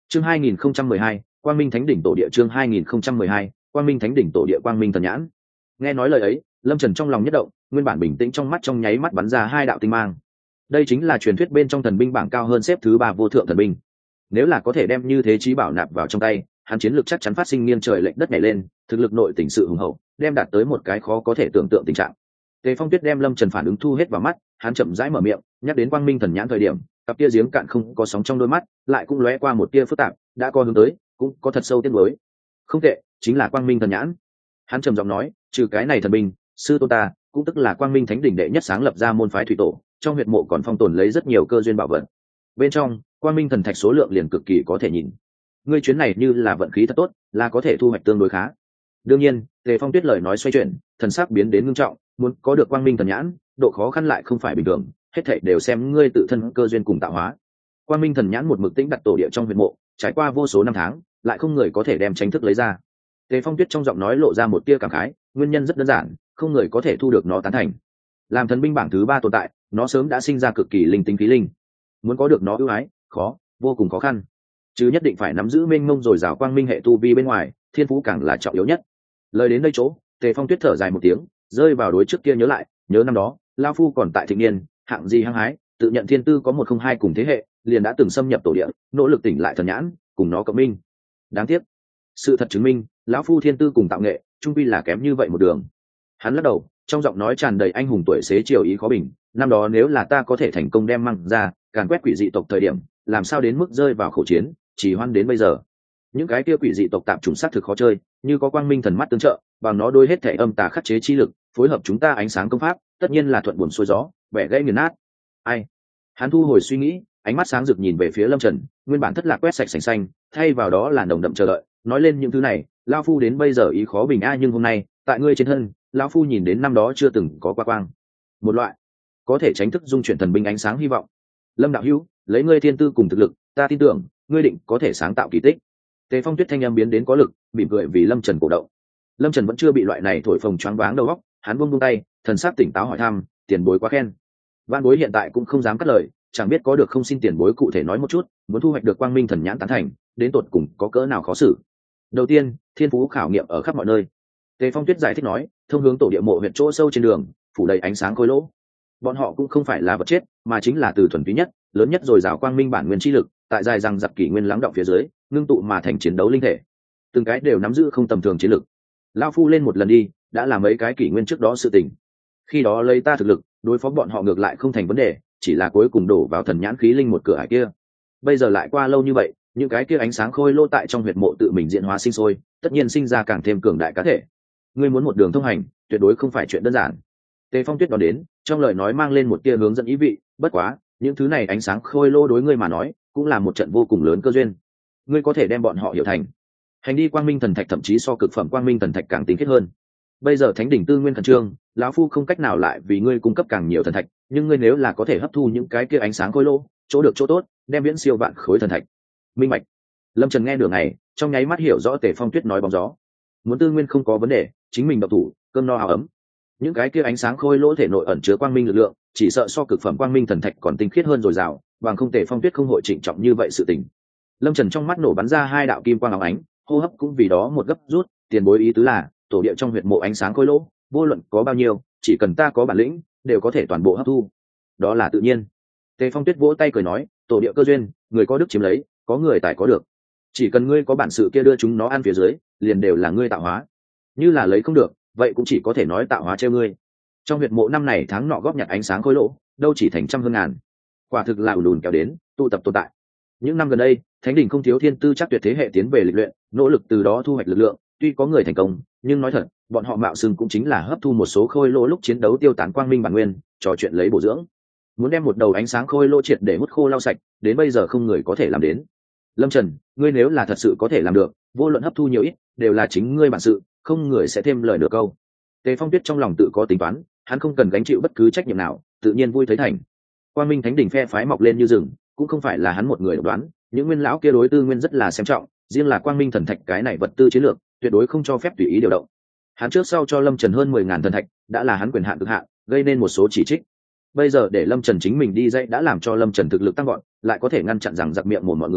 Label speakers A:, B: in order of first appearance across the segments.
A: Chương 2012, Quang Minh Thánh đỉnh tổ địa. Chương 2012, Quang Minh Thánh đỉnh tổ địa. Quang Minh thần nhãn. Nghe nói lời ấy, Lâm Trần trong lòng nhất động, nguyên bản bình tĩnh trong mắt trong nháy mắt bắn ra hai đạo tinh mang. Đây chính là truyền thuyết bên trong thần binh bảng cao hơn xếp thứ 3 vô thượng thần binh. Nếu là có thể đem như thế chí bảo nạp vào trong tay, hắn chiến lược chắc chắn phát sinh nghiêng trời lệch đất nhảy lên, thực lực nội tình sự hùng hậu, đem đạt tới một cái khó có thể tưởng tượng tình trạng. Tề Phong Tuyết đem Lâm Trần phản ứng thu hết vào mắt, hắn chậm rãi mở miệng, nhắc đến Quang Minh thần nhãn thời điểm, cặp tia giếng cạn không có sóng trong đôi mắt, lại cũng lóe qua một tia phức tạp, đã có hướng tới, cũng có thật sâu tiếc nuối. Không tệ, chính là Quang Minh thần nhãn. Hắn trầm giọng nói, trừ cái này thần binh, sư tôn ta, cũng tức là Quang Minh Thánh đỉnh đệ nhất sáng lập ra môn phái thủy tổ, trong huyệt mộ còn phong tồn lấy rất nhiều cơ duyên bảo vật. Bên trong, Quang Minh thần thạch số lượng liền cực kỳ có thể nhìn. Ngươi chuyến này như là vận khí thật tốt, là có thể thu hoạch tương đối khá. Đương nhiên, Tề Phong Tuyết lời nói xoay chuyển, thần sắc biến đến ngưng trọng, muốn có được Quang Minh thần nhãn, độ khó khăn lại không phải bình thường, hết thảy đều xem ngươi tự thân cơ duyên cùng tạo hóa. Quang Minh thần nhãn một mực tĩnh đặt tổ địa trong huyệt mộ, trải qua vô số năm tháng, lại không người có thể đem tranh thức lấy ra. Tề Phong Tuyết trong giọng nói lộ ra một tia cảm khái, nguyên nhân rất đơn giản, không người có thể thu được nó tán thành. Làm thần binh bảng thứ 3 tồn tại, nó sớm đã sinh ra cực kỳ linh tính khí linh. Muốn có được nó ưu ái, khó, vô cùng khó khăn. Chứ nhất định phải nắm giữ mênh mông rồi rào quang minh hệ tu vi bên ngoài, thiên phú càng là trọng yếu nhất. Lời đến đây chỗ, Tề Phong Tuyết thở dài một tiếng, rơi vào đối trước kia nhớ lại, nhớ năm đó, lão phu còn tại thịnh niên, hạng gì hăng hái, tự nhận thiên tư có 102 cùng thế hệ, liền đã từng xâm nhập tổ địa, nỗ lực tỉnh lại thần nhãn, cùng nó cộng minh. Đáng tiếc, sự thật chứng minh, lão phu thiên tư cùng tạo nghệ, trung quy là kém như vậy một đường. Hắn lắc đầu, trong giọng nói tràn đầy anh hùng tuổi xế chiều ý khó bình, năm đó nếu là ta có thể thành công đem măng ra, càn quét quỷ dị tộc thời điểm, làm sao đến mức rơi vào khẩu chiến, chỉ hoan đến bây giờ. Những cái kia quỷ dị tộc tạp chủng sát thực khó chơi, như có quang minh thần mắt tương trợ, bằng nó đôi hết thể âm tà khắc chế chi lực, phối hợp chúng ta ánh sáng công pháp, tất nhiên là thuận buồm xuôi gió, bẻ gãy nghiền nát. Ai? Hắn thu hồi suy nghĩ, ánh mắt sáng rực nhìn về phía Lâm Trần, nguyên bản thất lạc quét sạch sành xanh, thay vào đó là nồng đậm chờ đợi. Nói lên những thứ này, lão phu đến bây giờ ý khó bình nhưng hôm nay, tại ngươi trên thân, lão phu nhìn đến năm đó chưa từng có qua quang. Một loại có thể tránh thức dung chuyển thần binh ánh sáng hy vọng. Lâm đạo hữu, lấy ngươi thiên tư cùng thực lực, ta tin tưởng, ngươi định có thể sáng tạo kỳ tích. Tề Phong Tuyết thanh âm biến đến có lực, mỉm cười vì Lâm Trần cổ động. Lâm Trần vẫn chưa bị loại này thổi phồng choáng váng đầu óc, hắn buông tay, thần sắc tỉnh táo hỏi thăm, tiền bối quá khen. Vạn bối hiện tại cũng không dám cắt lời, chẳng biết có được không, xin tiền bối cụ thể nói một chút, muốn thu hoạch được Quang Minh thần nhãn tán thành, đến tột cùng có cỡ nào khó xử. Đầu tiên, thiên phú khảo nghiệm ở khắp mọi nơi. Tề Phong Tuyết giải thích nói, thông hướng tổ địa mộ huyện chỗ sâu trên đường, phủ đầy ánh sáng khối lỗ. Bọn họ cũng không phải là vật chết, mà chính là từ thuần túy nhất, lớn nhất rồi rào quang minh bản nguyên chi lực, tại dài rằng giặc kỷ nguyên lắng động phía dưới, ngưng tụ mà thành chiến đấu linh thể. Từng cái đều nắm giữ không tầm thường chiến lực. Lão phu lên một lần đi, đã làm mấy cái kỷ nguyên trước đó sự tình. Khi đó lấy ta thực lực, đối phó bọn họ ngược lại không thành vấn đề, chỉ là cuối cùng đổ vào thần nhãn khí linh một cửa ải kia. Bây giờ lại qua lâu như vậy, những cái kia ánh sáng khôi lô tại trong huyệt mộ tự mình diễn hóa sinh sôi, tất nhiên sinh ra càng thêm cường đại cá thể. Ngươi muốn một đường thông hành, tuyệt đối không phải chuyện đơn giản. Tề Phong Tuyết đón đến, trong lời nói mang lên một tia hướng dẫn ý vị, bất quá, những thứ này ánh sáng khôi lô đối ngươi mà nói, cũng là một trận vô cùng lớn cơ duyên. Ngươi có thể đem bọn họ hiểu thành. Hành đi quang minh thần thạch thậm chí so cực phẩm quang minh thần thạch càng tinh khiết hơn. Bây giờ thánh đỉnh tư nguyên khẩn trương, lão phu không cách nào lại vì ngươi cung cấp càng nhiều thần thạch, nhưng ngươi nếu là có thể hấp thu những cái kia ánh sáng khôi lô, chỗ được chỗ tốt, đem viễn siêu vạn khối thần thạch. Minh bạch. Lâm Trần nghe đường này, trong nháy mắt hiểu rõ Tề Phong Tuyết nói bóng gió. Muốn tư nguyên không có vấn đề, chính mình độc thủ, cơm no áo ấm. Những cái kia ánh sáng khôi lỗ thể nội ẩn chứa quang minh lực lượng, chỉ sợ so cực phẩm quang minh thần thạch còn tinh khiết hơn dồi dào, bằng không Tề Phong Tuyết không hội trịnh trọng như vậy sự tình. Lâm Trần trong mắt nổ bắn ra hai đạo kim quang óng ánh, hô hấp cũng vì đó một gấp rút. Tiền bối ý tứ là, tổ địa trong huyệt mộ ánh sáng khôi lỗ, vô luận có bao nhiêu, chỉ cần ta có bản lĩnh, đều có thể toàn bộ hấp thu. Đó là tự nhiên. Tề Phong Tuyết vỗ tay cười nói, tổ địa cơ duyên, người có đức chiếm lấy, có người tài có được. Chỉ cần ngươi có bản sự kia đưa chúng nó ăn phía dưới, liền đều là ngươi tạo hóa. Như là lấy không được, vậy cũng chỉ có thể nói tạo hóa treo ngươi. Trong huyệt mộ năm này tháng nọ góp nhặt ánh sáng khối lỗ, đâu chỉ thành trăm hơn ngàn. Quả thực là ùn ùn kéo đến, tụ tập tồn tại. Những năm gần đây, thánh đỉnh không thiếu thiên tư chắc tuyệt thế hệ tiến về lịch luyện, nỗ lực từ đó thu hoạch lực lượng. Tuy có người thành công, nhưng nói thật, bọn họ mạo xưng cũng chính là hấp thu một số khôi lỗ lúc chiến đấu tiêu tán quang minh bản nguyên, trò chuyện lấy bổ dưỡng. Muốn đem một đầu ánh sáng khôi lỗ triệt để hút khô lau sạch, đến bây giờ không người có thể làm đến. Lâm Trần, ngươi nếu là thật sự có thể làm được, vô luận hấp thu nhiều ít, đều là chính ngươi bản sự, không người sẽ thêm lời nửa câu. Tề Phong Tuyết trong lòng tự có tính toán, hắn không cần gánh chịu bất cứ trách nhiệm nào, tự nhiên vui thấy thành. Quang Minh Thánh đỉnh phe phái mọc lên như rừng, cũng không phải là hắn một người đoán, những nguyên lão kia đối tư nguyên rất là xem trọng, riêng là Quang Minh thần thạch cái này vật tư chiến lược, tuyệt đối không cho phép tùy ý điều động. Hắn trước sau cho Lâm Trần hơn 10.000 thần thạch, đã là hắn quyền hạn cực hạn, gây nên một số chỉ trích. Bây giờ để Lâm Trần chính mình đi dạy đã làm cho Lâm Trần thực lực tăng vọt, lại có thể ngăn chặn rằng giặc miệng mồm mọi người,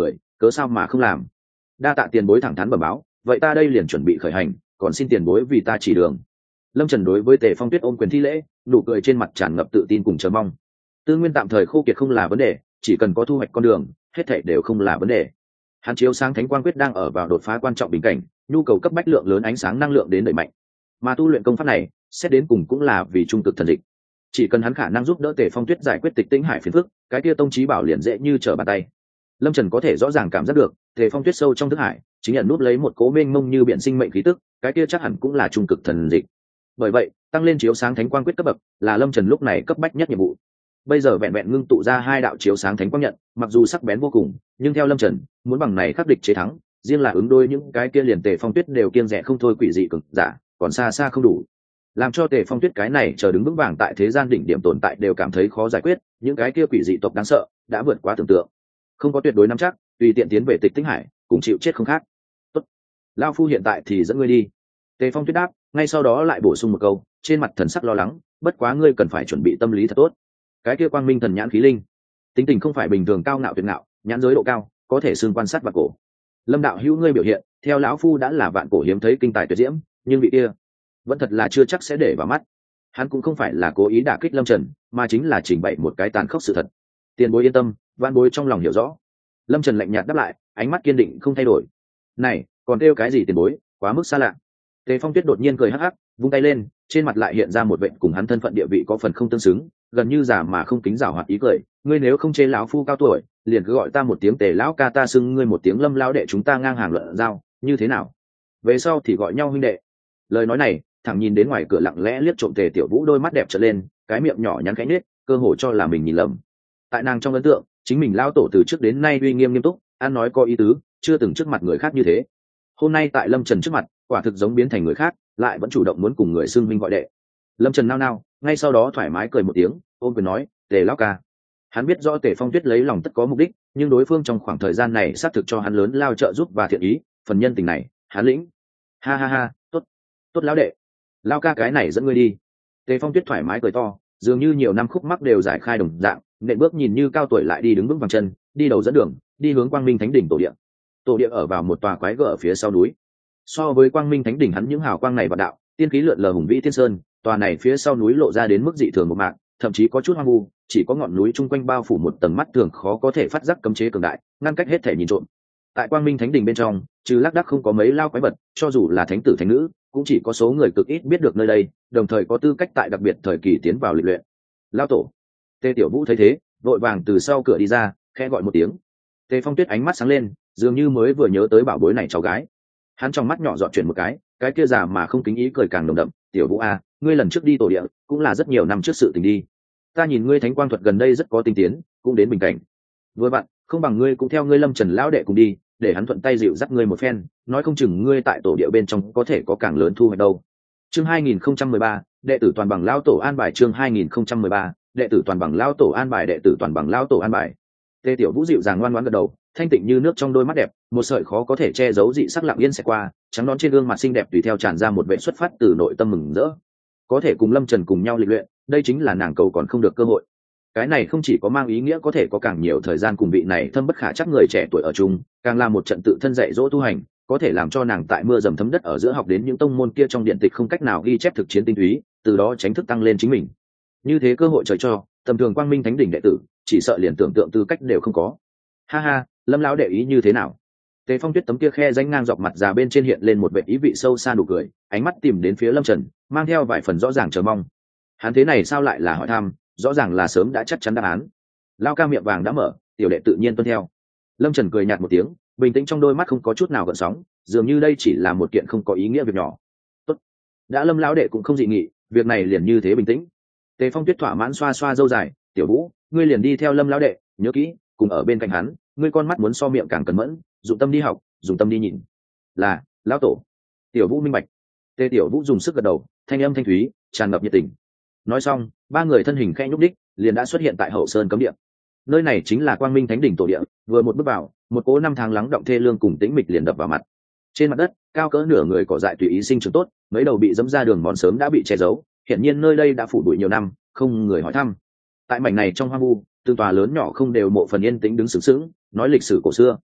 A: cớ sao mà không làm? Đa tạ tiền bối thẳng thắn bẩm báo, vậy ta đây liền chuẩn bị khởi hành, còn xin tiền bối vì ta chỉ đường. Lâm Trần đối với Tề Phong Tuyết ôm quyền thi lễ, nụ cười trên mặt tràn ngập tự tin cùng chờ mong. Tư nguyên tạm thời khô kiệt không là vấn đề, chỉ cần có thu hoạch con đường, hết thảy đều không là vấn đề. Hắn chiếu sáng thánh quang quyết đang ở vào đột phá quan trọng bình cảnh, nhu cầu cấp bách lượng lớn ánh sáng năng lượng đến đẩy mạnh. Mà tu luyện công pháp này, xét đến cùng cũng là vì trung cực thần dịch. Chỉ cần hắn khả năng giúp đỡ Tề Phong Tuyết giải quyết Tịch Tĩnh Hải phiền phức, cái kia tông chí bảo liền dễ như trở bàn tay. Lâm Trần có thể rõ ràng cảm giác được, Tề Phong Tuyết sâu trong thức hải, chính nhận nút lấy một cố mênh mông như biển sinh mệnh khí tức, cái kia chắc hẳn cũng là trung cực thần dịch. Bởi vậy, tăng lên chiếu sáng thánh quang quyết cấp bậc, là Lâm Trần lúc này cấp bách nhất nhiệm vụ. Bây giờ vẹn vẹn ngưng tụ ra 2 đạo chiếu sáng thánh quang nhận, mặc dù sắc bén vô cùng, nhưng theo Lâm Trần, muốn bằng này khắc địch chế thắng, riêng là ứng đối những cái kia liền Tề Phong Tuyết đều kiêng dè không thôi quỷ dị cực giả, còn xa xa không đủ. Làm cho Tề Phong Tuyết cái này chờ đứng vững vàng tại thế gian đỉnh điểm tồn tại đều cảm thấy khó giải quyết, những cái kia quỷ dị tộc đáng sợ, đã vượt quá tưởng tượng. Không có tuyệt đối nắm chắc, tùy tiện tiến về Tịch Tĩnh Hải, cũng chịu chết không khác. Tốt, lão phu hiện tại thì dẫn ngươi đi. Tề Phong Tuyết đáp, ngay sau đó lại bổ sung một câu, trên mặt thần sắc lo lắng, bất quá ngươi cần phải chuẩn bị tâm lý thật tốt. Cái kia quang minh thần nhãn khí linh, tính tình không phải bình thường cao ngạo tuyệt ngạo, nhãn giới độ cao, có thể xương quan sát và cổ. Lâm đạo hữu ngươi biểu hiện, theo lão phu đã là vạn cổ hiếm thấy kinh tài tuyệt diễm, nhưng vị kia vẫn thật là chưa chắc sẽ để vào mắt. Hắn cũng không phải là cố ý đả kích Lâm Trần, mà chính là trình bày một cái tàn khốc sự thật. Tiền bối yên tâm, vạn bối trong lòng hiểu rõ. Lâm Trần lạnh nhạt đáp lại, ánh mắt kiên định không thay đổi. Này, còn kêu cái gì tiền bối, quá mức xa lạ. Tề Phong Tuyết đột nhiên cười hắc hắc, vung tay lên, trên mặt lại hiện ra một vẻ cùng hắn thân phận địa vị có phần không tương xứng, gần như giả mà không kính giảo hoạt ý cười. Ngươi nếu không chế lão phu cao tuổi, liền cứ gọi ta một tiếng Tề lão ca, ta xưng ngươi một tiếng Lâm lão đệ, chúng ta ngang hàng luận giao, như thế nào? Về sau thì gọi nhau huynh đệ. Lời nói này, thẳng nhìn đến ngoài cửa lặng lẽ liếc trộm Tề Tiểu Vũ đôi mắt đẹp trợn lên, cái miệng nhỏ nhắn khẽ nhếch, cơ hồ cho là mình nhìn lầm. Tại nàng trong ấn tượng, chính mình lão tổ từ trước đến nay uy nghiêm nghiêm túc, ăn nói có ý tứ, chưa từng trước mặt người khác như thế. Hôm nay tại Lâm Trần trước mặt, quả thực giống biến thành người khác, lại vẫn chủ động muốn cùng người xưng huynh gọi đệ. Lâm Trần nao nao, ngay sau đó thoải mái cười một tiếng, ôm quyền nói, Tề lão ca. Hắn biết rõ Tề Phong Tuyết lấy lòng tất có mục đích, nhưng đối phương trong khoảng thời gian này xác thực cho hắn lớn lao trợ giúp và thiện ý, phần nhân tình này, hắn lĩnh. Ha ha ha, tốt, tốt lão đệ. Lão ca cái này dẫn ngươi đi. Tề Phong Tuyết thoải mái cười to, dường như nhiều năm khúc mắc đều giải khai đồng dạng, nện bước nhìn như cao tuổi lại đi đứng vững vàng chân, đi đầu dẫn đường, đi hướng Quang Minh Thánh đỉnh tổ địa. Tổ địa ở vào một tòa quái gở ở phía sau núi. So với Quang Minh Thánh đỉnh hắn những hào quang này và đạo, tiên khí lượn lờ hùng vĩ tiên sơn, tòa này phía sau núi lộ ra đến mức dị thường một mạc, thậm chí có chút hoang vu, chỉ có ngọn núi chung quanh bao phủ một tầng mắt thường khó có thể phát giác cấm chế cường đại, ngăn cách hết thể nhìn trộm. Tại Quang Minh Thánh đỉnh bên trong, trừ lác đác không có mấy lao quái vật, cho dù là thánh tử thánh nữ, cũng chỉ có số người cực ít biết được nơi đây, đồng thời có tư cách tại đặc biệt thời kỳ tiến vào lịch luyện. Lao tổ. Tề Tiểu Vũ thấy thế, vội vàng từ sau cửa đi ra, khẽ gọi một tiếng. Tề Phong Tuyết ánh mắt sáng lên, dường như mới vừa nhớ tới bảo bối này cháu gái. Hắn trong mắt nhỏ dọn chuyển một cái kia già mà không kính ý cười càng nồng đậm. Tiểu Vũ a, ngươi lần trước đi tổ địa, cũng là rất nhiều năm trước sự tình đi. Ta nhìn ngươi thánh quang thuật gần đây rất có tinh tiến, cũng đến bình cảnh. Vừa bạn, không bằng ngươi cũng theo ngươi Lâm Trần lão đệ cùng đi, để hắn thuận tay dịu dắt ngươi một phen, nói không chừng ngươi tại tổ địa bên trong có thể có càng lớn thu hoạch đâu. Chương 2013, đệ tử toàn bằng lão tổ an bài. Chương 2013, đệ tử toàn bằng lão tổ an bài. Đệ tử toàn bằng lão tổ an bài. Tề Tiểu Vũ dịu dàng ngoan ngoãn gật đầu, thanh tịnh như nước trong đôi mắt đẹp, một sợi khó có thể che giấu dị sắc lặng yên sẽ qua, trắng nón trên gương mặt xinh đẹp tùy theo tràn ra một vẻ xuất phát từ nội tâm mừng rỡ. Có thể cùng Lâm Trần cùng nhau lịch luyện, đây chính là nàng cầu còn không được cơ hội. Cái này không chỉ có mang ý nghĩa có thể có càng nhiều thời gian cùng vị này thâm bất khả chắc người trẻ tuổi ở chung, càng là một trận tự thân dạy dỗ tu hành, có thể làm cho nàng tại mưa dầm thấm đất ở giữa học đến những tông môn kia trong điện tịch không cách nào ghi chép thực chiến tinh túy, từ đó tránh thức tăng lên chính mình. Như thế cơ hội trời cho, tầm thường Quang Minh Thánh đỉnh đệ tử, chỉ sợ liền tưởng tượng tư cách đều không có. Ha ha, Lâm lão đệ ý như thế nào? Tề Phong Tuyết tấm kia khe danh ngang dọc mặt già bên trên hiện lên một vẻ ý vị sâu xa nụ cười, ánh mắt tìm đến phía Lâm Trần, mang theo vài phần rõ ràng chờ mong. Hắn thế này sao lại là hỏi thăm, rõ ràng là sớm đã chắc chắn đáp án. Lao ca miệng vàng đã mở, tiểu đệ tự nhiên tuân theo. Lâm Trần cười nhạt một tiếng, bình tĩnh trong đôi mắt không có chút nào gợn sóng, dường như đây chỉ là một kiện không có ý nghĩa việc nhỏ. Tốt, đã Lâm lão đệ cũng không dị nghị, việc này liền như thế bình tĩnh. Tề Phong Tuyết thỏa mãn xoa xoa râu dài, Tiểu Vũ, ngươi liền đi theo Lâm lão đệ, nhớ kỹ, cùng ở bên cạnh hắn, ngươi con mắt muốn so miệng càng cẩn mẫn, dụng tâm đi học, dùng tâm đi nhìn. Là, lão tổ. Tiểu Vũ minh bạch. Tề Tiểu Vũ dùng sức gật đầu, thanh âm thanh thúy, tràn ngập nhiệt tình. Nói xong, ba người thân hình khẽ nhúc đích, liền đã xuất hiện tại Hậu Sơn cấm địa. Nơi này chính là Quang Minh Thánh đỉnh tổ địa, vừa một bước vào, một cỗ năm tháng lắng động thê lương cùng tĩnh mịch liền đập vào mặt. Trên mặt đất, cao cỡ nửa người cỏ dại tùy ý sinh trưởng tốt, mấy đầu bị dẫm ra đường mòn sớm đã bị che giấu, hiển nhiên nơi đây đã phủ bụi nhiều năm, không người hỏi thăm. Tại mảnh này trong hoang vu, từng tòa lớn nhỏ không đều mộ phần yên tĩnh đứng sướng sướng, nói lịch sử cổ xưa.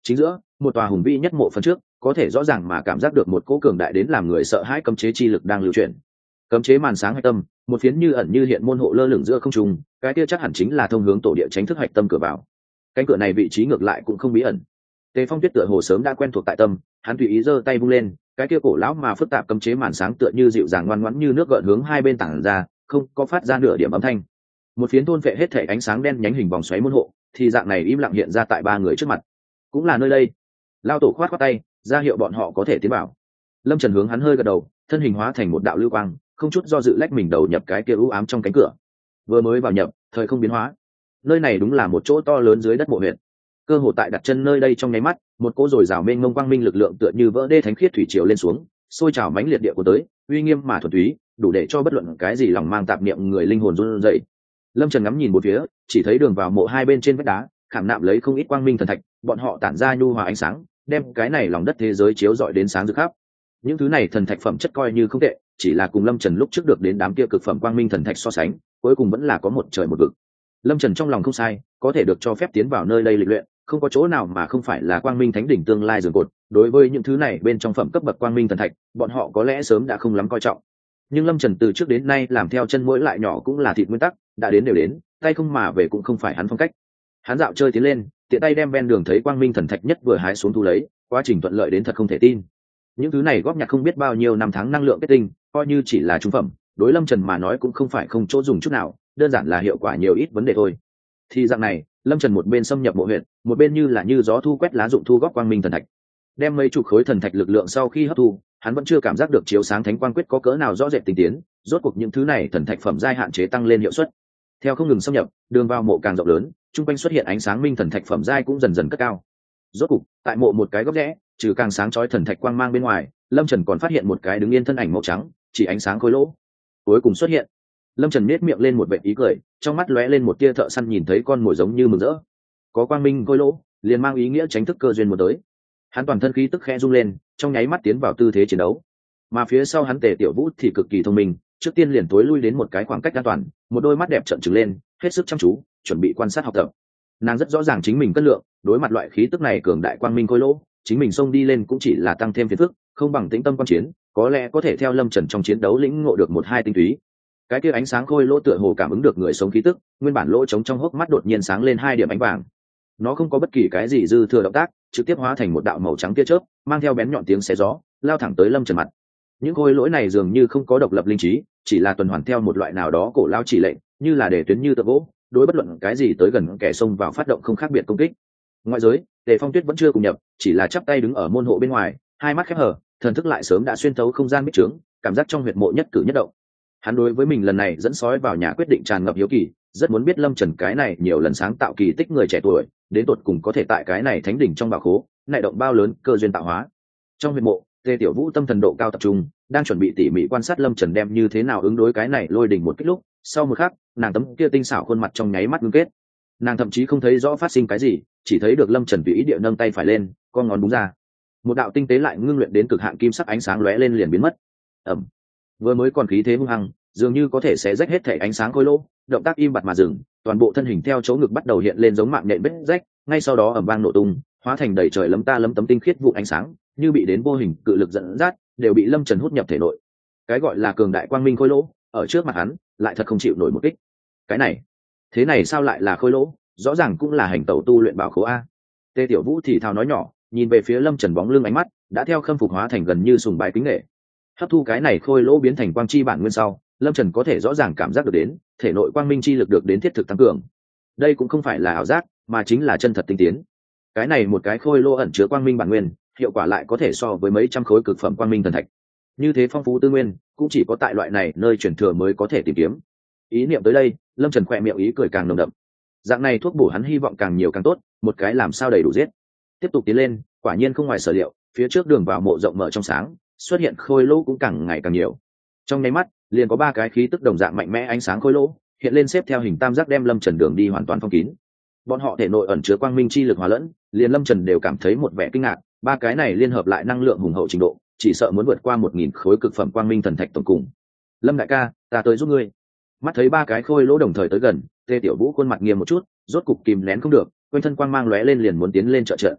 A: Chính giữa một tòa hùng vĩ nhất mộ phần trước, có thể rõ ràng mà cảm giác được một cỗ cường đại đến làm người sợ hãi cấm chế chi lực đang lưu chuyển. Cấm chế màn sáng hạch tâm, một phiến như ẩn như hiện môn hộ lơ lửng giữa không trung, cái kia chắc hẳn chính là thông hướng tổ địa tránh thức hạch tâm cửa vào. Cánh cửa này vị trí ngược lại cũng không bí ẩn. Tề Phong Tuyết tựa hồ sớm đã quen thuộc tại tâm, hắn tùy ý giơ tay vung lên, cái kia cổ lão mà phức tạp cấm chế màn sáng tựa như dịu dàng ngoan ngoãn như nước gợn hướng hai bên tản ra, không có phát ra nửa điểm âm thanh. Một phiến thôn vệ hết thể ánh sáng đen nhánh hình vòng xoáy môn hộ, thì dạng này im lặng hiện ra tại ba người trước mặt. Cũng là nơi đây. Lao tổ khoát khoát tay, ra hiệu bọn họ có thể tiến vào. Lâm Trần hướng hắn hơi gật đầu, thân hình hóa thành một đạo lưu quang, không chút do dự lách mình đầu nhập cái kia u ám trong cánh cửa. Vừa mới vào nhập, thời không biến hóa. Nơi này đúng là một chỗ to lớn dưới đất mộ huyệt. Cơ hồ tại đặt chân nơi đây trong nháy mắt, một cỗ dồi dào mênh mông quang minh lực lượng tựa như vỡ đê thánh khiết thủy triều lên xuống, sôi trào mãnh liệt địa của tới, uy nghiêm mà thuần túy, đủ để cho bất luận cái gì lòng mang tạp niệm người linh hồn run rẩy. Lâm Trần ngắm nhìn một phía, chỉ thấy đường vào mộ hai bên trên vách đá, khảm nạm lấy không ít quang minh thần thạch, bọn họ tản ra nhu hòa ánh sáng, đem cái này lòng đất thế giới chiếu rọi đến sáng rực khắp. Những thứ này thần thạch phẩm chất coi như không tệ, chỉ là cùng Lâm Trần lúc trước được đến đám kia cực phẩm quang minh thần thạch so sánh, cuối cùng vẫn là có một trời một vực. Lâm Trần trong lòng không sai, có thể được cho phép tiến vào nơi đây lịch luyện, không có chỗ nào mà không phải là quang minh thánh đỉnh tương lai giường cột. Đối với những thứ này bên trong phẩm cấp bậc quang minh thần thạch, bọn họ có lẽ sớm đã không lắm coi trọng. Nhưng Lâm Trần từ trước đến nay làm theo chân mỗi lại nhỏ cũng là thịt nguyên tắc, đã đến đều đến, tay không mà về cũng không phải hắn phong cách. Hắn dạo chơi tiến lên, tiện tay đem ven đường thấy quang minh thần thạch nhất vừa hái xuống thu lấy, quá trình thuận lợi đến thật không thể tin. Những thứ này góp nhặt không biết bao nhiêu năm tháng năng lượng kết tinh, coi như chỉ là trung phẩm, đối Lâm Trần mà nói cũng không phải không chỗ dùng chút nào, đơn giản là hiệu quả nhiều ít vấn đề thôi. Thì dạng này, Lâm Trần một bên xâm nhập mộ huyệt, một bên như là như gió thu quét lá dụng thu góp quang minh thần thạch. Đem mấy chục khối thần thạch lực lượng sau khi hấp thu, hắn vẫn chưa cảm giác được chiếu sáng thánh quang quyết có cỡ nào rõ rệt tinh tiến, rốt cuộc những thứ này thần thạch phẩm giai hạn chế tăng lên hiệu suất. Theo không ngừng xâm nhập, đường vào mộ càng rộng lớn, trung quanh xuất hiện ánh sáng minh thần thạch phẩm giai cũng dần dần cất cao. Rốt cục, tại mộ một cái góc rẽ, trừ càng sáng chói thần thạch quang mang bên ngoài, Lâm Trần còn phát hiện một cái đứng yên thân ảnh màu trắng, chỉ ánh sáng khối lỗ. Cuối cùng xuất hiện. Lâm Trần nhếch miệng lên một vệt ý cười, trong mắt lóe lên một tia thợ săn nhìn thấy con mồi giống như mừng rỡ. Có quang minh khối lỗ, liền mang ý nghĩa tránh thức cơ duyên một tới. Hắn toàn thân khí tức khẽ rung lên, trong nháy mắt tiến vào tư thế chiến đấu. Mà phía sau hắn Tề Tiểu Vũ thì cực kỳ thông minh, trước tiên liền tối lui đến một cái khoảng cách an toàn, một đôi mắt đẹp trợn trừng lên, hết sức chăm chú, chuẩn bị quan sát học tập. Nàng rất rõ ràng chính mình cân lượng, đối mặt loại khí tức này cường đại quang minh khối lỗ, chính mình xông đi lên cũng chỉ là tăng thêm phiền phức, không bằng tĩnh tâm quan chiến, có lẽ có thể theo Lâm Trần trong chiến đấu lĩnh ngộ được một hai tinh túy. Cái kia ánh sáng khôi lỗ tựa hồ cảm ứng được người sống khí tức, nguyên bản lỗ trống trong hốc mắt đột nhiên sáng lên hai điểm ánh vàng. Nó không có bất kỳ cái gì dư thừa động tác, trực tiếp hóa thành một đạo màu trắng tia chớp, mang theo bén nhọn tiếng xé gió, lao thẳng tới Lâm Trần mặt. Những khôi lỗi này dường như không có độc lập linh trí, chỉ là tuần hoàn theo một loại nào đó cổ lao chỉ lệnh, như là để tuyến như tơ gỗ, đối bất luận cái gì tới gần kẻ xông vào phát động không khác biệt công kích. Ngoại giới, Tề Phong Tuyết vẫn chưa cùng nhập, chỉ là chắp tay đứng ở môn hộ bên ngoài, hai mắt khép hờ, thần thức lại sớm đã xuyên thấu không gian bích trướng, cảm giác trong huyệt mộ nhất cử nhất động. Hắn đối với mình lần này dẫn sói vào nhà quyết định tràn ngập hiếu kỳ, rất muốn biết Lâm Trần cái này nhiều lần sáng tạo kỳ tích người trẻ tuổi, đến tột cùng có thể tại cái này thánh đỉnh trong bảo khố, nại động bao lớn cơ duyên tạo hóa. Trong huyệt mộ, Tề Tiểu Vũ tâm thần độ cao tập trung, đang chuẩn bị tỉ mỉ quan sát Lâm Trần đem như thế nào ứng đối cái này lôi đỉnh một kích lúc, sau một khắc, nàng tấm kia tinh xảo khuôn mặt trong nháy mắt ngưng kết. Nàng thậm chí không thấy rõ phát sinh cái gì, chỉ thấy được Lâm Trần tùy ý địa nâng tay phải lên, con ngón đúng ra. Một đạo tinh tế lại ngưng luyện đến cực hạn kim sắc ánh sáng lóe lên liền biến mất. Ầm. Vừa mới còn khí thế hung hăng, dường như có thể xé rách hết thể ánh sáng khối lỗ, động tác im bặt mà dừng, toàn bộ thân hình theo chỗ ngực bắt đầu hiện lên giống mạng nhện vết rách, ngay sau đó ầm vang nổ tung, hóa thành đầy trời lấm ta lấm tấm tinh khiết vụ ánh sáng, như bị đến vô hình cự lực dẫn dắt, đều bị Lâm Trần hút nhập thể nội. Cái gọi là cường đại quang minh khối lỗ, ở trước mặt hắn, lại thật không chịu nổi một kích. Cái này, thế này sao lại là khối lỗ, rõ ràng cũng là hành tẩu tu luyện bảo khố a. Tề Tiểu Vũ thì thào nói nhỏ, nhìn về phía Lâm Trần bóng lưng ánh mắt đã theo khâm phục hóa thành gần như sùng bái kính nể. Hấp thu cái này khôi lỗ biến thành quang chi bản nguyên sau, Lâm Trần có thể rõ ràng cảm giác được đến thể nội quang minh chi lực được đến thiết thực tăng cường. Đây cũng không phải là ảo giác, mà chính là chân thật tinh tiến. Cái này một cái khôi lỗ ẩn chứa quang minh bản nguyên, hiệu quả lại có thể so với mấy trăm khối cực phẩm quang minh thần thạch. Như thế phong phú tư nguyên, cũng chỉ có tại loại này nơi truyền thừa mới có thể tìm kiếm. Ý niệm tới đây, Lâm Trần khỏe miệng ý cười càng nồng đậm. Dạng này thuốc bổ hắn hy vọng càng nhiều càng tốt, một cái làm sao đầy đủ giết. Tiếp tục tiến lên, quả nhiên không ngoài sở liệu, phía trước đường vào mộ rộng mở trong sáng, xuất hiện khôi lỗ cũng càng ngày càng nhiều. Trong nháy mắt, liền có ba cái khí tức đồng dạng mạnh mẽ ánh sáng khôi lỗ hiện lên xếp theo hình tam giác đem Lâm Trần đường đi hoàn toàn phong kín. Bọn họ thể nội ẩn chứa quang minh chi lực hòa lẫn, liền Lâm Trần đều cảm thấy một vẻ kinh ngạc, ba cái này liên hợp lại năng lượng hùng hậu trình độ, chỉ sợ muốn vượt qua 1000 khối cực phẩm quang minh thần thạch tổng cùng. Lâm đại ca, ta tới giúp ngươi. Mắt thấy ba cái khôi lỗ đồng thời tới gần, Tề Tiểu Vũ khuôn mặt nghiêm một chút, rốt cục kìm nén không được, quanh thân quang mang lóe lên liền muốn tiến lên trợ trợ.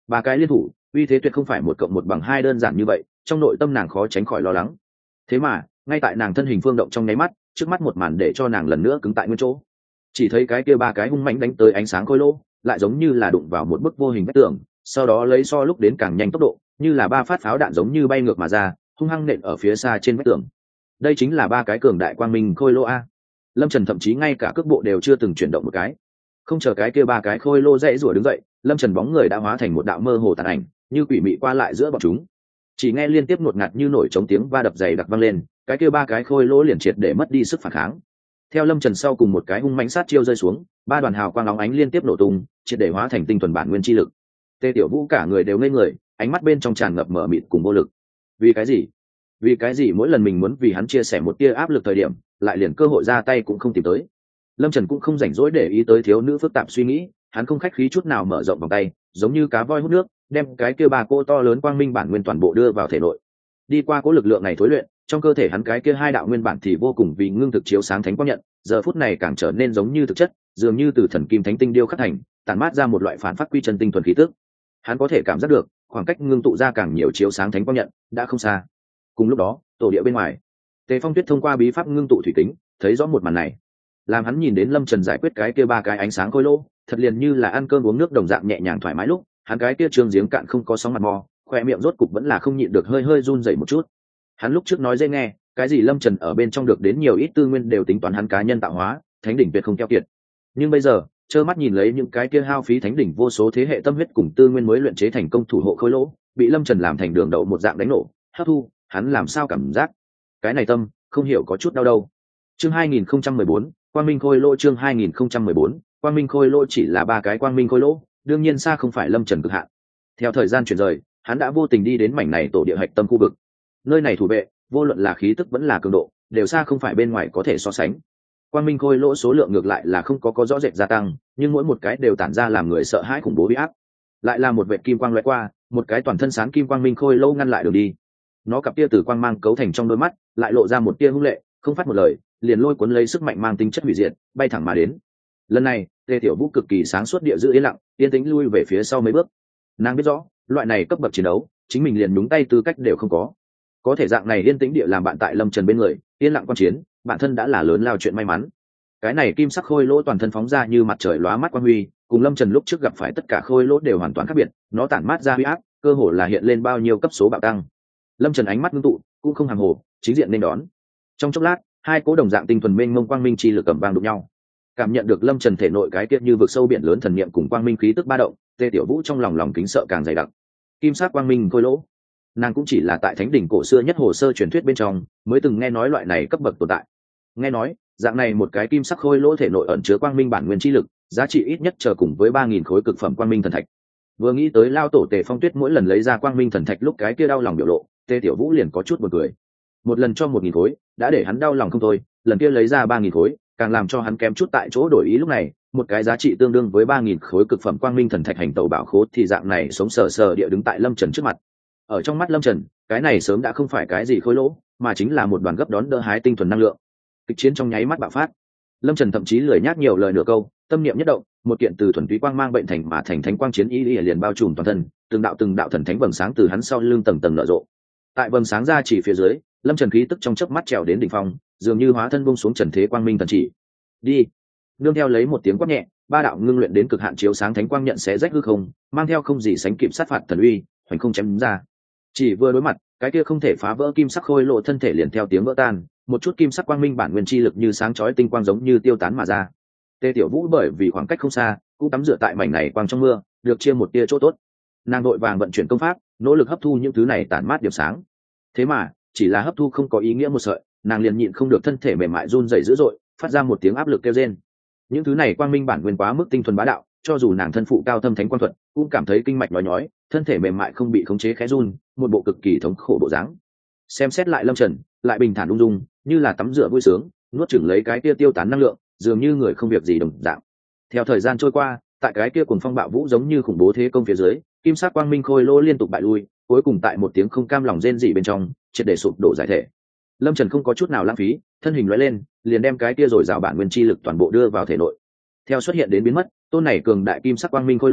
A: ba cái liên thủ uy thế tuyệt không phải 1+1=2 đơn giản như vậy, trong nội tâm nàng khó tránh khỏi lo lắng. Thế mà ngay tại nàng thân hình phương động trong nháy mắt, trước mắt một màn để cho nàng lần nữa cứng tại nguyên chỗ. Chỉ thấy cái kia ba cái hung mãnh đánh tới ánh sáng khôi lỗ, lại giống như là đụng vào một bức vô hình vách tường, sau đó lấy so lúc đến càng nhanh tốc độ, như là ba phát pháo đạn giống như bay ngược mà ra, hung hăng nện ở phía xa trên vách tường. Đây chính là ba cái cường đại quang minh khôi lỗ a. Lâm Trần thậm chí ngay cả cước bộ đều chưa từng chuyển động một cái. Không chờ cái kia ba cái khôi lỗ dãy rủa đứng dậy, Lâm Trần bóng người đã hóa thành một đạo mơ hồ tàn ảnh, như quỷ mị qua lại giữa bọn chúng. Chỉ nghe liên tiếp ngột ngạt như nổi trống tiếng va đập dày đặc vang lên, cái kia ba cái khôi lỗ liền triệt để mất đi sức phản kháng. Theo Lâm Trần sau cùng một cái hung mãnh sát chiêu rơi xuống, ba đoàn hào quang óng ánh liên tiếp nổ tung, triệt để hóa thành tinh thuần bản nguyên chi lực. Tề Tiểu Vũ cả người đều ngây người, ánh mắt bên trong tràn ngập mở mịt cùng vô lực. Vì cái gì? Vì cái gì mỗi lần mình muốn vì hắn chia sẻ một tia áp lực thời điểm, lại liền cơ hội ra tay cũng không tìm tới. Lâm Trần cũng không rảnh rỗi để ý tới thiếu nữ phức tạp suy nghĩ, hắn không khách khí chút nào mở rộng vòng tay, giống như cá voi hút nước, đem cái kia ba cô to lớn quang minh bản nguyên toàn bộ đưa vào thể nội. Đi qua cố lực lượng này thối luyện, trong cơ thể hắn cái kia hai đạo nguyên bản thì vô cùng vì ngưng thực chiếu sáng thánh quang nhận, giờ phút này càng trở nên giống như thực chất, dường như từ thần kim thánh tinh điêu khắc thành, tản mát ra một loại phản phát quy chân tinh thuần khí tức. Hắn có thể cảm giác được, khoảng cách ngưng tụ ra càng nhiều chiếu sáng thánh quang nhận đã không xa. Cùng lúc đó, tổ địa bên ngoài, Tề Phong Tuyết thông qua bí pháp ngưng tụ thủy kính, thấy rõ một màn này. Làm hắn nhìn đến Lâm Trần giải quyết cái kia ba cái ánh sáng khôi lô, thật liền như là ăn cơm uống nước đồng dạng nhẹ nhàng thoải mái lúc, hắn cái kia trường giếng cạn không có sóng mặt mò, khoe miệng rốt cục vẫn là không nhịn được hơi hơi run rẩy một chút. Hắn lúc trước nói dễ nghe, cái gì Lâm Trần ở bên trong được đến nhiều ít tư nguyên đều tính toán hắn cá nhân tạo hóa, thánh đỉnh tuyệt không keo kiệt. Nhưng bây giờ, trơ mắt nhìn lấy những cái kia hao phí thánh đỉnh vô số thế hệ tâm huyết cùng tư nguyên mới luyện chế thành công thủ hộ khôi lỗ, bị Lâm Trần làm thành đường đậu một dạng đánh nổ, hấp thu, hắn làm sao cảm giác? Cái này tâm, không hiểu có chút đau đâu. Chương 2014, Quang Minh Khôi Lỗ. Chương 2014, Quang Minh Khôi Lỗ chỉ là ba cái quang minh khôi lỗ, đương nhiên xa không phải Lâm Trần cực hạn. Theo thời gian chuyển rời, hắn đã vô tình đi đến mảnh này tổ địa hạch tâm khu vực. Nơi này thủ vệ, vô luận là khí tức vẫn là cường độ, đều xa không phải bên ngoài có thể so sánh. Quang minh khôi lỗ số lượng ngược lại là không có rõ rệt gia tăng, nhưng mỗi một cái đều tản ra làm người sợ hãi khủng bố uy áp. Lại là một vệt kim quang lóe qua, một cái toàn thân sáng kim quang minh khôi lỗ ngăn lại đường đi. Nó cặp tia từ quang mang cấu thành trong đôi mắt, lại lộ ra một tia hung lệ, không phát một lời, liền lôi cuốn lấy sức mạnh mang tính chất hủy diệt, bay thẳng mà đến. Lần này, Tề Tiểu Vũ cực kỳ sáng suốt địa giữ yên lặng, yên tĩnh lui về phía sau mấy bước. Nàng biết rõ, loại này cấp bậc chiến đấu, chính mình liền nhúng tay tư cách đều không có. Có thể dạng này yên tĩnh địa làm bạn tại Lâm Trần bên người, yên lặng quan chiến, bản thân đã là lớn lao chuyện may mắn. Cái này kim sắc khôi lỗ toàn thân phóng ra như mặt trời lóa mắt quang huy, cùng Lâm Trần lúc trước gặp phải tất cả khôi lỗ đều hoàn toàn khác biệt, nó tản mát ra huy áp, cơ hồ là hiện lên bao nhiêu cấp số bạo tăng. Lâm Trần ánh mắt ngưng tụ, cũng không hàm hồ, chính diện nên đón. Trong chốc lát, hai cỗ đồng dạng tinh thuần mênh mông quang minh chi lực cầm vang đụng nhau. Cảm nhận được Lâm Trần thể nội cái tiết như vực sâu biển lớn thần niệm cùng quang minh khí tức ba động, Tề Tiểu Vũ trong lòng kính sợ càng dày đặc. Kim sắc quang minh khôi lỗ, nàng cũng chỉ là tại thánh đỉnh cổ xưa nhất hồ sơ truyền thuyết bên trong mới từng nghe nói loại này cấp bậc tồn tại. Nghe nói dạng này một cái kim sắc khôi lỗ thể nội ẩn chứa quang minh bản nguyên chi lực, giá trị ít nhất chờ cùng với 3.000 khối cực phẩm quang minh thần thạch. Vừa nghĩ tới lao tổ Tề Phong Tuyết mỗi lần lấy ra quang minh thần thạch lúc cái kia đau lòng biểu lộ, Tề Tiểu Vũ liền có chút buồn cười. Một lần cho 1.000 khối đã để hắn đau lòng không thôi, lần kia lấy ra 3.000 khối càng làm cho hắn kém chút tại chỗ đổi ý. Lúc này một cái giá trị tương đương với 3.000 khối cực phẩm quang minh thần thạch hành tẩu bảo khố thì dạng này sống sờ sờ địa đứng tại Lâm Trần trước mặt. Ở trong mắt Lâm Trần, cái này sớm đã không phải cái gì khối lỗ, mà chính là một đoàn gấp đón đỡ hái tinh thuần năng lượng. Kịch chiến trong nháy mắt bạo phát. Lâm Trần thậm chí lười nhác nhiều lời nửa câu, tâm niệm nhất động, một kiện từ thuần túy quang mang bệnh thành mà thành thánh quang chiến y liền bao trùm toàn thân, từng đạo thần thánh vầng sáng từ hắn sau lưng tầng tầng nở rộ. Tại vầng sáng ra chỉ phía dưới, Lâm Trần khí tức trong chớp mắt trèo đến đỉnh phong, dường như hóa thân buông xuống trần thế quang minh thần chỉ. Đi. Nương theo lấy một tiếng quát nhẹ, ba đạo ngưng luyện đến cực hạn chiếu sáng thánh quang nhận xé rách hư không, mang theo không gì sánh kịp sát phạt thần uy, hoành không chém ra. Chỉ vừa đối mặt, cái kia không thể phá vỡ kim sắc khôi lộ thân thể liền theo tiếng vỡ tan, một chút kim sắc quang minh bản nguyên chi lực như sáng chói tinh quang giống như tiêu tán mà ra. Tề Tiểu Vũ bởi vì khoảng cách không xa, cũng tắm rửa tại mảnh này quang trong mưa, được chia một tia chỗ tốt. Nàng đội vàng vận chuyển công pháp, nỗ lực hấp thu những thứ này tản mát điểm sáng. Thế mà, chỉ là hấp thu không có ý nghĩa một sợi, nàng liền nhịn không được thân thể mềm mại run rẩy dữ dội, phát ra một tiếng áp lực kêu rên. Những thứ này quang minh bản nguyên quá mức tinh thuần bá đạo, cho dù nàng thân phụ cao thâm thánh quang thuật, cũng cảm thấy kinh mạch nhói nhói, thân thể mềm mại không bị khống chế khẽ run, một bộ cực kỳ thống khổ bộ dáng. Xem xét lại Lâm Trần, lại bình thản ung dung, như là tắm rửa vui sướng, nuốt chửng lấy cái kia tiêu tán năng lượng, dường như người không việc gì đồng dạng. Theo thời gian trôi qua, tại cái kia cuồng phong bạo vũ giống như khủng bố thế công phía dưới, kim sắc quang minh khôi lô liên tục bại lui, cuối cùng tại một tiếng không cam lòng rên rỉ bên trong, triệt để sụp đổ giải thể. Lâm Trần không có chút nào lãng phí, thân hình lóe lên, liền đem cái kia rồi rào bản nguyên chi lực toàn bộ đưa vào thể nội. Theo xuất hiện đến biến mất, tôn này cường đại kim sắc quang minh khôi lỗ,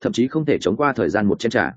A: thậm chí không thể chống qua thời gian một chén trà.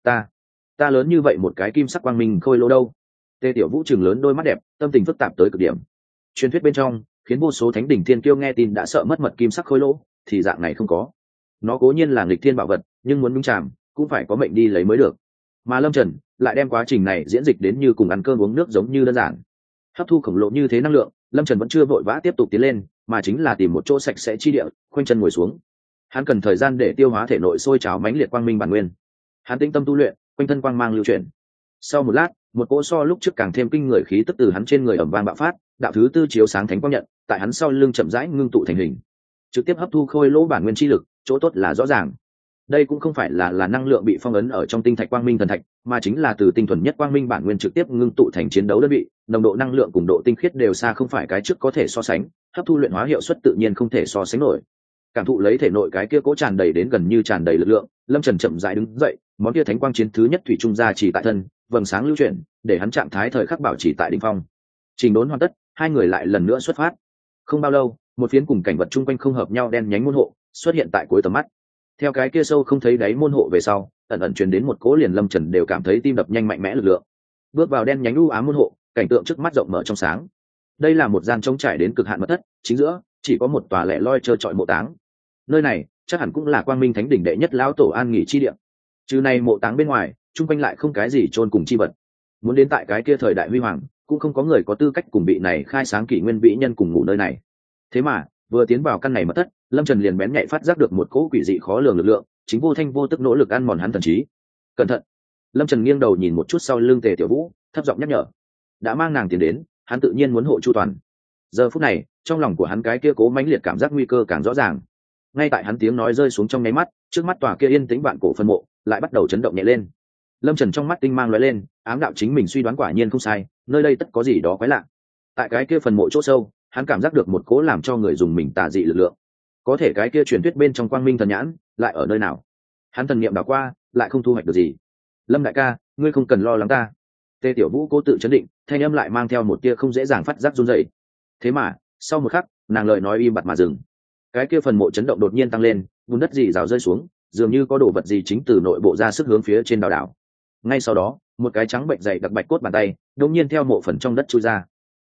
A: Ta lớn như vậy một cái kim sắc quang minh khôi lỗ đâu? Tề Tiểu Vũ chừng lớn đôi mắt đẹp, tâm tình phức tạp tới cực điểm. Truyền thuyết bên trong khiến vô số thánh đỉnh thiên kiêu nghe tin đã sợ mất mật kim sắc khôi lỗ, thì dạng này không có. Nó cố nhiên là nghịch thiên bảo vật, nhưng muốn nhúng chàm cũng phải có mệnh đi lấy mới được. Mà Lâm Trần lại đem quá trình này diễn dịch đến như cùng ăn cơm uống nước giống như đơn giản. Hấp thu khổng lồ như thế năng lượng, Lâm Trần vẫn chưa vội vã tiếp tục tiến lên, mà chính là tìm một chỗ sạch sẽ chi địa, khoanh chân ngồi xuống. Hắn cần thời gian để tiêu hóa thể nội sôi trào mãnh liệt quang minh bản nguyên. Hắn tĩnh tâm tu luyện, quanh thân quang mang lưu chuyển. Sau một lát, một cỗ so lúc trước càng thêm kinh người khí tức từ hắn trên người ầm vang bạo phát, đạo thứ tư chiếu sáng thánh quang nhận, tại hắn sau lưng chậm rãi ngưng tụ thành hình, trực tiếp hấp thu khôi lỗ bản nguyên chi lực, chỗ tốt là rõ ràng. Đây cũng không phải là năng lượng bị phong ấn ở trong tinh thạch quang minh thần thạch, mà chính là từ tinh thuần nhất quang minh bản nguyên trực tiếp ngưng tụ thành chiến đấu đơn vị, nồng độ năng lượng cùng độ tinh khiết đều xa không phải cái trước có thể so sánh, hấp thu luyện hóa hiệu suất tự nhiên không thể so sánh nổi. Cảm thụ lấy thể nội cái kia cố tràn đầy đến gần như tràn đầy lực lượng, Lâm Trần chậm rãi đứng dậy, món kia thánh quang chiến thứ nhất thủy trung gia chỉ tại thân, vầng sáng lưu chuyển, để hắn trạng thái thời khắc bảo trì tại đỉnh phong. Trình đốn hoàn tất, hai người lại lần nữa xuất phát. Không bao lâu, một phiến cùng cảnh vật chung quanh không hợp nhau đen nhánh môn hộ xuất hiện tại cuối tầm mắt. Theo cái kia sâu không thấy đáy môn hộ về sau, ẩn ẩn truyền đến một cỗ liền Lâm Trần đều cảm thấy tim đập nhanh mạnh mẽ lực lượng. Bước vào đen nhánh u ám môn hộ, cảnh tượng trước mắt rộng mở trong sáng. Đây là một gian trống trải đến cực hạn mật thất, chính giữa chỉ có một tòa lẻ loi trơ trọi mộ táng. Nơi này chắc hẳn cũng là Quang Minh Thánh đỉnh đệ nhất lão tổ an nghỉ chi địa. Trừ này mộ táng bên ngoài, chung quanh lại không cái gì chôn cùng chi vật. Muốn đến tại cái kia thời đại huy hoàng, cũng không có người có tư cách cùng vị này khai sáng kỷ nguyên vĩ nhân cùng ngủ nơi này. Thế mà vừa tiến vào căn này mật thất, Lâm Trần liền bén nhạy phát giác được một cỗ quỷ dị khó lường lực lượng, chính vô thanh vô tức nỗ lực ăn mòn hắn thần trí. Cẩn thận! Lâm Trần nghiêng đầu nhìn một chút sau lưng Tề Tiểu Vũ, thấp giọng nhắc nhở. Đã mang nàng tiến đến, hắn tự nhiên muốn hộ chu toàn. Giờ phút này, trong lòng của hắn cái kia cố mãnh liệt cảm giác nguy cơ càng rõ ràng. Ngay tại hắn tiếng nói rơi xuống trong nháy mắt, trước mắt tòa kia yên tĩnh vạn cổ phân mộ lại bắt đầu chấn động nhẹ lên. Lâm Trần trong mắt tinh mang lóe lên, ám đạo chính mình suy đoán quả nhiên không sai, nơi đây tất có gì đó quái lạ. Tại cái kia phần mộ chỗ sâu, hắn cảm giác được một cố làm cho người dùng mình tà dị lực lượng. Có thể cái kia truyền thuyết bên trong quang minh thần nhãn lại ở nơi nào? Hắn thần niệm đảo qua, lại không thu hoạch được gì. Lâm đại ca, ngươi không cần lo lắng ta. Tề Tiểu Vũ cố tự chấn định, thanh âm lại mang theo một tia không dễ dàng phát giác run rẩy. Thế mà, sau một khắc, nàng lời nói im bặt mà dừng. Cái kia phần mộ chấn động đột nhiên tăng lên, bùn đất gì rào rơi xuống, dường như có đồ vật gì chính từ nội bộ ra sức hướng phía trên đảo đảo. Ngay sau đó, một cái trắng bệnh dày đặc bạch cốt bàn tay đột nhiên theo mộ phần trong đất chui ra.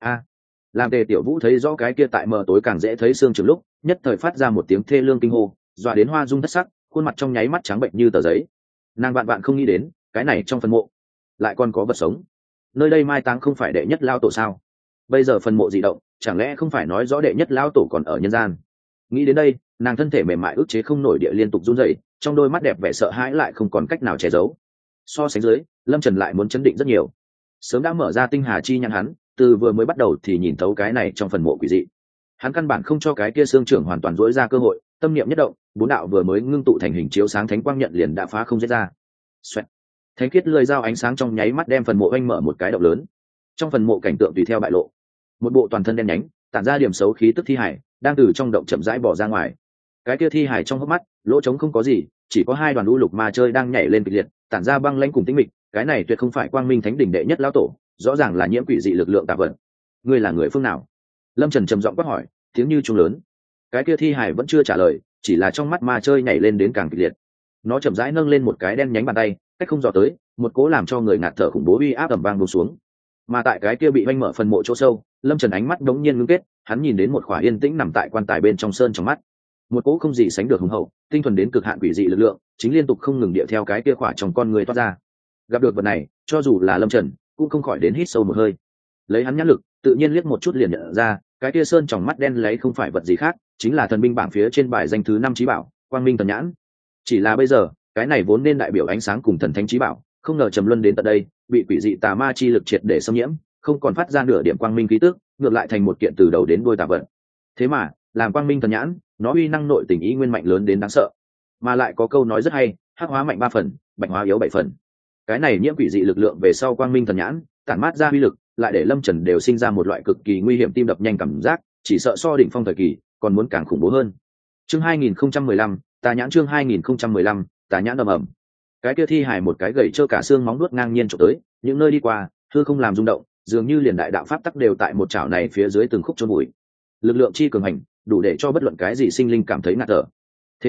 A: Làm Tề Tiểu Vũ thấy rõ cái kia tại mờ tối càng dễ thấy xương trường lúc, nhất thời phát ra một tiếng thê lương kinh hô, dọa đến hoa rung thất sắc, khuôn mặt trong nháy mắt trắng bệnh như tờ giấy. Nàng vạn vạn không nghĩ đến, cái này trong phần mộ lại còn có vật sống. Nơi đây mai táng không phải đệ nhất lao tổ sao? Bây giờ phần mộ dị động, chẳng lẽ không phải nói rõ đệ nhất lao tổ còn ở nhân gian? Nghĩ đến đây, nàng thân thể mềm mại ức chế không nổi địa liên tục run rẩy, trong đôi mắt đẹp vẻ sợ hãi lại không còn cách nào che giấu. So sánh dưới, Lâm Trần lại muốn chấn định rất nhiều. Sớm đã mở ra tinh hà chi nhãn hắn, từ vừa mới bắt đầu thì nhìn thấu cái này trong phần mộ quỷ dị. Hắn căn bản không cho cái kia xương trưởng hoàn toàn dỗi ra cơ hội, tâm niệm nhất động, bốn đạo vừa mới ngưng tụ thành hình chiếu sáng thánh quang nhận liền đã phá không giết ra. Xoẹt. Thánh khiết lưỡi dao ánh sáng trong nháy mắt đem phần mộ oanh mở một cái động lớn. Trong phần mộ cảnh tượng tùy theo bại lộ. Một bộ toàn thân đen nhánh, tản ra điểm xấu khí tức thi hải, đang từ trong động chậm rãi bỏ ra ngoài. Cái kia thi hải trong hốc mắt, lỗ trống không có gì, chỉ có hai đoàn u lục ma chơi đang nhảy lên kịch liệt, tản ra băng lãnh cùng tĩnh mịch. Cái này tuyệt không phải Quang Minh Thánh đỉnh đệ nhất lão tổ, rõ ràng là nhiễm quỷ dị lực lượng tà vật. Ngươi là người phương nào? Lâm Trần trầm giọng quát hỏi, tiếng như chuông lớn. Cái kia thi hải vẫn chưa trả lời, chỉ là trong mắt ma chơi nhảy lên đến càng kịch liệt. Nó chậm rãi nâng lên một cái đen nhánh bàn tay, cách không dò tới, một cố làm cho người ngạt thở khủng bố uy áp ầm vang buông xuống. Mà tại cái kia bị vanh mở phần mộ chỗ sâu, Lâm Trần ánh mắt đống nhiên ngưng kết, hắn nhìn đến một khỏa yên tĩnh nằm tại quan tài bên trong sơn trong mắt. Một cỗ không gì sánh được hùng hậu, tinh thuần đến cực hạn quỷ dị lực lượng, chính liên tục không ngừng điệu theo cái kia khỏa trong con người toát ra. Gặp được vật này, cho dù là Lâm Trần, cũng không khỏi đến hít sâu một hơi. Lấy hắn nhãn lực, tự nhiên liếc một chút liền nhận ra, cái kia sơn trong mắt đen lấy không phải vật gì khác, chính là thần binh bảng phía trên bài danh thứ 5 chí bảo, Quang Minh Thần Nhãn. Chỉ là bây giờ, cái này vốn nên đại biểu ánh sáng cùng thần thánh chí bảo, không ngờ trầm luân đến tận đây, bị quỷ dị tà ma chi lực triệt để xâm nhiễm, không còn phát ra nửa điểm quang minh khí tức, ngược lại thành một kiện từ đầu đến đuôi tà vật. Thế mà, làm Quang Minh Thần Nhãn, nó uy năng nội tình ý nguyên mạnh lớn đến đáng sợ, mà lại có câu nói rất hay, hắc hóa mạnh 3 phần, bạch hóa yếu 7 phần. Cái này nhiễm quỷ dị lực lượng về sau Quang Minh Thần Nhãn, tản mát ra uy lực, lại để Lâm Trần đều sinh ra một loại cực kỳ nguy hiểm tim đập nhanh cảm giác, chỉ sợ so đỉnh phong thời kỳ, còn muốn càng khủng bố hơn. Chương 2015, Tà Nhãn chương 2015, Tà Nhãn ầm ầm. Cái kia thi hài một cái gậy trơ cả xương móng vuốt ngang nhiên chụp tới, những nơi đi qua, hư không làm rung động, dường như liền đại đạo pháp tắc đều tại một chảo này phía dưới từng khúc chôn bụi. Lực lượng chi cường hành, đủ để cho bất luận cái gì sinh linh cảm thấy ngạt thở. Thế mà,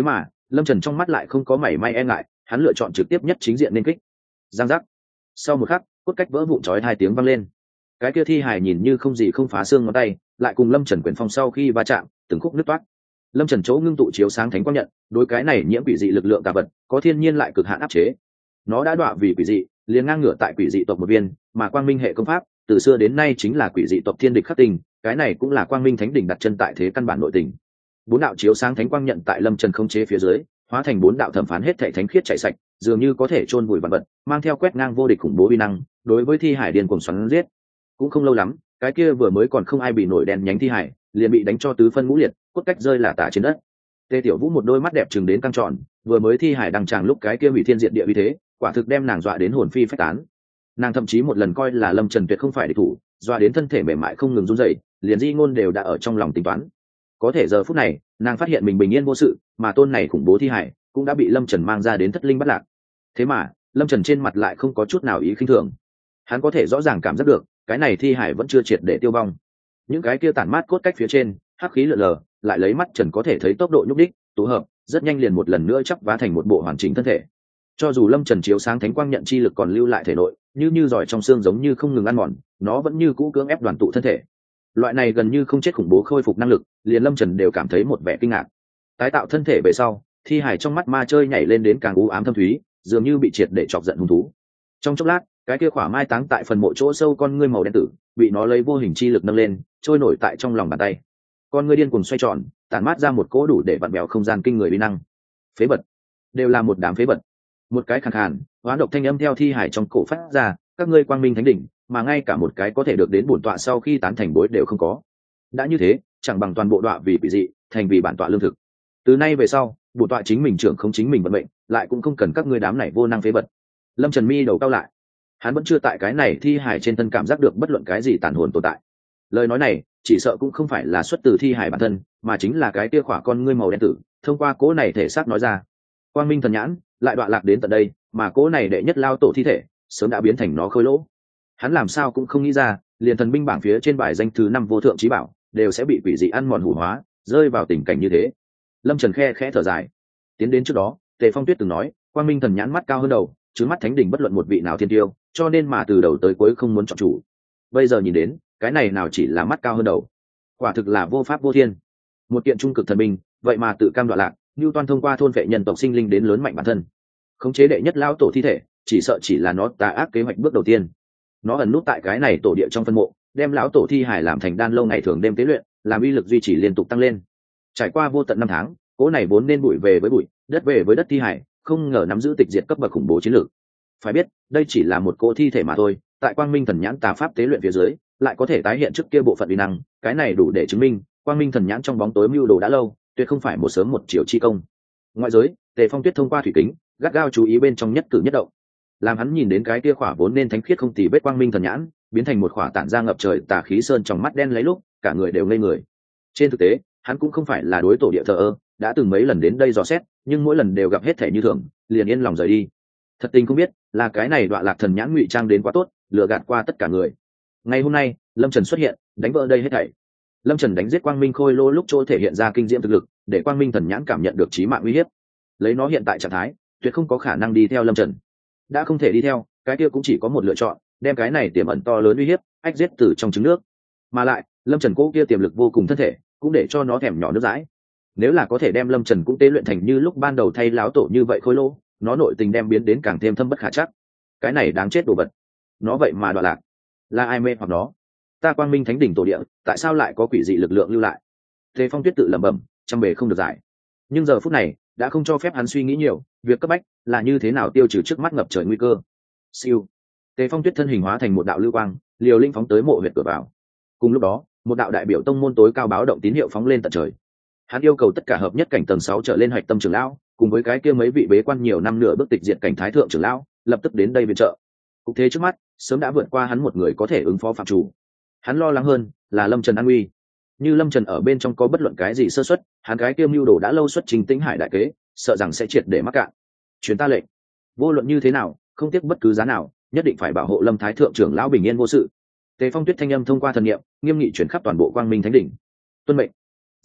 A: Lâm Trần trong mắt lại không có mảy may e ngại, hắn lựa chọn trực tiếp nhất chính diện nên kích. Giang giác. Sau một khắc, cốt cách vỡ vụn chói 2 tiếng vang lên. Cái kia thi hài nhìn như không gì không phá xương ngón tay, lại cùng Lâm Trần quyền phong sau khi va chạm, từng khúc nứt toác. Lâm Trần chỗ ngưng tụ chiếu sáng thánh quang nhận, đối cái này nhiễm quỷ dị lực lượng tà vật, có thiên nhiên lại cực hạn áp chế. Nó đã đọa vì quỷ dị, liền ngang ngửa tại quỷ dị tộc một viên, mà quang minh hệ công pháp, từ xưa đến nay chính là quỷ dị tộc thiên địch khắc tình, cái này cũng là quang minh thánh đỉnh đặt chân tại thế căn bản nội tình. Bốn đạo chiếu sáng thánh quang nhận tại Lâm Trần không chế phía dưới, hóa thành bốn đạo thẩm phán hết thảy thánh khiết chạy sạch, dường như có thể chôn vùi vạn vật, mang theo quét ngang vô địch khủng bố uy năng, đối với thi hải điên cuồng xoắn giết. Cũng không lâu lắm, cái kia vừa mới còn không ai bị nổi đen nhánh thi hải, liền bị đánh cho tứ phân ngũ liệt, cốt cách rơi lả tả trên đất. Tề Tiểu Vũ một đôi mắt đẹp trừng đến căng tròn, vừa mới thi hải đằng tràng lúc cái kia hủy thiên diệt địa uy thế, quả thực đem nàng dọa đến hồn phi phách tán. Nàng thậm chí một lần coi là Lâm Trần tuyệt không phải địch thủ, dọa đến thân thể mềm mại không ngừng run rẩy, liền di ngôn đều đã ở trong lòng tính toán. Có thể giờ phút này, nàng phát hiện mình bình yên vô sự, mà tôn này khủng bố thi hải cũng đã bị Lâm Trần mang ra đến thất linh bắt lạc. Thế mà, Lâm Trần trên mặt lại không có chút nào ý khinh thường. Hắn có thể rõ ràng cảm giác được, cái này thi hải vẫn chưa triệt để tiêu vong. Những cái kia tản mát cốt cách phía trên, hắc khí lượn lờ, lại lấy mắt Trần có thể thấy tốc độ nhúc đích, tụ hợp, rất nhanh liền một lần nữa chắp vá thành một bộ hoàn chỉnh thân thể. Cho dù Lâm Trần chiếu sáng thánh quang nhận chi lực còn lưu lại thể nội, như giỏi trong xương giống như không ngừng ăn mòn, nó vẫn như cũ cưỡng ép đoàn tụ thân thể. Loại này gần như không chết khủng bố khôi phục năng lực, liền Lâm Trần đều cảm thấy một vẻ kinh ngạc. Tái tạo thân thể về sau, thi hải trong mắt ma chơi nhảy lên đến càng u ám thâm thúy, dường như bị triệt để chọc giận hung thú. Trong chốc lát, cái kia khỏa mai táng tại phần mộ chỗ sâu con ngươi màu đen tử, bị nó lấy vô hình chi lực nâng lên, trôi nổi tại trong lòng bàn tay. Con ngươi điên cuồng xoay tròn, tản mát ra một cỗ đủ để vặn bèo không gian kinh người uy năng. Phế vật, đều là một đám phế vật. Một cái khàn khàn, hóa độc thanh âm theo thi hải trong cổ phát ra, các ngươi quang minh thánh đỉnh, mà ngay cả một cái có thể được đến bổn tọa sau khi tán thành bối đều không có. Đã như thế, chẳng bằng toàn bộ đọa vì quỷ dị, thành vì bản tọa lương thực. Từ nay về sau, bổn tọa chính mình trưởng không chính mình vận mệnh, lại cũng không cần các ngươi đám này vô năng phế vật. Lâm Trần mi đầu cao lại, hắn vẫn chưa tại cái này thi hải trên thân cảm giác được bất luận cái gì tàn hồn tồn tại. Lời nói này, chỉ sợ cũng không phải là xuất từ thi hải bản thân, mà chính là cái kia khỏa con ngươi màu đen tử, thông qua cố này thể xác nói ra. Quang minh thần nhãn lại đọa lạc đến tận đây, mà cố này đệ nhất lao tổ thi thể sớm đã biến thành nó khôi lỗ. Hắn làm sao cũng không nghĩ ra, liền thần binh bảng phía trên bài danh thứ 5 vô thượng chí bảo đều sẽ bị quỷ dị ăn mòn hủ hóa, rơi vào tình cảnh như thế. Lâm Trần khẽ thở dài. Tiến đến trước đó, Tề Phong Tuyết từng nói, quang minh thần nhãn mắt cao hơn đầu, chứ mắt thánh đỉnh bất luận một vị nào thiên tiêu, cho nên mà từ đầu tới cuối không muốn chọn chủ. Bây giờ nhìn đến, cái này nào chỉ là mắt cao hơn đầu, quả thực là vô pháp vô thiên. Một kiện trung cực thần binh, vậy mà tự cam đoạn lạc, như toàn thông qua thôn vệ nhân tộc sinh linh đến lớn mạnh bản thân. Khống chế đệ nhất lão tổ thi thể, chỉ sợ chỉ là nó tà ác kế hoạch bước đầu tiên. Nó ẩn nút tại cái này tổ địa trong phân mộ, đem lão tổ thi hải làm thành đan lâu ngày thường đêm tế luyện, làm uy lực duy trì liên tục tăng lên. Trải qua vô tận năm tháng, cỗ này vốn nên bụi về với bụi, đất về với đất thi hải, không ngờ nắm giữ tịch diệt cấp bậc khủng bố chiến lược. Phải biết, đây chỉ là một cỗ thi thể mà thôi, tại quang minh thần nhãn tà pháp tế luyện phía dưới, lại có thể tái hiện trước kia bộ phận uy năng, cái này đủ để chứng minh, quang minh thần nhãn trong bóng tối mưu đồ đã lâu, tuyệt không phải một sớm một chiều chi công. Ngoại giới, Tề Phong Tuyết thông qua thủy kính, gắt gao chú ý bên trong nhất cử nhất động. Làm hắn nhìn đến cái kia khỏa vốn nên thánh khiết không tì vết quang minh thần nhãn, biến thành một khỏa tản ra ngập trời tà khí sơn trong mắt đen lấy lúc, cả người đều ngây người. Trên thực tế, hắn cũng không phải là đối tổ địa thờ ơ, đã từng mấy lần đến đây dò xét, nhưng mỗi lần đều gặp hết thể như thường, liền yên lòng rời đi. Thật tình không biết, là cái này đọa lạc thần nhãn ngụy trang đến quá tốt, lừa gạt qua tất cả người. Ngày hôm nay, Lâm Trần xuất hiện, đánh vỡ đây hết thảy. Lâm Trần đánh giết quang minh khôi lô lúc chỗ thể hiện ra kinh diễm thực lực, để quang minh thần nhãn cảm nhận được chí mạng uy hiếp. Lấy nó hiện tại trạng thái, tuyệt không có khả năng đi theo Lâm Trần. Đã không thể đi theo, cái kia cũng chỉ có một lựa chọn, đem cái này tiềm ẩn to lớn uy hiếp ách giết từ trong trứng nước. Mà lại, Lâm Trần cố kia tiềm lực vô cùng thân thể, cũng để cho nó thèm nhỏ nước dãi. Nếu là có thể đem Lâm Trần cũng tế luyện thành như lúc ban đầu thay láo tổ như vậy khôi lô, nó nội tình đem biến đến càng thêm thâm bất khả trắc. Cái này đáng chết đồ vật. Nó vậy mà đọa lạc. Là ai mê hoặc nó? Ta quang minh thánh đỉnh tổ địa, tại sao lại có quỷ dị lực lượng lưu lại? Tề Phong Tuyết tự lẩm bẩm, trăm bề không được giải. Nhưng giờ phút này, đã không cho phép hắn suy nghĩ nhiều, việc cấp bách là như thế nào tiêu trừ trước mắt ngập trời nguy cơ. Siêu. Tề Phong Tuyết thân hình hóa thành một đạo lưu quang, liều linh phóng tới mộ huyệt cửa vào. Cùng lúc đó, một đạo đại biểu tông môn tối cao báo động tín hiệu phóng lên tận trời. Hắn yêu cầu tất cả hợp nhất cảnh tầng 6 trở lên hoạch tâm trưởng lão, cùng với cái kia mấy vị bế quan nhiều năm nửa bước tịch diệt cảnh thái thượng trưởng lão, lập tức đến đây viện trợ. Cục thế trước mắt, sớm đã vượt qua hắn một người có thể ứng phó phạm chủ. Hắn lo lắng hơn là Lâm Trần an nguy. Như Lâm Trần ở bên trong có bất luận cái gì sơ suất, hắn cái kia mưu đồ đã lâu xuất trình tĩnh hải đại kế, sợ rằng sẽ triệt để mắc cạn. Truyền ta lệnh, vô luận như thế nào, không tiếc bất cứ giá nào, nhất định phải bảo hộ Lâm thái thượng trưởng lão bình yên vô sự. Tề Phong Tuyết thanh âm thông qua thần niệm, nghiêm nghị truyền khắp toàn bộ quang minh thánh đỉnh. Tuân mệnh.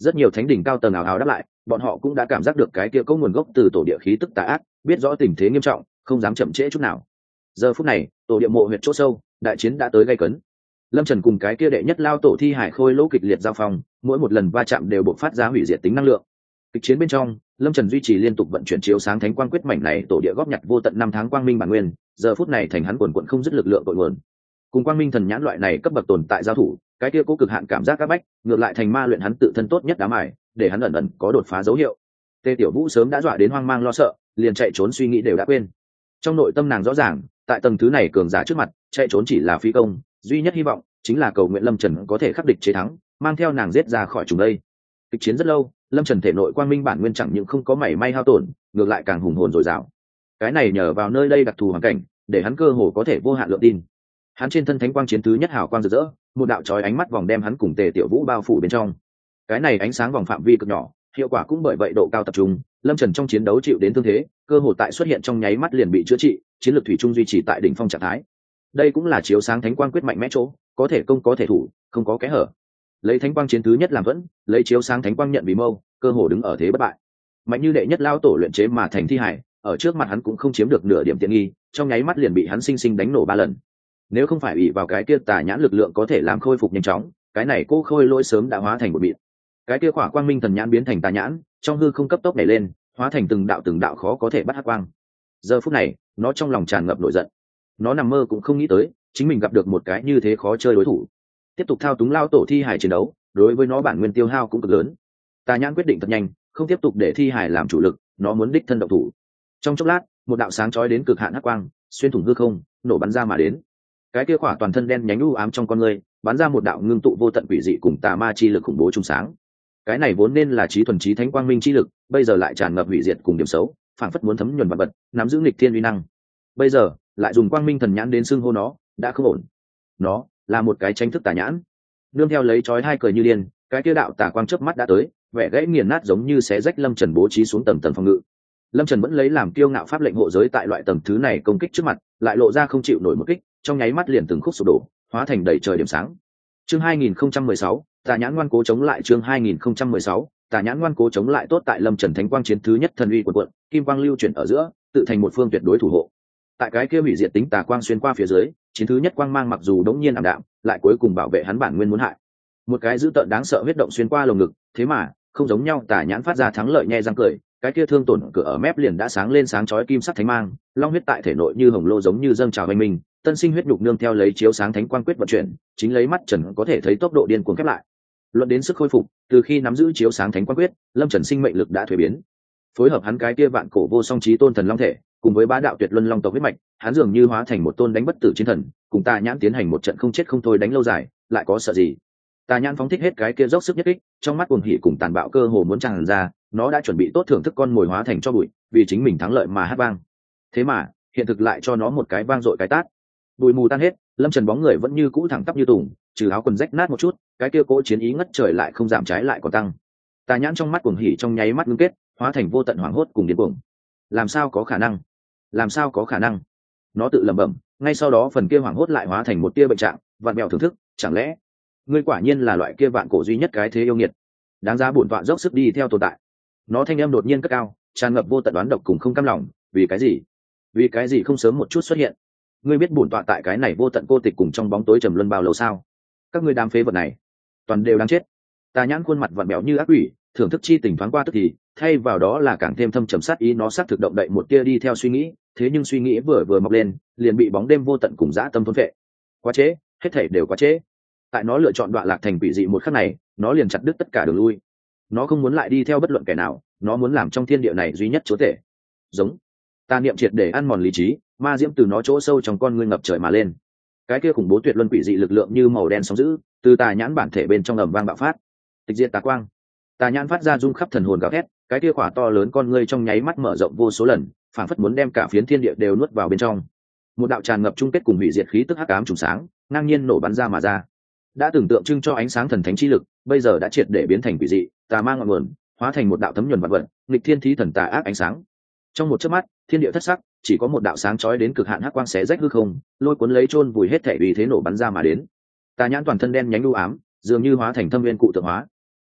A: Rất nhiều thánh đỉnh cao tầng ảo ảo đáp lại, bọn họ cũng đã cảm giác được cái kia có nguồn gốc từ tổ địa khí tức tà ác, biết rõ tình thế nghiêm trọng, không dám chậm trễ chút nào. Giờ phút này, tổ địa mộ huyệt chỗ sâu, đại chiến đã tới gay cấn. Lâm Trần cùng cái kia đệ nhất lao tổ thi hải khôi lỗ kịch liệt giao phong, mỗi một lần va chạm đều bộc phát ra hủy diệt tính năng lượng. Kịch chiến bên trong, Lâm Trần duy trì liên tục vận chuyển chiếu sáng thánh quang quyết mảnh này tổ địa góp nhặt vô tận năm tháng quang minh bản nguyên, giờ phút này thành hắn quần quần không dứt lực lượng cội nguồn. Cùng quang minh thần nhãn loại này cấp bậc tồn tại giao thủ, cái kia cố cực hạn cảm giác các bách, ngược lại thành ma luyện hắn tự thân tốt nhất đám ải, để hắn ẩn ẩn có đột phá dấu hiệu. Tề Tiểu Vũ sớm đã dọa đến hoang mang lo sợ, liền chạy trốn suy nghĩ đều đã quên. Trong nội tâm nàng rõ ràng, tại tầng thứ này cường giả trước mặt, chạy trốn chỉ là phi công, duy nhất hy vọng chính là cầu nguyện Lâm Trần có thể khắc địch chế thắng, mang theo nàng giết ra khỏi chúng đây. Kịch chiến rất lâu, Lâm Trần thể nội quang minh bản nguyên chẳng những không có mảy may hao tổn, ngược lại càng hùng hồn dồi dào. Cái này nhờ vào nơi đây đặc thù hoàn cảnh, để hắn cơ hồ có thể vô hạn lượng tin. Hắn trên thân thánh quang chiến thứ nhất hào quang rực rỡ, một đạo chói ánh mắt vòng đem hắn cùng Tề Tiểu Vũ bao phủ bên trong. Cái này ánh sáng vòng phạm vi cực nhỏ, hiệu quả cũng bởi vậy độ cao tập trung. Lâm Trần trong chiến đấu chịu đến thương thế, cơ hồ tại xuất hiện trong nháy mắt liền bị chữa trị, chiến lược thủy chung duy trì tại đỉnh phong trạng thái. Đây cũng là chiếu sáng thánh quang quyết mạnh mẽ chỗ, có thể công có thể thủ, không có kẽ hở. Lấy thánh quang chiến thứ nhất làm vẫn, lấy chiếu sáng thánh quang nhận vì mâu, cơ hồ đứng ở thế bất bại. Mạnh như đệ nhất lao tổ luyện chế mà thành thi hải, ở trước mặt hắn cũng không chiếm được nửa điểm tiện nghi, trong nháy mắt liền bị hắn sinh sinh đánh nổ 3 lần. Nếu không phải ủy vào cái kia tà nhãn lực lượng có thể làm khôi phục nhanh chóng, cái này cô khôi lỗi sớm đã hóa thành một bịt. Cái kia khỏa quang minh thần nhãn biến thành tà nhãn, trong hư không cấp tốc nhảy lên, hóa thành từng đạo khó có thể bắt hắc quang. Giờ phút này, nó trong lòng tràn ngập nổi giận. Nó nằm mơ cũng không nghĩ tới, chính mình gặp được một cái như thế khó chơi đối thủ. Tiếp tục thao túng lao tổ thi hải chiến đấu, đối với nó bản nguyên tiêu hao cũng cực lớn. Tà nhãn quyết định thật nhanh, không tiếp tục để thi hải làm chủ lực, nó muốn đích thân động thủ. Trong chốc lát, một đạo sáng chói đến cực hạn hắc quang xuyên thủng hư không, nổ bắn ra mà đến. Cái kia khỏa toàn thân đen nhánh u ám trong con người, bắn ra một đạo ngưng tụ vô tận quỷ dị cùng tà ma chi lực khủng bố trung sáng. Cái này vốn nên là trí thuần trí thánh quang minh chi lực, bây giờ lại tràn ngập hủy diệt cùng điểm xấu, phảng phất muốn thấm nhuần vạn vật, nắm giữ nghịch thiên uy năng. Bây giờ, lại dùng quang minh thần nhãn đến xưng hô nó, đã không ổn. Nó là một cái tranh thức tà nhãn. Nương theo lấy chói hai cười như điên, cái kia đạo tà quang chớp mắt đã tới, vẻ gãy nghiền nát giống như xé rách Lâm Trần bố trí xuống tầng phòng ngự. Lâm Trần vẫn lấy làm kiêu ngạo pháp lệnh hộ giới tại loại tầng thứ này công kích trước mặt, lại lộ ra không chịu nổi một kích, trong nháy mắt liền từng khúc sụp đổ, hóa thành đầy trời điểm sáng. Chương 2016, Tà nhãn ngoan cố chống lại. Chương 2016, Tà nhãn ngoan cố chống lại. Tốt tại Lâm Trần thánh quang chiến thứ nhất thần uy quần, kim quang lưu chuyển ở giữa, tự thành một phương tuyệt đối thủ hộ. Tại cái kia hủy diệt tính tà quang xuyên qua phía dưới, chiến thứ nhất quang mang mặc dù đống nhiên ảm đạm, lại cuối cùng bảo vệ hắn bản nguyên muốn hại. Một cái dữ tợn đáng sợ huyết động xuyên qua lồng ngực, thế mà không giống nhau, Tà nhãn phát ra thắng lợi nhe răng cười, cái kia thương tổn cửa ở mép liền đã sáng lên sáng chói kim sắc thánh mang, long huyết tại thể nội như hồng lô giống như dâng trào oanh minh, tân sinh huyết nhục nương theo lấy chiếu sáng thánh quang quyết vận chuyển, chính lấy mắt Trần có thể thấy tốc độ điên cuồng khép lại. Luận đến sức khôi phục, từ khi nắm giữ chiếu sáng thánh quang quyết, Lâm Trần sinh mệnh lực đã thuế biến. Phối hợp hắn cái kia vạn cổ vô song chí tôn thần long thể, cùng với bá đạo tuyệt luân long tộc huyết mạch, hắn dường như hóa thành một tôn đánh bất tử chiến thần, cùng Tà nhãn tiến hành một trận không chết không thôi đánh lâu dài, lại có sợ gì? Tà nhãn phóng thích hết cái kia dốc sức nhất kích, trong mắt cuồng hỉ cùng tàn bạo cơ hồ muốn tràn ra, nó đã chuẩn bị tốt thưởng thức con mồi hóa thành cho bụi, vì chính mình thắng lợi mà hát vang. Thế mà, hiện thực lại cho nó một cái vang dội cái tát. Bụi mù tan hết, Lâm Trần bóng người vẫn như cũ thẳng tắp như tùng, trừ áo quần rách nát một chút, cái kia cỗ chiến ý ngất trời lại không giảm, trái lại còn tăng. Tà nhãn trong mắt cuồng hỉ trong nháy mắt ngưng kết, hóa thành vô tận hoảng hốt cùng điên cuồng. Làm sao có khả năng? Làm sao có khả năng? Nó tự lẩm bẩm, ngay sau đó phần kia hoảng hốt lại hóa thành một tia bệnh trạng, vặn vẹo thưởng thức, chẳng lẽ ngươi quả nhiên là loại kia vạn cổ duy nhất cái thế yêu nghiệt, đáng giá bổn tọa dốc sức đi theo tồn tại. Nó thanh âm đột nhiên cất cao, tràn ngập vô tận đoán độc cùng không cam lòng, vì cái gì? Vì cái gì không sớm một chút xuất hiện? Ngươi biết bổn tọa tại cái này vô tận cô tịch cùng trong bóng tối trầm luân bao lâu sao? Các ngươi đám phế vật này, toàn đều đáng chết. Tà nhãn khuôn mặt vặn bẹo như ác quỷ, thưởng thức chi tình thoáng qua tức thì, thay vào đó là càng thêm thâm trầm sát ý. Nó xác thực động đậy một tia đi theo suy nghĩ, thế nhưng suy nghĩ vừa mọc lên, liền bị bóng đêm vô tận cùng dã tâm thôn phệ. Quá trễ, hết thảy đều quá trễ. Tại nó lựa chọn đoạn lạc thành quỷ dị một khắc này, nó liền chặt đứt tất cả đường lui. Nó không muốn lại đi theo bất luận kẻ nào, nó muốn làm trong thiên địa này duy nhất chúa tể. Giống. Tà niệm triệt để ăn mòn lý trí, ma diễm từ nó chỗ sâu trong con ngươi ngập trời mà lên. Cái kia khủng bố tuyệt luân quỷ dị lực lượng như màu đen sóng dữ, từ tà nhãn bản thể bên trong ầm vang bạo phát. Tịch diệt tà quang. Tà nhãn phát ra rung khắp thần hồn gào thét, cái kia khỏa to lớn con ngươi trong nháy mắt mở rộng vô số lần, phảng phất muốn đem cả phiến thiên địa đều nuốt vào bên trong. Một đạo tràn ngập chung kết cùng hủy diệt khí tức hắc ám trùng sáng, ngang nhiên nổ bắn ra mà ra. Đã tưởng tượng trưng cho ánh sáng thần thánh chi lực, bây giờ đã triệt để biến thành quỷ dị, tà ma ngọn nguồn, hóa thành một đạo thấm nhuần vạn vật, nghịch thiên thí thần tà ác ánh sáng. Trong một chớp mắt, thiên địa thất sắc, chỉ có một đạo sáng chói đến cực hạn hắc quang xé rách hư không, lôi cuốn lấy chôn vùi hết thể uy thế nổ bắn ra mà đến. Tà nhãn toàn thân đen nhánh u ám, dường như hóa thành thâm viên cụ tượng hóa.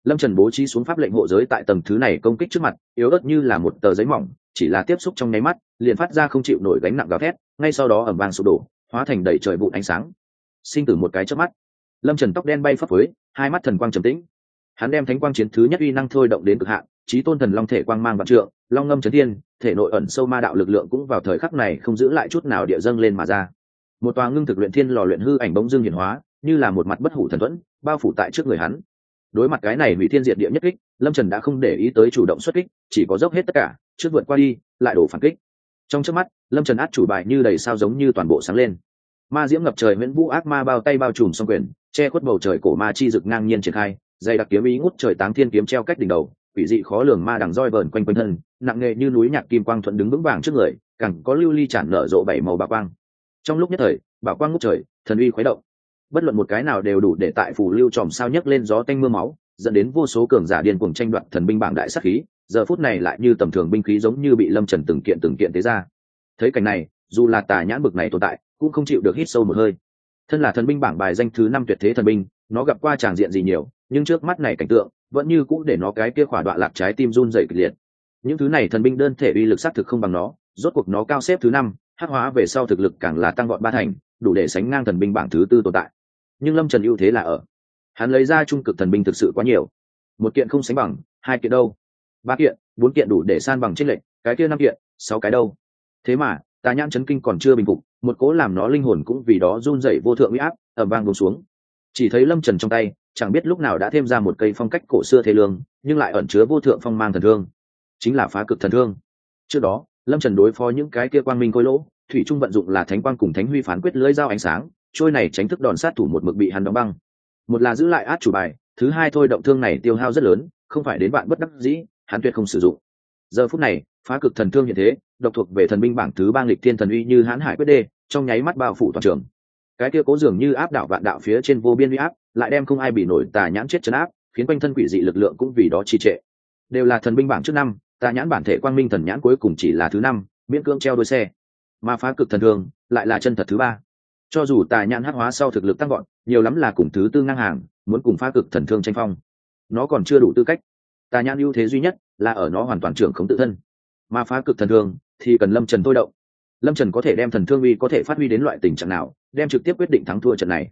A: Lâm Trần bố trí xuống pháp lệnh hộ giới tại tầng thứ này công kích trước mặt, yếu ớt như là một tờ giấy mỏng, chỉ là tiếp xúc trong nháy mắt, liền phát ra không chịu nổi gánh nặng gào thét, ngay sau đó ầm vang sụp đổ, hóa thành đầy trời vụn ánh sáng. Sinh tử một cái chớp mắt, Lâm Trần tóc đen bay phấp phới, hai mắt thần quang trầm tĩnh. Hắn đem thánh quang chiến thứ nhất uy năng thôi động đến cực hạn, chí tôn thần long thể quang mang vạn trượng, long ngâm chấn thiên, thể nội ẩn sâu ma đạo lực lượng cũng vào thời khắc này không giữ lại chút nào địa dâng lên mà ra. Một tòa ngưng thực luyện thiên lò luyện hư ảnh bỗng dưng hiển hóa, như là một mặt bất hủ thần thuẫn, bao phủ tại trước người hắn. Đối mặt cái này hủy thiên diệt địa nhất kích, Lâm Trần đã không để ý tới chủ động xuất kích, chỉ có dốc hết tất cả, trước vượt qua đi, lại đổ phản kích. Trong chớp mắt, Lâm Trần át chủ bài như đầy sao giống như toàn bộ sáng lên. Ma diễm ngập trời, huyễn vũ ác ma bao tay bao trùm song quyền, che khuất bầu trời cổ ma chi rực ngang nhiên triển khai, dày đặc kiếm ý ngút trời táng thiên kiếm treo cách đỉnh đầu, quỷ dị khó lường ma đằng roi vờn quanh quanh thân, nặng nề như núi nhạc kim quang thuận đứng vững vàng trước người, càng có lưu ly tràn nở rộ bảy màu bảo quang. Trong lúc nhất thời, bảo quang ngút trời, thần uy khuấy động. Bất luận một cái nào đều đủ để tại phù lưu tròm sao nhấc lên gió tanh mưa máu, dẫn đến vô số cường giả điên cuồng tranh đoạt thần binh bảng đại sát khí, giờ phút này lại như tầm thường binh khí giống như bị Lâm Trần từng kiện tế ra. Thấy cảnh này, dù là Tà Nhãn bực này tồn tại, cũng không chịu được hít sâu một hơi. Thân là thần binh bảng bài danh thứ 5 tuyệt thế thần binh, nó gặp qua tràng diện gì nhiều, nhưng trước mắt này cảnh tượng vẫn như cũ để nó cái kia khỏa đoạn lạc trái tim run rẩy kịch liệt. Những thứ này thần binh đơn thể uy lực xác thực không bằng nó, rốt cuộc nó cao xếp thứ 5, hắc hóa về sau thực lực càng là tăng vọt 3 thành, đủ để sánh ngang thần binh bảng thứ 4 tồn tại. Nhưng Lâm Trần ưu thế là ở hắn lấy ra trung cực thần binh thực sự quá nhiều, một kiện không sánh bằng, hai kiện đâu, 3 kiện, 4 kiện đủ để san bằng chênh lệch, cái kia 5 kiện, 6 cái đâu. Thế mà Tà Nhãn chấn kinh còn chưa bình phục, một cỗ làm nó linh hồn cũng vì đó run rẩy vô thượng uy áp ầm vang buông xuống. Chỉ thấy Lâm Trần trong tay chẳng biết lúc nào đã thêm ra một cây phong cách cổ xưa thế lương, nhưng lại ẩn chứa vô thượng phong mang thần thương, chính là phá cực thần thương. Trước đó Lâm Trần đối phó những cái kia quang minh khôi lỗ, thủy trung vận dụng là thánh quang cùng thánh huy phán quyết lưỡi dao ánh sáng, trôi này tránh thức đòn sát thủ một mực bị hắn đóng băng. Một là giữ lại át chủ bài, thứ hai thôi động thương này tiêu hao rất lớn, không phải đến bạn bất đắc dĩ, hắn tuyệt không sử dụng. Giờ phút này phá cực thần thương hiện thế, độc thuộc về thần binh bảng thứ 3 nghịch thiên thần uy như hãn hải quyết đê, trong nháy mắt bao phủ toàn trường. Cái kia cố dường như áp đảo vạn đạo phía trên vô biên uy áp, lại đem không ai bị nổi Tà Nhãn chết chấn áp, khiến quanh thân quỷ dị lực lượng cũng vì đó trì trệ. Đều là thần binh bảng trước 5, Tà Nhãn bản thể quang minh thần nhãn cuối cùng chỉ là thứ 5, miễn cưỡng treo đôi xe. Mà phá cực thần thương lại là chân thật thứ 3. Cho dù Tà Nhãn hắc hóa sau thực lực tăng vọt, nhiều lắm là cùng thứ 4 ngang hàng, muốn cùng phá cực thần thương tranh phong, nó còn chưa đủ tư cách. Tà Nhãn ưu thế duy nhất là ở nó hoàn toàn trưởng khống tự thân, mà phá cực thần thương thì cần Lâm Trần thôi động. Lâm Trần có thể đem thần thương uy có thể phát huy đến loại tình trạng nào, đem trực tiếp quyết định thắng thua trận này.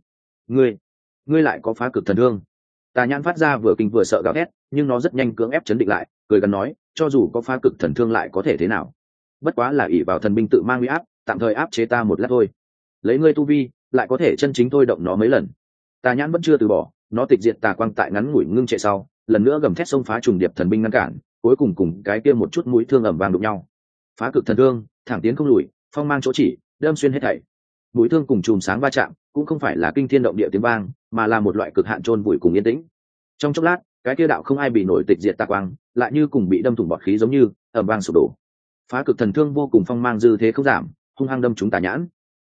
A: Ngươi lại có phá cực thần thương? Tà Nhãn phát ra vừa kinh vừa sợ gào thét, nhưng nó rất nhanh cưỡng ép chấn định lại, cười gần nói, cho dù có phá cực thần thương lại có thể thế nào? Bất quá là ỷ vào thần binh tự mang uy áp, tạm thời áp chế ta một lát thôi. Lấy ngươi tu vi, lại có thể chân chính thôi động nó mấy lần. Tà Nhãn vẫn chưa từ bỏ, nó tịch diệt tà quang tại ngắn ngủi ngưng trệ sau, lần nữa gầm thét xông phá trùng điệp thần binh ngăn cản, cuối cùng cái kia một chút mũi thương ầm vang đụng nhau. Phá cực thần thương thẳng tiến không lùi, phong mang chỗ chỉ, đâm xuyên hết thảy. Mũi thương cùng chùm sáng va chạm, cũng không phải là kinh thiên động địa tiếng vang, mà là một loại cực hạn chôn vùi cùng yên tĩnh. Trong chốc lát, cái kia đạo không ai bị nổi tịch diệt tà quang, lại như cùng bị đâm thủng bọt khí giống như ầm vang sụp đổ. Phá cực thần thương vô cùng phong mang dư thế không giảm, hung hăng đâm trúng Tà Nhãn.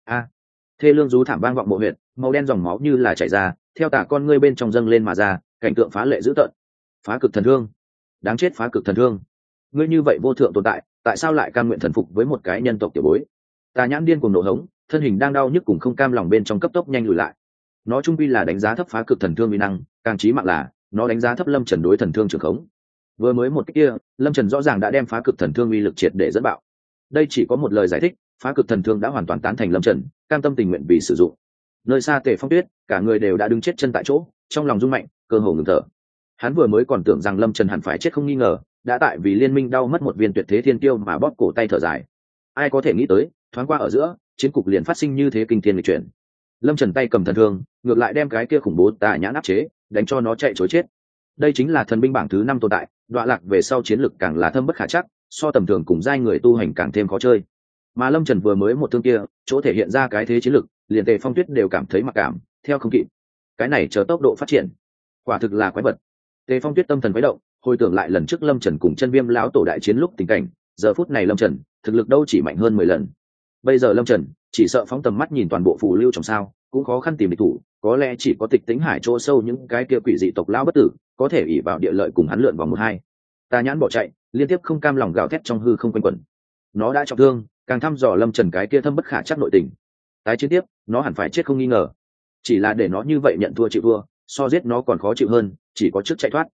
A: Thê lương rú thảm vang vọng mộ huyệt, màu đen dòng máu như là chảy ra, theo tà con ngươi bên trong dâng lên mà ra, cảnh tượng phá lệ dữ tợn. Phá cực thần thương, đáng chết phá cực thần thương, ngươi như vậy vô thượng tồn tại, tại sao lại cam nguyện thần phục với một cái nhân tộc tiểu bối? Tà Nhãn điên cuồng nổ hống, thân hình đang đau nhức cùng không cam lòng bên trong cấp tốc nhanh lùi lại. Nó trung quy là đánh giá thấp phá cực thần thương uy năng, càng chí mạng là nó đánh giá thấp Lâm Trần đối thần thương trường khống. Vừa mới một cái kia, Lâm Trần rõ ràng đã đem phá cực thần thương uy lực triệt để dẫn bạo. Đây chỉ có một lời giải thích, phá cực thần thương đã hoàn toàn tán thành Lâm Trần, cam tâm tình nguyện vì sử dụng. Nơi xa Tề Phong Tuyết, cả người đều đã đứng chết chân tại chỗ, trong lòng rung mạnh, cơ hồ ngừng thở. Hắn vừa mới còn tưởng rằng Lâm Trần hẳn phải chết không nghi ngờ, đã tại vì liên minh đau mất một viên tuyệt thế thiên tiêu mà bóp cổ tay thở dài. Ai có thể nghĩ tới, thoáng qua ở giữa, chiến cục liền phát sinh như thế kinh thiên nghịch chuyển. Lâm Trần tay cầm thần thương, ngược lại đem cái kia khủng bố Tà Nhãn áp chế, đánh cho nó chạy trối chết. Đây chính là thần binh bảng thứ 5 tồn tại, đọa lạc về sau chiến lực càng là thâm bất khả trắc, so tầm thường cùng giai người tu hành càng thêm khó chơi. Mà Lâm Trần vừa mới một thương kia, chỗ thể hiện ra cái thế chiến lực, liền Tề Phong Tuyết đều cảm thấy mặc cảm, theo không kịp. Cái này chờ tốc độ phát triển, quả thực là quái vật. Tề Phong Tuyết tâm thần quấy động, hồi tưởng lại lần trước Lâm Trần cùng Chân Viêm lão tổ đại chiến lúc tình cảnh, giờ phút này Lâm Trần thực lực đâu chỉ mạnh hơn 10 lần. Bây giờ Lâm Trần chỉ sợ phóng tầm mắt nhìn toàn bộ phù lưu trong sao, cũng khó khăn tìm địch thủ, có lẽ chỉ có Tịch Tĩnh Hải chỗ sâu những cái kia quỷ dị tộc lão bất tử, có thể ỷ vào địa lợi cùng hắn lượn vòng 1-2. Tà Nhãn bỏ chạy, liên tiếp không cam lòng gào thét trong hư không quanh quẩn. Nó đã trọng thương, càng thăm dò Lâm Trần cái kia thâm bất khả chắc nội tình. Tái chiến tiếp, nó hẳn phải chết không nghi ngờ. Chỉ là để nó như vậy nhận thua chịu thua, so giết nó còn khó chịu hơn, chỉ có trước chạy thoát.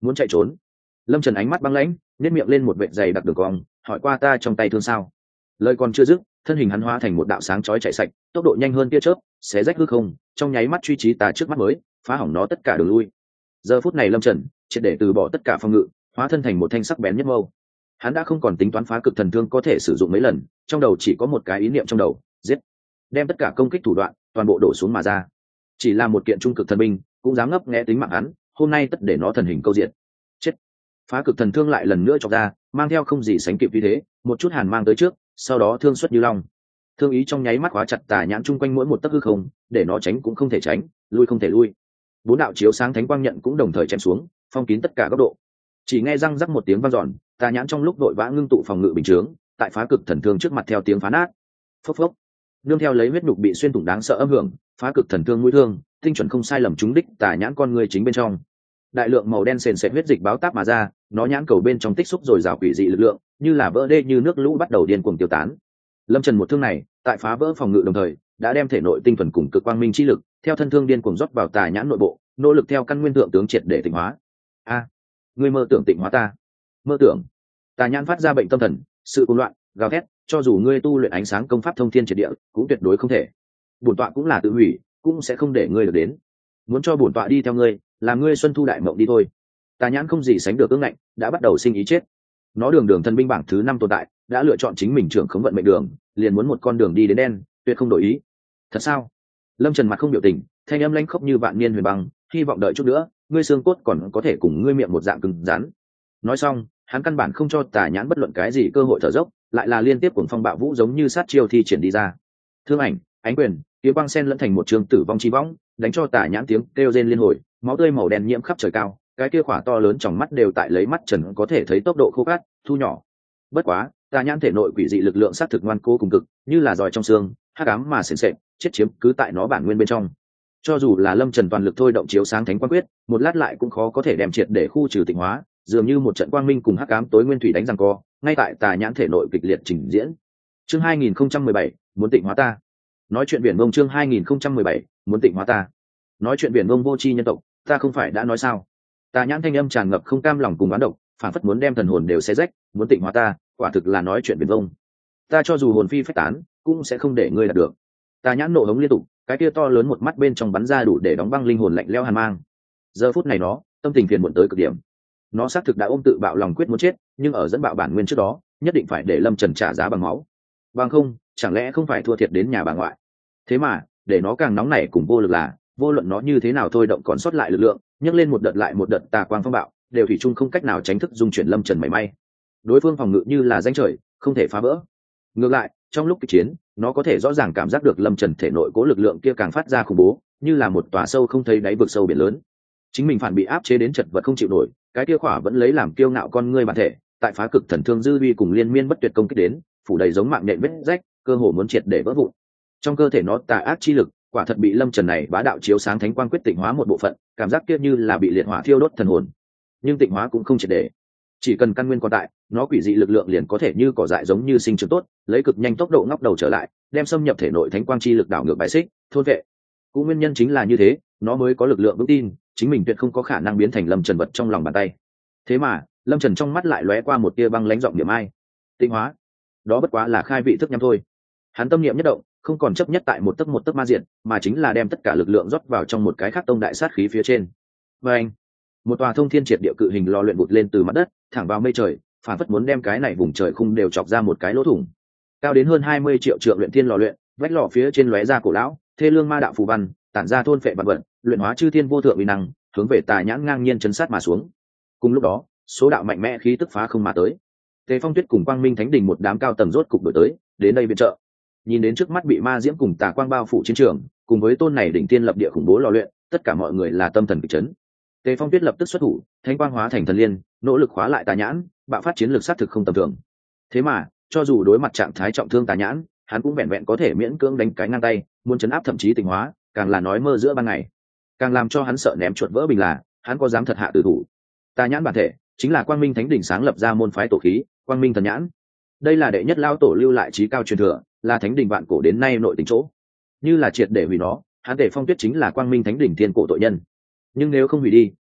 A: muốn chạy trốn. Lâm Trần ánh mắt băng lãnh, nhếch miệng lên một vệt dày đặc đường cong, hỏi qua ta trong tay thương sao. Lời còn chưa dứt, thân hình hắn hóa thành một đạo sáng chói chạy sạch, tốc độ nhanh hơn tia chớp, xé rách hư không, trong nháy mắt truy trí tà trước mắt mới, phá hỏng nó tất cả đường lui. Giờ phút này Lâm Trần triệt để từ bỏ tất cả phòng ngự, hóa thân thành một thanh sắc bén nhất mâu. Hắn đã không còn tính toán phá cực thần thương có thể sử dụng mấy lần, trong đầu chỉ có một cái ý niệm trong đầu, giết. Đem tất cả công kích thủ đoạn toàn bộ đổ xuống mà ra. Chỉ là một kiện trung cực thần binh, cũng dám ngấp nghé tính mạng hắn, hôm nay tất để nó thần hình câu diện. Chết. Phá cực thần thương lại lần nữa chọc ra, mang theo không gì sánh kịp vì thế, một chút hàn mang tới trước, sau đó thương xuất như long. Thương ý trong nháy mắt khóa chặt tà nhãn chung quanh mỗi một tấc hư không, để nó tránh cũng không thể tránh, lui không thể lui. Bốn đạo chiếu sáng thánh quang nhận cũng đồng thời chém xuống, phong kín tất cả góc độ. Chỉ nghe răng rắc một tiếng vang dọn, tà nhãn trong lúc đội vã ngưng tụ phòng ngự bình chướng, tại phá cực thần thương trước mặt theo tiếng phá nát. Phốc phốc. Nương theo lấy huyết nhục bị xuyên thủng đáng sợ âm hưởng, phá cực thần thương mũi thương, tinh chuẩn không sai lầm trúng đích tà nhãn con người chính bên trong. Đại lượng màu đen sền sệt huyết dịch báo táp mà ra, nó nhãn cầu bên trong tích xúc rồi rào quỷ dị lực lượng, như là vỡ đê như nước lũ bắt đầu điên cuồng tiêu tán. Lâm Trần một thương này, tại phá vỡ phòng ngự đồng thời, đã đem thể nội tinh thuần cùng cực quang minh chi lực, theo thân thương điên cuồng rót vào tà nhãn nội bộ, nỗ lực theo căn nguyên thượng tướng triệt để tịnh hóa. A, ngươi mơ tưởng tịnh hóa ta? Mơ tưởng? Tà nhãn phát ra bệnh tâm thần, sự cuồng loạn, gào thét, cho dù ngươi tu luyện ánh sáng công pháp thông thiên triệt địa, cũng tuyệt đối không thể. Bổn tọa cũng là tự hủy, cũng sẽ không để ngươi được đến. Muốn cho bổn tọa đi theo ngươi, làm ngươi xuân thu đại mộng đi thôi. Tà nhãn không gì sánh được ương ngạnh, đã bắt đầu sinh ý chết. Nó đường đường thần binh bảng thứ 5 tồn tại, đã lựa chọn chính mình trưởng khống vận mệnh đường, liền muốn một con đường đi đến đen, tuyệt không đổi ý. Thật sao? Lâm Trần mặt không biểu tình, thanh âm lãnh khốc như vạn niên huyền băng, hy vọng đợi chút nữa, ngươi xương cốt còn có thể cùng ngươi miệng một dạng cứng rắn. Nói xong, hắn căn bản không cho tà nhãn bất luận cái gì cơ hội thở dốc, lại là liên tiếp cuồng phong bạo vũ giống như sát chiêu thi triển đi ra. Thương ảnh, ánh quyền, kiếm băng sen lẫn thành một trường tử vong chi võng, đánh cho tà nhãn tiếng kêu rên liên hồi, máu tươi màu đen nhiễm khắp trời cao, cái kia khỏa to lớn trong mắt đều tại lấy mắt trần có thể thấy tốc độ khô cát thu nhỏ. Bất quá, tà nhãn thể nội quỷ dị lực lượng sát thực ngoan cố cùng cực, như là giỏi trong xương, hắc ám mà sền sệt, chết chiếm cứ tại nó bản nguyên bên trong. Cho dù là Lâm Trần toàn lực thôi động chiếu sáng thánh quang quyết, một lát lại cũng khó có thể đem triệt để khu trừ tịnh hóa, dường như một trận quang minh cùng hắc ám tối nguyên thủy đánh giằng co, ngay tại tà nhãn thể nội kịch liệt trình diễn. Chương 2017, muốn tịnh hóa ta. Nói chuyện biển ngông chương 2017, muốn tịnh hóa ta. Nói chuyện biển ngông vô tri nhân tộc, ta không phải đã nói sao? Tà nhãn thanh âm tràn ngập không cam lòng cùng oán độc, phản phất muốn đem thần hồn đều xé rách, muốn tịnh hóa ta, quả thực là nói chuyện biển ngông. Ta cho dù hồn phi phách tán, cũng sẽ không để ngươi đạt được. Tà nhãn nộ hống liên tục, cái kia to lớn một mắt bên trong bắn ra đủ để đóng băng linh hồn lạnh lẽo hàn mang. Giờ phút này nó tâm tình phiền muộn tới cực điểm. Nó xác thực đã ôm tự bạo lòng quyết muốn chết, nhưng ở dẫn bạo bản nguyên trước đó, nhất định phải để Lâm Trần trả giá bằng máu. Bằng không, chẳng lẽ không phải thua thiệt đến nhà bà ngoại? Thế mà, để nó càng nóng nảy cùng vô lực là, vô luận nó như thế nào thôi động còn sót lại lực lượng, nhấc lên một đợt lại một đợt tà quang phong bạo, đều thủy chung không cách nào tránh thức dung chuyển Lâm Trần mảy may. Đối phương phòng ngự như là danh trời, không thể phá vỡ. Ngược lại, trong lúc kịch chiến, nó có thể rõ ràng cảm giác được Lâm Trần thể nội cố lực lượng kia càng phát ra khủng bố, như là một tòa sâu không thấy đáy vực sâu biển lớn. Chính mình phản bị áp chế đến chật vật không chịu nổi, cái kia khỏa vẫn lấy làm kiêu ngạo con ngươi bản thể, tại phá cực thần thương dư uy cùng liên miên bất tuyệt công kích đến, phủ đầy giống mạng nhện vết rách, cơ hồ muốn triệt để vỡ vụn. Trong cơ thể nó tà ác chi lực, quả thật bị Lâm Trần này bá đạo chiếu sáng thánh quang quyết tịnh hóa một bộ phận, cảm giác kia như là bị liệt hỏa thiêu đốt thần hồn. Nhưng tịnh hóa cũng không triệt để, chỉ cần căn nguyên còn tại, nó quỷ dị lực lượng liền có thể như cỏ dại giống như sinh trưởng tốt, lấy cực nhanh tốc độ ngóc đầu trở lại, đem xâm nhập thể nội thánh quang chi lực đảo ngược bài xích, thôn vệ. Cũng nguyên nhân chính là như thế, nó mới có lực lượng vững tin, chính mình tuyệt không có khả năng biến thành Lâm Trần vật trong lòng bàn tay. Thế mà, Lâm Trần trong mắt lại lóe qua một tia băng lãnh giọng niệm ai. Tịnh hóa, đó bất quá là khai vị thức nhắm thôi. Hắn tâm niệm nhất động, không còn chấp nhất tại một tấc ma diện, mà chính là đem tất cả lực lượng rót vào trong một cái khắc tông đại sát khí phía trên. Và anh, một tòa thông thiên triệt địa cự hình lò luyện vụt lên từ mặt đất, thẳng vào mây trời, phản phất muốn đem cái này vùng trời khung đều chọc ra một cái lỗ thủng. Cao đến hơn 20 triệu trượng luyện thiên lò luyện, vách lò phía trên lóe ra cổ lão, thê lương ma đạo phù văn, tản ra thôn phệ vật vận, luyện hóa chư thiên vô thượng uy năng, hướng về tà nhãn ngang nhiên chấn sát mà xuống. Cùng lúc đó, số đạo mạnh mẽ khí tức phá không mà tới. Tề Phong Tuyết cùng Quang Minh Thánh Đình một đám cao tầng rốt cục đổi tới, đến đây viện trợ. Nhìn đến trước mắt bị ma diễm cùng tà quang bao phủ chiến trường, cùng với tôn này đỉnh tiên lập địa khủng bố lò luyện, tất cả mọi người là tâm thần kịch chấn. Tề Phong Tuyết lập tức xuất thủ, thánh quang hóa thành thần liên, nỗ lực khóa lại tà nhãn, bạo phát chiến lược sát thực không tầm thường. Thế mà, cho dù đối mặt trạng thái trọng thương tà nhãn, hắn cũng vẹn vẹn có thể miễn cưỡng đánh cái ngang tay, muốn chấn áp thậm chí tịnh hóa, càng là nói mơ giữa ban ngày. Càng làm cho hắn sợ ném chuột vỡ bình là, hắn có dám thật hạ tử thủ. Tà nhãn bản thể chính là Quang Minh Thánh Đỉnh sáng lập ra môn phái tổ khí, Quang Minh Thần Nhãn. Đây là đệ nhất lao tổ lưu lại chí cao truyền thừa, là thánh đình vạn cổ đến nay nội tình chỗ. Như là triệt để hủy nó, hắn Tề Phong Tuyết chính là Quang Minh Thánh Đỉnh thiên cổ tội nhân. Nhưng nếu không hủy đi,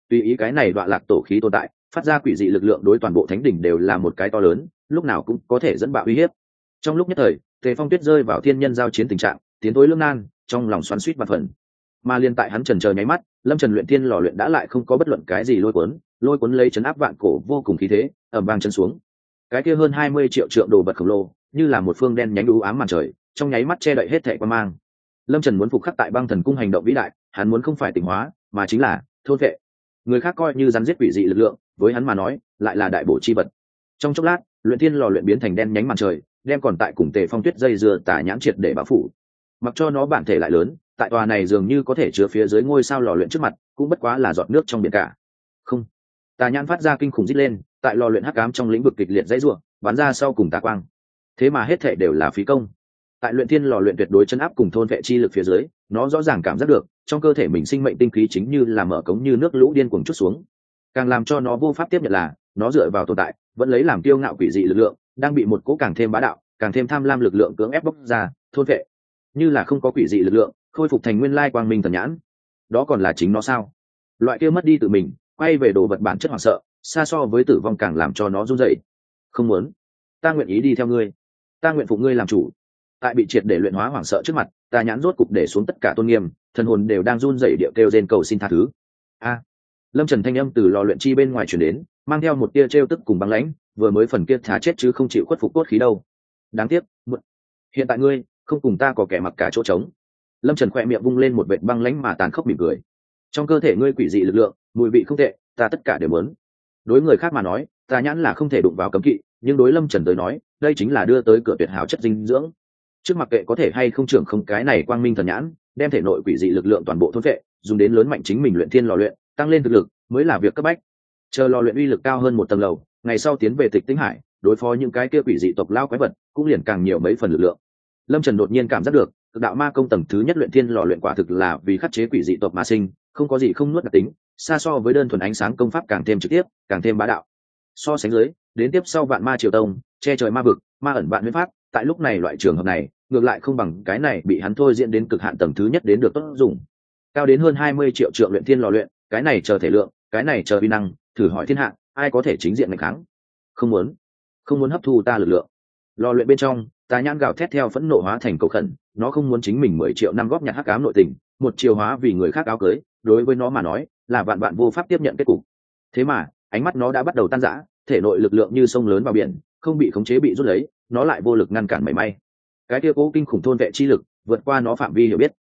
A: tùy ý cái này đoạn lạc tổ khí tồn tại, phát ra quỷ dị lực lượng đối toàn bộ thánh đỉnh đều là một cái to lớn, lúc nào cũng có thể dẫn bạo uy hiếp. Trong lúc nhất thời, Tề Phong Tuyết rơi vào thiên nhân giao chiến tình trạng, tiến tối lưỡng nan, trong lòng xoắn xuýt và phần. Mà liên tại hắn chần chờ nháy mắt, Lâm Trần luyện thiên lò luyện đã lại không có bất luận cái gì lôi cuốn lấy chấn áp vạn cổ vô cùng khí thế, ầm vang chân xuống. Cái kia hơn 20 triệu trượng đồ vật khổng lồ, như là một phương đen nhánh u ám màn trời, trong nháy mắt che đậy hết thảy quan mang. Lâm Trần muốn phục khắc tại Băng Thần cung hành động vĩ đại, hắn muốn không phải tỉnh hóa, mà chính là thôn vệ. Người khác coi như rắn giết quỷ dị lực lượng, với hắn mà nói, lại là đại bổ chi vật. Trong chốc lát, luyện thiên lò luyện biến thành đen nhánh màn trời, đem còn tại cùng Tề Phong Tuyết dây dưa tà nhãn triệt để bao phủ. Mặc cho nó bản thể lại lớn, tại tòa này dường như có thể chứa phía dưới ngôi sao lò luyện trước mặt, cũng bất quá là giọt nước trong biển cả. Không, tà nhãn phát ra kinh khủng rít lên, tại lò luyện hắc ám trong lĩnh vực kịch liệt dãy rủa, bắn ra sau cùng tà quang. Thế mà hết thảy đều là phí công. Tại luyện thiên lò luyện tuyệt đối chân áp cùng thôn vệ chi lực phía dưới, nó rõ ràng cảm giác được trong cơ thể mình sinh mệnh tinh khí chính như là mở cống như nước lũ điên cuồng trút xuống. Càng làm cho nó vô pháp tiếp nhận là, nó dựa vào tồn tại, vẫn lấy làm kiêu ngạo quỷ dị lực lượng, đang bị một cỗ càng thêm bá đạo, càng thêm tham lam lực lượng cưỡng ép bóc ra, thôn vệ. Như là không có quỷ dị lực lượng, khôi phục thành nguyên lai quang minh thần nhãn. Đó còn là chính nó sao? Loại kia mất đi tự mình, quay về đồ vật bản chất hoảng sợ, xa so với tử vong càng làm cho nó run rẩy. Không muốn, ta nguyện ý đi theo ngươi, ta nguyện phục ngươi làm chủ. Tại bị triệt để luyện hóa hoảng sợ trước mặt, tà nhãn rốt cục để xuống tất cả tôn nghiêm, thần hồn đều đang run rẩy điệu kêu rên cầu xin tha thứ. A! Lâm Trần thanh âm từ lò luyện chi bên ngoài truyền đến, mang theo một tia trêu tức cùng băng lãnh, vừa mới phần kia thà chết chứ không chịu khuất phục cốt khí đâu. Đáng tiếc, hiện tại ngươi không cùng ta có kẻ mặc cả chỗ trống. Lâm Trần khỏe miệng vung lên một vệt băng lãnh mà tàn khốc mỉm cười. Trong cơ thể ngươi quỷ dị lực lượng, mùi vị không tệ, ta tất cả đều muốn. Đối người khác mà nói, tà nhãn là không thể đụng vào cấm kỵ, nhưng đối Lâm Trần tới nói, đây chính là đưa tới cửa tuyệt hảo chất dinh dưỡng. Trước mặc kệ có thể hay không trưởng không cái này quang minh thần nhãn, đem thể nội quỷ dị lực lượng toàn bộ thôn phệ, dùng đến lớn mạnh chính mình luyện thiên lò luyện, tăng lên thực lực mới là việc cấp bách. Chờ lò luyện uy lực cao hơn một tầng lầu, ngày sau tiến về Tịch Tĩnh Hải, đối phó những cái kia quỷ dị tộc lao quái vật, cũng liền càng nhiều mấy phần lực lượng. Lâm Trần đột nhiên cảm giác được, cực đạo ma công tầng thứ nhất luyện thiên lò luyện quả thực là vì khắc chế quỷ dị tộc mà sinh, không có gì không nuốt đặc tính, xa so với đơn thuần ánh sáng công pháp càng thêm trực tiếp, càng thêm bá đạo. So sánh dưới, đến tiếp sau vạn ma triều tông, che trời ma vực, ma ẩn vạn huyết pháp, tại lúc này loại trường hợp này, ngược lại không bằng cái này bị hắn thôi diễn đến cực hạn tầng thứ nhất đến được tốt dùng. Cao đến hơn 20 triệu trượng luyện thiên lò luyện, cái này chờ thể lượng, cái này chờ uy năng, thử hỏi thiên hạ, ai có thể chính diện nghịch kháng? Không muốn hấp thu ta lực lượng. Lò luyện bên trong, tà nhãn gào thét theo phẫn nộ hóa thành cầu khẩn, nó không muốn chính mình 10 triệu năm góp nhặt hắc ám nội tình, một chiều hóa vì người khác áo cưới, đối với nó mà nói, là vạn vạn vô pháp tiếp nhận kết cục. Thế mà, ánh mắt nó đã bắt đầu tan rã, thể nội lực lượng như sông lớn vào biển, không bị khống chế bị rút lấy, nó lại vô lực ngăn cản mảy may. Cái kia cố kinh khủng thôn vệ chi lực, vượt qua nó phạm vi hiểu biết.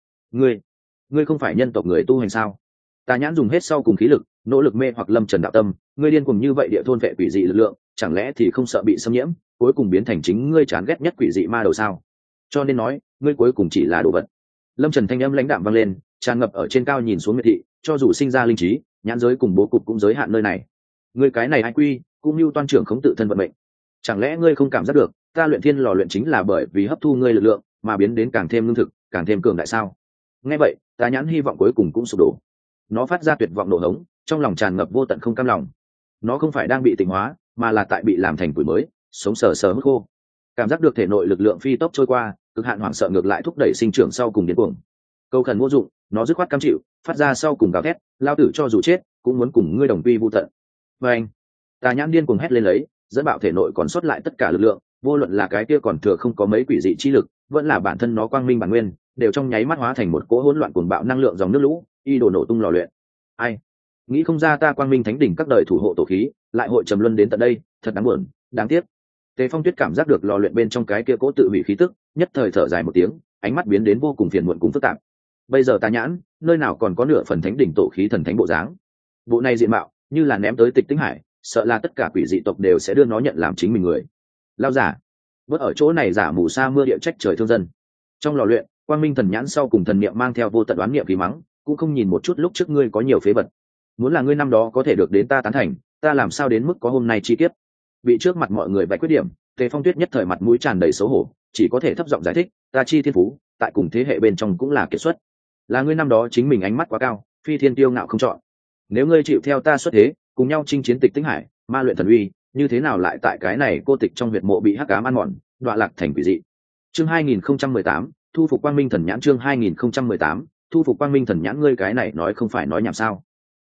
A: Ngươi không phải nhân tộc người tu hành sao? Tà nhãn dùng hết sau cùng khí lực, nỗ lực mê hoặc Lâm Trần đạo tâm, ngươi điên cuồng như vậy địa thôn vệ quỷ dị lực lượng, chẳng lẽ thì không sợ bị xâm nhiễm, cuối cùng biến thành chính ngươi chán ghét nhất quỷ dị ma đầu sao? Cho nên nói, ngươi cuối cùng chỉ là đồ vật. Lâm Trần thanh âm lãnh đạm vang lên, tràn ngập ở trên cao nhìn xuống Miệt thị, cho dù sinh ra linh trí, nhãn giới cùng bố cục cũng giới hạn nơi này. Ngươi cái này ai quy, cũng như toan trưởng khống tự thân vận mệnh. Chẳng lẽ ngươi không cảm giác được, ta luyện thiên lò luyện chính là bởi vì hấp thu ngươi lực lượng, mà biến đến càng thêm lương thực, càng thêm cường đại sao? Nghe vậy, Tà nhãn hy vọng cuối cùng cũng sụp đổ. Nó phát ra tuyệt vọng nổ hống, trong lòng tràn ngập vô tận không cam lòng. Nó không phải đang bị tịnh hóa, mà là tại bị làm thành củi mới, sống sờ sờ hút khô. Cảm giác được thể nội lực lượng phi tốc trôi qua, cực hạn hoảng sợ ngược lại thúc đẩy sinh trưởng sau cùng điên cuồng. Câu khẩn vô dụng, nó dứt khoát cam chịu, phát ra sau cùng gào thét, lao tử cho dù chết, cũng muốn cùng ngươi đồng quy vu tận. Và anh, Tà nhãn điên cuồng hét lên lấy, dẫn bạo thể nội còn sót lại tất cả lực lượng, vô luận là cái kia còn thừa không có mấy quỷ dị chi lực, vẫn là bản thân nó quang minh bản nguyên, đều trong nháy mắt hóa thành một cỗ hỗn loạn cuồng bạo năng lượng dòng nước lũ, y đổ nổ tung lò luyện. Ai nghĩ không ra ta quang minh thánh đỉnh các đời thủ hộ tổ khí, lại hội trầm luân đến tận đây, thật đáng buồn, đáng tiếc. Tề Phong Tuyết cảm giác được lò luyện bên trong cái kia cỗ tự hủy khí tức, nhất thời thở dài một tiếng, ánh mắt biến đến vô cùng phiền muộn cùng phức tạp. Bây giờ Tà nhãn, nơi nào còn có nửa phần thánh đỉnh tổ khí thần thánh bộ dáng. Bộ này diện mạo, như là ném tới Tịch Tĩnh Hải, sợ là tất cả quỷ dị tộc đều sẽ đưa nó nhận làm chính mình người. Lao giả, vớt ở chỗ này giả mù sa mưa địa trách trời thương dân. Trong lò luyện, quang minh thần nhãn sau cùng thần niệm mang theo vô tận đoán niệm khí mắng, cũng không nhìn một chút lúc trước ngươi có nhiều phế vật. Muốn là ngươi năm đó có thể được đến ta tán thành, ta làm sao đến mức có hôm nay chi kiếp. Bị trước mặt mọi người vạch khuyết điểm, Tề Phong Tuyết nhất thời mặt mũi tràn đầy xấu hổ, chỉ có thể thấp giọng giải thích, ta chi thiên phú, tại cùng thế hệ bên trong cũng là kiệt xuất. Là ngươi năm đó chính mình ánh mắt quá cao, phi thiên tiêu ngạo không chọn. Nếu ngươi chịu theo ta xuất thế, cùng nhau chinh chiến Tịch Tĩnh Hải, ma luyện thần uy, như thế nào lại tại cái này cô tịch trong huyệt mộ bị hắc ám ăn mòn, đọa lạc thành quỷ dị. Chương 2018, thu phục quang minh thần nhãn. Chương 2018, thu phục quang minh thần nhãn. Ngươi cái này nói không phải nói nhảm sao?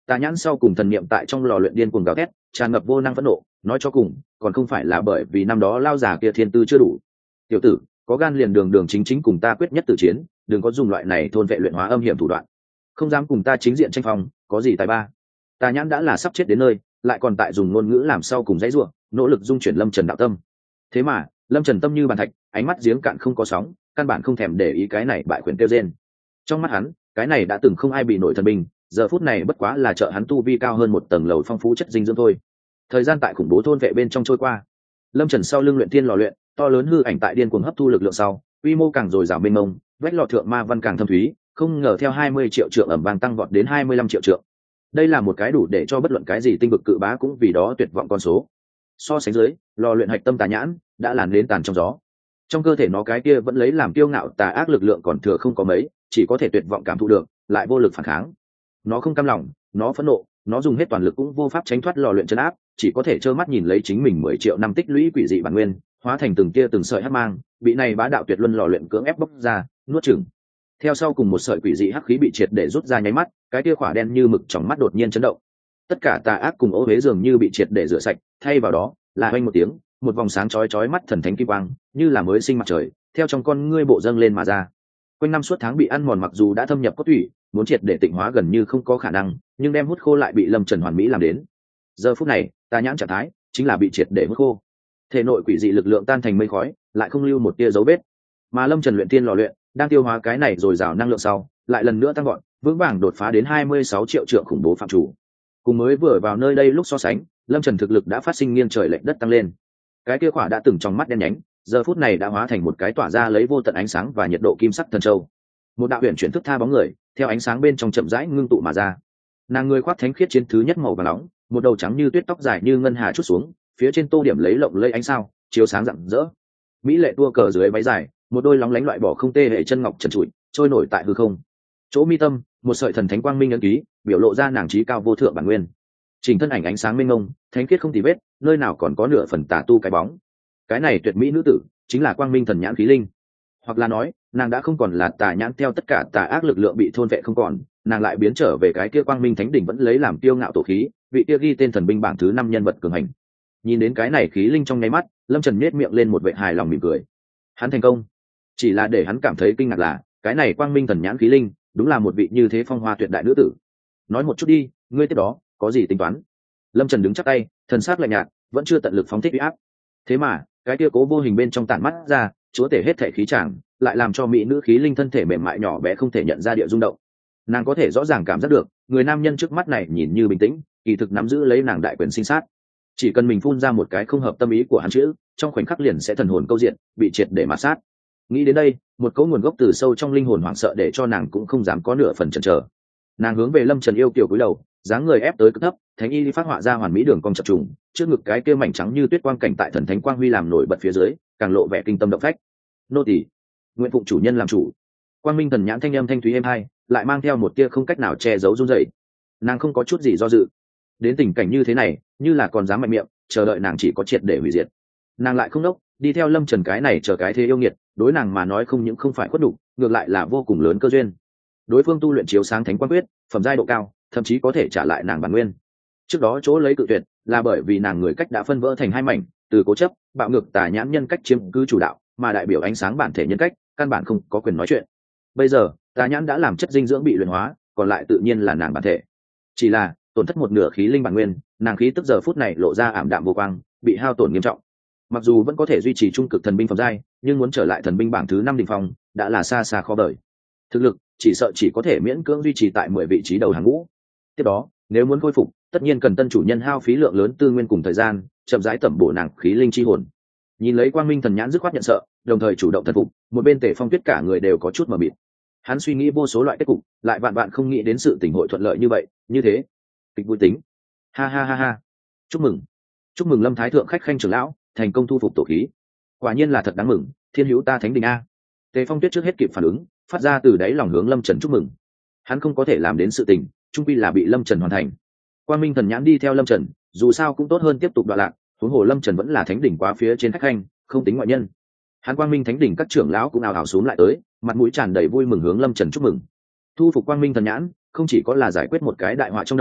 A: Tà nhãn sau cùng thần niệm tại trong lò luyện điên cuồng gào thét, tràn ngập vô năng phẫn nộ, nói cho cùng còn không phải là bởi vì năm đó lao già kia thiên tư chưa đủ. Tiểu tử, có gan liền đường đường chính chính cùng ta quyết nhất tử chiến, đừng có dùng loại này thôn vệ luyện hóa âm hiểm thủ đoạn. Không dám cùng ta chính diện tranh phòng, có gì tài ba. Tà nhãn đã là sắp chết đến nơi, lại còn tại dùng ngôn ngữ làm sau cùng dãy rủa, nỗ lực dung chuyển Lâm Trần đạo tâm. Thế mà Lâm Trần tâm như bàn thạch, ánh mắt giếng cạn không có sóng, căn bản không thèm để ý cái này bại khuyển tiêu rên. Trong mắt hắn, cái này đã từng không ai bị nổi thần binh, giờ phút này bất quá là trợ hắn tu vi cao hơn một tầng lầu phong phú chất dinh dưỡng thôi. Thời gian tại khủng bố thôn vệ bên trong trôi qua, Lâm Trần sau lưng luyện tiên lò luyện, to lớn hư ảnh tại điên cuồng hấp thu lực lượng sau, quy mô càng dồi dào mênh mông, vách lò thượng ma văn càng thâm thúy, không ngờ theo 20 triệu trượng ẩm vàng tăng vọt đến 25 triệu trượng. Đây là một cái đủ để cho bất luận cái gì tinh vực cự bá cũng vì đó tuyệt vọng con số. So sánh dưới, lò luyện hạch tâm tà nhãn đã làn đến tàn trong gió. Trong cơ thể nó cái kia vẫn lấy làm kiêu ngạo tà ác lực lượng còn thừa không có mấy, chỉ có thể tuyệt vọng cảm thụ được, lại vô lực phản kháng. Nó không cam lòng, nó phẫn nộ, nó dùng hết toàn lực cũng vô pháp tránh thoát lò luyện trấn áp, chỉ có thể trơ mắt nhìn lấy chính mình 10 triệu năm tích lũy quỷ dị bản nguyên hóa thành từng tia từng sợi hắc mang, bị này bá đạo tuyệt luân lò luyện cưỡng ép bốc ra, nuốt chửng. Theo sau cùng một sợi quỷ dị hắc khí bị triệt để rút ra nháy mắt, cái tia khỏa đen như mực trong mắt đột nhiên chấn động. Tất cả tà ác cùng ô uế dường như bị triệt để rửa sạch, thay vào đó là oanh một tiếng, một vòng sáng chói chói mắt thần thánh kim quang, như là mới sinh mặt trời, theo trong con ngươi bộ dâng lên mà ra. Quanh năm suốt tháng bị ăn mòn mặc dù đã thâm nhập cốt tủy, muốn triệt để tịnh hóa gần như không có khả năng, nhưng đem hút khô lại bị Lâm Trần hoàn mỹ làm đến. Giờ phút này, tà nhãn trạng thái chính là bị triệt để hút khô. Thể nội quỷ dị lực lượng tan thành mây khói, lại không lưu một tia dấu vết. Mà Lâm Trần luyện tiên lò luyện, đang tiêu hóa cái này rồi rào năng lượng sau, lại lần nữa tăng gọn, vững vàng đột phá đến 26 triệu trượng khủng bố phạm chủ. Cùng mới vừa vào nơi đây lúc so sánh, Lâm Trần thực lực đã phát sinh nghiêng trời lệch đất tăng lên. Cái kia quả đã từng trong mắt đen nhánh, giờ phút này đã hóa thành một cái tỏa ra lấy vô tận ánh sáng và nhiệt độ kim sắc thần châu. Một đạo huyền chuyển thức tha bóng người, theo ánh sáng bên trong chậm rãi ngưng tụ mà ra. Nàng người khoác thánh khiết chiến thứ nhất màu vàng nóng, một đầu trắng như tuyết tóc dài như ngân hà chút xuống, phía trên tô điểm lấy lộng lẫy ánh sao, chiếu sáng rạng rỡ. Mỹ lệ tua cờ dưới váy dài, một đôi lóng lánh loại bỏ không tê hệ chân ngọc trần trụi, trôi nổi tại hư không. Chỗ mi tâm, một sợi thần thánh quang minh ấn ký, biểu lộ ra nàng trí cao vô thượng bản nguyên. Trình thân ảnh ánh sáng mênh mông, thánh khiết không tì vết, nơi nào còn có nửa phần tà tu cái bóng. Cái này tuyệt mỹ nữ tử, chính là quang minh thần nhãn khí linh. Hoặc là nói, nàng đã không còn là tà nhãn theo tất cả tà ác lực lượng bị thôn vệ không còn, nàng lại biến trở về cái kia quang minh thánh đỉnh vẫn lấy làm kiêu ngạo tổ khí, vị kia ghi tên thần binh bảng thứ 5 nhân vật cường hành. Nhìn đến cái này khí linh trong nháy mắt, Lâm Trần nhếch miệng lên một vẻ hài lòng mỉm cười. Hắn thành công. Chỉ là để hắn cảm thấy kinh ngạc là, cái này quang minh thần nhãn khí linh, đúng là một vị như thế phong hoa tuyệt đại nữ tử. Nói một chút đi, ngươi tiếp đó có gì tính toán? Lâm Trần đứng chắp tay, thần sắc lạnh nhạt, vẫn chưa tận lực phóng thích uy áp. Thế mà, cái kia cố vô hình bên trong tản mắt ra, chúa tể hết thể khí chàng, lại làm cho mỹ nữ khí linh thân thể mềm mại nhỏ bé không thể nhận ra địa rung động. Nàng có thể rõ ràng cảm giác được, người nam nhân trước mắt này nhìn như bình tĩnh, kỳ thực nắm giữ lấy nàng đại quyền sinh sát. Chỉ cần mình phun ra một cái không hợp tâm ý của hắn chữ, trong khoảnh khắc liền sẽ thần hồn câu diện, bị triệt để mạt sát. Nghĩ đến đây, một cấu nguồn gốc từ sâu trong linh hồn hoảng sợ để cho nàng cũng không dám có nửa phần chần chờ. Nàng hướng về Lâm Trần yêu kiều cúi đầu, dáng người ép tới cực thấp, thánh y phát họa ra hoàn mỹ đường cong chập trùng, trước ngực cái kia mảnh trắng như tuyết quang cảnh tại thần thánh quang huy làm nổi bật phía dưới, càng lộ vẻ kinh tâm động phách. Nô tỳ, nguyện phụng chủ nhân làm chủ. Quang minh thần nhãn thanh âm thanh thúy êm hai, lại mang theo một tia không cách nào che giấu run rẩy. Nàng không có chút gì do dự. Đến tình cảnh như thế này, như là còn dám mạnh miệng, chờ đợi nàng chỉ có triệt để hủy diệt. Nàng lại không đốc, đi theo Lâm Trần cái này chờ cái thế yêu nghiệt, đối nàng mà nói không những không phải khuất đủ, ngược lại là vô cùng lớn cơ duyên. Đối phương tu luyện chiếu sáng thánh quang quyết, phẩm giai độ cao, thậm chí có thể trả lại nàng bản nguyên. Trước đó chỗ lấy cự tuyệt, là bởi vì nàng người cách đã phân vỡ thành hai mảnh, từ cố chấp, bạo ngược tà nhãn nhân cách chiếm cứ chủ đạo, mà đại biểu ánh sáng bản thể nhân cách, căn bản không có quyền nói chuyện. Bây giờ, tà nhãn đã làm chất dinh dưỡng bị luyện hóa, còn lại tự nhiên là nàng bản thể. Chỉ là tổn thất một nửa khí linh bản nguyên, nàng khí tức giờ phút này lộ ra ảm đạm vô quang, bị hao tổn nghiêm trọng. Mặc dù vẫn có thể duy trì trung cực thần binh phẩm giai, nhưng muốn trở lại thần binh bảng thứ 5 đỉnh phong, đã là xa xa khó vời. Thực lực chỉ sợ chỉ có thể miễn cưỡng duy trì tại 10 vị trí đầu hàng ngũ. Tiếp đó, nếu muốn khôi phục, tất nhiên cần tân chủ nhân hao phí lượng lớn tư nguyên cùng thời gian, chậm rãi tẩm bổ nàng khí linh chi hồn. Nhìn lấy quang minh thần nhãn dứt khoát nhận sợ, đồng thời chủ động thần phục, một bên Tề Phong Tuyết cả người đều có chút mờ mịt. Hắn suy nghĩ vô số loại kết cục, lại vạn vạn không nghĩ đến sự tình hội thuận lợi như vậy, như thế. Kịch vui tính. Ha ha ha ha. Chúc mừng Lâm Thái thượng khách khanh trưởng lão, thành công thu phục tổ khí. Quả nhiên là thật đáng mừng, thiên hữu ta thánh đình a. Tề Phong Tuyết trước hết kịp phản ứng, phát ra từ đáy lòng hướng Lâm Trần chúc mừng. Hắn không có thể làm đến sự tình, chung quy là bị Lâm Trần hoàn thành. Quang minh thần nhãn đi theo Lâm Trần, dù sao cũng tốt hơn tiếp tục đoạn lạc, huống hồ Lâm Trần vẫn là thánh đỉnh quá phía trên khách khanh, không tính ngoại nhân. Hắn Quang minh thánh đỉnh các trưởng lão cũng ào ào xuống lại tới, mặt mũi tràn đầy vui mừng hướng Lâm Trần chúc mừng. Thu phục Quang minh thần nhãn, không chỉ có là giải quyết một cái đại họa trong đầu,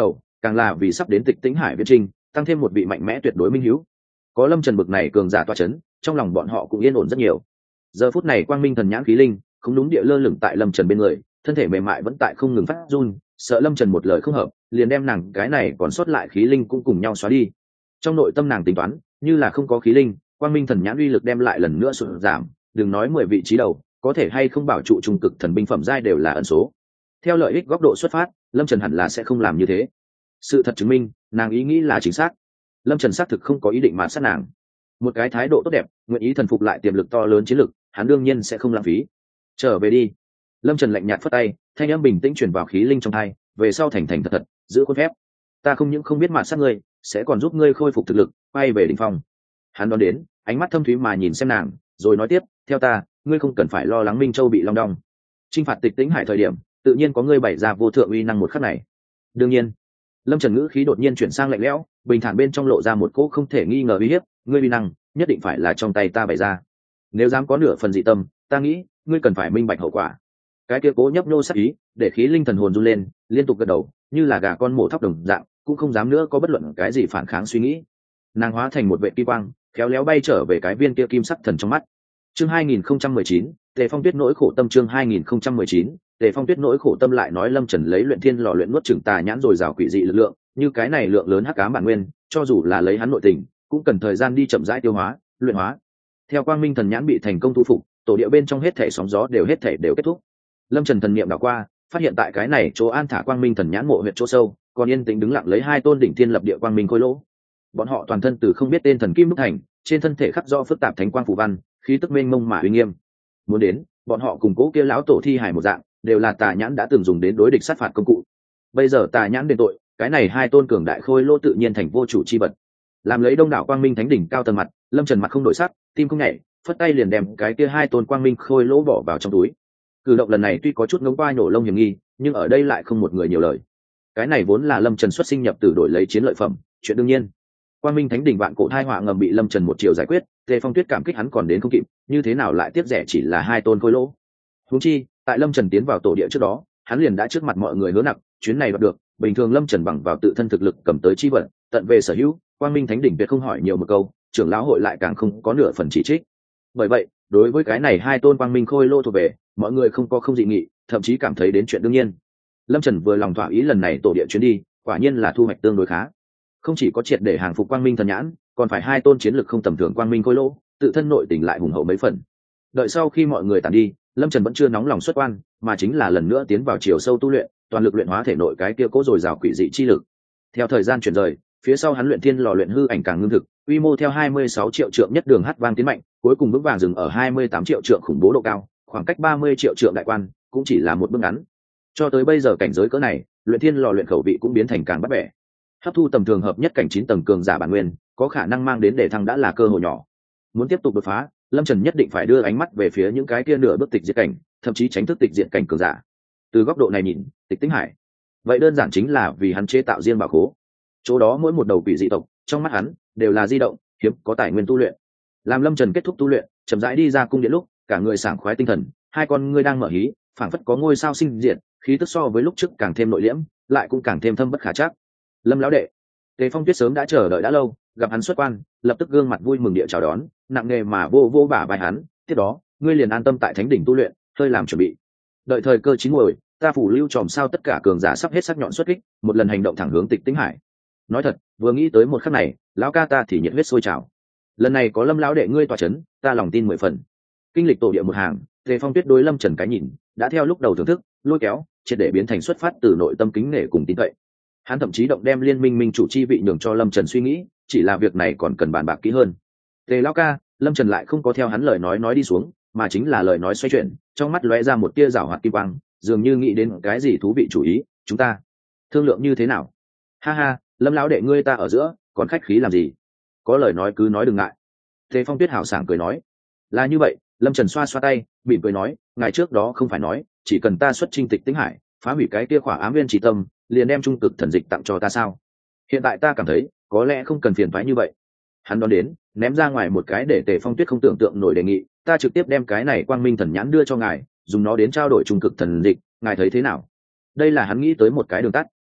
A: càng là vì sắp đến Tịch Tĩnh Hải viễn trinh tăng thêm một vị mạnh mẽ tuyệt đối minh hữu. Có Lâm Trần bực này cường giả toa chấn, trong lòng bọn họ cũng yên ổn rất nhiều. Giờ phút này quang minh thần nhãn khí linh không đúng địa lơ lửng tại Lâm Trần bên người, thân thể mềm mại vẫn tại không ngừng phát run, sợ Lâm Trần một lời không hợp liền đem nàng cái này còn sót lại khí linh cũng cùng nhau xóa đi. Trong nội tâm nàng tính toán, như là không có khí linh, quang minh thần nhãn uy lực đem lại lần nữa sụt giảm, đừng nói 10 vị trí đầu, có thể hay không bảo trụ trung cực thần binh phẩm giai đều là ẩn số. Theo lợi ích góc độ xuất phát, Lâm Trần hẳn là sẽ không làm như thế. Sự thật chứng minh, nàng ý nghĩ là chính xác. Lâm Trần xác thực không có ý định mạt sát nàng. Một cái thái độ tốt đẹp, nguyện ý thần phục lại tiềm lực to lớn chiến lực, hắn đương nhiên sẽ không lãng phí. Trở về đi. Lâm Trần lạnh nhạt phất tay, thanh âm bình tĩnh truyền vào khí linh trong tai, về sau thành thành thật thật, giữ khuôn phép. Ta không những không biết mạt sát ngươi, sẽ còn giúp ngươi khôi phục thực lực, quay về đỉnh phong. Hắn đón đến, ánh mắt thâm thúy mà nhìn xem nàng, rồi nói tiếp, theo ta, ngươi không cần phải lo lắng Minh Châu bị long đong. Chinh phạt Tịch Tĩnh Hải thời điểm, tự nhiên có ngươi bày ra vô thượng uy năng một khắc này. Đương nhiên. Lâm Trần ngữ khí đột nhiên chuyển sang lạnh lẽo, bình thản bên trong lộ ra một cỗ không thể nghi ngờ uy hiếp, ngươi uy năng nhất định phải là trong tay ta bày ra. Nếu dám có nửa phần dị tâm, ta nghĩ ngươi cần phải minh bạch hậu quả. Cái kia cố nhấp nhô sắc ý, để khí linh thần hồn run lên, liên tục gật đầu, như là gà con mổ thóc đồng dạng, cũng không dám nữa có bất luận cái gì phản kháng suy nghĩ. Nàng hóa thành một vệ kim quang, khéo léo bay trở về cái viên kia kim sắc thần trong mắt. Chương 2019, Tề Phong Tuyết nỗi khổ tâm. Chương 2019, Tề Phong Tuyết nỗi khổ tâm. Lại nói Lâm Trần lấy luyện thiên lò luyện nuốt chửng tà nhãn rồi rào quỷ dị lực lượng, như cái này lượng lớn hắc ám bản nguyên, cho dù là lấy hắn nội tình, cũng cần thời gian đi chậm rãi tiêu hóa, luyện hóa. Theo quang minh thần nhãn bị thành công thu phục, tổ địa bên trong hết thảy sóng gió đều kết thúc. Lâm Trần thần niệm đảo qua, phát hiện tại cái này chỗ an thả quang minh thần nhãn mộ huyệt chỗ sâu, còn yên tĩnh đứng lặng lấy hai tôn đỉnh thiên lập địa quang minh khôi lỗ. Bọn họ toàn thân từ không biết tên thần kim đúc thành, trên thân thể khắc do phức tạp thánh quang phù văn, khí tức mênh mông mà uy nghiêm. Muốn đến, bọn họ cùng cố kia lão tổ thi hải một dạng, đều là tà nhãn đã từng dùng đến đối địch sát phạt công cụ. Bây giờ tà nhãn đền tội, cái này hai tôn cường đại khôi lỗ tự nhiên thành vô chủ chi vật. Làm lấy đông đảo quang minh thánh đỉnh cao tầng mặt, Lâm Trần mặt không đổi sắc, tim không nhảy, phất tay liền đem cái kia hai tôn quang minh khôi lỗ bỏ vào trong túi. Cử động lần này tuy có chút ngống qua nhổ lông hiểm nghi, nhưng ở đây lại không một người nhiều lời. Cái này vốn là Lâm Trần xuất sinh nhập tử đổi lấy chiến lợi phẩm, chuyện đương nhiên. Quang minh thánh đỉnh vạn cổ thai họa ngầm bị Lâm Trần một chiều giải quyết, Tề Phong Tuyết cảm kích hắn còn đến không kịp, như thế nào lại tiếc rẻ chỉ là hai tôn khôi lỗ. Huống chi, tại Lâm Trần tiến vào tổ địa trước đó, hắn liền đã trước mặt mọi người hứa nặng, chuyến này đoạt được, bình thường Lâm Trần bằng vào tự thân thực lực cầm tới chi vật, tận về sở hữu, Quang minh thánh đỉnh tuyệt không hỏi nhiều một câu, trưởng lão hội lại càng không có nửa phần chỉ trích. Bởi vậy, đối với cái này hai tôn quang minh khôi lỗ thuộc về, mọi người không có không dị nghị, thậm chí cảm thấy đến chuyện đương nhiên. Lâm Trần vừa lòng thỏa ý lần này tổ địa chuyến đi, quả nhiên là thu hoạch tương đối khá. Không chỉ có triệt để hàng phục quang minh thần nhãn, còn phải hai tôn chiến lực không tầm thường quang minh khôi lỗ, tự thân nội tình lại hùng hậu mấy phần. Đợi sau khi mọi người tản đi, Lâm Trần vẫn chưa nóng lòng xuất quan, mà chính là lần nữa tiến vào chiều sâu tu luyện, toàn lực luyện hóa thể nội cái kia cố dồi dào quỷ dị chi lực. Theo thời gian chuyển rời, phía sau hắn luyện thiên lò luyện hư ảnh càng ngưng thực, quy mô theo 26 triệu trượng nhất đường hát vang tiến mạnh, cuối cùng vững vàng dừng ở 28 triệu trượng khủng bố độ cao, khoảng cách 30 triệu trượng đại quan, cũng chỉ là một bước ngắn. Cho tới bây giờ cảnh giới cỡ này, luyện thiên lò luyện khẩu vị cũng biến thành càng bắt bẻ. Hấp thu tầm thường hợp nhất cảnh 9 tầng cường giả bản nguyên, có khả năng mang đến để thăng đã là cơ hội nhỏ. Muốn tiếp tục đột phá, Lâm Trần nhất định phải đưa ánh mắt về phía những cái kia nửa bước tịch diệt cảnh, thậm chí tránh thức tịch diệt cảnh cường giả. Từ góc độ này nhìn, Tịch Tĩnh Hải, vậy đơn giản chính là vì hắn chế tạo riêng bảo khố. Chỗ đó mỗi một đầu quỷ dị tộc, trong mắt hắn đều là di động, hiếm có tài nguyên tu luyện. Làm Lâm Trần kết thúc tu luyện, chậm rãi đi ra cung điện lúc, cả người sảng khoái tinh thần, hai con ngươi đang mở hí, phảng phất có ngôi sao sinh diệt, khí tức so với lúc trước càng thêm nội liễm, lại cũng càng thêm thâm bất khả trắc. Lâm lão đệ, Tề Phong Tuyết sớm đã chờ đợi đã lâu, gặp hắn xuất quan, lập tức gương mặt vui mừng địa chào đón, nặng nề mà vô vô bả vai hắn, tiếp đó, ngươi liền an tâm tại thánh đỉnh tu luyện, hơi làm chuẩn bị. Đợi thời cơ chín muồi, ta phủ lưu tròm sao tất cả cường giả sắp hết sắc nhọn xuất kích, một lần hành động thẳng hướng Tịch Tĩnh Hải. Nói thật, vừa nghĩ tới một khắc này, lão ca ta thì nhiệt huyết sôi trào. Lần này có Lâm lão đệ ngươi tọa chấn, ta lòng tin 10 phần. Kinh lịch tổ địa một hàng, Tề Phong Tuyết đối Lâm Trần cái nhìn, đã theo lúc đầu thưởng thức, lôi kéo, triệt để biến thành xuất phát từ nội tâm kính nể cùng tin cậy. Hắn thậm chí động đem liên minh minh chủ chi vị nhường cho Lâm Trần suy nghĩ, chỉ là việc này còn cần bàn bạc kỹ hơn. Tề lão ca, Lâm Trần lại không có theo hắn lời nói đi xuống, mà chính là lời nói xoay chuyển, trong mắt lóe ra một tia giảo hoạt kim quang, dường như nghĩ đến cái gì thú vị chủ ý, chúng ta thương lượng như thế nào? Ha ha, Lâm lão đệ ngươi ta ở giữa, còn khách khí làm gì? Có lời nói cứ nói đừng ngại. Tề Phong Tuyết hào sảng cười nói, là như vậy. Lâm Trần xoa xoa tay, mỉm cười nói, ngày trước đó không phải nói, chỉ cần ta xuất chinh Tịch Tĩnh Hải, phá hủy cái kia khỏa ám viên chỉ tâm, liền đem trung cực thần dịch tặng cho ta sao? Hiện tại ta cảm thấy, có lẽ không cần phiền toái như vậy. Hắn đón đến, ném ra ngoài một cái để Tề Phong Tuyết không tưởng tượng nổi đề nghị, ta trực tiếp đem cái này quang minh thần nhãn đưa cho ngài, dùng nó đến trao đổi trung cực thần dịch, ngài thấy thế nào? Đây là hắn nghĩ tới một cái đường tắt.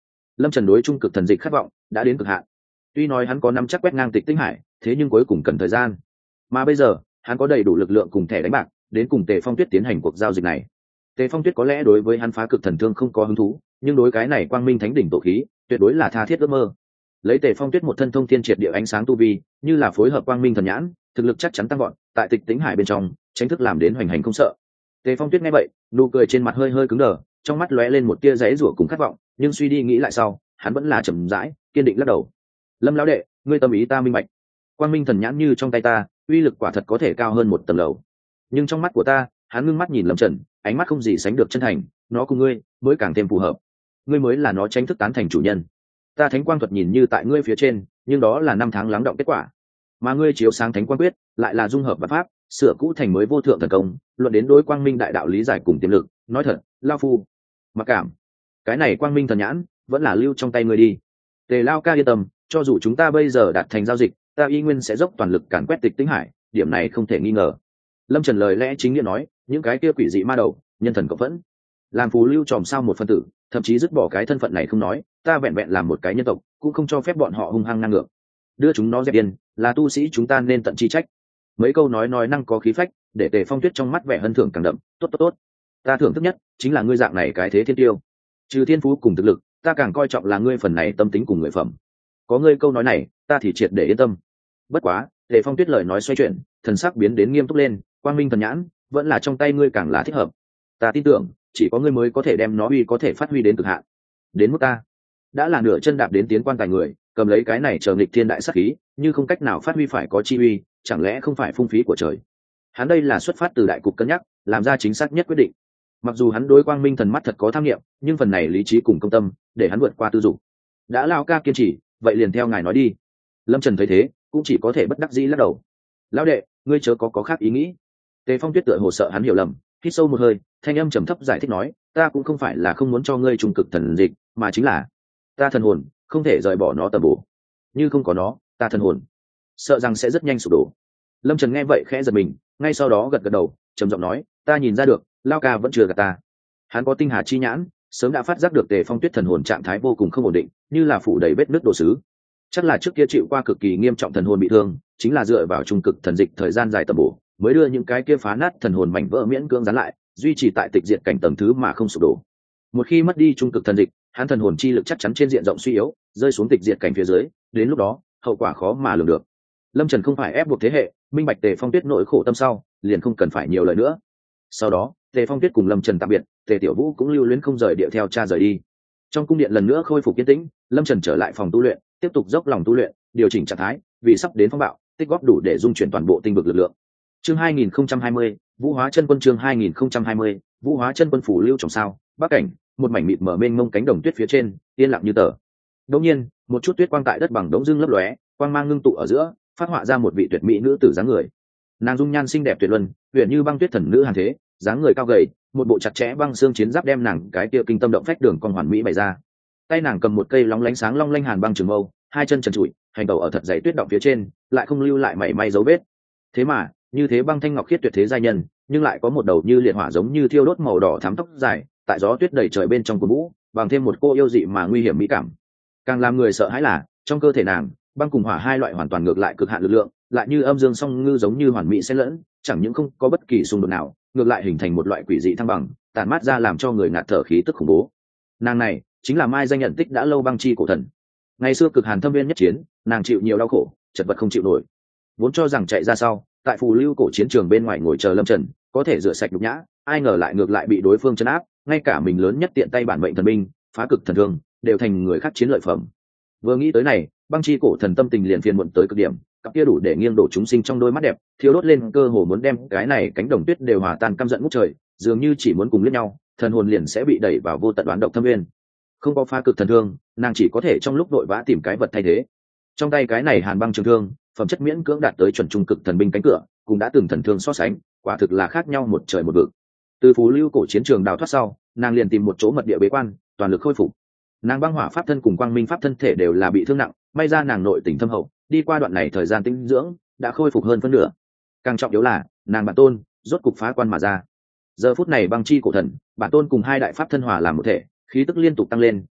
A: Lâm Trần đối trung cực thần dịch khát vọng đã đến cực hạn. Tuy nói hắn có nắm chắc quét ngang Tịch Tĩnh Hải, thế nhưng cuối cùng cần thời gian. Mà bây giờ, hắn có đầy đủ lực lượng cùng thẻ đánh bạc, đến cùng Tề Phong Tuyết tiến hành cuộc giao dịch này. Tề Phong Tuyết có lẽ đối với hắn phá cực thần thương không có hứng thú, nhưng đối cái này quang minh thánh đỉnh tổ khí, tuyệt đối là tha thiết ước mơ. Lấy Tề Phong Tuyết một thân thông thiên triệt địa ánh sáng tu vi, như là phối hợp quang minh thần nhãn, thực lực chắc chắn tăng vọt, tại Tịch Tĩnh Hải bên trong, tránh thức làm đến hoành hành không sợ. Tề Phong Tuyết nghe vậy, nụ cười trên mặt hơi hơi cứng đờ, trong mắt lóe lên một tia giãy giụa cùng khát vọng, nhưng suy đi nghĩ lại sau, hắn vẫn là chậm rãi, kiên định lắc đầu. Lâm lão đệ, ngươi tâm ý ta minh bạch. Quang minh thần nhãn như trong tay ta, uy lực quả thật có thể cao hơn một tầng lầu. Nhưng trong mắt của ta, hắn ngưng mắt nhìn Lâm Trần, ánh mắt không gì sánh được chân thành, nó cùng ngươi mới càng thêm phù hợp. Ngươi mới là nó tránh thức tán thành chủ nhân. Ta thánh quang thuật nhìn như tại ngươi phía trên, nhưng đó là 5 tháng lắng động kết quả. Mà ngươi chiếu sáng thánh quang quyết, lại là dung hợp và pháp, sửa cũ thành mới vô thượng thần công, luận đến đối quang minh đại đạo lý giải cùng tiềm lực, nói thật, lao phu mặc cảm. Cái này quang minh thần nhãn, vẫn là lưu trong tay ngươi đi. Tề Lao ca yên tâm, cho dù chúng ta bây giờ đạt thành giao dịch, ta y nguyên sẽ dốc toàn lực càn quét Tịch Tĩnh Hải, điểm này không thể nghi ngờ. Lâm Trần lời lẽ chính nghĩa nói, những cái kia quỷ dị ma đầu, nhân thần cộng phẫn, làm phù lưu tròm sao một phân tử, thậm chí dứt bỏ cái thân phận này không nói, ta vẹn vẹn làm một cái nhân tộc, cũng không cho phép bọn họ hung hăng ngang ngược. Đưa chúng nó dẹp điên, là tu sĩ chúng ta nên tận chi trách. Mấy câu nói năng có khí phách, để Tề Phong Tuyết trong mắt vẻ hân thưởng càng đậm. Tốt, ta thưởng thức nhất chính là ngươi dạng này cái thế thiên tiêu. Trừ thiên phú cùng thực lực, ta càng coi trọng là ngươi phần này tâm tính cùng người phẩm. Có ngươi câu nói này, ta thì triệt để yên tâm. Bất quá, Tề Phong Tuyết lời nói xoay chuyển, thần sắc biến đến nghiêm túc lên, quang minh thần nhãn vẫn là trong tay ngươi càng là thích hợp. Ta tin tưởng, chỉ có ngươi mới có thể đem nó có thể phát huy đến cực hạn. Đến mức ta, đã là nửa chân đạp đến tiến quan tài người, cầm lấy cái này chờ nghịch thiên đại sát khí, như không cách nào phát huy phải có chi uy, chẳng lẽ không phải phung phí của trời. Hắn đây là xuất phát từ đại cục cân nhắc, làm ra chính xác nhất quyết định. Mặc dù hắn đối quang minh thần mắt thật có tham nghiệm, nhưng phần này lý trí cùng công tâm, để hắn vượt qua tư dục. Đã Lao ca kiên trì, vậy liền theo ngài nói đi. Lâm Trần thấy thế, cũng chỉ có thể bất đắc dĩ lắc đầu. Lão đệ, ngươi chớ có khác ý nghĩ. Tề Phong Tuyết tựa hồ sợ hắn hiểu lầm, hít sâu một hơi, thanh âm trầm thấp giải thích nói, ta cũng không phải là không muốn cho ngươi trung cực thần dịch, mà chính là ta thần hồn không thể rời bỏ nó tầm bổ. Như không có nó, ta thần hồn sợ rằng sẽ rất nhanh sụp đổ. Lâm Trần nghe vậy khẽ giật mình, ngay sau đó gật đầu, trầm giọng nói, ta nhìn ra được, Lao ca vẫn chưa gạt ta. Hắn có tinh hà chi nhãn, sớm đã phát giác được Tề Phong Tuyết thần hồn trạng thái vô cùng không ổn định, như là phủ đầy vết nứt đồ sứ. Chắc là trước kia chịu qua cực kỳ nghiêm trọng thần hồn bị thương, chính là dựa vào trung cực thần dịch thời gian dài tầm bổ, mới đưa những cái kia phá nát thần hồn mảnh vỡ miễn cưỡng dán lại, duy trì tại tịch diệt cảnh tầng thứ mà không sụp đổ. Một khi mất đi trung cực thần dịch, hắn thần hồn chi lực chắc chắn trên diện rộng suy yếu, rơi xuống tịch diệt cảnh phía dưới, đến lúc đó, hậu quả khó mà lường được. Lâm Trần không phải ép buộc thế hệ, minh bạch Tề Phong Tuyết nỗi khổ tâm sau, liền không cần phải nhiều lời nữa. Sau đó, Tề Phong Tuyết cùng Lâm Trần tạm biệt, Tề Tiểu Vũ cũng lưu luyến không rời điệu theo cha rời đi. Trong cung điện lần nữa khôi phục yên tĩnh, Lâm Trần trở lại phòng tu luyện, tiếp tục dốc lòng tu luyện, điều chỉnh trạng thái, vì sắp đến phong bạo, tích góp đủ để dung chuyển toàn bộ tinh vực lực lượng. Chương 2020, Vũ Hóa Chân Quân chương 2020, Vũ Hóa Chân Quân phủ lưu trong sao, bắc cảnh, một mảnh mịt mờ mênh mông cánh đồng tuyết phía trên, yên lặng như tờ. Đột nhiên, một chút tuyết quang tại đất bằng đống dưng lấp lóe, quang mang ngưng tụ ở giữa, phát họa ra một vị tuyệt mỹ nữ tử dáng người. Nàng dung nhan xinh đẹp tuyệt luân, huyền như băng tuyết thần nữ hàn thế, dáng người cao gầy, một bộ chặt chẽ băng xương chiến giáp đem nàng cái kia kinh tâm động phách đường con hoàn mỹ bày ra. Tay nàng cầm một cây lóng lánh sáng long lanh hàn băng trường mâu, hai chân trần trụi, hành tẩu ở thật dày tuyết động phía trên, lại không lưu lại mảy may dấu vết. Thế mà, như thế băng thanh ngọc khiết tuyệt thế giai nhân, nhưng lại có một đầu như liệt hỏa giống như thiêu đốt màu đỏ thắm tóc dài, tại gió tuyết đầy trời bên trong cuồng vũ, bằng thêm một cô yêu dị mà nguy hiểm mỹ cảm. Càng làm người sợ hãi là, trong cơ thể nàng, băng cùng hỏa hai loại hoàn toàn ngược lại cực hạn lực lượng, lại như âm dương song ngư giống như hoàn mỹ xen lẫn, chẳng những không có bất kỳ xung đột nào, ngược lại hình thành một loại quỷ dị thăng bằng, tản mát ra làm cho người ngạt thở khí tức khủng bố. Nàng này chính là mai danh nhận tích đã lâu băng chi cổ thần. Ngày xưa cực hàn thâm viên nhất chiến, nàng chịu nhiều đau khổ, chật vật không chịu nổi, vốn cho rằng chạy ra sau, tại phù lưu cổ chiến trường bên ngoài ngồi chờ Lâm Trần, có thể rửa sạch nhục nhã, ai ngờ lại ngược lại bị đối phương trấn áp, ngay cả mình lớn nhất tiện tay bản mệnh thần binh, phá cực thần thương, đều thành người khác chiến lợi phẩm. Vừa nghĩ tới này, băng chi cổ thần tâm tình liền phiền muộn tới cực điểm, cặp kia đủ để nghiêng đổ chúng sinh trong đôi mắt đẹp, thiêu đốt lên cơ hồ muốn đem cái này cánh đồng tuyết đều hòa tan căm giận ngút trời, dường như chỉ muốn cùng liếc nhau, thần hồn liền sẽ bị đẩy vào vô tận đoán độc thâm nguyên. Không có phá cực thần thương, nàng chỉ có thể trong lúc vội vã tìm cái vật thay thế. Trong tay cái này hàn băng trường thương, phẩm chất miễn cưỡng đạt tới chuẩn trung cực thần binh cánh cửa, cũng đã từng thần thương so sánh, quả thực là khác nhau một trời một vực. Từ phú lưu cổ chiến trường đào thoát sau, nàng liền tìm một chỗ mật địa bế quan, toàn lực khôi phục. Nàng băng hỏa pháp thân cùng quang minh pháp thân thể đều là bị thương nặng, may ra nàng nội tình thâm hậu, đi qua đoạn này thời gian tĩnh dưỡng, đã khôi phục hơn phân nửa. Càng trọng yếu là, nàng bản tôn rốt cục phá quan mà ra. Giờ phút này băng chi cổ thần, bản tôn cùng hai đại pháp thân hòa làm một thể, khí tức liên tục tăng lên,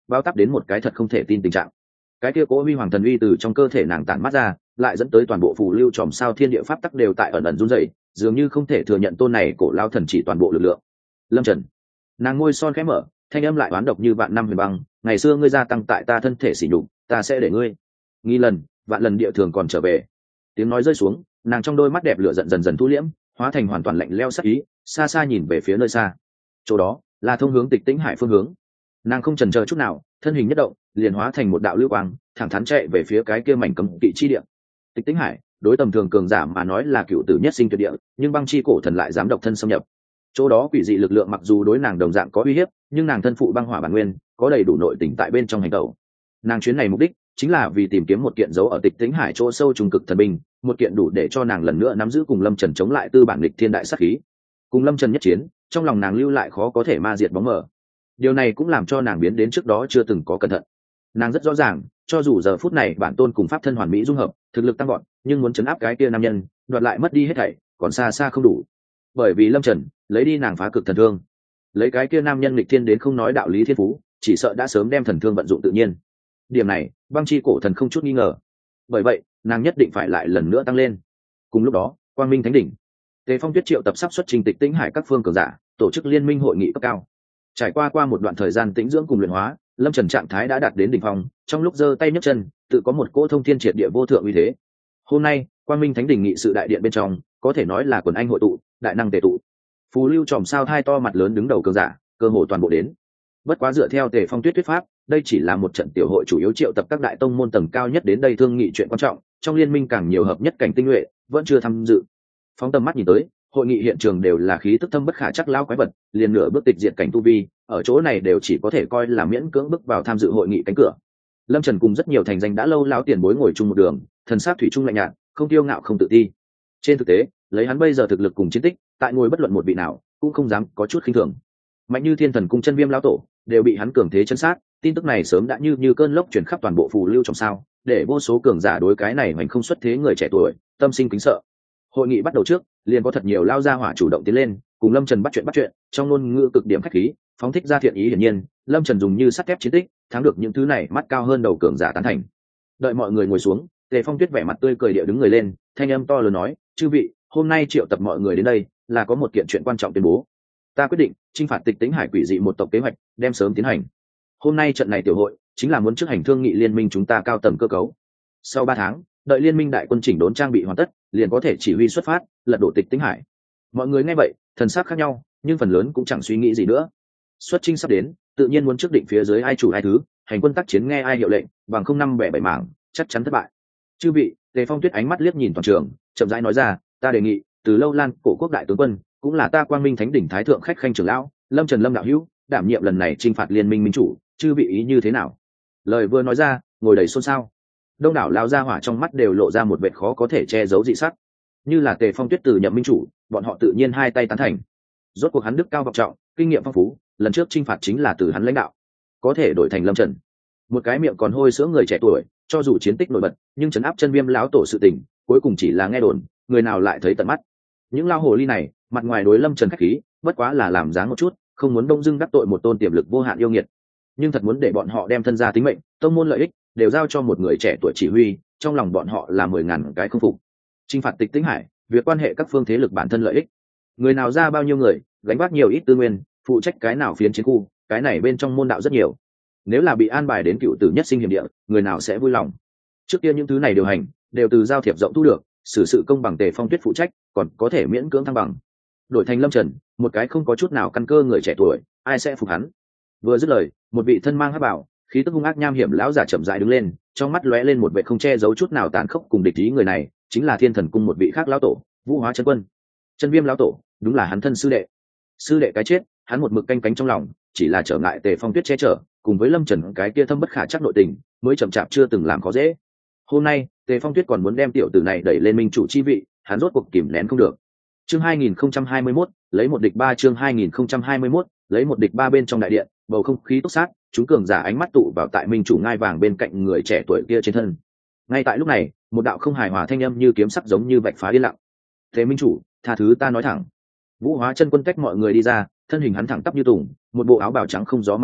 A: bao tắp đến một cái thật không thể tin tình trạng. Cái kia cố huy hoàng thần uy từ trong cơ thể nàng tản mát ra, lại dẫn tới toàn bộ phù lưu tròm sao thiên địa pháp tắc đều tại ẩn ẩn run rẩy, dường như không thể thừa nhận tôn này cổ lao thần chỉ toàn bộ lực lượng. Lâm Trần, nàng ngôi son khẽ mở, thanh âm lại oán độc như vạn năm huyền băng, ngày xưa ngươi gia tăng tại ta thân thể sỉ nhục, ta sẽ để ngươi nghi lần vạn lần địa thường còn trở về. Tiếng nói rơi xuống, nàng trong đôi mắt đẹp lửa giận dần dần thu liễm, hóa thành hoàn toàn lạnh lẽo sắc ý, xa xa nhìn về phía nơi xa. Chỗ đó là thông hướng Tịch Tĩnh Hải phương hướng. Nàng không chần chờ chút nào, thân hình nhất động, liền hóa thành một đạo lưu quang, thẳng thắn chạy về phía cái kia mảnh cấm kỵ chi địa. Tịch Tĩnh Hải, đối tầm thường cường giả mà nói là cựu tử nhất sinh tuyệt địa, nhưng băng chi cổ thần lại dám độc thân xâm nhập. Chỗ đó quỷ dị lực lượng mặc dù đối nàng đồng dạng có uy hiếp, nhưng nàng thân phụ băng hỏa bản nguyên, có đầy đủ nội tình tại bên trong hành động. Nàng chuyến này mục đích chính là vì tìm kiếm một kiện dấu ở Tịch Tĩnh Hải chỗ sâu trung cực thần binh, một kiện đủ để cho nàng lần nữa nắm giữ cùng Lâm Trần chống lại tư bản nghịch thiên đại sát khí. Cùng Lâm Trần nhất chiến, trong lòng nàng lưu lại khó có thể ma diệt bóng mờ. Điều này cũng làm cho nàng biến đến trước đó chưa từng có cẩn thận. Nàng rất rõ ràng, cho dù giờ phút này bản tôn cùng pháp thân hoàn mỹ dung hợp, thực lực tăng gọn, nhưng muốn chấn áp cái kia nam nhân, đoạt lại mất đi hết thảy, còn xa xa không đủ. Bởi vì Lâm Trần lấy đi nàng phá cực thần thương, lấy cái kia nam nhân nghịch thiên đến không nói đạo lý thiên phú, chỉ sợ đã sớm đem thần thương vận dụng tự nhiên. Điểm này, băng chi cổ thần không chút nghi ngờ. Bởi vậy, nàng nhất định phải lại lần nữa tăng lên. Cùng lúc đó, Quang Minh Thánh đỉnh, Tề Phong Tuyết triệu tập sắp xuất trình Tịch Tĩnh Hải các phương cường giả, tổ chức liên minh hội nghị cấp cao. Trải qua một đoạn thời gian tĩnh dưỡng cùng luyện hóa, Lâm Trần trạng thái đã đạt đến đỉnh phong, trong lúc giơ tay nhấc chân, tự có một cỗ thông thiên triệt địa vô thượng uy thế. Hôm nay, Quang Minh Thánh đỉnh nghị sự đại điện bên trong, có thể nói là quần anh hội tụ, đại năng tề tụ. Phù lưu tròm sao hai to mặt lớn đứng đầu cường giả, cơ hồ toàn bộ đến. Bất quá dựa theo Tề Phong Tuyết thuyết pháp, đây chỉ là một trận tiểu hội chủ yếu triệu tập các đại tông môn tầng cao nhất đến đây thương nghị chuyện quan trọng, trong liên minh càng nhiều hợp nhất cảnh tinh nhuệ, vẫn chưa tham dự. Phóng tầm mắt nhìn tới, hội nghị hiện trường đều là khí tức thâm bất khả chắc lao quái vật, liền nửa bước tịch diệt cảnh tu vi, ở chỗ này đều chỉ có thể coi là miễn cưỡng bước vào tham dự hội nghị cánh cửa. Lâm Trần cùng rất nhiều thành danh đã lâu lão tiền bối ngồi chung một đường, thần sắc thủy chung lạnh nhạt, không kiêu ngạo không tự ti. Trên thực tế, lấy hắn bây giờ thực lực cùng chiến tích, tại ngồi bất luận một vị nào, cũng không dám có chút khinh thường. Mạnh như Thiên Thần cung chân Viêm lão tổ, đều bị hắn cường thế chấn sát, tin tức này sớm đã như cơn lốc truyền khắp toàn bộ phù lưu trong sao, để vô số cường giả đối cái này hoành không xuất thế người trẻ tuổi, tâm sinh kính sợ. Hội nghị bắt đầu trước, liền có thật nhiều lao gia hỏa chủ động tiến lên, cùng Lâm Trần bắt chuyện, trong ngôn ngữ cực điểm khách khí, phóng thích ra thiện ý hiển nhiên, Lâm Trần dùng như sắt thép chiến tích, thắng được những thứ này mắt cao hơn đầu cường giả tán thành. Đợi mọi người ngồi xuống, Tề Phong Tuyết vẻ mặt tươi cười địa đứng người lên, thanh âm to lớn nói, "Chư vị, hôm nay triệu tập mọi người đến đây, là có một kiện chuyện quan trọng tuyên bố. Ta quyết định chinh phạt Tịch Tĩnh Hải quỷ dị một tộc kế hoạch, đem sớm tiến hành. Hôm nay trận này tiểu hội, chính là muốn trước hành thương nghị liên minh chúng ta cao tầng cơ cấu. Sau 3 tháng, đợi liên minh đại quân chỉnh đốn trang bị hoàn tất, liền có thể chỉ huy xuất phát, lật đổ Tịch Tĩnh Hải." Mọi người nghe vậy, thần sắc khác nhau, nhưng phần lớn cũng chẳng suy nghĩ gì nữa. Xuất chinh sắp đến, tự nhiên muốn trước định phía dưới ai chủ ai thứ, hành quân tác chiến nghe ai hiệu lệnh, bằng không năm bẻ bảy mảng, chắc chắn thất bại. Chư vị, Tề Phong Tuyết ánh mắt liếc nhìn toàn trường, chậm rãi nói ra, "Ta đề nghị, từ lâu lan cổ quốc đại tướng quân, cũng là ta Quang Minh Thánh đỉnh thái thượng khách khanh trưởng lão, Lâm Trần Lâm đạo hữu, đảm nhiệm lần này chinh phạt liên minh minh chủ, chư vị ý như thế nào?" Lời vừa nói ra, ngồi đầy xôn xao. Đông đảo lao ra hỏa trong mắt đều lộ ra một vệt khó có thể che giấu dị sắc. Như là Tề Phong Tuyết từ nhậm minh chủ, bọn họ tự nhiên hai tay tán thành. Rốt cuộc hắn đức cao vọng trọng, kinh nghiệm phong phú, lần trước chinh phạt chính là từ hắn lãnh đạo, có thể đổi thành Lâm Trần. Một cái miệng còn hôi sữa người trẻ tuổi, cho dù chiến tích nổi bật, nhưng trấn áp chân Viêm lão tổ sự tình, cuối cùng chỉ là nghe đồn, người nào lại thấy tận mắt. Những lao hồ ly này, mặt ngoài đối Lâm Trần khách khí, bất quá là làm dáng một chút, không muốn đông dưng đắc tội một tôn tiềm lực vô hạn yêu nghiệt. Nhưng thật muốn để bọn họ đem thân gia tính mệnh, tông môn lợi ích đều giao cho một người trẻ tuổi chỉ huy, trong lòng bọn họ là 10.000 cái không phục. Chinh phạt Tịch Tĩnh Hải, việc quan hệ các phương thế lực bản thân lợi ích, người nào ra bao nhiêu người, gánh vác nhiều ít tư nguyên, phụ trách cái nào phiến chiến khu, cái này bên trong môn đạo rất nhiều. Nếu là bị an bài đến cựu tử nhất sinh hiểm địa, người nào sẽ vui lòng. Trước kia những thứ này điều hành đều từ giao thiệp rộng thu được, xử sự công bằng Tề Phong Tuyết phụ trách, còn có thể miễn cưỡng thăng bằng. Đổi thành Lâm Trần, một cái không có chút nào căn cơ người trẻ tuổi, ai sẽ phục hắn? Vừa dứt lời, một vị thân mang hắc bào, khí tức hung ác nham hiểm lão giả chậm rãi đứng lên, trong mắt lóe lên một vẻ không che giấu chút nào tàn khốc cùng địch ý. Người này chính là Thiên Thần cung một vị khác lão tổ, Vũ Hóa Chân Quân. Chân Viêm lão tổ, đúng là hắn thân sư đệ. Sư đệ cái chết, hắn một mực canh cánh trong lòng, chỉ là trở ngại Tề Phong Tuyết che chở, cùng với Lâm Trần cái kia thâm bất khả chắc nội tình, mới chậm chạp chưa từng làm khó dễ. Hôm nay, Tề Phong Tuyết còn muốn đem tiểu tử này đẩy lên minh chủ chi vị, hắn rốt cuộc kìm nén không được. Chương 2021, lấy một địch ba. Chương 2021, lấy một địch ba. Bên trong đại điện, bầu không khí túc sát, chúng cường giả ánh mắt tụ vào tại minh chủ ngai vàng bên cạnh người trẻ tuổi kia trên thân. Ngay tại lúc này, một đạo không hài hòa thanh âm như kiếm sắc giống như vạch phá yên lặng. "Thế minh chủ, tha thứ ta nói thẳng." Vũ Hóa Chân Quân cách mọi người đi ra, thân hình hắn thẳng tắp như tùng, một bộ áo bào trắng không gió mà bay,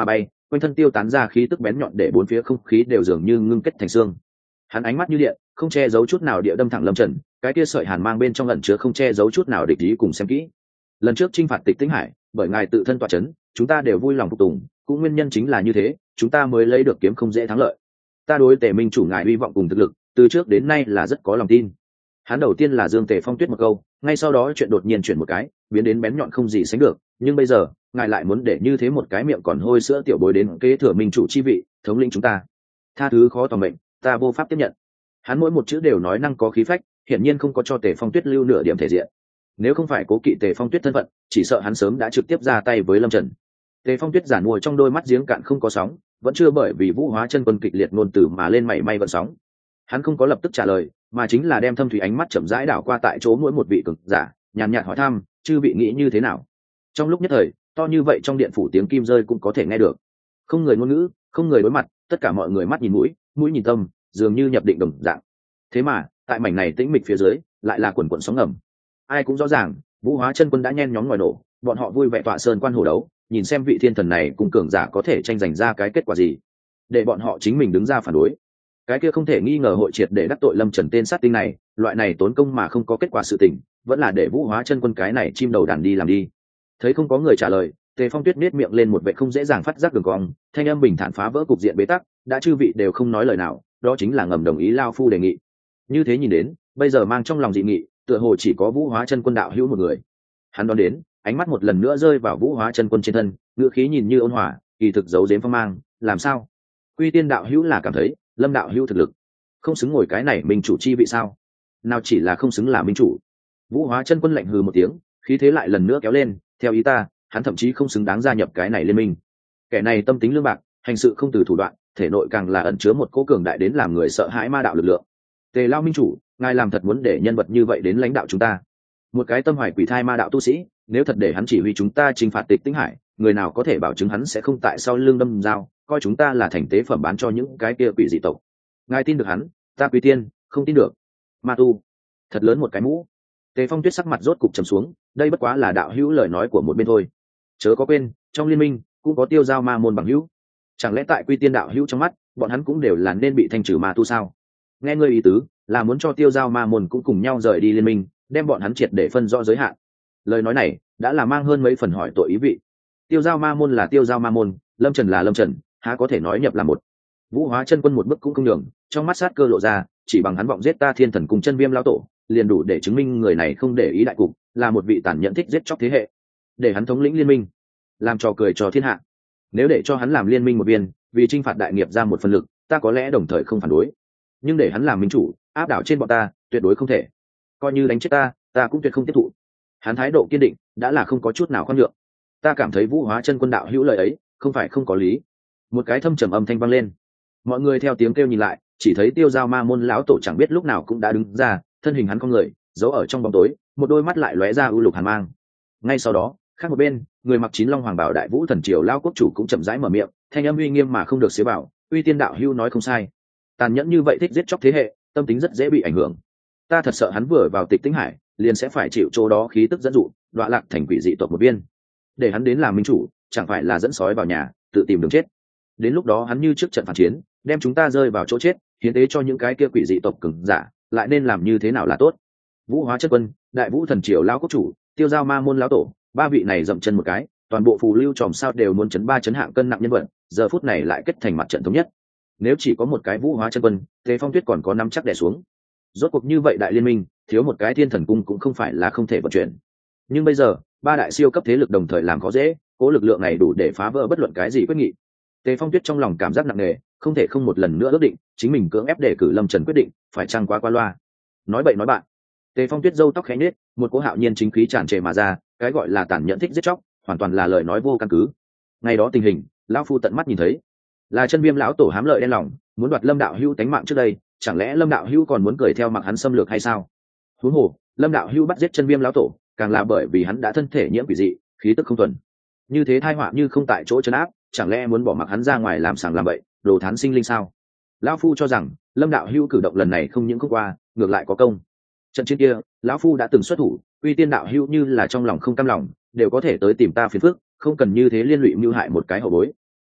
A: quanh thân tiêu tán ra khí tức bén nhọn để bốn phía không khí đều dường như ngưng kết thành xương. Hắn ánh mắt như điện, không che giấu chút nào địa đâm thẳng Lâm Trần, cái kia sợi hàn mang bên trong ẩn chứa không che giấu chút nào địch ý cùng xem kỹ. Lần trước chinh phạt Tịch Tĩnh Hải, bởi ngài tự thân tọa chấn, chúng ta đều vui lòng phục tùng, cũng nguyên nhân chính là như thế, chúng ta mới lấy được kiếm không dễ thắng lợi. Ta đối Tề Minh chủ ngài hy vọng cùng thực lực, từ trước đến nay là rất có lòng tin. Hắn đầu tiên là dương Tề Phong Tuyết một câu, ngay sau đó chuyện đột nhiên chuyển một cái, biến đến bén nhọn không gì sánh được, nhưng bây giờ, ngài lại muốn để như thế một cái miệng còn hôi sữa tiểu bối đến kế thừa Minh chủ chi vị, thống lĩnh chúng ta. Tha thứ khó tòng mệnh, ta vô pháp tiếp nhận. Hắn mỗi một chữ đều nói năng có khí phách, hiển nhiên không có cho Tề Phong Tuyết lưu nửa điểm thể diện. Nếu không phải cố kỵ Tề Phong Tuyết thân phận, chỉ sợ hắn sớm đã trực tiếp ra tay với Lâm Trần. Tề Phong Tuyết giản mua trong đôi mắt giếng cạn không có sóng, vẫn chưa bởi vì Vũ Hóa Chân Quân kịch liệt ngôn từ mà lên mảy may gợn sóng. Hắn không có lập tức trả lời, mà chính là đem thâm thủy ánh mắt chậm rãi đảo qua tại chỗ mỗi một vị cường giả, nhàn nhạt hỏi thăm, chư vị nghĩ như thế nào? Trong lúc nhất thời, to như vậy trong điện phủ tiếng kim rơi cũng có thể nghe được. Không người ngôn ngữ, không người đối mặt, tất cả mọi người mắt nhìn mũi, mũi nhìn tâm, dường như nhập định đồng dạng. Thế mà, tại mảnh này tĩnh mịch phía dưới, lại là quần quần sóng ngầm. Ai cũng rõ ràng, Vũ Hóa Chân Quân đã nhen nhóm ngòi nổ, bọn họ vui vẻ tọa sơn quan hồ đấu, nhìn xem vị thiên thần này cùng cường giả có thể tranh giành ra cái kết quả gì, để bọn họ chính mình đứng ra phản đối. Cái kia không thể nghi ngờ hội triệt để đắc tội Lâm Trần tên sát tinh này, loại này tốn công mà không có kết quả sự tình, vẫn là để Vũ Hóa Chân Quân cái này chim đầu đàn đi làm đi. Thấy không có người trả lời, Tề Phong Tuyết nết miệng lên một vẻ không dễ dàng phát giác đường cong, thanh âm bình thản phá vỡ cục diện bế tắc, đã chư vị đều không nói lời nào, đó chính là ngầm đồng ý lao phu đề nghị. Như thế nhìn đến, bây giờ mang trong lòng dị nghị, tựa hồ chỉ có Vũ Hóa Chân Quân đạo hữu một người. Hắn đoán đến, ánh mắt một lần nữa rơi vào Vũ Hóa Chân Quân trên thân, ngữ khí nhìn như ôn hòa, kỳ thực giấu giếm phong mang, làm sao? Quy Tiên đạo hữu là cảm thấy, Lâm đạo hữu thực lực không xứng ngồi cái này minh chủ chi vị sao? Nào chỉ là không xứng là minh chủ. Vũ Hóa Chân Quân lạnh hừ một tiếng, khí thế lại lần nữa kéo lên, theo ý ta, hắn thậm chí không xứng đáng gia nhập cái này liên minh. Kẻ này tâm tính lương bạc, hành sự không từ thủ đoạn, thể nội càng là ẩn chứa một cỗ cường đại đến làm người sợ hãi ma đạo lực lượng. Tề Lao minh chủ, ngài làm thật muốn để nhân vật như vậy đến lãnh đạo chúng ta? Một cái tâm hoài quỷ thai ma đạo tu sĩ, nếu thật để hắn chỉ huy chúng ta chinh phạt Tịch Tĩnh Hải, người nào có thể bảo chứng hắn sẽ không tại sau lưng đâm dao, coi chúng ta là thành tế phẩm bán cho những cái kia quỷ dị tộc? Ngài tin được hắn, ta Quy Tiên không tin được. Ma tu, thật lớn một cái mũ. Tề Phong Tuyết sắc mặt rốt cục trầm xuống, đây bất quá là đạo hữu lời nói của một bên thôi. Chớ có quên, trong liên minh cũng có tiêu giao ma môn bằng hữu. Chẳng lẽ tại Quy Tiên đạo hữu trong mắt, bọn hắn cũng đều là nên bị thanh trừ ma tu sao? Nghe ngươi ý tứ, là muốn cho tiêu giao ma môn cũng cùng nhau rời đi liên minh, đem bọn hắn triệt để phân rõ giới hạn. Lời nói này đã là mang hơn mấy phần hỏi tội ý vị. Tiêu giao ma môn là tiêu giao ma môn, Lâm Trần là Lâm Trần, há có thể nói nhập là một. Vũ Hóa Chân Quân một bước cũng không nhường, trong mắt sát cơ lộ ra, chỉ bằng hắn vọng giết ta Thiên Thần cùng Chân Viêm lão tổ, liền đủ để chứng minh người này không để ý đại cục, là một vị tàn nhẫn thích giết chóc thế hệ. Để hắn thống lĩnh liên minh, làm trò cười cho thiên hạ. Nếu để cho hắn làm liên minh một viên, vì chinh phạt đại nghiệp ra một phần lực, ta có lẽ đồng thời không phản đối. Nhưng để hắn làm minh chủ, áp đảo trên bọn ta, tuyệt đối không thể. Coi như đánh chết ta cũng tuyệt không tiếp thụ. Hắn thái độ kiên định, đã là không có chút nào khoan nhượng. Ta cảm thấy Vũ Hóa Chân Quân đạo hữu lời ấy, không phải không có lý. Một cái thâm trầm âm thanh vang lên. Mọi người theo tiếng kêu nhìn lại, chỉ thấy tiêu giao ma môn lão tổ chẳng biết lúc nào cũng đã đứng ra, thân hình hắn con người giấu ở trong bóng tối, một đôi mắt lại lóe ra ưu lục hàn mang. Ngay sau đó, khác một bên, người mặc chín long hoàng bảo đại vũ thần triều lao quốc chủ cũng chậm rãi mở miệng, thanh âm uy nghiêm mà không được xế bảo, Uy Tiên đạo hữu nói không sai. Tàn nhẫn như vậy thích giết chóc thế hệ, tâm tính rất dễ bị ảnh hưởng. Ta thật sợ hắn vừa vào Tịch Tĩnh Hải, liền sẽ phải chịu chỗ đó khí tức dẫn dụ, đọa lạc thành quỷ dị tộc một viên. Để hắn đến làm minh chủ, chẳng phải là dẫn sói vào nhà, tự tìm đường chết. Đến lúc đó hắn như trước trận phản chiến, đem chúng ta rơi vào chỗ chết, hiến tế cho những cái kia quỷ dị tộc cường giả, lại nên làm như thế nào là tốt? Vũ Hóa Chân Quân, đại vũ thần triều lão quốc chủ, tiêu giao ma môn lão tổ, ba vị này dậm chân một cái, toàn bộ phù lưu tròm sao đều muốn chấn ba chấn hạng cân nặng nhân vật, giờ phút này lại kết thành mặt trận thống nhất. Nếu chỉ có một cái Vũ Hóa Chân Quân, Tề Phong Tuyết còn có nắm chắc đè xuống. Rốt cuộc như vậy đại liên minh, thiếu một cái Thiên Thần cung cũng không phải là không thể vận chuyển. Nhưng bây giờ, ba đại siêu cấp thế lực đồng thời làm khó dễ, cố lực lượng này đủ để phá vỡ bất luận cái gì quyết nghị. Tề Phong Tuyết trong lòng cảm giác nặng nề, không thể không một lần nữa ước định, chính mình cưỡng ép để cử Lâm Trần quyết định, phải chăng quá qua loa. Nói bậy nói bạn. Tề Phong Tuyết râu tóc khẽ nhếch, một cỗ hạo nhiên chính khí tràn trề mà ra, cái gọi là tàn nhẫn thích giết chóc, hoàn toàn là lời nói vô căn cứ. Ngày đó tình hình, lão phu tận mắt nhìn thấy, là Chân Viêm lão tổ hám lợi đen lòng, muốn đoạt Lâm đạo hữu tánh mạng trước đây, chẳng lẽ Lâm đạo hữu còn muốn cười theo mặc hắn xâm lược hay sao? Huống hồ, Lâm đạo hữu bắt giết Chân Viêm lão tổ, càng là bởi vì hắn đã thân thể nhiễm quỷ dị, khí tức không thuần. Như thế tai họa như không tại chỗ trấn áp, chẳng lẽ muốn bỏ mặc hắn ra ngoài làm sàng làm bậy, đồ thán sinh linh sao? Lão phu cho rằng, Lâm đạo hữu cử động lần này không những không qua, ngược lại có công. Trận chiến kia, lão phu đã từng xuất thủ, Uy Tiên đạo hữu như là trong lòng không cam lòng, đều có thể tới tìm ta phiền phức, không cần như thế liên lụy mưu hại một cái hậu bối.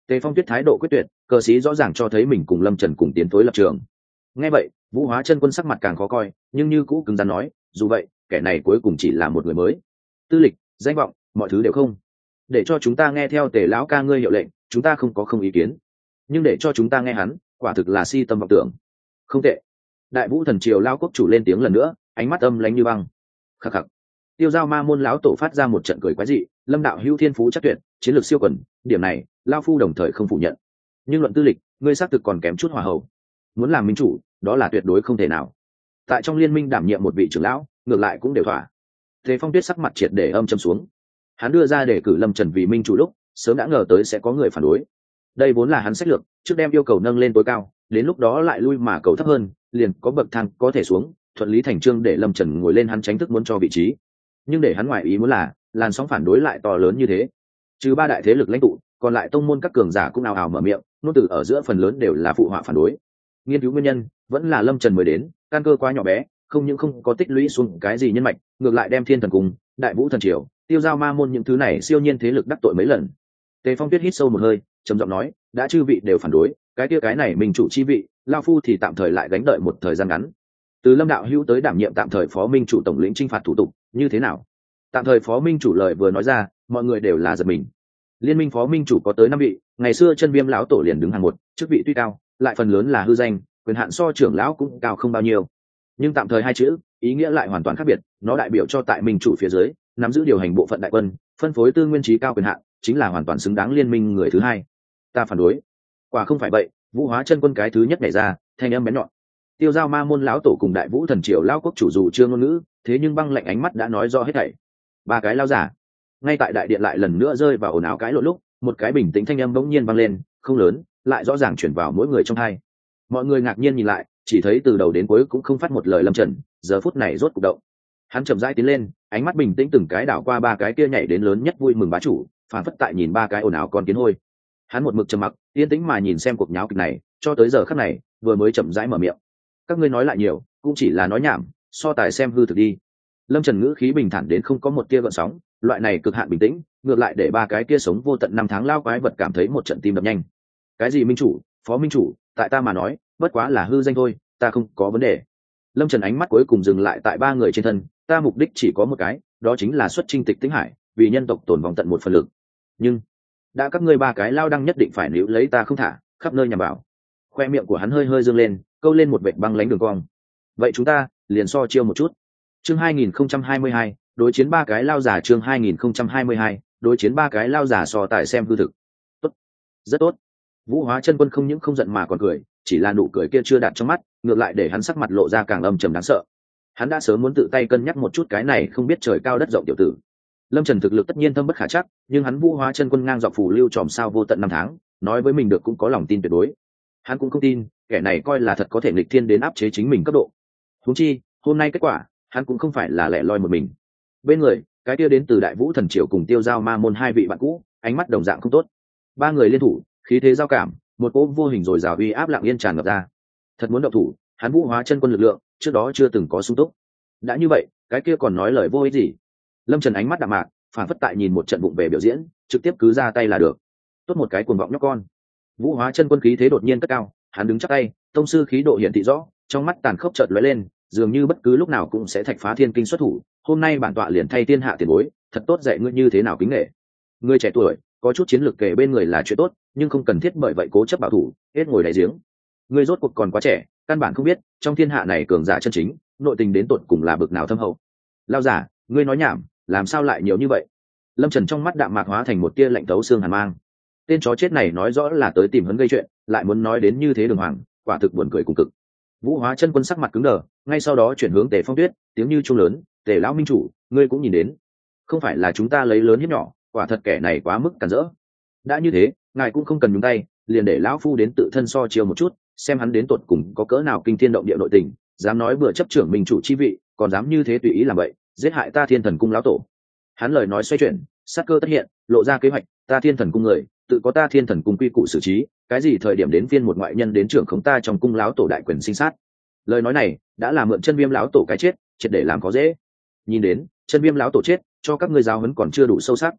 A: Tề Phong Tuyết thái độ quyết tuyệt, cờ sĩ rõ ràng cho thấy mình cùng Lâm Trần cùng tiến tới lập trường. Nghe vậy, Vũ Hóa Chân Quân sắc mặt càng khó coi, nhưng như cũ cứng rắn nói, dù vậy, kẻ này cuối cùng chỉ là một người mới. Tư lịch, danh vọng, mọi thứ đều không. Để cho chúng ta nghe theo Tề lão ca ngươi hiệu lệnh, chúng ta không có không ý kiến. Nhưng để cho chúng ta nghe hắn, quả thực là si tâm vọng tưởng. Không tệ. Đại Vũ Thần Triều lão quốc chủ lên tiếng lần nữa, ánh mắt âm lãnh như băng. Khắc khắc. Tiêu Giao Ma môn lão tổ phát ra một trận cười quái dị, Lâm đạo hữu thiên phú chắc tuyệt, chiến lược siêu quần, điểm này, lão phu đồng thời không phủ nhận. Nhưng luận tư lịch, ngươi xác thực còn kém chút hòa hậu. Muốn làm minh chủ, đó là tuyệt đối không thể nào. Tại trong liên minh đảm nhiệm một vị trưởng lão, ngược lại cũng đều thỏa. Thế Phong Tuyết sắc mặt triệt để âm trầm xuống. Hắn đưa ra để cử Lâm Trần vì minh chủ lúc, sớm đã ngờ tới sẽ có người phản đối. Đây vốn là hắn sách lược, trước đem yêu cầu nâng lên tối cao, đến lúc đó lại lui mà cầu thấp hơn, liền có bậc thang có thể xuống, thuận lý thành chương để Lâm Trần ngồi lên hắn tránh thức muốn cho vị trí. Nhưng để hắn ngoại ý muốn là, làn sóng phản đối lại to lớn như thế. Trừ ba đại thế lực lãnh tụ, còn lại tông môn các cường giả cũng ào ào mở miệng, nôn từ ở giữa phần lớn đều là phụ họa phản đối. Nghiên cứu nguyên nhân, vẫn là Lâm Trần mới đến, căn cơ quá nhỏ bé, không những không có tích lũy xuống cái gì nhân mạch, ngược lại đem Thiên Thần Cung, Đại Vũ Thần Triều, Tiêu Giao Ma môn những thứ này siêu nhiên thế lực đắc tội mấy lần. Tề Phong Tuyết hít sâu một hơi, trầm giọng nói, đã chư vị đều phản đối, cái này mình chủ chi vị, lão phu thì tạm thời lại gánh đợi một thời gian ngắn. Từ Lâm đạo hữu tới đảm nhiệm tạm thời phó minh chủ tổng lĩnh chinh phạt thủ tục, như thế nào? Tạm thời phó minh chủ lời vừa nói ra, mọi người đều là giật mình. Liên minh phó minh chủ có tới 5 vị, ngày xưa Chân Viêm lão tổ liền đứng hàng một, chức vị tuy cao, lại phần lớn là hư danh, quyền hạn so trưởng lão cũng cao không bao nhiêu. Nhưng tạm thời hai chữ, ý nghĩa lại hoàn toàn khác biệt, nó đại biểu cho tại minh chủ phía dưới, nắm giữ điều hành bộ phận đại quân, phân phối tư nguyên trí cao quyền hạn, chính là hoàn toàn xứng đáng liên minh người thứ hai. Ta phản đối. Quả không phải vậy, Vũ Hóa Chân Quân cái thứ nhất nhảy ra, thanh âm bén nhọn. Tiêu Giao Ma môn lão tổ cùng Đại Vũ Thần Triều lão quốc chủ dù chưa ngôn ngữ, thế nhưng băng lạnh ánh mắt đã nói rõ hết thảy. Ba cái lao giả, ngay tại đại điện lại lần nữa rơi vào ồn ào cái lộn lúc, một cái bình tĩnh thanh âm bỗng nhiên vang lên, không lớn, lại rõ ràng chuyển vào mỗi người trong hai. Mọi người ngạc nhiên nhìn lại, chỉ thấy từ đầu đến cuối cũng không phát một lời Lâm Trần, giờ phút này rốt cục động. Hắn chậm rãi tiến lên, ánh mắt bình tĩnh từng cái đảo qua ba cái kia nhảy đến lớn nhất vui mừng bá chủ, phản phất tại nhìn ba cái ồn ào con kiến hôi. Hắn một mực trầm mặc, yên tĩnh mà nhìn xem cuộc nháo kịch này, cho tới giờ khắc này, vừa mới chậm rãi mở miệng. Các ngươi nói lại nhiều, cũng chỉ là nói nhảm, so tài xem hư thực đi. Lâm Trần ngữ khí bình thản đến không có một tia gợn sóng, loại này cực hạn bình tĩnh, ngược lại để ba cái kia sống vô tận 5 tháng lao quái vật cảm thấy một trận tim đập nhanh. Cái gì minh chủ, phó minh chủ, tại ta mà nói, bất quá là hư danh thôi, ta không có vấn đề. Lâm Trần ánh mắt cuối cùng dừng lại tại ba người trên thân, ta mục đích chỉ có một cái, đó chính là xuất chinh Tịch Tĩnh Hải, vì nhân tộc tồn vong tận một phần lực. Nhưng đã các ngươi ba cái lao đăng nhất định phải níu lấy ta không thả, khắp nơi nhằm vào. Khoe miệng của hắn hơi hơi dương lên, câu lên một vệt băng lánh đường cong. Vậy chúng ta liền so chiêu một chút. Chương 2022, đối chiến ba cái lao giả. Chương 2022, đối chiến ba cái lao giả so tài xem hư thực. Tốt, rất tốt. Vũ Hóa Chân Quân không những không giận mà còn cười, chỉ là nụ cười kia chưa đạt trong mắt, ngược lại để hắn sắc mặt lộ ra càng âm trầm đáng sợ. Hắn đã sớm muốn tự tay cân nhắc một chút cái này không biết trời cao đất rộng tiểu tử. Lâm Trần thực lực tất nhiên thâm bất khả trắc, nhưng hắn Vũ Hóa Chân Quân ngang dọc phù lưu tròm sao vô tận 5 tháng, nói với mình được cũng có lòng tin tuyệt đối. Hắn cũng không tin, kẻ này coi là thật có thể nghịch thiên đến áp chế chính mình cấp độ. Huống chi, hôm nay kết quả, hắn cũng không phải là lẻ loi một mình. Bên người, cái kia đến từ Đại Vũ Thần Triều cùng Tiêu Giao Ma môn hai vị bạn cũ, ánh mắt đồng dạng không tốt. Ba người liên thủ, khí thế giao cảm, một cỗ vô hình rồi rào uy áp lặng yên tràn ngập ra. Thật muốn động thủ, hắn Vũ Hóa Chân Quân lực lượng, trước đó chưa từng có sung túc. Đã như vậy, cái kia còn nói lời vô ích gì? Lâm Trần ánh mắt đạm mạc, phản phất tại nhìn một trận vụng về biểu diễn, trực tiếp cứ ra tay là được. Tốt một cái cuồng vọng nhóc con. Vũ Hóa Chân Quân khí thế đột nhiên cất cao, hắn đứng chắp tay, tông sư khí độ hiển thị rõ, trong mắt tàn khốc chợt lóe lên, dường như bất cứ lúc nào cũng sẽ thạch phá thiên kinh xuất thủ. Hôm nay bản tọa liền thay thiên hạ tiền bối, thật tốt dạy ngươi như thế nào kính nể. Ngươi trẻ tuổi, có chút chiến lược kể bên người là chuyện tốt, nhưng không cần thiết bởi vậy cố chấp bảo thủ, hết ngồi đáy giếng. Ngươi rốt cuộc còn quá trẻ, căn bản không biết, trong thiên hạ này cường giả chân chính, nội tình đến tột cùng là bực nào thâm hậu. Lao giả, ngươi nói nhảm, làm sao lại nhiều như vậy? Lâm Trần trong mắt đạm mạc hóa thành một tia lạnh tấu xương hàn mang. Tên chó chết này nói rõ là tới tìm hấn gây chuyện, lại muốn nói đến như thế đường hoàng, quả thực buồn cười cùng cực. Vũ Hóa Chân Quân sắc mặt cứng đờ, ngay sau đó chuyển hướng Tề Phong Tuyết, tiếng như chuông lớn, "Tề lão minh chủ, ngươi cũng nhìn đến, không phải là chúng ta lấy lớn hiếp nhỏ, quả thật kẻ này quá mức cản rỡ. Đã như thế, ngài cũng không cần nhúng tay, liền để lão phu đến tự thân so chiêu một chút, xem hắn đến tột cùng có cỡ nào kinh thiên động địa nội tình, dám nói bừa chấp trưởng minh chủ chi vị, còn dám như thế tùy ý làm vậy, giết hại ta Thiên Thần cung lão tổ." Hắn lời nói xoay chuyển, sát cơ tất hiện, lộ ra kế hoạch, ta Thiên Thần cung người, tự có ta Thiên Thần cung quy củ xử trí, cái gì thời điểm đến phiên một ngoại nhân đến trưởng khống ta trong cung lão tổ đại quyền sinh sát. Lời nói này đã là mượn Chân Viêm lão tổ cái chết, triệt để làm khó dễ. Nhìn đến, Chân Viêm lão tổ chết, cho các ngươi giáo huấn còn chưa đủ sâu sắc.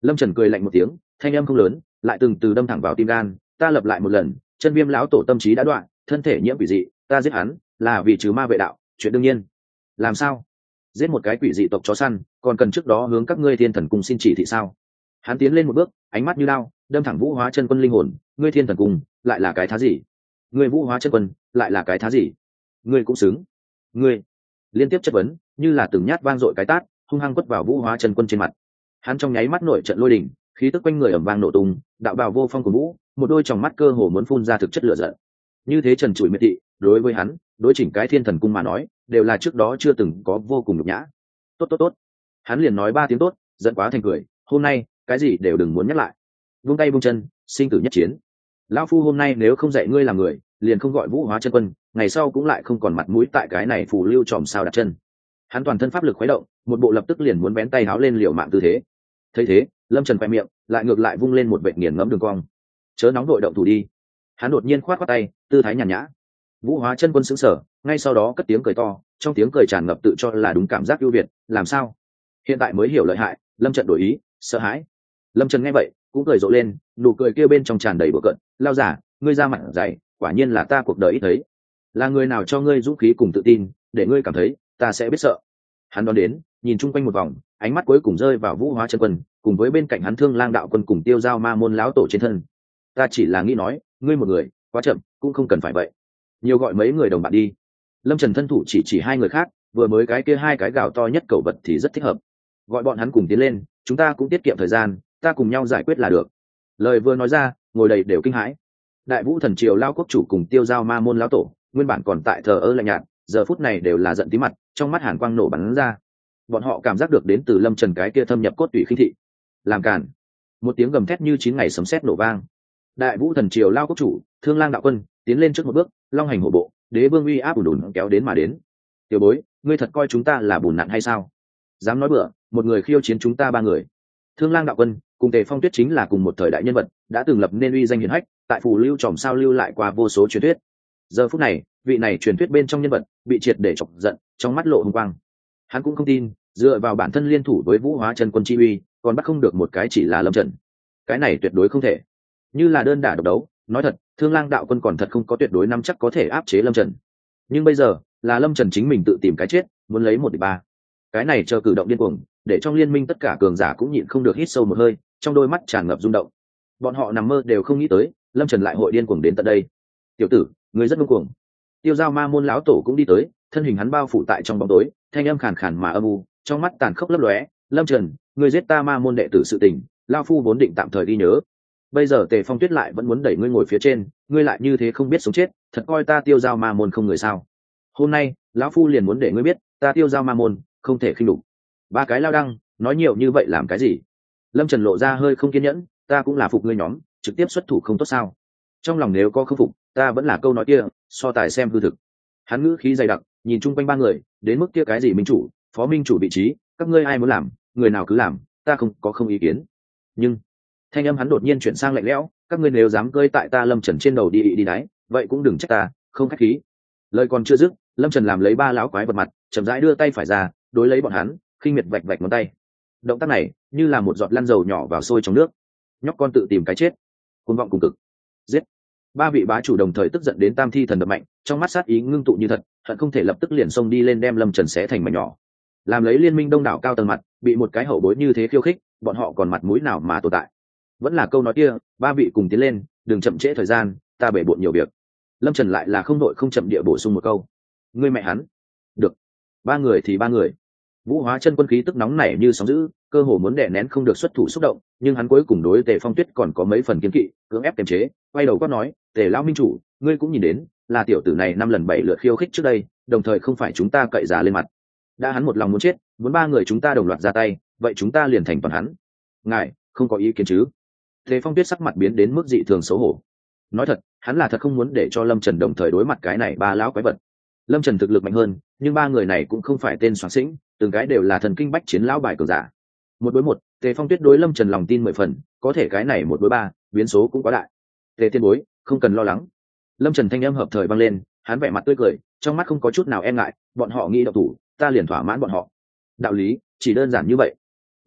A: Lâm Trần cười lạnh một tiếng, thanh âm không lớn, lại từng từ đâm thẳng vào tim gan. Ta lập lại một lần, chân viêm lão tổ tâm trí đã đoạn, thân thể nhiễm quỷ dị, ta giết hắn là vì trừ ma vệ đạo, chuyện đương nhiên. Làm sao? Giết một cái quỷ dị tộc chó săn, còn cần trước đó hướng các ngươi thiên thần cung xin chỉ thị sao? Hắn tiến lên một bước, ánh mắt như lao, đâm thẳng Vũ Hóa chân quân linh hồn. Ngươi thiên thần cung lại là cái thá gì? Ngươi Vũ Hóa chân quân lại là cái thá gì? Ngươi cũng xứng. Ngươi liên tiếp chất vấn, như là từng nhát vang dội cái tát, hung hăng quất vào Vũ Hóa chân quân trên mặt. Hắn trong nháy mắt nổi trận lôi đình, khí tức quanh người ầm vang nổ tung, đạo bào vô phong của Vũ, một đôi tròng mắt cơ hồ muốn phun ra thực chất lửa giận. Như thế trần trụi miệt thị, đối với hắn, đối chỉnh cái thiên thần cung mà nói, đều là trước đó chưa từng có vô cùng nhục nhã. Tốt tốt tốt. Hắn liền nói 3 tiếng tốt, giận quá thành cười, hôm nay, cái gì đều đừng muốn nhắc lại. Vung tay vung chân, sinh tử nhất chiến. Lão phu hôm nay nếu không dạy ngươi làm người, liền không gọi Vũ Hóa chân quân, ngày sau cũng lại không còn mặt mũi tại cái này phù lưu tròm sao đặt chân. Hắn toàn thân pháp lực khuấy động, một bộ lập tức liền muốn bén tay háo lên liều mạng tư thế. Thấy thế, Lâm Trần quay miệng, lại ngược lại vung lên một vệt nghiền ngẫm đường cong. Chớ nóng đội động thủ đi. Hắn đột nhiên khoát khoát tay, tư thái nhàn nhã. Vũ Hóa chân quân sững sờ, ngay sau đó cất tiếng cười to, trong tiếng cười tràn ngập tự cho là đúng cảm giác ưu việt. Làm sao? Hiện tại mới hiểu lợi hại. Lâm Trần đổi ý, sợ hãi. Lâm Trần nghe vậy, cũng cười rộ lên, nụ cười kia bên trong tràn đầy bừa cợt. Lao giả, ngươi ra mặt dày, quả nhiên là ta cuộc đời ít thấy. Là người nào cho ngươi dũng khí cùng tự tin, để ngươi cảm thấy ta sẽ biết sợ? Hắn đón đến, nhìn chung quanh một vòng, ánh mắt cuối cùng rơi vào Vũ Hóa chân quân, cùng với bên cạnh hắn Thương Lang đạo quân cùng Tiêu Giao ma môn lão tổ trên thân. Ta chỉ là nghĩ nói, ngươi một người, quá chậm, cũng không cần phải vậy. Nhiều gọi mấy người đồng bạn đi. Lâm Trần thân thủ chỉ 2 người khác, vừa mới cái kia 2 cái gạo to nhất cầu vật thì rất thích hợp. Gọi bọn hắn cùng tiến lên, chúng ta cũng tiết kiệm thời gian, ta cùng nhau giải quyết là được. Lời vừa nói ra, ngồi đầy đều kinh hãi. Đại Vũ thần triều lao quốc chủ cùng Tiêu Giao ma môn lão tổ, nguyên bản còn tại thờ ơ lạnh nhạt, giờ phút này đều là giận tí mặt, trong mắt hàn quang nổ bắn ra. Bọn họ cảm giác được đến từ Lâm Trần cái kia thâm nhập cốt tủy khinh thị. Làm cản. Một tiếng gầm thét như 9 ngày sấm sét nổ vang. Đại Vũ thần triều lao quốc chủ, Thương Lang đạo quân, tiến lên trước một bước, long hành hổ bộ, đế vương uy áp ùn ùn kéo đến mà đến. Tiểu bối, ngươi thật coi chúng ta là bùn nặn hay sao? Dám nói bừa, một người khiêu chiến chúng ta 3 người. Thương Lang đạo quân cùng Tề Phong Tuyết chính là cùng một thời đại nhân vật, đã từng lập nên uy danh hiển hách, tại phù lưu tròm sao lưu lại qua vô số truyền thuyết. Giờ phút này, vị này truyền thuyết bên trong nhân vật bị triệt để chọc giận, trong mắt lộ hung quang. Hắn cũng không tin, dựa vào bản thân liên thủ với Vũ Hóa chân quân chi uy, còn bắt không được một cái chỉ là Lâm Trần. Cái này tuyệt đối không thể. Như là đơn đả độc đấu, nói thật, Thương Lang đạo quân còn thật không có tuyệt đối nắm chắc có thể áp chế Lâm Trần. Nhưng bây giờ, là Lâm Trần chính mình tự tìm cái chết, muốn lấy 1 địch 3. Cái này chờ cử động điên cuồng, để trong liên minh tất cả cường giả cũng nhịn không được hít sâu một hơi, trong đôi mắt tràn ngập rung động. Bọn họ nằm mơ đều không nghĩ tới, Lâm Trần lại hội điên cuồng đến tận đây. Tiểu tử, ngươi rất ngông cuồng. Tiêu Giao ma môn lão tổ cũng đi tới, thân hình hắn bao phủ tại trong bóng tối, thanh âm khàn khàn mà âm u, trong mắt tàn khốc lấp lóe. Lâm Trần, ngươi giết ta ma môn đệ tử sự tình, lão phu vốn định tạm thời ghi nhớ. Bây giờ Tề Phong Tuyết lại vẫn muốn đẩy ngươi ngồi phía trên, ngươi lại như thế không biết sống chết, thật coi ta Tiêu Giao ma môn không người sao? Hôm nay, lão phu liền muốn để ngươi biết, ta Tiêu Giao ma môn không thể khinh đục. 3 cái lao đăng, nói nhiều như vậy làm cái gì? Lâm Trần lộ ra hơi không kiên nhẫn, ta cũng là phục ngươi nhóm, trực tiếp xuất thủ không tốt sao? Trong lòng nếu có không phục, ta vẫn là câu nói kia, so tài xem hư thực. Hắn ngữ khí dày đặc, nhìn chung quanh 3 người, đến mức kia cái gì minh chủ, phó minh chủ vị trí, các ngươi ai muốn làm, người nào cứ làm, ta không có không ý kiến. Nhưng thanh âm hắn đột nhiên chuyển sang lạnh lẽo, các ngươi nếu dám cơi tại ta Lâm Trần trên đầu đi đáy, vậy cũng đừng trách ta, không khách khí. Lời còn chưa dứt, Lâm Trần làm lấy 3 lão quái vật mặt, chậm rãi đưa tay phải ra, đối lấy bọn hắn, khinh miệt vạch vạch ngón tay. Động tác này như là một giọt lăn dầu nhỏ vào sôi trong nước. Nhóc con tự tìm cái chết, cuồng vọng cùng cực. Giết. 3 vị bá chủ đồng thời tức giận đến tam thi thần đập mạnh, trong mắt sát ý ngưng tụ như thật, hận không thể lập tức liền xông đi lên đem Lâm Trần xé thành mảnh nhỏ. Làm lấy liên minh đông đảo cao tầng mặt, bị một cái hậu bối như thế khiêu khích, bọn họ còn mặt mũi nào mà tồn tại? Vẫn là câu nói kia, 3 vị cùng tiến lên, đừng chậm trễ thời gian, ta bể bộn nhiều việc. Lâm Trần lại là không đội không chậm địa bổ sung một câu. Ngươi mẹ hắn. Được. 3 người thì 3 người. Vũ Hóa chân quân khí tức nóng nảy như sóng dữ, cơ hồ muốn đè nén không được xuất thủ xúc động, nhưng hắn cuối cùng đối Tề Phong Tuyết còn có mấy phần kiên kỵ, cưỡng ép kiềm chế, quay đầu quát nói, "Tề lão minh chủ, ngươi cũng nhìn đến, là tiểu tử này 5 lần 7 lượt khiêu khích trước đây, đồng thời không phải chúng ta cậy giả lên mặt. Đã hắn một lòng muốn chết, muốn 3 người chúng ta đồng loạt ra tay, vậy chúng ta liền thành toàn hắn. Ngài không có ý kiến chứ?" Tề Phong Tuyết sắc mặt biến đến mức dị thường xấu hổ. Nói thật, hắn là thật không muốn để cho Lâm Trần đồng thời đối mặt cái này 3 lão quái vật. Lâm Trần thực lực mạnh hơn, nhưng 3 người này cũng không phải tên soạn sĩnh, từng cái đều là thần kinh bách chiến lão bài cường giả. 1 đối 1, Tề Phong Tuyết đối Lâm Trần lòng tin 10 phần, có thể cái này 1 đối 3, biến số cũng quá đại. Tề tiên bối, không cần lo lắng. Lâm Trần thanh âm hợp thời vang lên, hắn vẻ mặt tươi cười, trong mắt không có chút nào e ngại, bọn họ nghĩ động thủ, ta liền thỏa mãn bọn họ. Đạo lý chỉ đơn giản như vậy.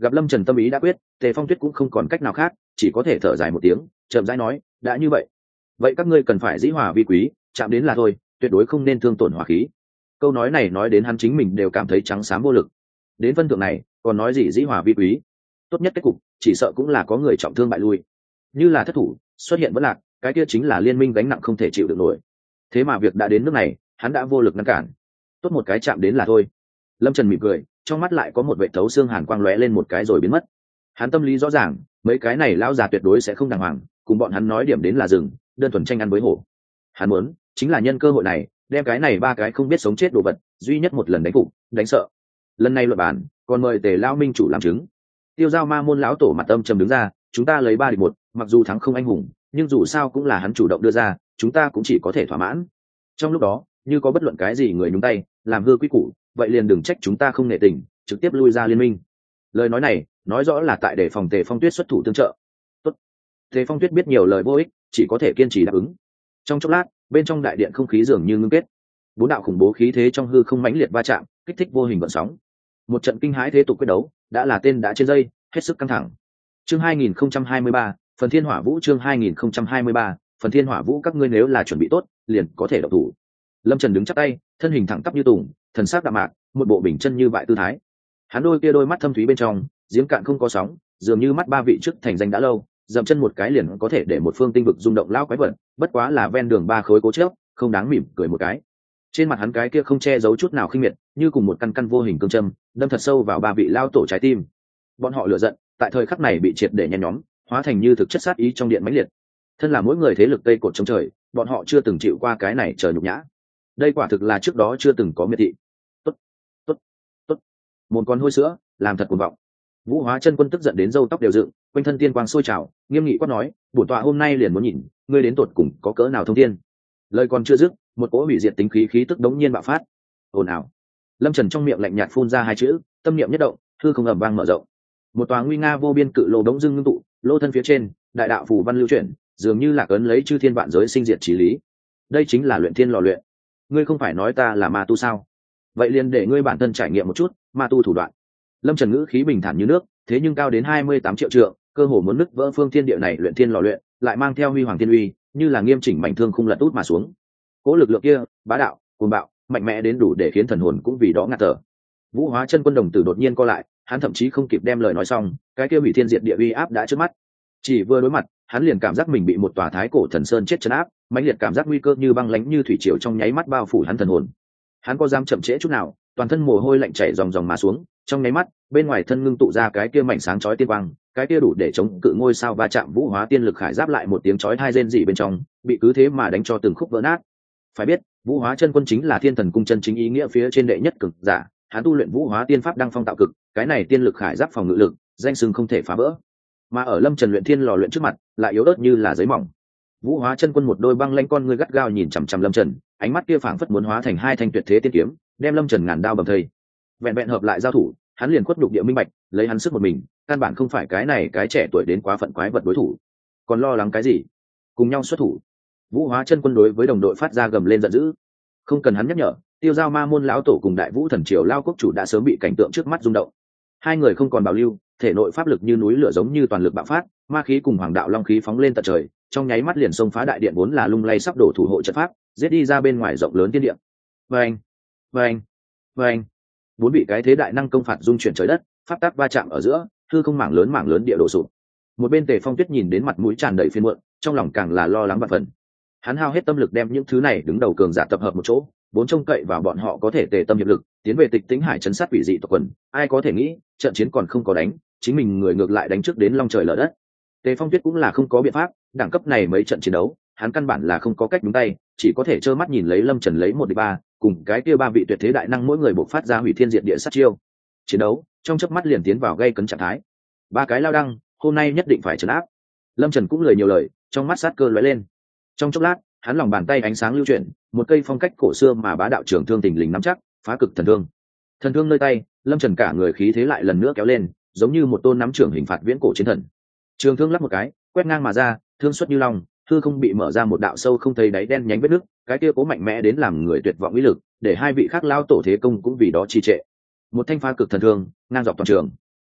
A: Gặp Lâm Trần tâm ý đã quyết, Tề Phong Tuyết cũng không còn cách nào khác, chỉ có thể thở dài một tiếng, chậm rãi nói, đã như vậy, vậy các ngươi cần phải dĩ hòa vi quý, chạm đến là thôi, tuyệt đối không nên thương tổn hòa khí. Câu nói này nói đến hắn chính mình đều cảm thấy trắng xám vô lực. Đến phân thượng này, còn nói gì dĩ hòa vi quý? Tốt nhất kết cục, chỉ sợ cũng là có người trọng thương bại lui. Như là thất thủ, xuất hiện vẫn lạc, cái kia chính là liên minh gánh nặng không thể chịu được nổi. Thế mà việc đã đến nước này, hắn đã vô lực ngăn cản. Tốt một cái chạm đến là thôi. Lâm Trần mỉm cười, trong mắt lại có một vệ thấu xương hàn quang lóe lên một cái rồi biến mất. Hắn tâm lý rõ ràng, mấy cái này lão già tuyệt đối sẽ không đàng hoàng, cùng bọn hắn nói điểm đến là rừng, đơn thuần tranh ăn với hổ. Hắn muốn chính là nhân cơ hội này, đem cái này ba cái không biết sống chết đồ vật, duy nhất một lần đánh phục, đánh sợ. Lần này luận bàn, còn mời Tề lão minh chủ làm chứng. Tiêu Giao Ma môn lão tổ mặt âm trầm đứng ra, chúng ta lấy 3-1, mặc dù thắng không anh hùng, nhưng dù sao cũng là hắn chủ động đưa ra, chúng ta cũng chỉ có thể thỏa mãn. Trong lúc đó, như có bất luận cái gì người nhúng tay, làm hư quy củ, vậy liền đừng trách chúng ta không nể tình, trực tiếp lui ra liên minh. Lời nói này, nói rõ là tại để phòng Tề Phong Tuyết xuất thủ tương trợ. Tốt. Tề Phong Tuyết biết nhiều lời vô ích, chỉ có thể kiên trì đáp ứng. Trong chốc lát, bên trong đại điện không khí dường như ngưng kết. Bốn đạo khủng bố khí thế trong hư không mãnh liệt va chạm, kích thích vô hình gợn sóng. Một trận kinh hãi thế tục quyết đấu, đã là tên đã trên dây, hết sức căng thẳng. Chương 2023, phần Thiên Hỏa Vũ chương 2023, phần Thiên Hỏa Vũ các ngươi nếu là chuẩn bị tốt, liền có thể động thủ. Lâm Trần đứng chắp tay, thân hình thẳng tắp như tùng, thần sắc đạm mạc, một bộ bình chân như bại tư thái. Hắn đôi kia đôi mắt thâm thúy bên trong, giếng cạn không có sóng, dường như mắt ba vị trước thành danh đã lâu, dậm chân một cái liền có thể để một phương tinh vực rung động lao quái vật, bất quá là ven đường ba khối cố chớp, không đáng mỉm cười một cái. Trên mặt hắn cái kia không che giấu chút nào khinh miệt, như cùng một căn căn vô hình cương châm, đâm thật sâu vào ba vị lao tổ trái tim. Bọn họ lửa giận, tại thời khắc này bị triệt để nhen nhóm, hóa thành như thực chất sát ý trong điện mãnh liệt. Thân là mỗi người thế lực tây cột chống trời, bọn họ chưa từng chịu qua cái này chờ nhục nhã. Đây quả thực là trước đó chưa từng có miệt thị. Tốt, tốt, tốt. Một con hôi sữa, làm thật cuồng vọng. Vũ Hóa Chân Quân tức giận đến râu tóc đều dựng, quanh thân tiên quang sôi trào, nghiêm nghị quát nói, bổn tọa hôm nay liền muốn nhìn, ngươi đến tột cùng có cỡ nào thông thiên. Lời còn chưa dứt, một cỗ hủy diệt tính khí tức đống nhiên bạo phát. Ồn ào. Lâm Trần trong miệng lạnh nhạt phun ra hai chữ, tâm niệm nhất động, hư không ầm vang mở rộng. Một tòa nguy nga vô biên cự lô đống dưng ngưng tụ, lô thân phía trên, đại đạo phù văn lưu chuyển, dường như là cấn lấy chư thiên vạn giới sinh diệt chí lý. Đây chính là luyện thiên lò luyện. Ngươi không phải nói ta là ma tu sao? Vậy liền để ngươi bản thân trải nghiệm một chút ma tu thủ đoạn. Lâm Trần ngữ khí bình thản như nước, thế nhưng cao đến 28 triệu trượng, cơ hồ muốn nứt vỡ phương thiên địa này luyện thiên lò luyện, lại mang theo huy hoàng thiên uy, như là nghiêm chỉnh mảnh thương khung lật út mà xuống. Cố lực lượng kia, bá đạo, cuồng bạo, mạnh mẽ đến đủ để khiến thần hồn cũng vì đó ngạt thở. Vũ Hóa Chân Quân đồng tử đột nhiên co lại, hắn thậm chí không kịp đem lời nói xong, cái kia hủy thiên diệt địa uy áp đã trước mắt. Chỉ vừa đối mặt, hắn liền cảm giác mình bị một tòa thái cổ thần sơn chết trấn áp, mãnh liệt cảm giác nguy cơ như băng lãnh như thủy triều trong nháy mắt bao phủ hắn thần hồn. Hắn có dám chậm trễ chút nào, toàn thân mồ hôi lạnh chảy ròng ròng mà xuống, trong nháy mắt, bên ngoài thân ngưng tụ ra cái kia mảnh sáng chói tiên quang, cái kia đủ để chống cự ngôi sao va chạm Vũ Hóa tiên lực khải giáp lại một tiếng chói tai rên rỉ bên trong, bị cứ thế mà đánh cho từng khúc vỡ nát. Phải biết, Vũ Hóa Chân Quân chính là Thiên Thần Cung chân chính ý nghĩa phía trên đệ nhất cực giả, hắn tu luyện Vũ Hóa tiên pháp đăng phong tạo cực, cái này tiên lực khải giáp phòng ngự lực, danh xưng không thể phá vỡ. Mà ở Lâm Trần luyện thiên lò luyện trước mặt, lại yếu ớt như là giấy mỏng. Vũ Hóa Chân Quân một đôi băng lãnh con ngươi gắt gao nhìn chằm chằm Lâm Trần, ánh mắt kia phảng phất muốn hóa thành hai thanh tuyệt thế tiên kiếm, đem Lâm Trần ngàn đao bầm thây. Vẹn vẹn hợp lại giao thủ, hắn liền khuất nhục địa minh bạch, lấy hắn sức một mình, căn bản không phải cái này cái trẻ tuổi đến quá phận quái vật đối thủ. Còn lo lắng cái gì? Cùng nhau xuất thủ. Vũ Hóa Chân Quân đối với đồng đội phát ra gầm lên giận dữ. Không cần hắn nhắc nhở, Tiêu Giao Ma môn lão tổ cùng Đại Vũ thần triều lao quốc chủ đã sớm bị cảnh tượng trước mắt rung động. Hai người không còn bảo lưu, thể nội pháp lực như núi lửa giống như toàn lực bạo phát, ma khí cùng hoàng đạo long khí phóng lên tận trời, trong nháy mắt liền xông phá đại điện vốn là lung lay sắp đổ thủ hộ trận pháp, giết đi ra bên ngoài rộng lớn thiên địa. Vâng, vâng, vâng. Bốn vị cái thế đại năng công phạt dung chuyển trời đất, pháp tắc va chạm ở giữa, hư không mảng lớn địa đổ sụp. Một bên Tề Phong Tuyết nhìn đến mặt mũi tràn đầy phiền muộn, trong lòng càng là lo lắng vạn phần. Hắn hao hết tâm lực đem những thứ này đứng đầu cường giả tập hợp một chỗ, vốn trông cậy vào bọn họ có thể tề tâm hiệp lực, tiến về Tịch Tĩnh Hải trấn sát quỷ dị tộc quần. Ai có thể nghĩ, trận chiến còn không có đánh, chính mình người ngược lại đánh trước đến long trời lở đất. Tề Phong Tuyết cũng là không có biện pháp, đẳng cấp này mấy trận chiến đấu, hắn căn bản là không có cách nhúng tay, chỉ có thể trơ mắt nhìn lấy Lâm Trần lấy 1-3, cùng cái kia ba vị tuyệt thế đại năng mỗi người bộc phát ra hủy thiên diệt địa sát chiêu. Chiến đấu trong chớp mắt liền tiến vào gây cấn trạng thái. Ba cái lao đăng, hôm nay nhất định phải trấn áp. Lâm Trần cũng lười nhiều lời, trong mắt sát cơ lóe lên. Trong chốc lát, hắn lòng bàn tay ánh sáng lưu chuyển, một cây phong cách cổ xưa mà bá đạo trường thương tình lình nắm chắc, phá cực thần thương. Thần thương nơi tay, Lâm Trần cả người khí thế lại lần nữa kéo lên, giống như một tôn nắm trường hình phạt viễn cổ chiến thần. Trường thương lắp một cái, quét ngang mà ra, thương xuất như long, hư không bị mở ra một đạo sâu không thấy đáy đen nhánh vết nước, cái kia cố mạnh mẽ đến làm người tuyệt vọng uy lực, để hai vị khác lao tổ thế công cũng vì đó trì trệ. Một thanh phá cực thần thương, ngang dọc toàn trường.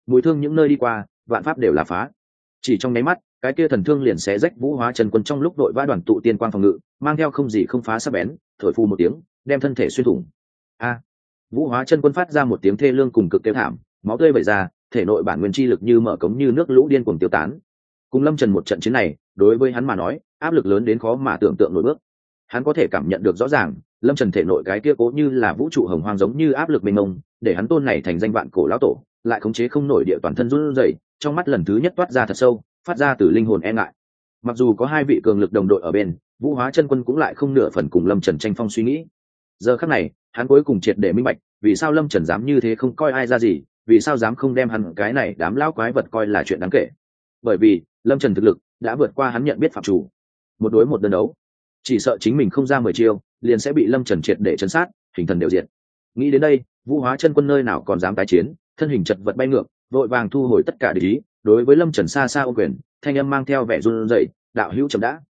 A: mùi thương những nơi đi qua vạn pháp đều là phá. Chỉ trong nháy mắt cái kia thần thương liền xé rách Vũ Hóa Chân Quân trong lúc đội vã đoàn tụ tiên quang phòng ngự, mang theo không gì không phá sắc bén, thổi phù một tiếng đem thân thể xuyên thủng. A! Vũ Hóa Chân Quân phát ra một tiếng thê lương cùng cực kêu thảm, máu tươi vẩy ra, thể nội bản nguyên chi lực như mở cống như nước lũ điên cuồng tiêu tán. Cùng Lâm Trần một trận chiến này đối với hắn mà nói áp lực lớn đến khó mà tưởng tượng nổi bước. Hắn có thể cảm nhận được rõ ràng Lâm Trần thể nội cái kia cố như là vũ trụ hồng hoang giống như áp lực mênh mông, để hắn tôn này thành danh vạn cổ lão tổ lại khống chế không nổi địa toàn thân run rẩy, trong mắt lần thứ nhất toát ra thật sâu, phát ra từ linh hồn e ngại. Mặc dù có hai vị cường lực đồng đội ở bên, Vũ Hóa Chân Quân cũng lại không nửa phần cùng Lâm Trần tranh phong suy nghĩ. Giờ khắc này hắn cuối cùng triệt để minh bạch vì sao Lâm Trần dám như thế không coi ai ra gì, vì sao dám không đem hắn cái này đám lão quái vật coi là chuyện đáng kể. Bởi vì Lâm Trần thực lực đã vượt qua hắn nhận biết phạm chủ. Một đối một đơn đấu, chỉ sợ chính mình không ra 10 chiêu liền sẽ bị Lâm Trần triệt để chấn sát, hình thần đều diệt. Nghĩ đến đây, Vũ Hóa Chân Quân nơi nào còn dám tái chiến, thân hình chật vật bay ngược, vội vàng thu hồi tất cả địch ý, đối với Lâm Trần xa xa ôm quyền, thanh âm mang theo vẻ run rẩy, đạo hữu chậm đã.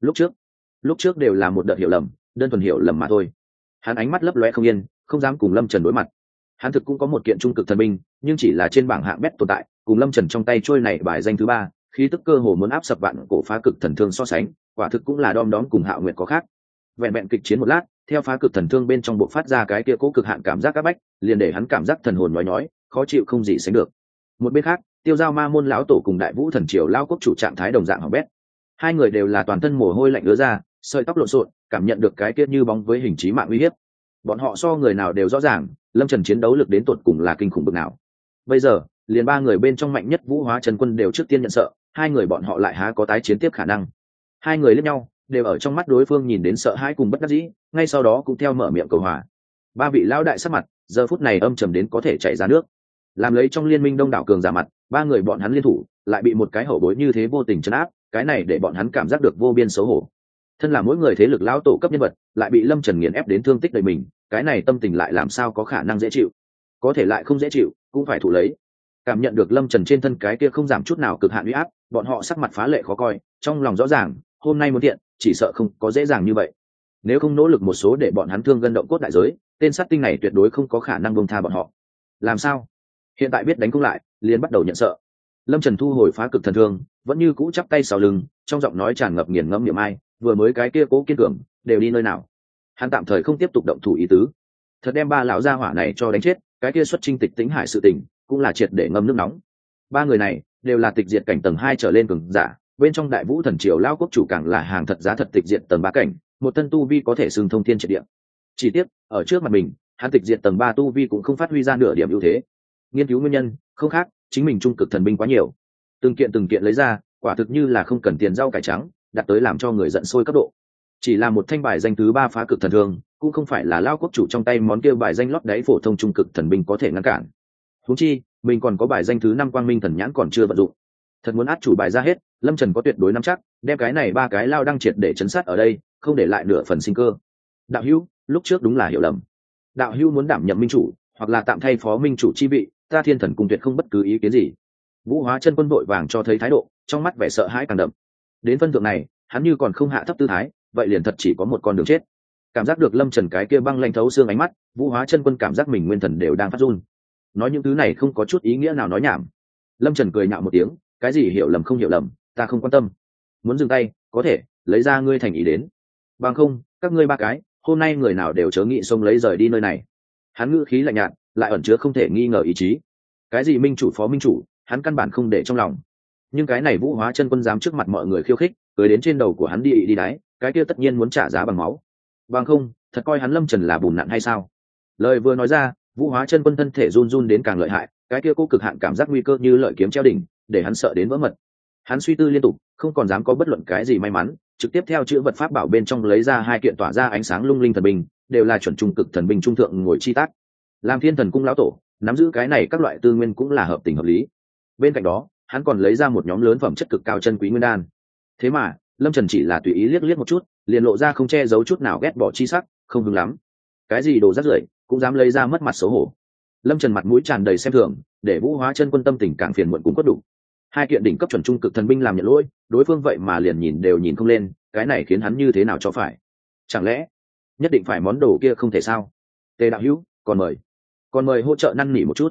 A: Lúc trước đều là một đợt hiểu lầm, đơn thuần hiểu lầm mà thôi. Hắn ánh mắt lấp lóe không yên, không dám cùng Lâm Trần đối mặt. Hắn thực cũng có một kiện trung cực thần binh, nhưng chỉ là trên bảng hạng bét tồn tại, cùng Lâm Trần trong tay trôi này bài danh thứ 3, khí tức cơ hồ muốn áp sập vạn cổ phá cực thần thương so sánh, quả thực cũng là đom đóm cùng Hạo Nguyệt có khác. Vẹn vẹn kịch chiến một lát, theo phá cực thần thương bên trong bộ phát ra cái kia cố cực hạn cảm giác áp bách, liền để hắn cảm giác thần hồn nhói, khó chịu không gì sánh được. Một bên khác, Tiêu Giao Ma môn lão tổ cùng Đại Vũ thần triều lão quốc chủ trạng thái đồng dạng hỏng bét. Hai người đều là toàn thân mồ hôi lạnh ứa ra, sợi tóc lộn xộn, cảm nhận được cái kia như bóng với hình chí mạng uy hiếp. Bọn họ so người nào đều rõ ràng, Lâm Trần chiến đấu lực đến tột cùng là kinh khủng bậc nào. Bây giờ, liền ba người bên trong mạnh nhất Vũ Hóa Chân Quân đều trước tiên nhận sợ, hai người bọn họ lại há có tái chiến tiếp khả năng. Hai người liếc nhau, đều ở trong mắt đối phương nhìn đến sợ hãi cùng bất đắc dĩ, ngay sau đó cũng theo mở miệng cầu hòa. Ba vị lão đại sắc mặt giờ phút này âm trầm đến có thể chảy ra nước. Làm lấy trong liên minh đông đảo cường giả mặt, ba người bọn hắn liên thủ lại bị một cái hậu bối như thế vô tình trấn áp, cái này để bọn hắn cảm giác được vô biên xấu hổ. Thân là mỗi người thế lực lão tổ cấp nhân vật, lại bị Lâm Trần nghiền ép đến thương tích đầy mình, cái này tâm tình lại làm sao có khả năng dễ chịu. Có thể lại không dễ chịu, cũng phải thụ lấy. Cảm nhận được Lâm Trần trên thân cái kia không giảm chút nào cực hạn uy áp, bọn họ sắc mặt phá lệ khó coi, trong lòng rõ ràng, hôm nay muốn thiện, chỉ sợ không có dễ dàng như vậy. Nếu không nỗ lực một số để bọn hắn thương gân động cốt đại giới, tên sát tinh này tuyệt đối không có khả năng buông tha bọn họ. Làm sao? Hiện tại biết đánh cũng lại, liền bắt đầu nhận sợ. Lâm Trần thu hồi phá cực thần thương, vẫn như cũ chắp tay sau lưng, trong giọng nói tràn ngập nghiền ngẫm niệm ai, vừa mới cái kia cố kiên cường, đều đi nơi nào? Hắn tạm thời không tiếp tục động thủ ý tứ. Thật đem ba lão gia hỏa này cho đánh chết, cái kia xuất chinh tịch tĩnh hải sự tình, cũng là triệt để ngâm nước nóng. Ba người này đều là tịch diệt cảnh tầng 2 trở lên cường giả, bên trong Đại Vũ thần triều lão quốc chủ càng là hàng thật giá thật tịch diệt tầng 3 cảnh, một thân tu vi có thể xưng thông thiên triệt địa. Chỉ tiếc, ở trước mặt mình, hắn tịch diệt tầng 3 tu vi cũng không phát huy ra nửa điểm ưu thế. Nghiên cứu nguyên nhân, không khác, chính mình trung cực thần binh quá nhiều. Từng kiện lấy ra, quả thực như là không cần tiền rau cải trắng, đặt tới làm cho người giận sôi cấp độ. Chỉ là một thanh bài danh thứ 3 phá cực thần thương, cũng không phải là lão quốc chủ trong tay món kia bài danh lót đáy phổ thông trung cực thần binh có thể ngăn cản. Huống chi, mình còn có bài danh thứ 5 Quang Minh thần nhãn còn chưa vận dụng. Thật muốn át chủ bài ra hết, Lâm Trần có tuyệt đối nắm chắc, đem cái này ba cái lao đăng triệt để chấn sát ở đây, không để lại nửa phần sinh cơ. Đạo hữu, lúc trước đúng là hiểu lầm. Đạo hữu muốn đảm nhiệm minh chủ, hoặc là tạm thay phó minh chủ chi vị, ta Thiên Thần cung tuyệt không bất cứ ý kiến gì. Vũ Hóa Chân Quân vội vàng cho thấy thái độ, trong mắt vẻ sợ hãi càng đậm. Đến phân thượng này, hắn như còn không hạ thấp tư thái, vậy liền thật chỉ có một con đường chết. Cảm giác được Lâm Trần cái kia băng lạnh thấu xương ánh mắt, Vũ Hóa Chân Quân cảm giác mình nguyên thần đều đang phát run. Nói những thứ này không có chút ý nghĩa nào nói nhảm. Lâm Trần cười nhạo một tiếng, cái gì hiểu lầm không hiểu lầm, ta không quan tâm. Muốn dừng tay, có thể lấy ra ngươi thành ý đến. Bằng không, các ngươi ba cái, hôm nay người nào đều chớ nghĩ xông lấy rời đi nơi này. Hắn ngữ khí lạnh nhạt, lại ẩn chứa không thể nghi ngờ ý chí. Cái gì minh chủ phó minh chủ, hắn căn bản không để trong lòng. Nhưng cái này Vũ Hóa Chân Quân dám trước mặt mọi người khiêu khích, cười đến trên đầu của hắn đi đáy, cái kia tất nhiên muốn trả giá bằng máu. Bằng không, thật coi hắn Lâm Trần là bùn nặn hay sao? Lời vừa nói ra, Vũ Hóa Chân Quân thân thể run run đến càng lợi hại, cái kia cố cực hạn cảm giác nguy cơ như lợi kiếm treo đỉnh, để hắn sợ đến vỡ mật. Hắn suy tư liên tục, không còn dám có bất luận cái gì may mắn, trực tiếp theo chữ vật pháp bảo bên trong lấy ra hai kiện tỏa ra ánh sáng lung linh thần binh, đều là chuẩn trung cực thần binh trung thượng ngồi chi tác. Làm Thiên Thần cung lão tổ, nắm giữ cái này các loại tư nguyên cũng là hợp tình hợp lý. Bên cạnh đó, hắn còn lấy ra một nhóm lớn phẩm chất cực cao chân quý nguyên đan. Thế mà, Lâm Trần chỉ là tùy ý liếc một chút, liền lộ ra không che giấu chút nào ghét bỏ chi sắc, không hứng lắm. Cái gì đồ rác rưởi, cũng dám lấy ra mất mặt xấu hổ. Lâm Trần mặt mũi tràn đầy xem thường, để Vũ Hóa Chân Quân tâm tình càng phiền muộn cũng cốt đủ. Hai kiện đỉnh cấp chuẩn trung cực thần binh làm nhận lỗi, đối phương vậy mà liền nhìn đều nhìn không lên, cái này khiến hắn như thế nào cho phải? Chẳng lẽ nhất định phải món đồ kia không thể sao? Tề đạo hữu, còn mời hỗ trợ năn nỉ một chút.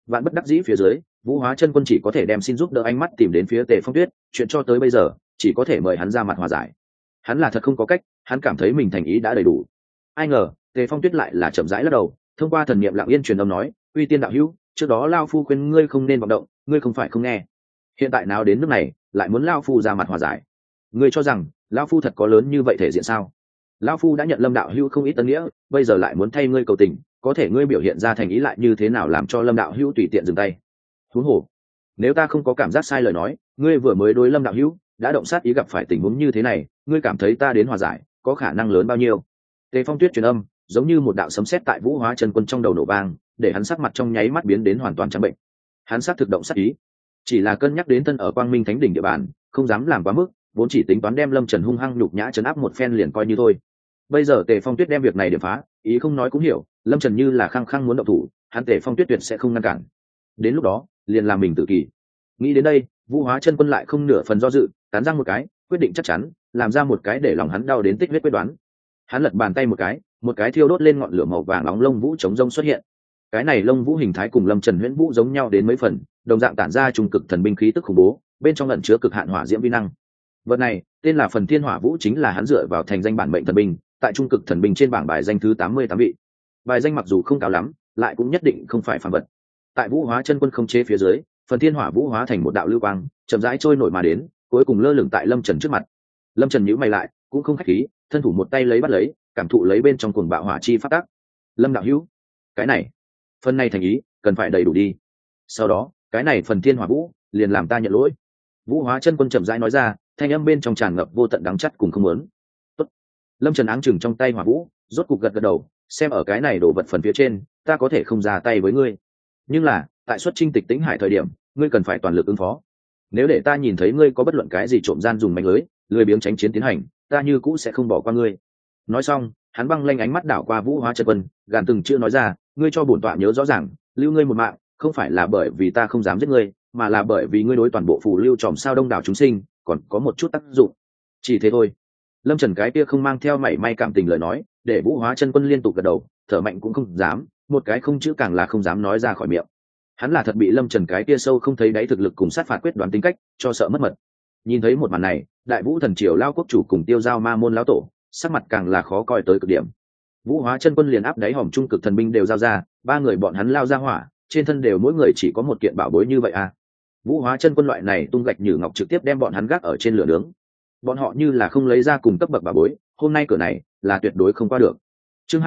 A: vạn bất đắc dĩ phía dưới, Vũ Hóa chân quân chỉ có thể đem xin giúp đỡ ánh mắt tìm đến phía Tề Phong Tuyết, chuyện cho tới bây giờ chỉ có thể mời hắn ra mặt hòa giải. Hắn là thật không có cách, hắn cảm thấy mình thành ý đã đầy đủ. Ai ngờ Tề Phong Tuyết lại là chậm rãi lắc đầu, thông qua thần niệm lặng yên truyền âm nói, uy tiên đạo hữu, trước đó lao phu khuyên ngươi không nên vọng động, ngươi không phải không nghe, hiện tại nào đến nước này lại muốn lao phu ra mặt hòa giải. Ngươi cho rằng lao phu thật có lớn như vậy thể diện sao? Lao phu đã nhận Lâm đạo hữu không ít tân nghĩa, bây giờ lại muốn thay ngươi cầu tình, có thể ngươi biểu hiện ra thành ý lại như thế nào làm cho Lâm đạo hữu tùy tiện dừng tay? Huống hồ, nếu ta không có cảm giác sai lời nói, ngươi vừa mới đối Lâm đạo hữu đã động sát ý, gặp phải tình huống như thế này, ngươi cảm thấy ta đến hòa giải có khả năng lớn bao nhiêu? Tề Phong Tuyết truyền âm giống như một đạo sấm sét tại Vũ Hóa chân quân trong đầu nổ vang, để hắn sắc mặt trong nháy mắt biến đến hoàn toàn trắng bệnh. Hắn sát thực động sát ý, chỉ là cân nhắc đến thân ở Quang Minh Thánh đỉnh địa bàn, không dám làm quá mức, vốn chỉ tính toán đem Lâm Trần hung hăng nhục nhã trấn áp một phen liền coi như thôi. Bây giờ Tề Phong Tuyết đem việc này điểm phá, ý không nói cũng hiểu, Lâm Trần như là khăng khăng muốn động thủ, hắn Tề Phong Tuyết tuyệt sẽ không ngăn cản. Đến lúc đó, liền làm mình tự kỷ. Nghĩ đến đây, Vũ Hóa chân quân lại không nửa phần do dự, cắn răng một cái, quyết định chắc chắn, làm ra một cái để lòng hắn đau đến tích huyết quyết đoán. Hắn lật bàn tay một cái thiêu đốt lên ngọn lửa màu vàng nóng lông vũ chống rông xuất hiện. Cái này lông vũ hình thái cùng Lâm Trần huyễn vũ giống nhau đến mấy phần, đồng dạng tản ra trung cực thần binh khí tức khủng bố, bên trong ẩn chứa cực hạn hỏa diễm vi năng. Vật này tên là Phần Thiên Hỏa Vũ, chính là hắn dựa vào thành danh bản mệnh thần binh, tại trung cực thần binh trên bảng bài danh thứ 88 vị. Bài danh mặc dù không cao lắm, lại cũng nhất định không phải phàm vật. Tại Vũ Hóa chân quân không chế phía dưới, Phần Thiên Hỏa Vũ hóa thành một đạo lưu quang, chậm rãi trôi nổi mà đến, cuối cùng lơ lửng tại Lâm Trần trước mặt. Lâm Trần nhíu mày lại, cũng không khách khí, thân thủ một tay lấy bắt lấy, cảm thụ lấy bên trong cuồng bạo hỏa chi phát tác. Lâm đạo hữu, cái này, phần này thành ý, cần phải đầy đủ đi. Sau đó, cái này Phần Thiên Hỏa Vũ, liền làm ta nhận lỗi. Vũ Hóa chân quân chậm rãi nói ra, thanh âm bên trong tràn ngập vô tận đắng chắt cùng không muốn. Tốt. Lâm Trần áng chừng trong tay hỏa vũ, rốt cục gật gật đầu, xem ở cái này đổ vật phần phía trên, ta có thể không ra tay với ngươi, nhưng là tại xuất chinh Tịch Tĩnh Hải thời điểm, ngươi cần phải toàn lực ứng phó. Nếu để ta nhìn thấy ngươi có bất luận cái gì trộm gian dùng mánh lưới, lười biếng tránh chiến tiến hành, ta như cũ sẽ không bỏ qua ngươi. Nói xong, hắn băng lanh ánh mắt đảo qua Vũ Hóa chân quân, gàn từng chữ nói ra, ngươi cho bổn tọa nhớ rõ ràng, lưu ngươi một mạng, không phải là bởi vì ta không dám giết ngươi, mà là bởi vì ngươi đối toàn bộ phù lưu tròm sao đông đảo chúng sinh còn có một chút tác dụng. Chỉ thế thôi. Lâm Trần cái kia không mang theo mảy may cảm tình lời nói, để Vũ Hóa chân quân liên tục gật đầu, thở mạnh cũng không dám, một cái không chữ càng là không dám nói ra khỏi miệng. Hắn là thật bị Lâm Trần cái kia sâu không thấy đáy thực lực cùng sát phạt quyết đoán tính cách cho sợ mất mật. Nhìn thấy một màn này, Đại Vũ thần triều lao quốc chủ cùng Tiêu Giao ma môn lão tổ, sắc mặt càng là khó coi tới cực điểm. Vũ Hóa chân quân liền áp đáy hòm trung cực thần binh đều giao ra, ba người bọn hắn lao ra hỏa, trên thân đều mỗi người chỉ có một kiện bảo bối như vậy à. Vũ Hóa chân quân loại này tung gạch như ngọc trực tiếp đem bọn hắn gác ở trên lửa nướng. Bọn họ như là không lấy ra cùng cấp bậc bảo bối, hôm nay cửa này là tuyệt đối không qua được. Chương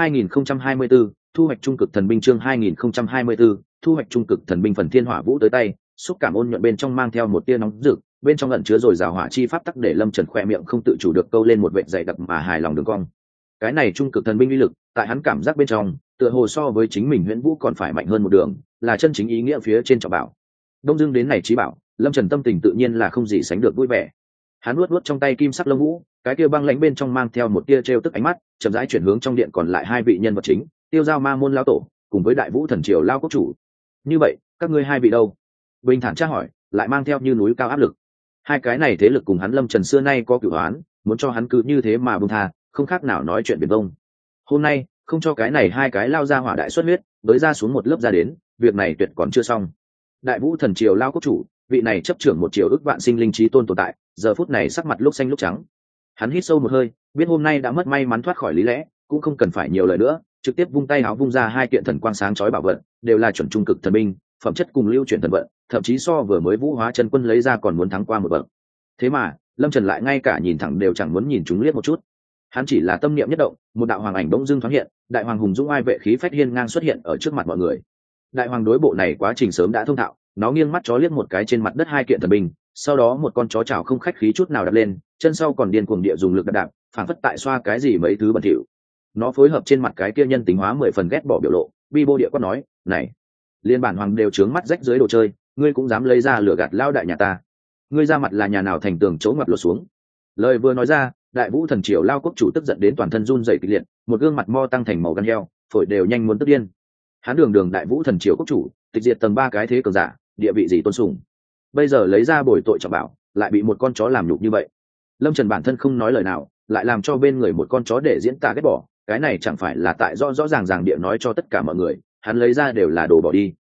A: 2024, thu hoạch trung cực thần binh. Chương 2024, thu hoạch trung cực thần binh. Phần Thiên Hỏa Vũ tới tay, xúc cảm ôn nhuận bên trong mang theo một tia nóng rực, bên trong ẩn chứa rồi rào hỏa chi pháp tắc, để Lâm Trần khỏe miệng không tự chủ được câu lên một vệt dày đặc mà hài lòng đường cong. Cái này trung cực thần binh uy lực, tại hắn cảm giác bên trong, tựa hồ so với chính mình Huyễn Vũ còn phải mạnh hơn một đường, là chân chính ý nghĩa phía trên trọng bảo. Đông Dương đến này chí bảo, Lâm Trần tâm tình tự nhiên là không gì sánh được vui vẻ. Hắn nuốt trong tay kim sắc lông vũ, cái kia băng lãnh bên trong mang theo một tia trêu tức ánh mắt, chậm rãi chuyển hướng trong điện còn lại hai vị nhân vật chính, Tiêu Giao ma môn lão tổ cùng với Đại Vũ thần triều lao quốc chủ. Như vậy, các ngươi hai vị đâu? Bình thản tra hỏi, lại mang theo như núi cao áp lực. Hai cái này thế lực cùng hắn Lâm Trần xưa nay có cửu oán, muốn cho hắn cứ như thế mà buông tha, không khác nào nói chuyện biển vông. Hôm nay, không cho cái này hai cái lao ra hỏa đại xuất huyết, với ra xuống một lớp ra đến, việc này tuyệt còn chưa xong. Đại Vũ thần triều lao quốc chủ, vị này chấp trưởng một triều ức vạn sinh linh trí tôn tồn tại, giờ phút này sắc mặt lúc xanh lúc trắng. Hắn hít sâu một hơi, biết hôm nay đã mất may mắn thoát khỏi lý lẽ, cũng không cần phải nhiều lời nữa, trực tiếp vung tay áo vung ra hai kiện thần quang sáng chói bảo vật, đều là chuẩn trung cực thần binh, phẩm chất cùng lưu chuyển thần vận, thậm chí so vừa mới Vũ Hóa chân quân lấy ra còn muốn thắng qua một bậc. Thế mà, Lâm Trần lại ngay cả nhìn thẳng đều chẳng muốn nhìn chúng liếc một chút. Hắn chỉ là tâm niệm nhất động, một đạo hoàng ảnh bỗng dưng thoáng hiện, đại hoàng hùng dũng ai vệ khí phách hiên ngang xuất hiện ở trước mặt mọi người. Đại hoàng đối bộ này quá trình sớm đã thông thạo, nó nghiêng mắt chó liếc một cái trên mặt đất hai kiện thần binh, sau đó một con chó chảo không khách khí chút nào đập lên, chân sau còn điên cuồng địa dùng lực đạp, phản phất tại xoa cái gì mấy thứ bẩn thỉu. Nó phối hợp trên mặt cái kia nhân tính hóa 10 phần ghét bỏ biểu lộ, bi bô địa quát nói, này, liên bản hoàng đều trướng mắt rách dưới đồ chơi, ngươi cũng dám lấy ra lửa gạt lao đại nhà ta, ngươi ra mặt là nhà nào thành tường chỗ ngoặt lột xuống. Lời vừa nói ra, Đại Vũ thần triều lao quốc chủ tức giận đến toàn thân run rẩy kịch liệt, một gương mặt mo tăng thành màu gan heo, phổi đều nhanh muốn tức điên. Hắn đường Đại Vũ thần triều quốc chủ, tịch diệt tầng 3 cái thế cường giả, địa vị gì tôn sùng, bây giờ lấy ra bồi tội trọng bảo, lại bị một con chó làm nhục như vậy. Lâm Trần bản thân không nói lời nào, lại làm cho bên người một con chó để diễn tả ghét bỏ, cái này chẳng phải là tại rõ ràng địa nói cho tất cả mọi người, hắn lấy ra đều là đồ bỏ đi.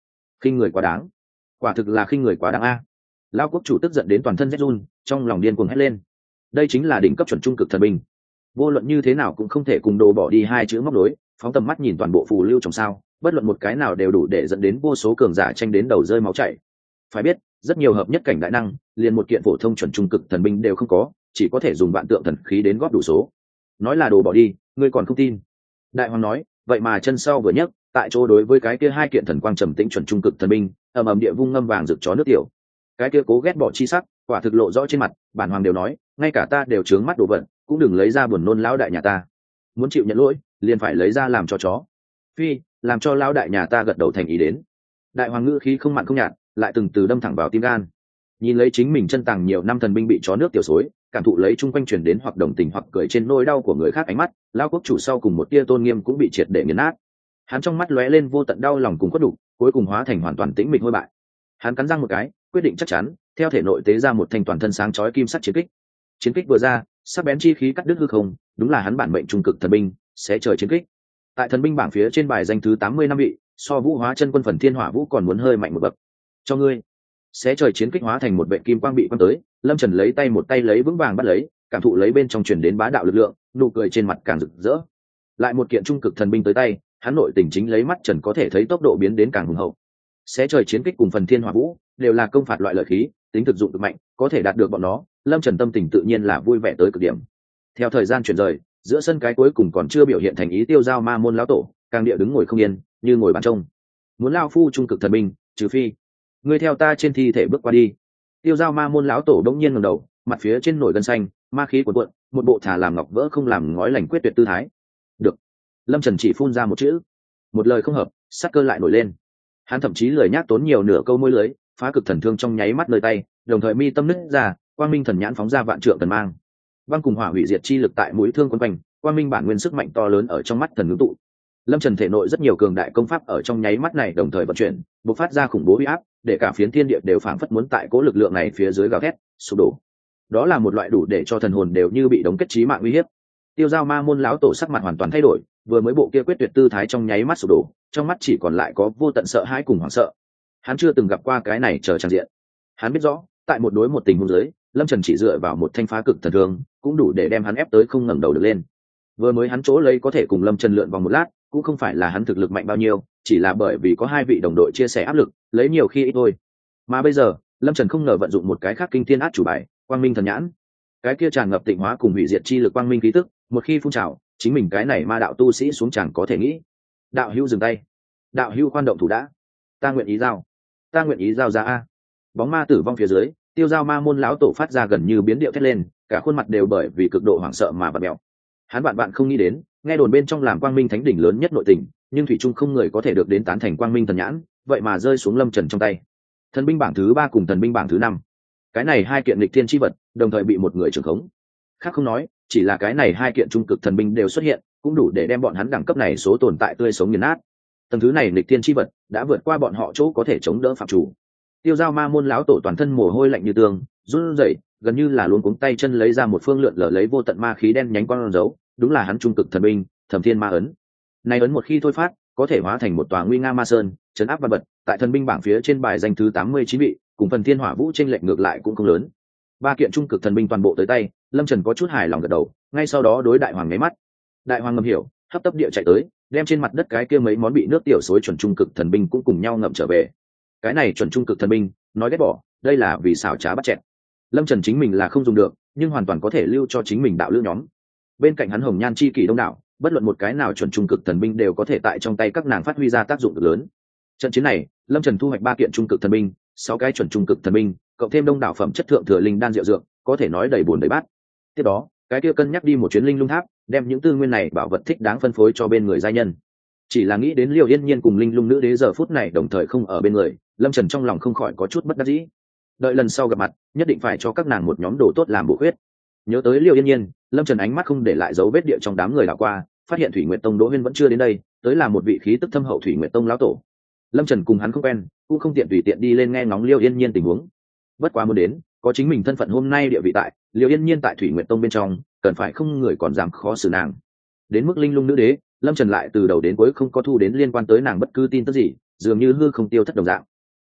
A: khinh người quá đáng, quả thực là khinh người quá đáng a. Lao quốc chủ tức giận đến toàn thân rét run, trong lòng điên cuồng hét lên. Đây chính là đỉnh cấp chuẩn trung cực thần binh, vô luận như thế nào cũng không thể cùng đồ bỏ đi hai chữ móc đối. Phóng tầm mắt nhìn toàn bộ phù lưu trong sao, bất luận một cái nào đều đủ để dẫn đến vô số cường giả tranh đến đầu rơi máu chảy. Phải biết, rất nhiều hợp nhất cảnh đại năng liền một kiện phổ thông chuẩn trung cực thần binh đều không có, chỉ có thể dùng vạn tượng thần khí đến góp đủ số. Nói là đồ bỏ đi, ngươi còn không tin. Đại hoàng nói, vậy mà chân sau vừa nhấc, tại chỗ đối với cái kia hai kiện thần quang trầm tĩnh chuẩn trung cực thần binh, ầm ầm địa vung ngâm vàng rực chó nước tiểu. Cái kia cố ghét bỏ chi sắc, quả thực lộ rõ trên mặt. Bản hoàng đều nói, ngay cả ta đều trướng mắt đồ vật, cũng đừng lấy ra buồn nôn lão đại nhà ta. Muốn chịu nhận lỗi, liền phải lấy ra làm cho chó. Phi, làm cho lão đại nhà ta gật đầu thành ý đến. Đại hoàng ngữ khí không mặn không nhạt, lại từng từ đâm thẳng vào tim gan. Nhìn lấy chính mình chân tàng nhiều năm thần binh bị chó nước tiểu xối, cảm thụ lấy chung quanh truyền đến hoặc đồng tình hoặc cười trên nỗi đau của người khác ánh mắt, lao quốc chủ sau cùng một tia tôn nghiêm cũng bị triệt để nghiền nát. Hắn trong mắt lóe lên vô tận đau lòng cùng khuất đục, cuối cùng hóa thành hoàn toàn tĩnh mịch hôi bại. Hắn cắn răng một cái, quyết định chắc chắn, theo thể nội tế ra một thanh toàn thân sáng chói kim sắc chiến kích. Chiến kích vừa ra, sắc bén chi khí cắt đứt hư không, đúng là hắn bản mệnh trung cực thần binh, sẽ trời chiến kích. Tại thần binh bảng phía trên bài danh thứ 80 năm vị, so Vũ Hóa Chân Quân Phần Thiên Hỏa Vũ còn muốn hơi mạnh một bậc. Cho ngươi. Sẽ trời chiến kích hóa thành một vệ kim quang bị quăng tới, Lâm Trần lấy tay một tay lấy vững vàng bắt lấy, cảm thụ lấy bên trong truyền đến bá đạo lực lượng, nụ cười trên mặt càng rực rỡ. Lại một kiện trung cực thần binh tới tay, hắn nội tình chính lấy mắt Trần có thể thấy tốc độ biến đến càng hùng hậu. Sẽ trời chiến kích cùng Phần Thiên Hỏa Vũ đều là công phạt loại lợi khí, tính thực dụng cực mạnh, có thể đạt được bọn nó, Lâm Trần tâm tình tự nhiên là vui vẻ tới cực điểm. Theo thời gian chuyển rời, giữa sân cái cuối cùng còn chưa biểu hiện thành ý tiêu giao ma môn lão tổ, càng địa đứng ngồi không yên, như ngồi bàn trông. Muốn lao phu trung cực thần binh, trừ phi ngươi theo ta trên thi thể bước qua đi. Tiêu giao ma môn lão tổ đống nhiên ngẩng đầu, mặt phía trên nổi gân xanh, ma khí cuộn cuộn, một bộ thả làm ngọc vỡ không làm ngói lành quyết tuyệt tư thái. Được. Lâm Trần chỉ phun ra một chữ, một lời không hợp, sát cơ lại nổi lên. Hắn thậm chí lười nhác tốn nhiều nửa câu môi lưới, phá cực thần thương trong nháy mắt nơi tay, đồng thời mi tâm nứt ra, quang minh thần nhãn phóng ra vạn trượng thần mang. Băng cùng hỏa hủy diệt chi lực tại mũi thương quấn quanh, quang minh bản nguyên sức mạnh to lớn ở trong mắt thần ngưng tụ. Lâm Trần thể nội rất nhiều cường đại công pháp ở trong nháy mắt này đồng thời vận chuyển, bộc phát ra khủng bố uy áp, để cả phiến thiên địa đều phảng phất muốn tại cố lực lượng này phía dưới gào thét, sụp đổ. Đó là một loại đủ để cho thần hồn đều như bị đóng kết chí mạng uy hiếp. Tiêu giao ma môn lão tổ sắc mặt hoàn toàn thay đổi, vừa mới bộ kia quyết tuyệt tư thái trong nháy mắt sụp đổ, trong mắt chỉ còn lại có vô tận sợ hãi cùng hoảng sợ. Hắn chưa từng gặp qua cái này chờ tràn diện. Hắn biết rõ, tại một đối một tình huống dưới, Lâm Trần chỉ dựa vào một thanh phá cực thần thương, cũng đủ để đem hắn ép tới không ngẩng đầu được lên. Vừa mới hắn chỗ lấy có thể cùng Lâm Trần lượn vòng một lát, cũng không phải là hắn thực lực mạnh bao nhiêu, chỉ là bởi vì có hai vị đồng đội chia sẻ áp lực, lấy nhiều khi ít thôi. Mà bây giờ, Lâm Trần không ngờ vận dụng một cái khác kinh thiên át chủ bài, Quang Minh thần nhãn. Cái kia tràn ngập tịnh hóa cùng hủy diệt chi lực quang minh khí tức, một khi phun trào, chính mình cái này ma đạo tu sĩ xuống chẳng có thể nghĩ. Đạo hữu dừng tay. Đạo hữu khoan động thủ đã. Ta nguyện ý giao. Ta nguyện ý giao ra a. Bóng ma tử vong phía dưới, tiêu giao ma môn lão tổ phát ra gần như biến điệu thét lên, cả khuôn mặt đều bởi vì cực độ hoảng sợ mà bật mèo. Hắn bạn không nghĩ đến, nghe đồn bên trong làm quang minh thánh đỉnh lớn nhất nội tình, nhưng thủy trung không người có thể được đến tán thành quang minh thần nhãn, vậy mà rơi xuống Lâm Trần trong tay. Thần binh bảng thứ 3 cùng thần binh bảng thứ 5, cái này hai kiện lịch thiên chi vật đồng thời bị một người trưởng khống. Khác không nói, chỉ là cái này hai kiện trung cực thần binh đều xuất hiện, cũng đủ để đem bọn hắn đẳng cấp này số tồn tại tươi sống nghiền nát. Tầng thứ này lịch thiên chi vật đã vượt qua bọn họ chỗ có thể chống đỡ phạm chủ. Tiêu giao ma môn lão tổ toàn thân mồ hôi lạnh như tường, run rẩy, gần như là luống cuống tay chân lấy ra một phương lượn lờ lấy vô tận ma khí đen nhánh quang dấu, đúng là hắn trung cực thần binh, Thẩm Thiên Ma ấn. Này ấn một khi thôi phát, có thể hóa thành một tòa nguy nga ma sơn, trấn áp vạn vật, tại thần binh bảng phía trên bài danh thứ 89 vị, cùng Phần Thiên Hỏa Vũ chênh lệch ngược lại cũng không lớn. Ba kiện trung cực thần binh toàn bộ tới tay, Lâm Trần có chút hài lòng gật đầu, ngay sau đó đối đại hoàng nháy mắt. Đại hoàng ngầm hiểu, hấp tấp địa chạy tới, đem trên mặt đất cái kia mấy món bị nước tiểu xối chuẩn trung cực thần binh cũng cùng nhau ngậm trở về. Cái này chuẩn trung cực thần binh, nói ghét bỏ, đây là vì xảo trá bắt chẹt. Lâm Trần chính mình là không dùng được, nhưng hoàn toàn có thể lưu cho chính mình đạo lữ nhóm. Bên cạnh hắn hồng nhan chi kỷ đông đảo, bất luận một cái nào chuẩn trung cực thần binh đều có thể tại trong tay các nàng phát huy ra tác dụng cực lớn. Trận chiến này, Lâm Trần thu hoạch 3 kiện trung cực thần binh, 6 cái chuẩn trung cực thần binh, cộng thêm đông đảo phẩm chất thượng thừa linh đan diệu dược, có thể nói đầy buồn đầy bát. Tiếp đó, cái kia cân nhắc đi một chuyến linh lung tháp, đem những tư nguyên này bảo vật thích đáng phân phối cho bên người gia nhân. Chỉ là nghĩ đến Liêu Yên Nhiên cùng linh lung nữ đế giờ phút này đồng thời không ở bên người, Lâm Trần trong lòng không khỏi có chút bất đắc dĩ. Đợi lần sau gặp mặt, nhất định phải cho các nàng một nhóm đồ tốt làm bổ huyết. Nhớ tới Liêu Yên Nhiên, Lâm Trần ánh mắt không để lại dấu vết địa trong đám người đảo qua, phát hiện Thủy Nguyệt Tông Đỗ Huyên vẫn chưa đến đây, tới là một vị khí tức thâm hậu Thủy Nguyệt Tông lão tổ. Lâm Trần cùng hắn không quen, cũng không tiện tùy tiện đi lên nghe ngóng Liêu Yên Nhiên tình huống. Bất quá muốn đến, có chính mình thân phận hôm nay địa vị tại, Liêu Yên Nhiên tại Thủy Nguyệt Tông bên trong, cần phải không người còn dám khó xử nàng. Đến mức linh lung nữ đế, Lâm Trần lại từ đầu đến cuối không có thu đến liên quan tới nàng bất cứ tin tức gì, dường như hư không tiêu thất đồng dạng.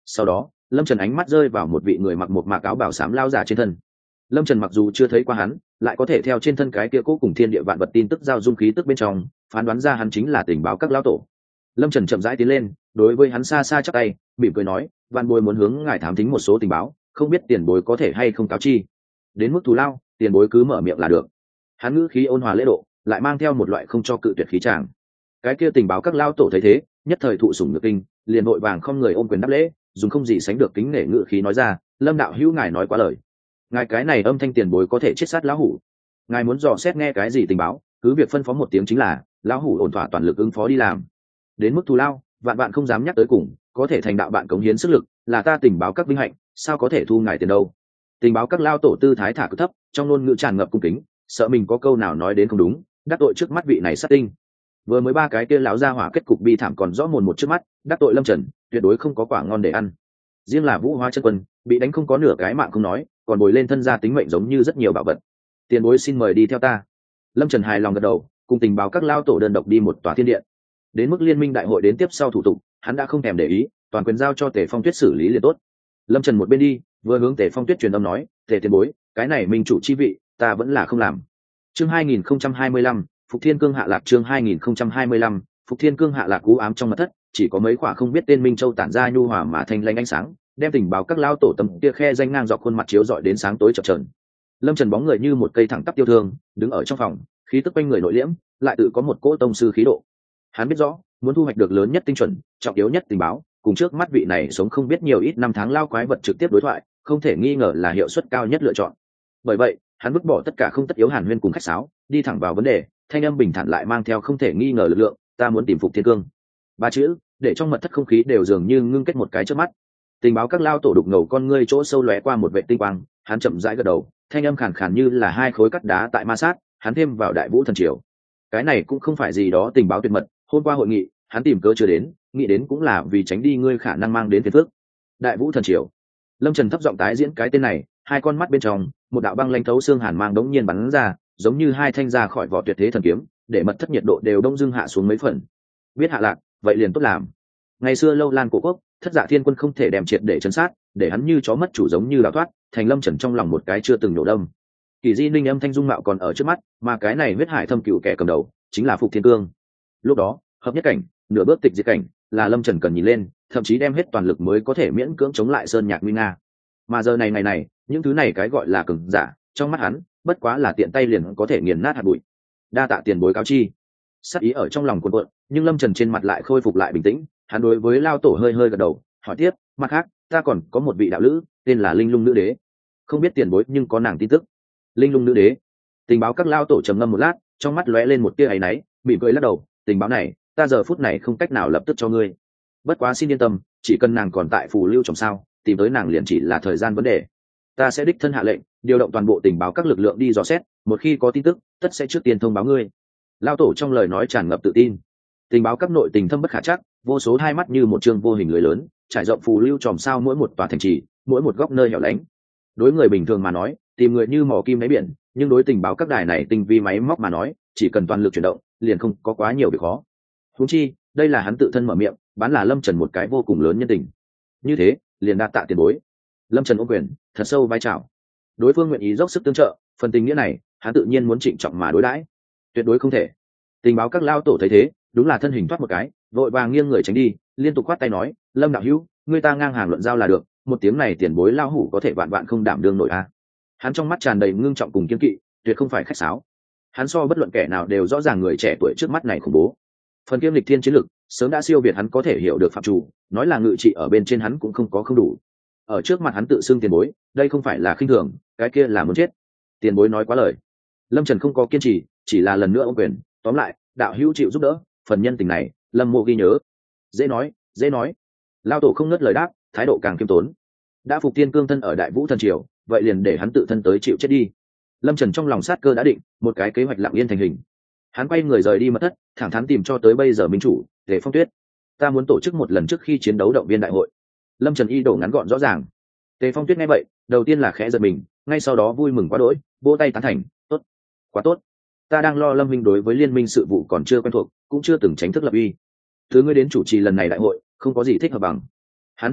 A: Sau đó lâm trần ánh mắt rơi vào một vị người mặc một mạc áo bảo xám lao giả trên thân. Lâm trần mặc dù chưa thấy qua hắn, lại có thể theo trên thân cái kia cố cùng thiên địa vạn vật tin tức giao dung khí tức bên trong phán đoán ra hắn chính là tình báo các lão tổ. Lâm trần chậm rãi tiến lên, đối với hắn xa xa chắp tay mỉm cười nói, văn bối muốn hướng ngài thám thính một số tình báo, không biết tiền bối có thể hay không cáo chi. Đến mức thù lao, tiền bối cứ mở miệng là được. Hắn ngữ khí ôn hòa lễ độ, lại mang theo một loại không cho cự tuyệt khí tràng. Cái kia tình báo các lão tổ thấy thế, nhất thời thụ sủng nhược kinh, liền vội vàng không người ôm quyền đáp lễ, dùng không gì sánh được kính nể ngữ khí nói ra, Lâm đạo hữu ngài nói quá lời. Ngài cái này âm thanh tiền bối có thể chết sát lão hủ. Ngài muốn dò xét nghe cái gì tình báo, cứ việc phân phó một tiếng chính là, lão hủ ổn thỏa toàn lực ứng phó đi làm. Đến mức thù lao, vạn bạn không dám nhắc tới cùng, có thể thành đạo bạn cống hiến sức lực, là ta tình báo các vinh hạnh, sao có thể thu ngài tiền đâu. Tình báo các lao tổ tư thái thả cực thấp, trong ngôn ngữ tràn ngập cung kính, sợ mình có câu nào nói đến không đúng, đắc tội trước mắt vị này sát tinh. Vừa mới ba cái kia lão gia hỏa kết cục bi thảm còn rõ mồn một trước mắt, đắc tội Lâm Trần tuyệt đối không có quả ngon để ăn. Riêng là Vũ Hóa chân quân bị đánh không có nửa cái mạng không nói, còn bồi lên thân gia tính mệnh giống như rất nhiều bảo vật. Tiền bối xin mời đi theo ta. Lâm Trần hài lòng gật đầu, cùng tình báo các lao tổ đơn độc đi một tòa thiên điện. Đến mức liên minh đại hội đến tiếp sau thủ tục, hắn đã không thèm để ý, toàn quyền giao cho Tề Phong Tuyết xử lý liền tốt. Lâm Trần một bên đi, vừa hướng Tề Phong Tuyết truyền âm nói, Tề tiền bối, cái này minh chủ chi vị, ta vẫn là không làm. Chương 2025, Phục Thiên Cương hạ lạc. Chương 2025, Phục Thiên Cương hạ lạc. U ám trong mật thất, chỉ có mấy quả không biết tên minh châu tản ra nhu hòa mà thanh lanh ánh sáng, đem tình báo các lao tổ tâm kia khe danh ngang dọc khuôn mặt chiếu rọi đến sáng tối chập chờn. Lâm Trần bóng người như một cây thẳng tắp tiêu thương, đứng ở trong phòng, khí tức quanh người nội liễm, lại tự có một cỗ tông sư khí độ. Hắn biết rõ, muốn thu hoạch được lớn nhất tinh chuẩn, trọng yếu nhất tình báo, cùng trước mắt vị này sống không biết nhiều ít năm tháng lao quái vật trực tiếp đối thoại, không thể nghi ngờ là hiệu suất cao nhất lựa chọn. Bởi vậy, hắn vứt bỏ tất cả không tất yếu hàn huyên cùng khách sáo, đi thẳng vào vấn đề, thanh âm bình thản lại mang theo không thể nghi ngờ lực lượng, ta muốn tìm Phục Thiên Cương. Ba chữ, để trong mật thất không khí đều dường như ngưng kết một cái trước mắt. Tình báo các lao tổ đục ngầu con ngươi chỗ sâu lóe qua một vệ tinh quang, hắn chậm rãi gật đầu, thanh âm khàn khàn như là hai khối cắt đá tại ma sát, hắn thêm vào Đại Vũ thần triều. Cái này cũng không phải gì đó tình báo tuyệt mật, hôm qua hội nghị, hắn tìm cớ chưa đến, nghĩ đến cũng là vì tránh đi ngươi khả năng mang đến phiền phức. Đại Vũ thần triều. Lâm Trần thấp giọng tái diễn cái tên này, hai con mắt bên trong, một đạo băng lãnh thấu xương hàn mang đống nhiên bắn ra, giống như hai thanh ra khỏi vỏ tuyệt thế thần kiếm, để mật thất nhiệt độ đều đông dưng hạ xuống mấy phần. Biết hạ lạc, vậy liền tốt làm. Ngày xưa lâu lan cổ quốc, Thất Dạ Thiên Quân không thể đem triệt để trấn sát, để hắn như chó mất chủ giống như đào thoát, thành Lâm Trần trong lòng một cái chưa từng nổ đâm. Kỳ Di Ninh âm thanh dung mạo còn ở trước mắt, mà cái này huyết hải thâm cựu kẻ cầm đầu chính là Phục Thiên Cương. Lúc đó, hợp nhất cảnh, nửa bước tịch diệt cảnh, là Lâm Trần cần nhìn lên, thậm chí đem hết toàn lực mới có thể miễn cưỡng chống lại Sơn Nhạc nguy nga. Mà giờ này ngày này, những thứ này cái gọi là cường giả, trong mắt hắn, bất quá là tiện tay liền có thể nghiền nát hạt bụi. Đa tạ tiền bối cáo chi. Sát ý ở trong lòng cuộn cuộn, nhưng Lâm Trần trên mặt lại khôi phục lại bình tĩnh, hắn đối với lao tổ hơi hơi gật đầu, hỏi tiếp, mặt khác, ta còn có một vị đạo lữ, tên là Linh Lung nữ đế, không biết tiền bối nhưng có nàng tin tức. Linh Lung nữ đế. Tình báo các lao tổ trầm ngâm một lát, trong mắt lóe lên một tia áy náy, mỉm cười lắc đầu, tình báo này, ta giờ phút này không cách nào lập tức cho ngươi. Bất quá xin yên tâm, chỉ cần nàng còn tại phù lưu trong sao, tìm tới nàng liền chỉ là thời gian vấn đề. Ta sẽ đích thân hạ lệnh, điều động toàn bộ tình báo các lực lượng đi dò xét, một khi có tin tức, tất sẽ trước tiên thông báo ngươi. Lao tổ trong lời nói tràn ngập tự tin. Tình báo các nội tình thâm bất khả chắc, vô số hai mắt như một chương vô hình lưới lớn, trải rộng phù lưu tròm sao mỗi một tòa thành trì, mỗi một góc nơi hẻo lánh. Đối người bình thường mà nói, tìm người như mò kim đáy biển, nhưng đối tình báo các đài này tinh vi máy móc mà nói, chỉ cần toàn lực chuyển động, liền không có quá nhiều việc khó. Huống chi, đây là hắn tự thân mở miệng, bán là Lâm Trần một cái vô cùng lớn nhân tình. Như thế, liền đa tạ tiền bối. Lâm Trần ôm quyền, thật sâu vai chào. Đối phương nguyện ý dốc sức tương trợ, phần tình nghĩa này, hắn tự nhiên muốn trịnh trọng mà đối đãi. Tuyệt đối không thể. Tình báo các lao tổ thấy thế, đúng là thân hình thoát một cái, vội vàng nghiêng người tránh đi, liên tục khoát tay nói, Lâm đạo hữu, người ta ngang hàng luận giao là được, một tiếng này tiền bối lao hủ có thể vạn vạn không đảm đương nổi a. Hắn trong mắt tràn đầy ngưng trọng cùng kiên kỵ, tuyệt không phải khách sáo. Hắn so bất luận kẻ nào đều rõ ràng người trẻ tuổi trước mắt này khủng bố. Phần kiêm lịch thiên chiến lực sớm đã siêu việt hắn có thể hiểu được phạm chủ, nói là ngự trị ở bên trên hắn cũng không có không đủ. Ở trước mặt hắn tự xưng tiền bối, đây không phải là khinh thường, cái kia là muốn chết. Tiền bối nói quá lời. Lâm Trần không có kiên trì, chỉ là lần nữa ôm quyền, tóm lại, đạo hữu chịu giúp đỡ, phần nhân tình này, Lâm mộ ghi nhớ. Dễ nói, dễ nói. Lao tổ không ngớt lời đáp, thái độ càng khiêm tốn. Đã Phục Tiên Cương thân ở Đại Vũ thần triều, vậy liền để hắn tự thân tới chịu chết đi. Lâm Trần trong lòng sát cơ đã định, một cái kế hoạch lặng yên thành hình. Hắn quay người rời đi mật thất, thẳng thắn tìm cho tới bây giờ minh chủ, Tề Phong Tuyết. Ta muốn tổ chức một lần trước khi chiến đấu động viên đại hội. Lâm Trần ý đồ ngắn gọn rõ ràng. Tề Phong Tuyết nghe vậy, đầu tiên là khẽ giật mình, ngay sau đó vui mừng quá đỗi, vỗ tay tán thành, tốt, quá tốt. Ta đang lo Lâm minh đối với liên minh sự vụ còn chưa quen thuộc, cũng chưa từng tránh thức lập uy. Thứ ngươi đến chủ trì lần này đại hội, không có gì thích hợp bằng. Hắn hiểu được,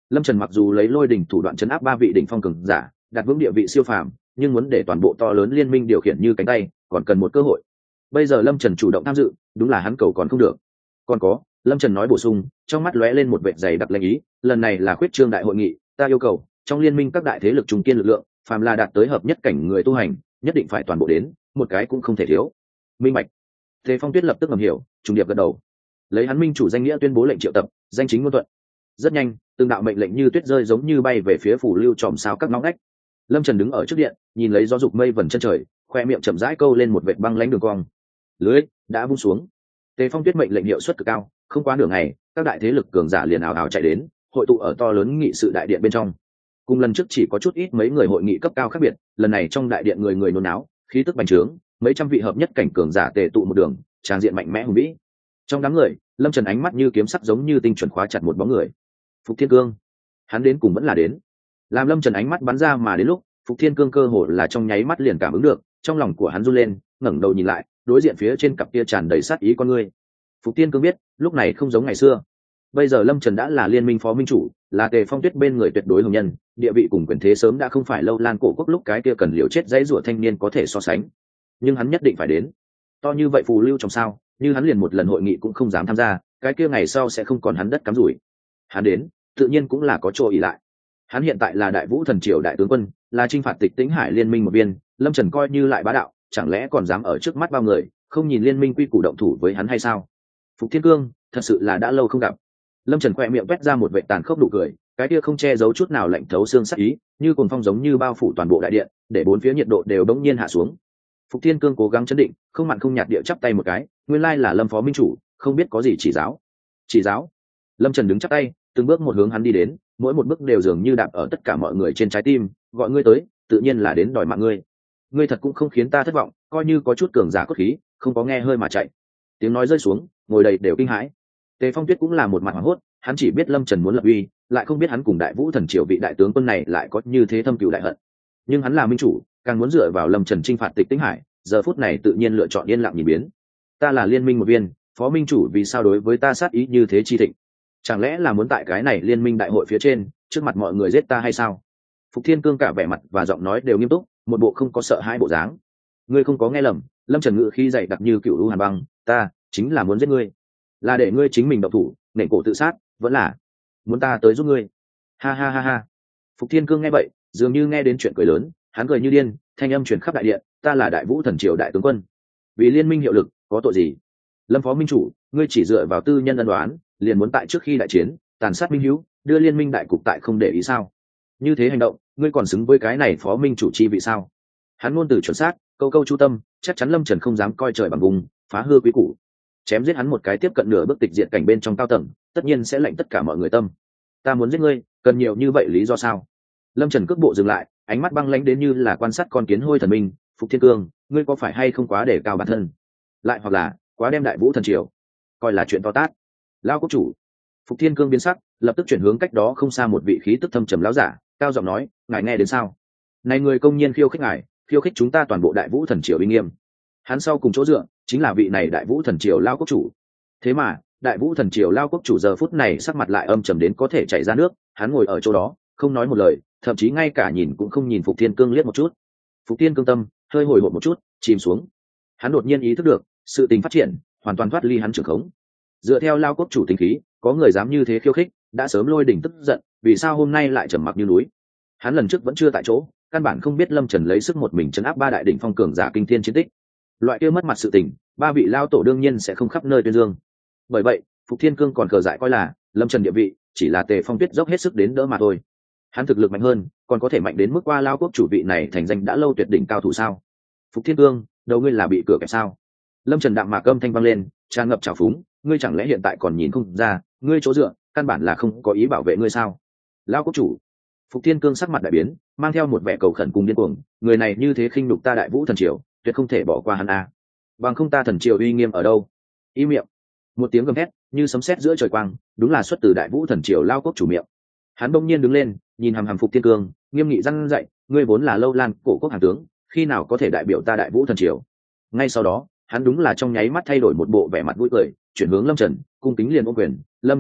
A: Lâm Trần mặc dù lấy lôi đỉnh thủ đoạn chấn áp 3 vị đỉnh phong cường giả, đặt vững địa vị siêu phàm, nhưng muốn để toàn bộ to lớn liên minh điều khiển như cánh tay, còn cần một cơ hội. Bây giờ Lâm Trần chủ động tham dự, đúng là hắn cầu còn không được. Còn có, Lâm Trần nói bổ sung, trong mắt lóe lên một vệt dày đặc lệnh ý, lần này là khuyết trương đại hội nghị, ta yêu cầu, trong liên minh các đại thế lực trung kiên lực lượng, phàm là đạt tới hợp nhất cảnh người tu hành, nhất định phải toàn bộ đến, một cái cũng không thể thiếu. Minh bạch. Tề Phong Tuyết lập tức ngầm hiểu, trùng điệp gật đầu. Lấy hắn minh chủ danh nghĩa tuyên bố lệnh triệu tập, danh chính ngôn thuận. Rất nhanh, từng đạo mệnh lệnh như tuyết rơi giống như bay về phía phủ lưu tròm sao các ngõ ngách. Lâm Trần đứng ở trước điện, nhìn lấy gió dục mây vần chân trời, khoe miệng chậm rãi câu lên một vệt băng lãnh đường cong. Lưới đã buông xuống. Tề Phong Tuyết mệnh lệnh hiệu suất cực cao, không quá nửa ngày, các đại thế lực cường giả liền ào ào chạy đến, hội tụ ở to lớn nghị sự đại điện bên trong. Cùng lần trước chỉ có chút ít mấy người hội nghị cấp cao khác biệt, lần này trong đại điện người người nôn náo, khí tức bành trướng, mấy trăm vị hợp nhất cảnh cường giả tề tụ một đường, tràn diện mạnh mẽ hùng vĩ. Trong đám người, Lâm Trần ánh mắt như kiếm sắc giống như tinh chuẩn khóa chặt một bóng người. Phục Thiên Cương. Hắn đến cùng vẫn là đến. Làm Lâm Trần ánh mắt bắn ra mà đến lúc, Phục Thiên Cương cơ hồ là trong nháy mắt liền cảm ứng được, trong lòng của hắn run lên, ngẩng đầu nhìn lại, đối diện phía trên cặp kia tràn đầy sát ý con ngươi. Phục Thiên Cương biết, lúc này không giống ngày xưa. Bây giờ Lâm Trần đã là liên minh phó minh chủ, là Tề Phong Tuyết bên người tuyệt đối hùng nhân, địa vị cùng quyền thế sớm đã không phải Lâu Lan cổ quốc lúc cái kia cần liều chết dãy rủa thanh niên có thể so sánh. Nhưng hắn nhất định phải đến. To như vậy phù lưu trong sao, như hắn liền một lần hội nghị cũng không dám tham gia, cái kia ngày sau sẽ không còn hắn đất cắm rủi. Hắn đến, tự nhiên cũng là có chỗ ỷ lại. Hắn hiện tại là Đại Vũ Thần Triều đại tướng quân, là chinh phạt Tịch Tĩnh Hải liên minh một viên, Lâm Trần coi như lại bá đạo, chẳng lẽ còn dám ở trước mắt bao người, không nhìn liên minh quy củ động thủ với hắn hay sao? Phục Thiên Cương, thật sự là đã lâu không gặp. Lâm Trần khoe miệng toét ra một vệt tàn khốc nụ cười, cái kia không che giấu chút nào lạnh thấu xương sắc ý, như cuồng phong giống như bao phủ toàn bộ đại điện, để bốn phía nhiệt độ đều bỗng nhiên hạ xuống. Phục Thiên Cương cố gắng chấn định, không mặn không nhạt địa chắp tay một cái, nguyên lai là Lâm phó minh chủ, không biết có gì chỉ giáo. Chỉ giáo? Lâm Trần đứng chắp tay, từng bước một hướng hắn đi đến, mỗi một bước đều dường như đạp ở tất cả mọi người trên trái tim, gọi ngươi tới, tự nhiên là đến đòi mạng ngươi. Ngươi thật cũng không khiến ta thất vọng, coi như có chút cường giả cốt khí, không có nghe hơi mà chạy. Tiếng nói rơi xuống, ngồi đầy đều kinh hãi. Tề Phong Tuyết cũng là một mặt hoảng hốt, hắn chỉ biết Lâm Trần muốn lập uy, lại không biết hắn cùng Đại Vũ Thần Triều vị đại tướng quân này lại có như thế thâm cừu đại hận. Nhưng hắn là minh chủ, càng muốn dựa vào Lâm Trần chinh phạt Tịch Tĩnh Hải, giờ phút này tự nhiên lựa chọn yên lặng nhìn biến. Ta là liên minh một viên, phó minh chủ vì sao đối với ta sát ý như thế chi thịnh? Chẳng lẽ là muốn tại cái này liên minh đại hội phía trên, trước mặt mọi người giết ta hay sao? Phục Thiên Cương cả vẻ mặt và giọng nói đều nghiêm túc, một bộ không có sợ hãi bộ dáng. Ngươi không có nghe lầm, Lâm Trần ngữ khí dày đặc như cựu lũ hàn băng, ta chính là muốn giết ngươi, là để ngươi chính mình độc thủ, nện cổ tự sát, vẫn là muốn ta tới giúp ngươi. Ha ha ha ha. Phục Thiên Cương nghe vậy, dường như nghe đến chuyện cười lớn, hắn cười như điên, thanh âm truyền khắp đại điện, ta là Đại Vũ Thần Triều đại tướng quân, vì liên minh hiệu lực, có tội gì? Lâm phó minh chủ, ngươi chỉ dựa vào tư nhân ân đoán, liền muốn tại trước khi đại chiến tàn sát minh hữu, đưa liên minh đại cục tại không để ý sao? Như thế hành động, ngươi còn xứng với cái này phó minh chủ chi vị sao? Hắn ngôn từ chuẩn xác, câu câu chu tâm, chắc chắn Lâm Trần không dám coi trời bằng vùng, phá hư quý củ. Chém giết hắn một cái tiếp cận nửa bước tịch diệt cảnh bên trong cao tầng, tất nhiên sẽ lệnh tất cả mọi người tâm. Ta muốn giết ngươi, cần nhiều như vậy lý do sao? Lâm Trần cước bộ dừng lại, ánh mắt băng lãnh đến như là quan sát con kiến hôi thần minh. Phục Thiên Cương, ngươi có phải hay không quá để cao bản thân, lại hoặc là quá đem Đại Vũ Thần Triều coi là chuyện to tát? Lao quốc chủ. Phục Thiên Cương biến sắc, lập tức chuyển hướng cách đó không xa một vị khí tức thâm trầm lão giả, cao giọng nói, ngài nghe đến sao? Này người công nhiên khiêu khích ngài, khiêu khích chúng ta toàn bộ Đại Vũ Thần Triều uy nghiêm. Hắn sau cùng chỗ dựa chính là vị này Đại Vũ Thần Triều Lao quốc chủ. Thế mà Đại Vũ Thần Triều Lao quốc chủ giờ phút này sắc mặt lại âm trầm đến có thể chảy ra nước, hắn ngồi ở chỗ đó không nói một lời, thậm chí ngay cả nhìn cũng không nhìn Phục Thiên Cương liếc một chút. Phục Thiên Cương tâm hơi hồi hộp một chút, chìm xuống. Hắn đột nhiên ý thức được sự tình phát triển hoàn toàn thoát ly hắn trưởng khống. Dựa theo Lao quốc chủ tính khí, có người dám như thế khiêu khích, đã sớm lôi đỉnh tức giận, vì sao hôm nay lại trầm mặc như núi? Hắn lần trước vẫn chưa tại chỗ, căn bản không biết Lâm Trần lấy sức một mình trấn áp 3 đại đỉnh phong cường giả kinh thiên chiến tích. Loại kia mất mặt sự tình, 3 vị lao tổ đương nhiên sẽ không khắp nơi tuyên dương. Bởi vậy, Phục Thiên Cương còn cờ dại coi là Lâm Trần địa vị chỉ là Tề Phong Tuyết dốc hết sức đến đỡ mà thôi. Hắn thực lực mạnh hơn, còn có thể mạnh đến mức qua Lao quốc chủ vị này thành danh đã lâu tuyệt đỉnh cao thủ sao? Phục Thiên Cương, đầu ngươi là bị cửa kẹp sao? Lâm Trần đạm mạc âm thanh vang lên, tràn ngập trào phúng, ngươi chẳng lẽ hiện tại còn nhìn không ra, ngươi chỗ dựa căn bản là không có ý bảo vệ ngươi sao? Lao quốc chủ. Phục Thiên Cương sắc mặt đại biến, mang theo một vẻ cầu khẩn cùng điên cuồng, người này như thế khinh nhục ta Đại Vũ Thần Triều, tuyệt không thể bỏ qua hắn a. Bằng không ta thần triều uy nghiêm ở đâu? Im miệng. Một tiếng gầm thét như sấm sét giữa trời quang, đúng là xuất từ Đại Vũ Thần Triều Lao quốc chủ miệng. Hắn bỗng nhiên đứng lên, nhìn hằm hằm Phục Thiên Cương, nghiêm nghị răn dạy, ngươi vốn là Lâu Lan cổ quốc hàng tướng, khi nào có thể đại biểu ta Đại Vũ Thần Triều? Ngay sau đó, hắn đúng là trong nháy mắt thay đổi một bộ vẻ mặt vui cười, chuyển hướng Lâm Trần, cung kính liền ôm quyền, Lâm đạo hữu,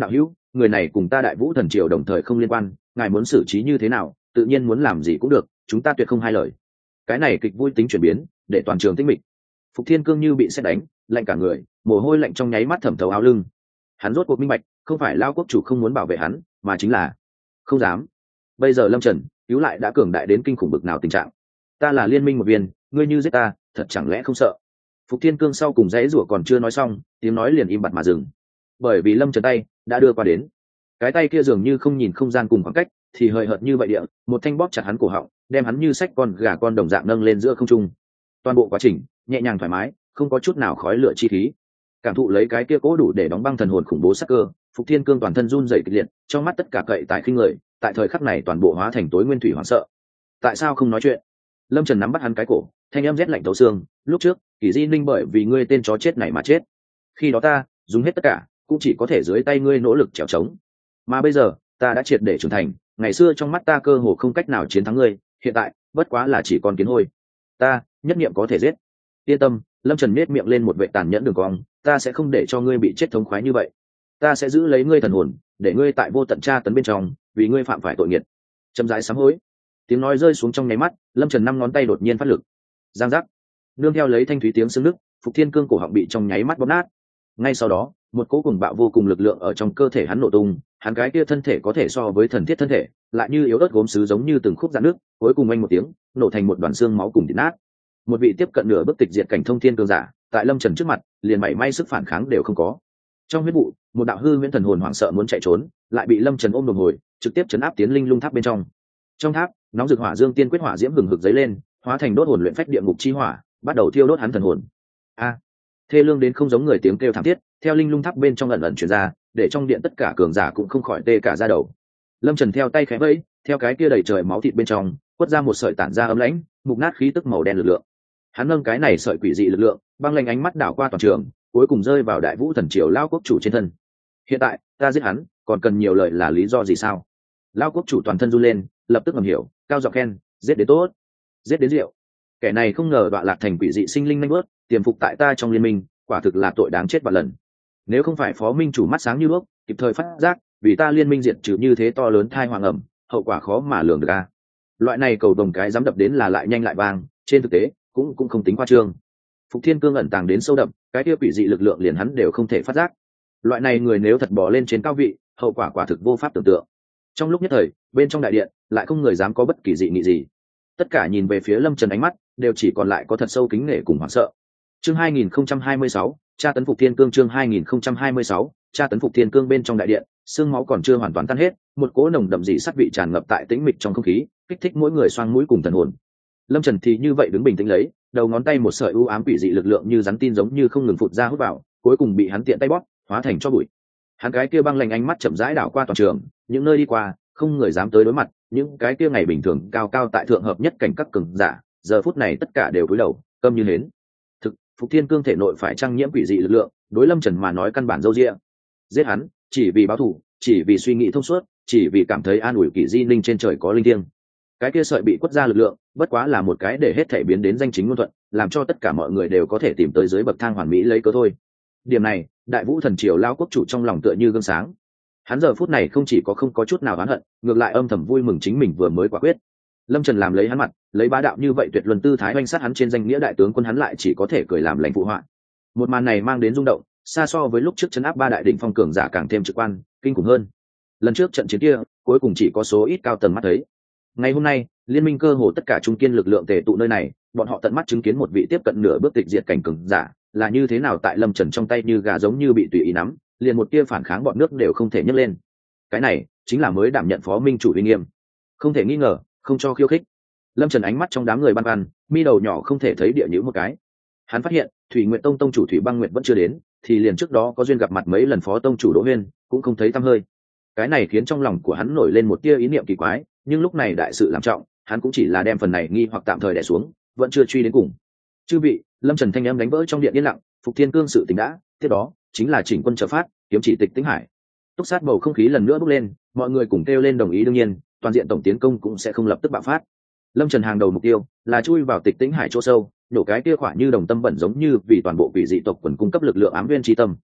A: người này cùng ta Đại Vũ thần triều đồng thời không liên quan, ngài muốn xử trí như thế nào tự nhiên muốn làm gì cũng được, chúng ta tuyệt không hai lời. Cái này kịch vui tính chuyển biến để toàn trường tĩnh mịch. Phục Thiên Cương như bị sét đánh, lạnh cả người, mồ hôi lạnh trong nháy mắt thẩm thấu áo lưng. Hắn rốt cuộc minh bạch, không phải Lao quốc chủ không muốn bảo vệ hắn, mà chính là không dám. Bây giờ Lâm Trần cứu lại đã cường đại đến kinh khủng bực nào tình trạng. Ta là liên minh một viên, ngươi như giết ta, thật chẳng lẽ không sợ? Phục Thiên Cương sau cùng dãy rủa còn chưa nói xong, tiếng nói liền im bặt mà dừng. Bởi vì Lâm Trần tay đã đưa qua đến, cái tay kia dường như không nhìn không gian cùng khoảng cách, thì hời hợt như vậy địa, một thanh bóp chặt hắn cổ họng, đem hắn như sách con gà con đồng dạng nâng lên giữa không trung. Toàn bộ quá trình nhẹ nhàng thoải mái, không có chút nào khói lửa chi khí. Cảm thụ lấy cái kia cố đủ để đóng băng thần hồn khủng bố sắc cơ, Phục Thiên Cương toàn thân run rẩy kịch liệt, trong mắt tất cả cậy tại khinh người, tại thời khắc này toàn bộ hóa thành tối nguyên thủy hoảng sợ. Tại sao không nói chuyện? Lâm Trần nắm bắt hắn cái cổ, thanh âm rét lạnh thấu xương, lúc trước Kỷ Di Ninh bởi vì ngươi tên chó chết này mà chết, khi đó ta dùng hết tất cả cũng chỉ có thể dưới tay ngươi nỗ lực trèo trống, mà bây giờ ta đã triệt để trưởng thành, ngày xưa trong mắt ta cơ hồ không cách nào chiến thắng ngươi, hiện tại bất quá là chỉ con kiến hôi, ta nhất niệm có thể giết. Yên tâm. Lâm Trần nhếch miệng lên một vệ tàn nhẫn đường cong, ta sẽ không để cho ngươi bị chết thống khoái như vậy, ta sẽ giữ lấy ngươi thần hồn, để ngươi tại vô tận tra tấn bên trong vì ngươi phạm phải tội nghiệt chậm rãi sám hối. Tiếng nói rơi xuống trong nháy mắt, Lâm Trần 5 ngón tay đột nhiên phát lực, giang giác, nương theo lấy thanh thúy tiếng xương nứt, Phục Thiên Cương cổ họng bị trong nháy mắt bóp nát. Ngay sau đó, một cỗ cùng bạo vô cùng lực lượng ở trong cơ thể hắn nổ tung, hắn cái kia thân thể có thể so với thần thiết thân thể, lại như yếu ớt gốm sứ giống như từng khúc rạn nước, cuối cùng anh một tiếng, nổ thành một đoàn xương máu cùng thịt nát. Một vị tiếp cận nửa bước tịch diệt cảnh thông thiên cường giả, tại Lâm Trần trước mặt, liền mảy may sức phản kháng đều không có. Trong huyết vụ, một đạo hư huyễn thần hồn hoảng sợ muốn chạy trốn, lại bị Lâm Trần ôm đồm hồi, trực tiếp chấn áp tiến linh lung tháp bên trong. Trong tháp, nóng rực hỏa dương tiên quyết hỏa diễm hừng hực dấy lên, hóa thành đốt hồn luyện phách địa ngục chi hỏa, bắt đầu thiêu đốt hắn thần hồn. A, thê lương đến không giống người tiếng kêu thảm thiết, theo linh lung tháp bên trong ẩn ẩn truyền ra, để trong điện tất cả cường giả cũng không khỏi tê cả da đầu. Lâm Trần theo tay khẽ vẫy, theo cái kia đầy trời máu thịt bên trong, quất ra một sợi tản ra ấm lãnh, mục nát khí tức màu đen lực lượng. Hắn nâng cái này sợi quỷ dị lực lượng, băng lanh ánh mắt đảo qua toàn trường, cuối cùng rơi vào Đại Vũ thần triều Lao quốc chủ trên thân. Hiện tại, ta giết hắn, còn cần nhiều lời là lý do gì sao? Lao quốc chủ toàn thân run lên, lập tức ngầm hiểu, cao giọng khen, giết đến tốt, giết đến rượu. Kẻ này không ngờ đọa lạc thành quỷ dị sinh linh nhanh bước, tiềm phục tại ta trong liên minh, quả thực là tội đáng chết vạn lần. Nếu không phải phó minh chủ mắt sáng như đuốc, kịp thời phát giác, vì ta liên minh diệt trừ như thế to lớn thai hoàng ẩm, hậu quả khó mà lường được a. Loại này cầu đồng cái dám đập đến là lại nhanh lại vang, trên thực tế cũng không tính khoa trương. Phục Thiên Cương ẩn tàng đến sâu đậm, cái kia quỷ dị lực lượng liền hắn đều không thể phát giác. Loại này người nếu thật bò lên trên cao vị, hậu quả quả thực vô pháp tưởng tượng. Trong lúc nhất thời, bên trong đại điện lại không người dám có bất kỳ dị nghị gì. Tất cả nhìn về phía Lâm Trần ánh mắt đều chỉ còn lại có thật sâu kính nể cùng hoảng sợ. Chương 2026, tra tấn Phục Thiên Cương. Chương 2026, tra tấn Phục Thiên Cương. Bên trong đại điện, xương máu còn chưa hoàn toàn tan hết, một cỗ nồng đậm dị sắt vị tràn ngập tại tĩnh mịch trong không khí, kích thích mỗi người xoang mũi cùng thần hồn. Lâm Trần thì như vậy đứng bình tĩnh lấy, đầu ngón tay một sợi u ám quỷ dị lực lượng như rắn tin giống như không ngừng phụt ra hút vào, cuối cùng bị hắn tiện tay bóp, hóa thành cho bụi. Hắn cái kia băng lạnh ánh mắt chậm rãi đảo qua toàn trường, những nơi đi qua, không người dám tới đối mặt, những cái kia ngày bình thường cao cao tại thượng hợp nhất cảnh các cường giả, giờ phút này tất cả đều cúi đầu, câm như hến. Thực, Phục Thiên Cương thể nội phải trang nhiễm quỷ dị lực lượng, đối Lâm Trần mà nói căn bản dâu dịa. Giết hắn, chỉ vì báo thù, chỉ vì suy nghĩ thông suốt, chỉ vì cảm thấy an ủi Kỷ Di Ninh trên trời có linh thiêng. Cái kia sợi bị quất ra lực lượng, bất quá là một cái để hết thể biến đến danh chính ngôn thuận, làm cho tất cả mọi người đều có thể tìm tới dưới bậc thang hoàn mỹ lấy cớ thôi. Điểm này, Đại Vũ thần triều Lao quốc chủ trong lòng tựa như gương sáng. Hắn giờ phút này không chỉ có không có chút nào oán hận, ngược lại âm thầm vui mừng chính mình vừa mới quả quyết. Lâm Trần làm lấy hắn mặt, lấy bá đạo như vậy tuyệt luân tư thái oanh sát hắn trên danh nghĩa đại tướng quân, hắn lại chỉ có thể cười làm lành phụ họa. Một màn này mang đến rung động, xa so với lúc trước trấn áp ba đại đỉnh phong cường giả càng thêm trực quan, kinh khủng hơn. Lần trước trận chiến kia, cuối cùng chỉ có số ít cao tầng mắt thấy. Ngày hôm nay, liên minh cơ hồ tất cả trung kiên lực lượng tề tụ nơi này, bọn họ tận mắt chứng kiến một vị tiếp cận nửa bước tịch diệt cảnh cường giả, là như thế nào tại Lâm Trần trong tay như gà giống như bị tùy ý nắm, liền một tia phản kháng bọn nước đều không thể nhấc lên. Cái này chính là mới đảm nhận phó minh chủ uy nghiêm, không thể nghi ngờ, không cho khiêu khích. Lâm Trần ánh mắt trong đám người băn khoăn, mi đầu nhỏ không thể thấy địa nhữ một cái. Hắn phát hiện Thủy Nguyệt Tông tông chủ Thủy Băng Nguyệt vẫn chưa đến, thì liền trước đó có duyên gặp mặt mấy lần phó tông chủ Đỗ Huyên cũng không thấy tăm hơi. Cái này khiến trong lòng của hắn nổi lên một tia ý niệm kỳ quái, nhưng lúc này đại sự làm trọng, hắn cũng chỉ là đem phần này nghi hoặc tạm thời đè xuống, vẫn chưa truy đến cùng. Chư vị, Lâm Trần thanh âm đánh vỡ trong điện yên lặng, Phục Thiên Cương sự tình đã, tiếp đó chính là chỉnh quân trợ phát, kiếm chỉ Tịch Tĩnh Hải. Túc sát bầu không khí lần nữa bốc lên, mọi người cùng kêu lên đồng ý, đương nhiên toàn diện tổng tiến công cũng sẽ không lập tức bạo phát. Lâm Trần hàng đầu mục tiêu là chui vào Tịch Tĩnh Hải chỗ sâu, nổ cái kia khỏa như đồng tâm bẩn giống như vì toàn bộ vị dị tộc quần cung cấp lực lượng ám nguyên chi tâm.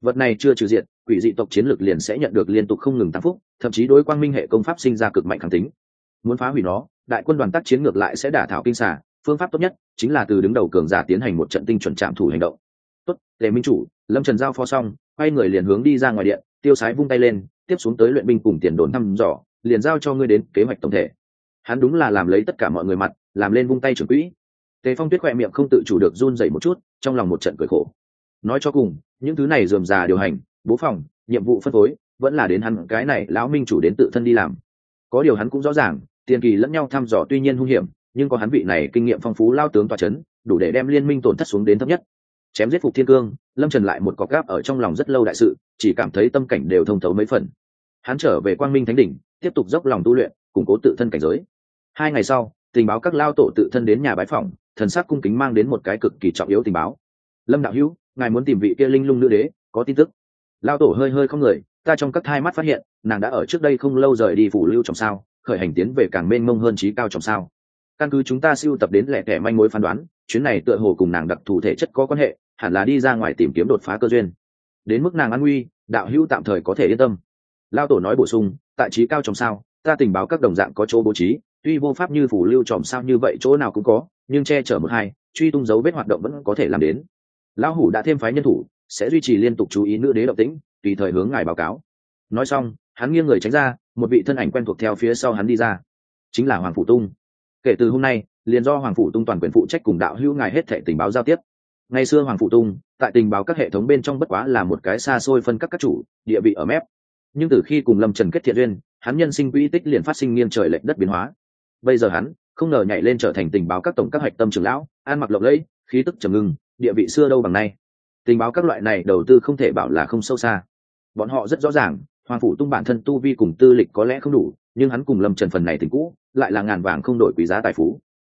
A: vật này chưa trừ diệt, quỷ dị tộc chiến lược liền sẽ nhận được liên tục không ngừng tăng phúc, thậm chí đối quang minh hệ công pháp sinh ra cực mạnh kháng tính. Muốn phá hủy nó, đại quân đoàn tác chiến ngược lại sẽ đả thảo kinh xà, phương pháp tốt nhất chính là từ đứng đầu cường giả tiến hành một trận tinh chuẩn trạm thủ hành động. Tốt, Tề minh chủ. Lâm Trần giao phó xong, quay người liền hướng đi ra ngoài điện, tiêu sái vung tay lên, tiếp xuống tới luyện binh cùng tiền đồn thăm dò, liền giao cho ngươi đến kế hoạch tổng thể. Hắn đúng là làm lấy tất cả mọi người mặt, làm lên vung tay trưởng quỹ. Tề Phong Tuyết khỏe miệng không tự chủ được run rẩy một chút, trong lòng một trận cười khổ. Nói cho cùng, những thứ này rườm rà điều hành, bố phòng, nhiệm vụ phân phối, vẫn là đến hắn cái này lão minh chủ đến tự thân đi làm. Có điều hắn cũng rõ ràng, tiền kỳ lẫn nhau thăm dò tuy nhiên hung hiểm, nhưng có hắn vị này kinh nghiệm phong phú lao tướng tọa chấn, đủ để đem liên minh tổn thất xuống đến thấp nhất. Chém giết Phục Thiên Cương, Lâm Trần lại một cọc gáp ở trong lòng rất lâu đại sự, chỉ cảm thấy tâm cảnh đều thông thấu mấy phần. Hắn trở về Quang Minh Thánh đỉnh, tiếp tục dốc lòng tu luyện, củng cố tự thân cảnh giới. 2 ngày sau, tình báo các lao tổ tự thân đến nhà bái phỏng, thần sắc cung kính mang đến một cái cực kỳ trọng yếu tình báo. Lâm đạo hữu, ngài muốn tìm vị kia linh lung nữ đế, có tin tức. Lao tổ hơi hơi không người, ta trong các thai mắt phát hiện, nàng đã ở trước đây không lâu rời đi phủ lưu trong sao, khởi hành tiến về càng mênh mông hơn trí cao trong sao. Căn cứ chúng ta siêu tập đến lẻ tẻ manh mối phán đoán, chuyến này tựa hồ cùng nàng đặc thù thể chất có quan hệ, hẳn là đi ra ngoài tìm kiếm đột phá cơ duyên. Đến mức nàng an nguy, đạo hữu tạm thời có thể yên tâm. Lao tổ nói bổ sung, tại trí cao trong sao, ta tình báo các đồng dạng có chỗ bố trí, tuy vô pháp như phủ lưu tròm sao như vậy chỗ nào cũng có, nhưng che chở một hai, truy tung dấu vết hoạt động vẫn có thể làm đến. Lão hủ đã thêm phái nhân thủ, sẽ duy trì liên tục chú ý nữ đế động tĩnh, tùy thời hướng ngài báo cáo. Nói xong, hắn nghiêng người tránh ra, một vị thân ảnh quen thuộc theo phía sau hắn đi ra, chính là Hoàng Phủ Tung. Kể từ hôm nay, liền do Hoàng Phủ Tung toàn quyền phụ trách cùng đạo hữu ngài hết thảy tình báo giao tiếp. Ngày xưa Hoàng Phủ Tung tại tình báo các hệ thống bên trong bất quá là một cái xa xôi phân các chủ, địa vị ở mép. Nhưng từ khi cùng Lâm Trần kết thiện duyên, hắn nhân sinh quỹ tích liền phát sinh nghiêng trời lệch đất biến hóa. Bây giờ hắn không ngờ nhảy lên trở thành tình báo các tổng các hạch tâm trưởng lão, ăn mặc lộng lẫy, khí tức trầm ngưng, địa vị xưa đâu bằng nay. Tình báo các loại này đầu tư không thể bảo là không sâu xa. Bọn họ rất rõ ràng, Hoàng Phủ Tung bản thân tu vi cùng tư lịch có lẽ không đủ, nhưng hắn cùng Lâm Trần phần này tình cũ, lại là ngàn vàng không đổi quý giá tài phú.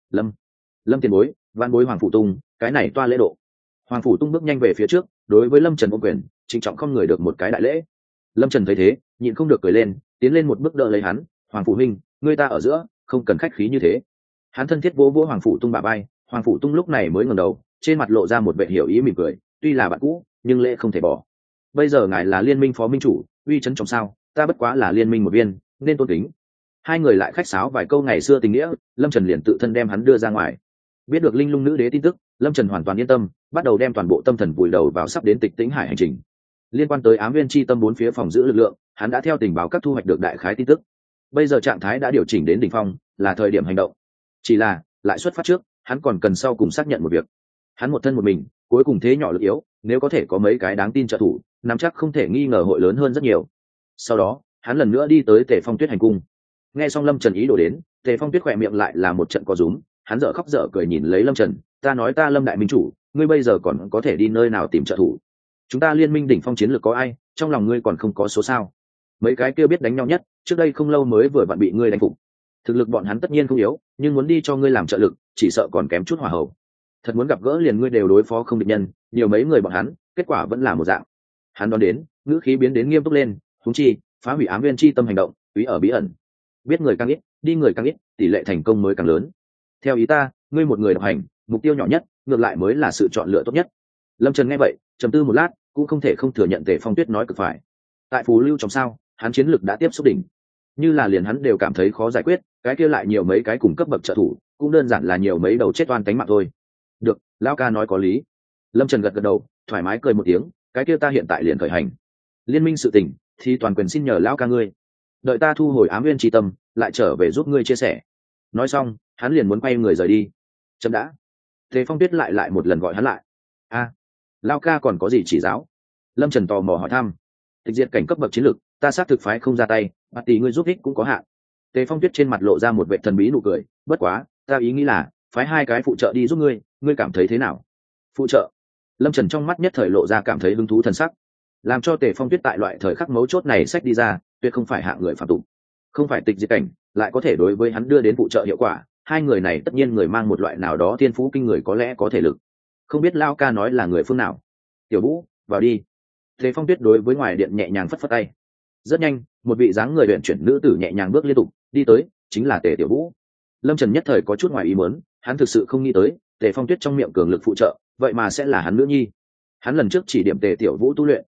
A: Lâm tiền bối, van bối Hoàng Phủ Tung, cái này toa lễ độ. Hoàng Phủ Tung bước nhanh về phía trước, đối với Lâm Trần ôm quyền, trịnh trọng không người được một cái đại lễ. Lâm Trần thấy thế, nhịn không được cười lên, tiến lên một bước đỡ lấy hắn. Hoàng Phủ huynh, người ta ở giữa, không cần khách khí như thế. Hắn thân thiết vỗ vỗ Hoàng Phủ Tung bả vai. Hoàng Phủ Tung lúc này mới ngẩng đầu, trên mặt lộ ra một vẻ hiểu ý mỉm cười, tuy là bạn cũ, nhưng lễ không thể bỏ. Bây giờ ngài là liên minh phó minh chủ, uy chấn trọng sao, ta bất quá là liên minh một viên, nên tôn kính. Hai người lại khách sáo vài câu ngày xưa tình nghĩa, Lâm Trần liền tự thân đem hắn đưa ra ngoài. Biết được linh lung nữ đế tin tức, Lâm Trần hoàn toàn yên tâm, bắt đầu đem toàn bộ tâm thần vùi đầu vào sắp đến Tịch Tĩnh Hải hành trình. Liên quan tới Ám Nguyên Chi Tâm 4 phía phòng giữ lực lượng, hắn đã theo tình báo các thu hoạch được đại khái tin tức. Bây giờ trạng thái đã điều chỉnh đến đỉnh phong, là thời điểm hành động. Chỉ là, lại xuất phát trước, hắn còn cần sau cùng xác nhận một việc. Hắn một thân một mình, cuối cùng thế nhỏ lực yếu, nếu có thể có mấy cái đáng tin trợ thủ, nắm chắc không thể nghi ngờ hội lớn hơn rất nhiều. Sau đó, hắn lần nữa đi tới Tề Phong Tuyết hành cung. Nghe xong Lâm Trần ý đồ đến, Tề Phong Tuyết khỏe miệng lại là một trận co rúm, hắn dở khóc dở cười nhìn lấy Lâm Trần, ta nói ta Lâm đại minh chủ, ngươi bây giờ còn có thể đi nơi nào tìm trợ thủ? Chúng ta liên minh đỉnh phong chiến lược có ai, trong lòng ngươi còn không có số sao? Mấy cái kia biết đánh nhau nhất, trước đây không lâu mới vừa vặn bị ngươi đánh phục. Thực lực bọn hắn tất nhiên không yếu, nhưng muốn đi cho ngươi làm trợ lực, chỉ sợ còn kém chút hỏa hậu. Thật muốn gặp gỡ liền ngươi đều đối phó không địch nhân, nhiều mấy người bọn hắn, kết quả vẫn là một dạng. Hắn đón đến, ngữ khí biến đến nghiêm túc lên, huống chi, phá hủy Ám Nguyên Chi Tâm hành động, quý ở bí ẩn. Biết người càng ít, đi người càng ít, tỷ lệ thành công mới càng lớn. Theo ý ta, ngươi một người độc hành, mục tiêu nhỏ nhất, ngược lại mới là sự chọn lựa tốt nhất. Lâm Trần nghe vậy, trầm tư một lát, cũng không thể không thừa nhận Tề Phong Tuyết nói cực phải. Tại Phú Lưu trong sao, hắn chiến lực đã tiếp xúc đỉnh, như là liền hắn đều cảm thấy khó giải quyết, cái kia lại nhiều mấy cái cùng cấp bậc trợ thủ, cũng đơn giản là nhiều mấy đầu chết oan cánh mạng thôi. Được, lão ca nói có lý. Lâm Trần gật gật đầu, thoải mái cười một tiếng, cái kia ta hiện tại liền khởi hành. Liên minh sự tình thì toàn quyền xin nhờ lão ca ngươi. Đợi ta thu hồi Ám Nguyên Chi Tâm, lại trở về giúp ngươi chia sẻ. Nói xong, hắn liền muốn quay người rời đi. Chậm đã. Tề Phong Tuyết lại một lần gọi hắn lại. A, lão ca còn có gì chỉ giáo? Lâm Trần tò mò hỏi thăm. Tịch diệt cảnh cấp bậc chiến lược, ta xác thực phái không ra tay, mà tỷ ngươi giúp ích cũng có hạn. Tề Phong Tuyết trên mặt lộ ra một vẻ thần bí nụ cười, bất quá, ta ý nghĩ là phái 2 cái phụ trợ đi giúp ngươi, ngươi cảm thấy thế nào? Phụ trợ? Lâm Trần trong mắt nhất thời lộ ra cảm thấy hứng thú thần sắc, làm cho Tề Phong Tuyết tại loại thời khắc mấu chốt này xách đi ra, tuyệt không phải hạng người phạm tục, không phải tịch diệt cảnh, lại có thể đối với hắn đưa đến phụ trợ hiệu quả. Hai người này tất nhiên người mang một loại nào đó thiên phú kinh người, có lẽ có thể lực. Không biết Lao ca nói là người phương nào? Tiểu Vũ, vào đi. Tề Phong Tuyết đối với ngoài điện nhẹ nhàng phất phất tay. Rất nhanh, một vị dáng người luyện chuyển nữ tử nhẹ nhàng bước liên tục đi tới, chính là Tề Tiểu Vũ. Lâm Trần nhất thời có chút ngoài ý muốn, hắn thực sự không nghĩ tới Tề Phong Tuyết trong miệng cường lực phụ trợ, vậy mà sẽ là hắn nữ nhi. Hắn lần trước chỉ điểm Tề Tiểu Vũ tu luyện,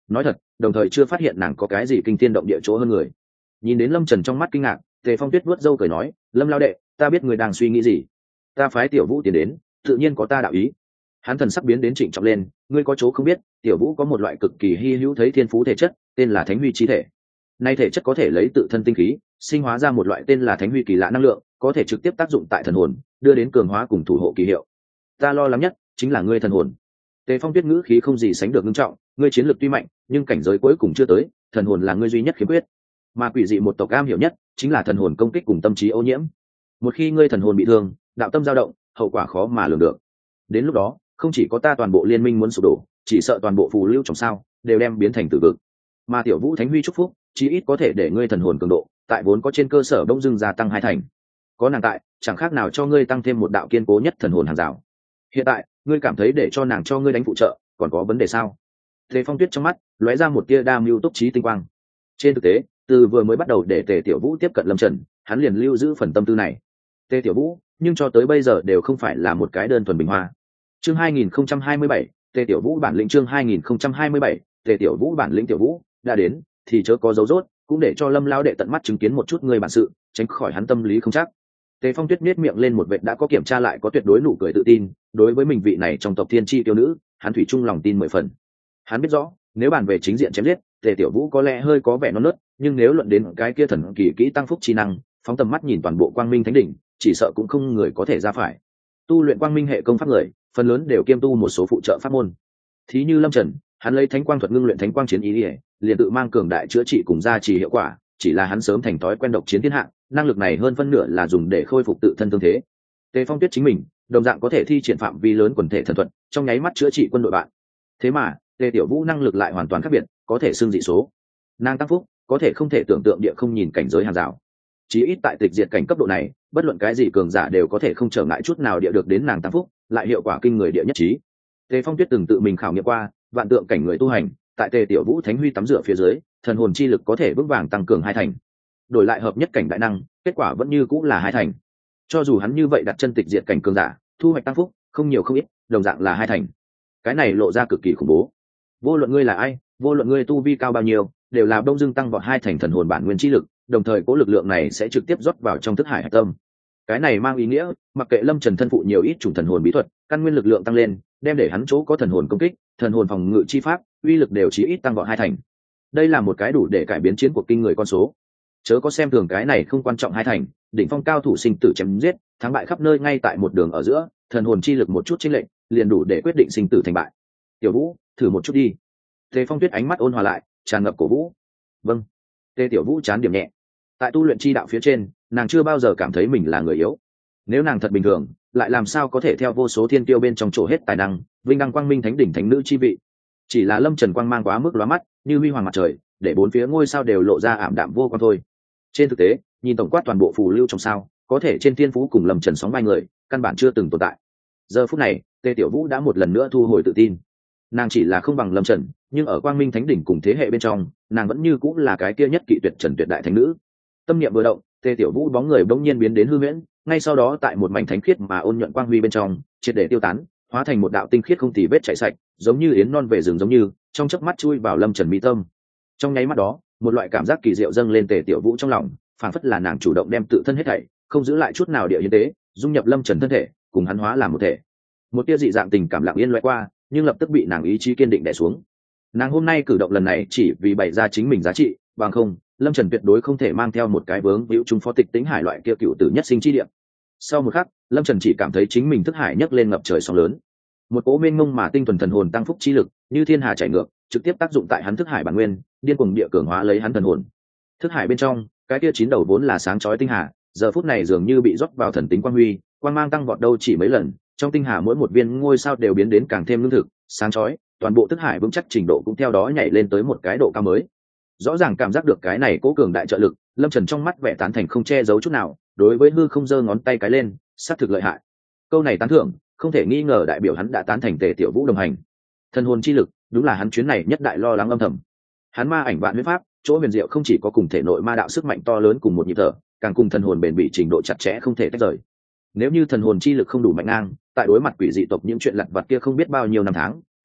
A: nói thật đồng thời chưa phát hiện nàng có cái gì kinh thiên động địa chỗ hơn người. Nhìn đến Lâm Trần trong mắt kinh ngạc, Tề Phong Tuyết vuốt râu cười nói, Lâm lao đệ, ta biết người đang suy nghĩ gì. Ta phái Tiểu Vũ tiến đến, tự nhiên có ta đạo ý. Hắn thần sắc biến đến trịnh trọng lên, ngươi có chỗ không biết, Tiểu Vũ có một loại cực kỳ hy hữu thấy thiên phú thể chất, tên là Thánh Huy chi thể. Nay thể chất có thể lấy tự thân tinh khí sinh hóa ra một loại tên là Thánh Huy kỳ lạ năng lượng, có thể trực tiếp tác dụng tại thần hồn, đưa đến cường hóa cùng thủ hộ kỳ hiệu. Ta lo lắng nhất chính là ngươi thần hồn. Tề Phong Tuyết ngữ khí không gì sánh được nghiêm trọng, ngươi chiến lược tuy mạnh, nhưng cảnh giới cuối cùng chưa tới, thần hồn là ngươi duy nhất khiếm khuyết. Mà quỷ dị một tộc am hiểu nhất chính là thần hồn công kích cùng tâm trí ô nhiễm. Một khi ngươi thần hồn bị thương, đạo tâm dao động, hậu quả khó mà lường được. Đến lúc đó, không chỉ có ta toàn bộ liên minh muốn sụp đổ, chỉ sợ toàn bộ phù lưu trong sao đều đem biến thành tử vực. Mà Tiểu Vũ Thánh Huy chúc phúc, chí ít có thể để ngươi thần hồn cường độ tại vốn có trên cơ sở bỗng dưng gia tăng 2 thành. Có nàng tại, chẳng khác nào cho ngươi tăng thêm một đạo kiên cố nhất thần hồn hàng rào. Hiện tại, ngươi cảm thấy để cho nàng cho ngươi đánh phụ trợ, còn có vấn đề sao? Tề Phong Tuyết trong mắt lóe ra một tia đa mưu túc trí tinh quang. Trên thực tế, từ vừa mới bắt đầu để Tề Tiểu Vũ tiếp cận Lâm Trần, hắn liền lưu giữ phần tâm tư này. Tề Tiểu Vũ, nhưng cho tới bây giờ đều không phải là một cái đơn thuần bình hoa. Chương 2027, Tề Tiểu Vũ bản lĩnh. Chương 2027, Tề Tiểu Vũ bản lĩnh. Tiểu Vũ đã đến, thì chớ có dấu rốt, cũng để cho Lâm lão đệ tận mắt chứng kiến một chút người bản sự, tránh khỏi hắn tâm lý không chắc. Tề Phong Tuyết nhếch miệng lên một vệt đã có kiểm tra lại có tuyệt đối nụ cười tự tin, đối với mình vị này trong tộc thiên chi tiêu nữ, hắn thủy chung lòng tin 10 phần. Hắn biết rõ, nếu bàn về chính diện chém giết, Tề Tiểu Vũ có lẽ hơi có vẻ non nớt, nhưng nếu luận đến cái kia thần kỳ kỹ tăng phúc chi năng, phóng tầm mắt nhìn toàn bộ Quang Minh Thánh đỉnh, chỉ sợ cũng không người có thể ra phải. Tu luyện Quang Minh hệ công pháp người, phần lớn đều kiêm tu một số phụ trợ pháp môn. Thí như Lâm Trần, hắn lấy Thánh Quang thuật ngưng luyện Thánh Quang chiến ý, liền tự mang cường đại chữa trị cùng gia trì hiệu quả, chỉ là hắn sớm thành thói quen độc chiến thiên hạ, năng lực này hơn phân nửa là dùng để khôi phục tự thân thương thế. Tề Phong Tuyết chính mình, đồng dạng có thể thi triển phạm vi lớn quần thể thần thuật, trong nháy mắt chữa trị quân đội bạn. Thế mà, Tề Tiểu Vũ năng lực lại hoàn toàn khác biệt, có thể xưng dị số. Nàng tăng phúc, có thể không thể tưởng tượng địa không nhìn cảnh giới hàng rào. Chí ít tại tịch diệt cảnh cấp độ này, bất luận cái gì cường giả đều có thể không trở ngại chút nào địa được đến nàng tăng phúc, lại hiệu quả kinh người địa nhất trí. Tề Phong Tuyết từng tự mình khảo nghiệm qua, vạn tượng cảnh người tu hành, tại Tề Tiểu Vũ Thánh Huy tắm rửa phía dưới, thần hồn chi lực có thể vững vàng tăng cường 2 thành. Đổi lại hợp nhất cảnh đại năng, kết quả vẫn như cũng là 2 thành. Cho dù hắn như vậy đặt chân tịch diệt cảnh cường giả, thu hoạch tăng phúc không nhiều không ít, đồng dạng là 2 thành. Cái này lộ ra cực kỳ khủng bố. Vô luận ngươi là ai, vô luận ngươi tu vi cao bao nhiêu, đều là đông dưng tăng vọt 2 thành thần hồn bản nguyên chi lực, đồng thời cố lực lượng này sẽ trực tiếp rót vào trong thức hải hạch tâm. Cái này mang ý nghĩa, mặc kệ Lâm Trần thân phụ nhiều ít chủng thần hồn bí thuật, căn nguyên lực lượng tăng lên, đem để hắn chỗ có thần hồn công kích, thần hồn phòng ngự chi pháp, uy lực đều chí ít tăng vọt 2 thành. Đây là một cái đủ để cải biến chiến cuộc kinh người con số. Chớ có xem thường cái này không quan trọng 2 thành, đỉnh phong cao thủ sinh tử chém giết, thắng bại khắp nơi ngay tại một đường ở giữa, thần hồn chi lực một chút chênh lệch, liền đủ để quyết định sinh tử thành bại. Tiểu Vũ, thử một chút đi. Tề Phong Tuyết ánh mắt ôn hòa lại, tràn ngập cổ vũ. Vâng. Tề Tiểu Vũ chán điểm nhẹ. Tại tu luyện chi đạo phía trên, nàng chưa bao giờ cảm thấy mình là người yếu. Nếu nàng thật bình thường, lại làm sao có thể theo vô số thiên tiêu bên trong chỗ hết tài năng, vinh đăng Quang Minh Thánh đỉnh thánh nữ chi vị. Chỉ là Lâm Trần quang mang quá mức lóa mắt, như huy hoàng mặt trời, để bốn phía ngôi sao đều lộ ra ảm đạm vô quang thôi. Trên thực tế, nhìn tổng quát toàn bộ phù lưu trong sao, có thể trên thiên phú cùng Lâm Trần sóng vai người, căn bản chưa từng tồn tại. Giờ phút này, Tề Tiểu Vũ đã một lần nữa thu hồi tự tin. Nàng chỉ là không bằng Lâm Trần, nhưng ở Quang Minh Thánh đỉnh cùng thế hệ bên trong, nàng vẫn như cũng là cái kia nhất kỵ tuyệt trần tuyệt đại thánh nữ. Tâm niệm vừa động, Tề Tiểu Vũ bóng người bỗng nhiên biến đến hư huyễn, ngay sau đó tại một mảnh thánh khiết mà ôn nhuận quang huy bên trong, triệt để tiêu tán, hóa thành một đạo tinh khiết không tì vết chảy sạch, giống như yến non về rừng giống như, trong chớp mắt chui vào Lâm Trần mi tâm. Trong nháy mắt đó, một loại cảm giác kỳ diệu dâng lên Tề Tiểu Vũ trong lòng, phảng phất là nàng chủ động đem tự thân hết thảy, không giữ lại chút nào địa hiến tế, dung nhập Lâm Trần thân thể, cùng hắn hóa làm một thể. Một tia dị dạng tình cảm lặng yên lướt qua, nhưng lập tức bị nàng ý chí kiên định đè xuống. Nàng hôm nay cử động lần này chỉ vì bày ra chính mình giá trị, bằng không, Lâm Trần tuyệt đối không thể mang theo một cái vướng víu trung phó tịch Tĩnh Hải loại kia cựu tử nhất sinh chi địa. Sau một khắc, Lâm Trần chỉ cảm thấy chính mình thức hải nhấc lên ngập trời sóng lớn. Một cỗ mênh mông mà tinh thuần thần hồn tăng phúc chi lực, như thiên hà chảy ngược, trực tiếp tác dụng tại hắn thức hải bản nguyên, điên cuồng địa cường hóa lấy hắn thần hồn. Thức hải bên trong, cái kia 9 đầu vốn là sáng chói tinh hà, giờ phút này dường như bị rót vào thần tính quang huy, quang mang tăng vọt đâu chỉ mấy lần, trong tinh hà mỗi một viên ngôi sao đều biến đến càng thêm lương thực, sáng chói, toàn bộ thức hải vững chắc trình độ cũng theo đó nhảy lên tới một cái độ cao mới. Rõ ràng cảm giác được cái này cố cường đại trợ lực, Lâm Trần trong mắt vẻ tán thành không che giấu chút nào, đối với hư không giơ ngón tay cái lên, sát thực lợi hại. Câu này tán thưởng, không thể nghi ngờ đại biểu hắn đã tán thành Tề Tiểu Vũ đồng hành. Thần hồn chi lực, đúng là hắn chuyến này nhất đại lo lắng âm thầm. Hắn ma ảnh vạn huyết pháp, chỗ huyền diệu không chỉ có cùng thể nội ma đạo sức mạnh to lớn cùng một nhịp thở, càng cùng thần hồn bền bỉ trình độ chặt chẽ không thể tách rời. Nếu như thần hồn chi lực không đủ mạnh ngang, tại đối mặt quỷ dị tộc những chuyện lặt vặt kia không biết bao nhiêu năm tháng,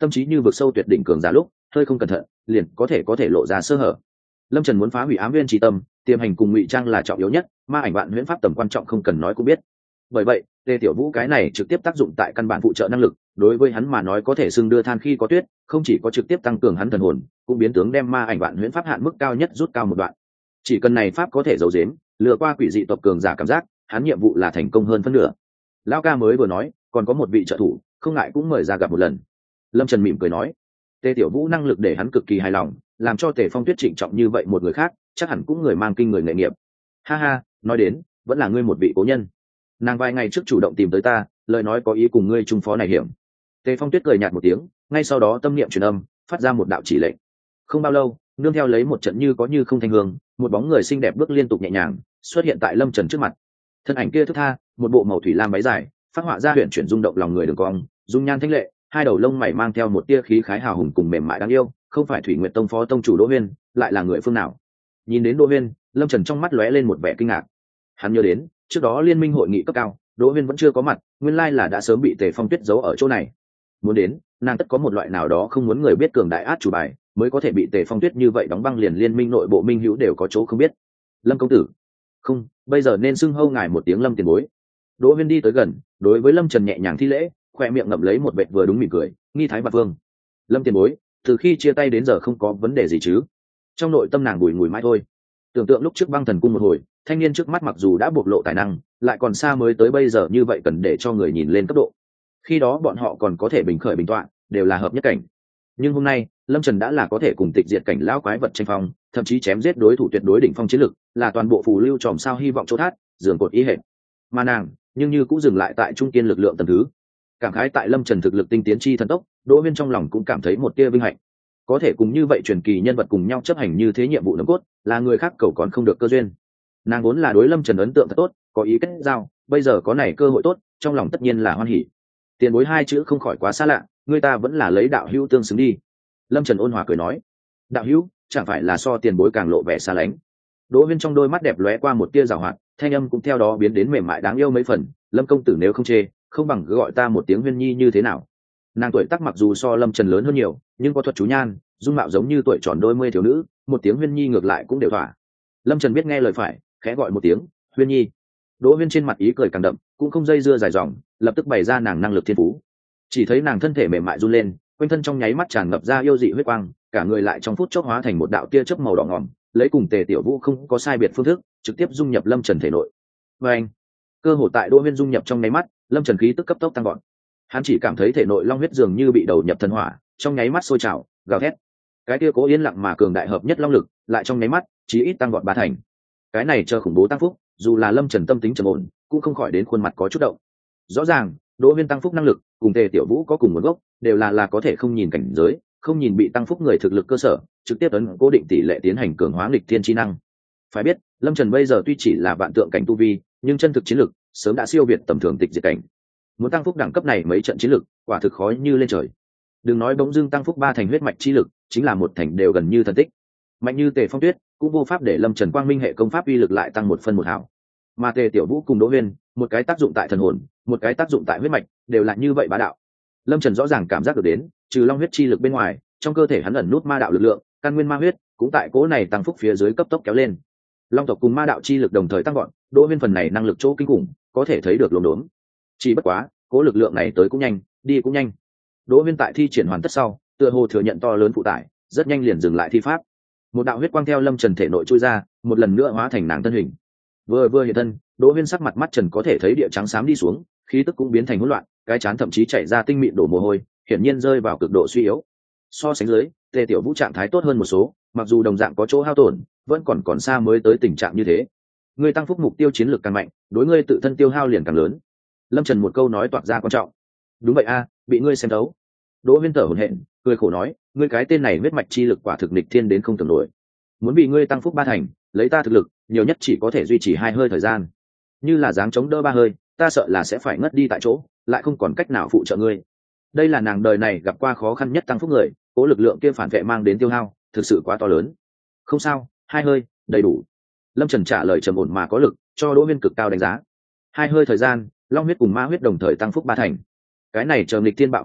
A: tâm trí như vực sâu tuyệt đỉnh cường giả lúc hơi không cẩn thận liền có thể lộ ra sơ hở. Lâm Trần muốn phá hủy ám viên trí tâm, tiềm hành cùng ngụy trang là trọng yếu nhất, ma ảnh vạn huyễn pháp tầm quan trọng không cần nói cũng biết. Bởi vậy Tề Tiểu Vũ cái này trực tiếp tác dụng tại căn bản phụ trợ năng lực, đối với hắn mà nói có thể xưng đưa than khi có tuyết, không chỉ có trực tiếp tăng cường hắn thần hồn, cũng biến tướng đem ma ảnh vạn huyễn pháp hạn mức cao nhất rút cao một đoạn. Chỉ cần này pháp có thể giấu giếm lừa qua quỷ dị tộc cường giả cảm giác, hắn nhiệm vụ là thành công hơn phân nửa. Lão ca mới vừa nói còn có một vị trợ thủ, không ngại cũng mời ra gặp một lần. Lâm Trần mỉm cười nói. Tề Tiểu Vũ năng lực để hắn cực kỳ hài lòng, làm cho Tề Phong Tuyết trịnh trọng như vậy một người khác, chắc hẳn cũng người mang kinh người nghề nghiệp. Ha ha, nói đến vẫn là ngươi một vị cố nhân. Nàng vài ngày trước chủ động tìm tới ta, lời nói có ý cùng ngươi trung phó này hiểm. Tề Phong Tuyết cười nhạt một tiếng, ngay sau đó tâm niệm truyền âm, phát ra một đạo chỉ lệnh. Không bao lâu, nương theo lấy một trận như có như không thanh hương, một bóng người xinh đẹp bước liên tục nhẹ nhàng xuất hiện tại Lâm Trần trước mặt. Thân ảnh kia thướt tha, một bộ màu thủy lam váy dài, phát họa ra huyền chuyển rung động lòng người đường cong, dung nhan thanh lệ, hai đầu lông mày mang theo một tia khí khái hào hùng cùng mềm mại đáng yêu, không phải Thủy Nguyệt Tông phó tông chủ Đỗ Huyên, lại là người phương nào? Nhìn đến Đỗ Huyên, Lâm Trần trong mắt lóe lên một vẻ kinh ngạc. Hắn nhớ đến, trước đó liên minh hội nghị cấp cao, Đỗ Huyên vẫn chưa có mặt, nguyên lai là đã sớm bị Tề Phong Tuyết giấu ở chỗ này. Muốn đến, nàng tất có một loại nào đó không muốn người biết cường đại át chủ bài, mới có thể bị Tề Phong Tuyết như vậy đóng băng liền liên minh nội bộ minh hữu đều có chỗ không biết. Lâm công tử, không, bây giờ nên xưng hô ngài một tiếng Lâm tiền bối. Đỗ Huyên đi tới gần, đối với Lâm Trần nhẹ nhàng thi lễ, khoe miệng ngậm lấy một vệt vừa đúng mỉm cười, nghi thái bạc vương. Lâm tiền bối, từ khi chia tay đến giờ không có vấn đề gì chứ? Trong nội tâm nàng bùi ngùi mãi thôi. Tưởng tượng lúc trước băng thần cung một hồi, thanh niên trước mắt mặc dù đã bộc lộ tài năng, lại còn xa mới tới bây giờ như vậy cần để cho người nhìn lên cấp độ. Khi đó bọn họ còn có thể bình khởi bình tọa, đều là hợp nhất cảnh. Nhưng hôm nay, Lâm Trần đã là có thể cùng tịch diệt cảnh lão quái vật tranh phong, thậm chí chém giết đối thủ tuyệt đối đỉnh phong chiến lực, là toàn bộ phù lưu tròm sao hy vọng chỗ thát, giường cột ý hệ. Mà nàng, nhưng như cũng dừng lại tại trung kiên lực lượng tầng thứ. Cảm khái tại Lâm Trần thực lực tinh tiến chi thần tốc, Đỗ Huyên trong lòng cũng cảm thấy một tia vinh hạnh. Có thể cùng như vậy truyền kỳ nhân vật cùng nhau chấp hành như thế nhiệm vụ nòng cốt, là người khác cầu còn không được cơ duyên. Nàng vốn là đối Lâm Trần ấn tượng thật tốt, có ý kết giao, bây giờ có này cơ hội tốt, trong lòng tất nhiên là hoan hỉ. Tiền bối hai chữ không khỏi quá xa lạ, người ta vẫn là lấy đạo hữu tương xứng đi. Lâm Trần ôn hòa cười nói. Đạo hữu, chẳng phải là so tiền bối càng lộ vẻ xa lánh. Đỗ Huyên trong đôi mắt đẹp lóe qua một tia giảo hoạt, thanh âm cũng theo đó biến đến mềm mại đáng yêu mấy phần. Lâm công tử nếu không chê, không bằng cứ gọi ta một tiếng Huyên nhi như thế nào? Nàng tuổi tác mặc dù so Lâm Trần lớn hơn nhiều, nhưng có thuật chú nhan, dung mạo giống như tuổi tròn đôi mươi thiếu nữ, một tiếng Huyên nhi ngược lại cũng đều thỏa. Lâm Trần biết nghe lời phải, khẽ gọi một tiếng Huyên nhi. Đỗ Huyên trên mặt ý cười càng đậm, cũng không dây dưa dài dòng, lập tức bày ra nàng năng lực thiên phú. Chỉ thấy nàng thân thể mềm mại run lên, quanh thân trong nháy mắt tràn ngập ra yêu dị huyết quang, cả người lại trong phút chốc hóa thành một đạo tia chớp màu đỏ ngòm, lấy cùng Tề Tiểu Vũ không có sai biệt phương thức, trực tiếp dung nhập Lâm Trần thể nội. Và anh, cơ hội tại Đỗ Huyên dung nhập trong nháy mắt, Lâm Trần khí tức cấp tốc tăng gọn. Hắn chỉ cảm thấy thể nội long huyết dường như bị đầu nhập thần hỏa, trong nháy mắt sôi trào, gào thét. Cái kia cố yên lặng mà cường đại hợp nhất long lực, lại trong nháy mắt, chí ít tăng gọn ba thành. Cái này chờ khủng bố tăng phúc, dù là Lâm Trần tâm tính trầm ổn, cũng không khỏi đến khuôn mặt có chút động. Rõ ràng, Đỗ Huyên tăng phúc năng lực, cùng Tề Tiểu Vũ có cùng nguồn gốc, đều là có thể không nhìn cảnh giới, không nhìn bị tăng phúc người thực lực cơ sở, trực tiếp ấn cố định tỷ lệ tiến hành cường hóa nghịch thiên chi năng. Phải biết, Lâm Trần bây giờ tuy chỉ là vạn tượng cảnh tu vi, nhưng chân thực chiến lực sớm đã siêu việt tầm thường tịch diệt cảnh. Muốn tăng phúc đẳng cấp này mấy trận chiến lực, quả thực khó như lên trời. Đừng nói bỗng dưng tăng phúc ba thành huyết mạch chi lực, chính là một thành đều gần như thần tích. Mạnh như Tề Phong Tuyết, cũng vô pháp để Lâm Trần quang minh hệ công pháp uy lực lại tăng một phân một hảo. Mà Tề Tiểu Vũ cùng Đỗ Huyên, một cái tác dụng tại thần hồn, một cái tác dụng tại huyết mạch, đều là như vậy bá đạo. Lâm Trần rõ ràng cảm giác được đến, trừ long huyết chi lực bên ngoài, trong cơ thể hắn ẩn nút ma đạo lực lượng, căn nguyên ma huyết cũng tại cố này tăng phúc phía dưới cấp tốc kéo lên. Long tộc cùng ma đạo chi lực đồng thời tăng gọn, Đỗ Huyên phần này năng lực chỗ kinh khủng, có thể thấy được lồn đốn. Chỉ bất quá, cố lực lượng này tới cũng nhanh, đi cũng nhanh. Đỗ Huyên tại thi triển hoàn tất sau, tựa hồ thừa nhận to lớn phụ tải, rất nhanh liền dừng lại thi pháp. Một đạo huyết quang theo Lâm Trần thể nội chui ra, một lần nữa hóa thành nàng thân hình. Vừa hiện thân, Đỗ Huyên sắc mặt mắt trần có thể thấy địa trắng xám đi xuống, khí tức cũng biến thành hỗn loạn, cái chán thậm chí chảy ra tinh mịn đổ mồ hôi, hiển nhiên rơi vào cực độ suy yếu. So sánh dưới, Tề Tiểu Vũ trạng thái tốt hơn một số, mặc dù đồng dạng có chỗ hao tổn, vẫn còn xa mới tới tình trạng như thế. Ngươi tăng phúc mục tiêu chiến lược càng mạnh, đối ngươi tự thân tiêu hao liền càng lớn. Lâm Trần một câu nói toạc ra quan trọng. Đúng vậy a, bị ngươi xem thấu. Đỗ Huyên thở hổn hển, cười khổ nói, ngươi cái tên này huyết mạch chi lực quả thực nghịch thiên đến không tưởng nổi. Muốn bị ngươi tăng phúc ba thành, lấy ta thực lực, nhiều nhất chỉ có thể duy trì 2 hơi thời gian. Như là dáng chống đỡ 3 hơi, ta sợ là sẽ phải ngất đi tại chỗ, lại không còn cách nào phụ trợ ngươi. Đây là nàng đời này gặp qua khó khăn nhất tăng phúc người, cố lực lượng kia phản vệ mang đến tiêu hao, thực sự quá to lớn. Không sao, 2 hơi, đầy đủ. Lâm Trần trả lời trầm ổn mà có lực, cho Đỗ Huyên cực cao đánh giá. 2 hơi thời gian, long huyết cùng ma huyết đồng thời tăng phúc 3 thành. Cái này chờ nghịch thiên bạo phát lực,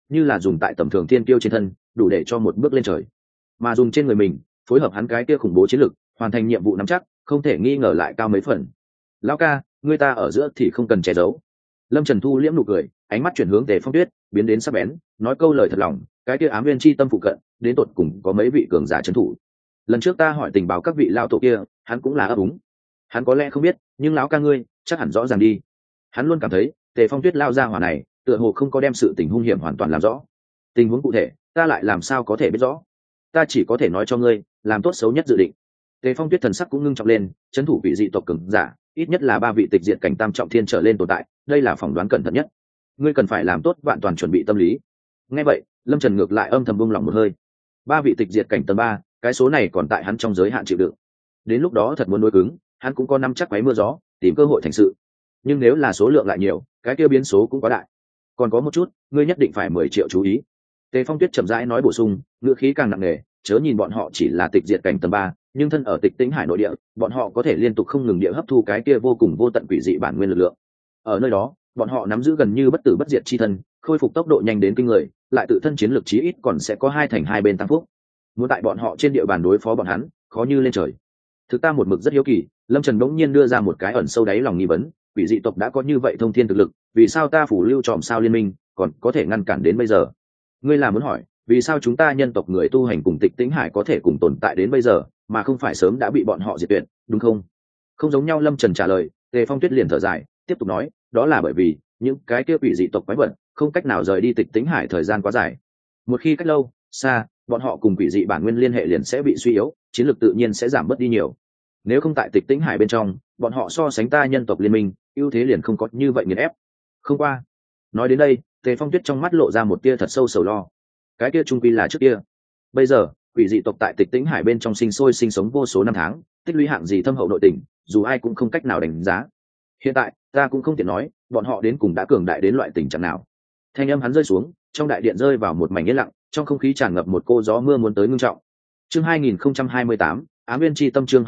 A: như là dùng tại tầm thường thiên kiêu trên thân đủ để cho một bước lên trời, mà dùng trên người mình phối hợp hắn cái kia khủng bố chiến lực hoàn thành nhiệm vụ nắm chắc không thể nghi ngờ lại cao mấy phần. Lão ca, người ta ở giữa thì không cần che giấu. Lâm Trần thu liễm nụ cười, ánh mắt chuyển hướng Tề Phong Tuyết, biến đến sắc bén, nói câu lời thật lòng, cái kia ám nguyên chi tâm phụ cận đến tột cùng có mấy vị cường giả trấn thủ. Lần trước ta hỏi tình báo các vị lão tổ kia, hắn cũng là ấp úng. Hắn có lẽ không biết, nhưng lão ca ngươi chắc hẳn rõ ràng đi. Hắn luôn cảm thấy Tề Phong Tuyết lao ra hỏa này tựa hồ không có đem sự tình hung hiểm hoàn toàn làm rõ. Tình huống cụ thể ta lại làm sao có thể biết rõ. Ta chỉ có thể nói cho ngươi làm tốt xấu nhất dự định. Tề Phong Tuyết thần sắc cũng ngưng trọng lên, trấn thủ vị dị tộc cường giả ít nhất là 3 vị tịch diệt cảnh tam trọng thiên trở lên tồn tại, đây là phỏng đoán cẩn thận nhất. Ngươi cần phải làm tốt vạn toàn chuẩn bị tâm lý. Nghe vậy, Lâm Trần ngược lại âm thầm buông lòng một hơi. 3 vị tịch diệt cảnh tầng 3, cái số này còn tại hắn trong giới hạn chịu đựng. Đến lúc đó thật muốn đối cứng, hắn cũng có năm chắc quấy mưa gió, tìm cơ hội thành sự. Nhưng nếu là số lượng lại nhiều, cái kia biến số cũng quá đại. Còn có một chút, ngươi nhất định phải 10 triệu chú ý. Tề Phong Tuyết chậm rãi nói bổ sung, ngữ khí càng nặng nề, chớ nhìn bọn họ chỉ là tịch diệt cảnh tầng 3, nhưng thân ở Tịch Tĩnh Hải nội địa, bọn họ có thể liên tục không ngừng địa hấp thu cái kia vô cùng vô tận quỷ dị bản nguyên lực lượng. Ở nơi đó, bọn họ nắm giữ gần như bất tử bất diệt chi thân, khôi phục tốc độ nhanh đến kinh người, lại tự thân chiến lực chí ít còn sẽ có 2 thành 2 bên tăng phúc. Muốn tại bọn họ trên địa bàn đối phó bọn hắn, khó như lên trời. Thực ta một mực rất hiếu kỳ, Lâm Trần bỗng nhiên đưa ra một cái ẩn sâu đáy lòng nghi vấn, quỷ dị tộc đã có như vậy thông thiên thực lực, vì sao ta phủ lưu tròm sao liên minh còn có thể ngăn cản đến bây giờ? Ngươi là muốn hỏi, vì sao chúng ta nhân tộc người tu hành cùng Tịch Tĩnh Hải có thể cùng tồn tại đến bây giờ, mà không phải sớm đã bị bọn họ diệt tuyệt, đúng không? Không giống nhau. Lâm Trần trả lời. Tề Phong Tuyết liền thở dài, tiếp tục nói, đó là bởi vì những cái kia quỷ dị tộc quái vật không cách nào rời đi Tịch Tĩnh Hải thời gian quá dài. Một khi cách lâu, xa, bọn họ cùng quỷ dị bản nguyên liên hệ liền sẽ bị suy yếu, chiến lược tự nhiên sẽ giảm bớt đi nhiều. Nếu không tại Tịch Tĩnh Hải bên trong, bọn họ so sánh ta nhân tộc liên minh, ưu thế liền không có như vậy nghiền ép. Không qua. Nói đến đây, Tề Phong Tuyết trong mắt lộ ra một tia thật sâu sầu lo. Cái kia trung quy là trước kia. Bây giờ, quỷ dị tộc tại Tịch Tĩnh Hải bên trong sinh sôi sinh sống vô số năm tháng, tích lũy hạng gì thâm hậu nội tình, dù ai cũng không cách nào đánh giá. Hiện tại, ta cũng không tiện nói, bọn họ đến cùng đã cường đại đến loại tình trạng nào. Thanh âm hắn rơi xuống, trong đại điện rơi vào một mảnh yên lặng, trong không khí tràn ngập một cô gió mưa muốn tới ngưng trọng. Chương 2028, Ám Nguyên Chi Tâm. Chương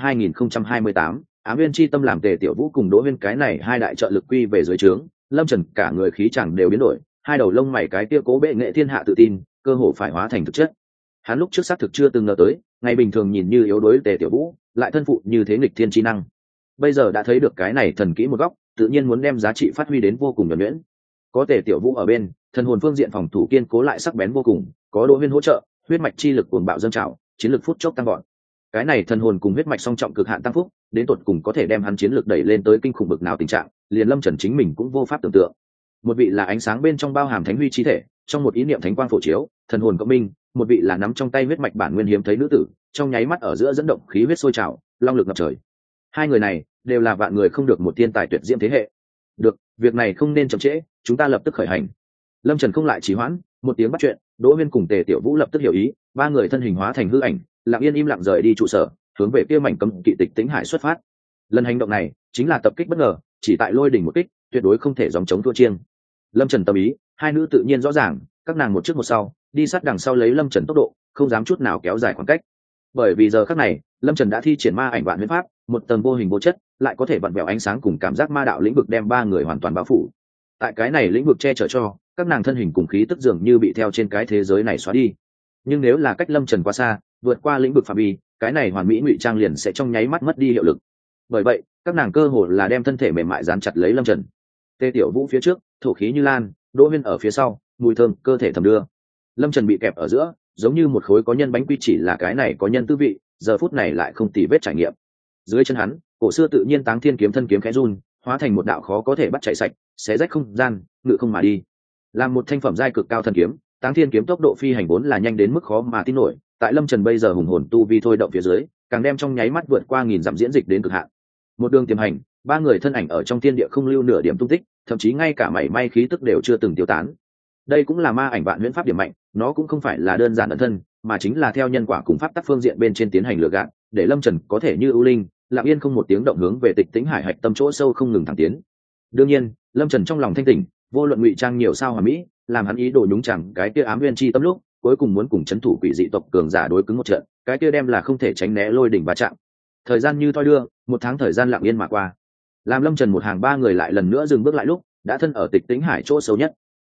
A: 2028, Ám Nguyên Chi Tâm. Làm Tề Tiểu Vũ cùng Đỗ Huyên cái này hai đại trợ lực quy về dưới trướng, Lâm Trần cả người khí chẳng đều biến đổi, hai đầu lông mày cái kia cố bệ nghệ thiên hạ tự tin, cơ hồ phải hóa thành thực chất. Hắn lúc trước xác thực chưa từng ngờ tới, ngày bình thường nhìn như yếu đuối Tề Tiểu Vũ, lại thân phụ như thế nghịch thiên chi năng. Bây giờ đã thấy được cái này thần kỹ một góc, tự nhiên muốn đem giá trị phát huy đến vô cùng nhuần nhuyễn. Có Tề Tiểu Vũ ở bên, thần hồn phương diện phòng thủ kiên cố lại sắc bén vô cùng, có Đỗ Huyên hỗ trợ, huyết mạch chi lực cuồng bạo dâng trào, chiến lực phút chốc tăng vọt. Cái này thần hồn cùng huyết mạch song trọng cực hạn tăng phúc, đến tột cùng có thể đem hắn chiến lực đẩy lên tới kinh khủng bực nào tình trạng, liền Lâm Trần chính mình cũng vô pháp tưởng tượng. Một vị là ánh sáng bên trong bao hàm thánh huy chi thể, trong một ý niệm thánh quang phổ chiếu, thần hồn cộng minh, một vị là nắm trong tay huyết mạch bản nguyên hiếm thấy nữ tử, trong nháy mắt ở giữa dẫn động khí huyết sôi trào, long lực ngập trời. Hai người này đều là vạn người không được một thiên tài tuyệt diễm thế hệ. Được, việc này không nên chậm trễ, chúng ta lập tức khởi hành. Lâm Trần không lại trì hoãn, một tiếng bắt chuyện, Đỗ Huyên cùng Tề Tiểu Vũ lập tức hiểu ý, ba người thân hình hóa thành hư ảnh, lặng yên im lặng rời đi trụ sở, hướng về kia mảnh cấm kỵ Tịch Tĩnh Hải xuất phát. Lần hành động này chính là tập kích bất ngờ, chỉ tại lôi đỉnh một kích, tuyệt đối không thể dòng chống thua chiêng. Lâm Trần tâm ý, hai nữ tự nhiên rõ ràng, các nàng một trước một sau, đi sát đằng sau lấy Lâm Trần tốc độ, không dám chút nào kéo dài khoảng cách. Bởi vì giờ khắc này, Lâm Trần đã thi triển ma ảnh vạn huyễn pháp, một tầng vô hình vô chất, lại có thể vặn vẹo ánh sáng cùng cảm giác ma đạo lĩnh vực đem ba người hoàn toàn bao phủ. Tại cái này lĩnh vực che chở cho, các nàng thân hình cùng khí tức dường như bị theo trên cái thế giới này xóa đi. Nhưng nếu là cách Lâm Trần quá xa, vượt qua lĩnh vực phạm vi, cái này hoàn mỹ ngụy trang liền sẽ trong nháy mắt mất đi hiệu lực. Bởi vậy, các nàng cơ hồ là đem thân thể mềm mại dán chặt lấy Lâm Trần. Tề Tiểu Vũ phía trước, thổ khí như lan, Đỗ Huyên ở phía sau, mùi thơm cơ thể thầm đưa. Lâm Trần bị kẹp ở giữa, giống như một khối có nhân bánh quy, chỉ là cái này có nhân tư vị, giờ phút này lại không tì vết trải nghiệm. Dưới chân hắn, cổ xưa tự nhiên Táng Thiên kiếm thân kiếm khẽ run, hóa thành một đạo khó có thể bắt chạy sạch, xé rách không gian, ngự không mà đi. Làm một thanh phẩm giai cực cao thần kiếm, Táng Thiên kiếm tốc độ phi hành vốn là nhanh đến mức khó mà tin nổi, tại Lâm Trần bây giờ hùng hồn tu vi thôi động phía dưới, càng đem trong nháy mắt vượt qua nghìn dặm diễn dịch đến cực hạn. Một đường tiềm hành, ba người thân ảnh ở trong thiên địa không lưu nửa điểm tung tích, thậm chí ngay cả mảy may khí tức đều chưa từng tiêu tán. Đây cũng là ma ảnh vạn huyễn pháp điểm mạnh, nó cũng không phải là đơn giản ẩn thân, mà chính là theo nhân quả cùng pháp tắc phương diện bên trên tiến hành lừa gạt, để Lâm Trần có thể như ưu linh, lặng yên không một tiếng động hướng về Tịch Tĩnh Hải hạch tâm chỗ sâu không ngừng thẳng tiến. Đương nhiên, Lâm Trần trong lòng thanh tỉnh, vô luận ngụy trang nhiều sao hòa mỹ, làm hắn ý đồ nhúng chẳng cái kia ám nguyên chi tâm lúc, cuối cùng muốn cùng chấn thủ quỷ dị tộc cường giả đối cứng một trận, cái kia đem là không thể tránh né lôi đỉnh va chạm. Thời gian như thoi đưa, một tháng thời gian lặng yên mà qua. Làm Lâm Trần một hàng ba người lại lần nữa dừng bước lại lúc, đã thân ở Tịch Tĩnh Hải chỗ sâu nhất.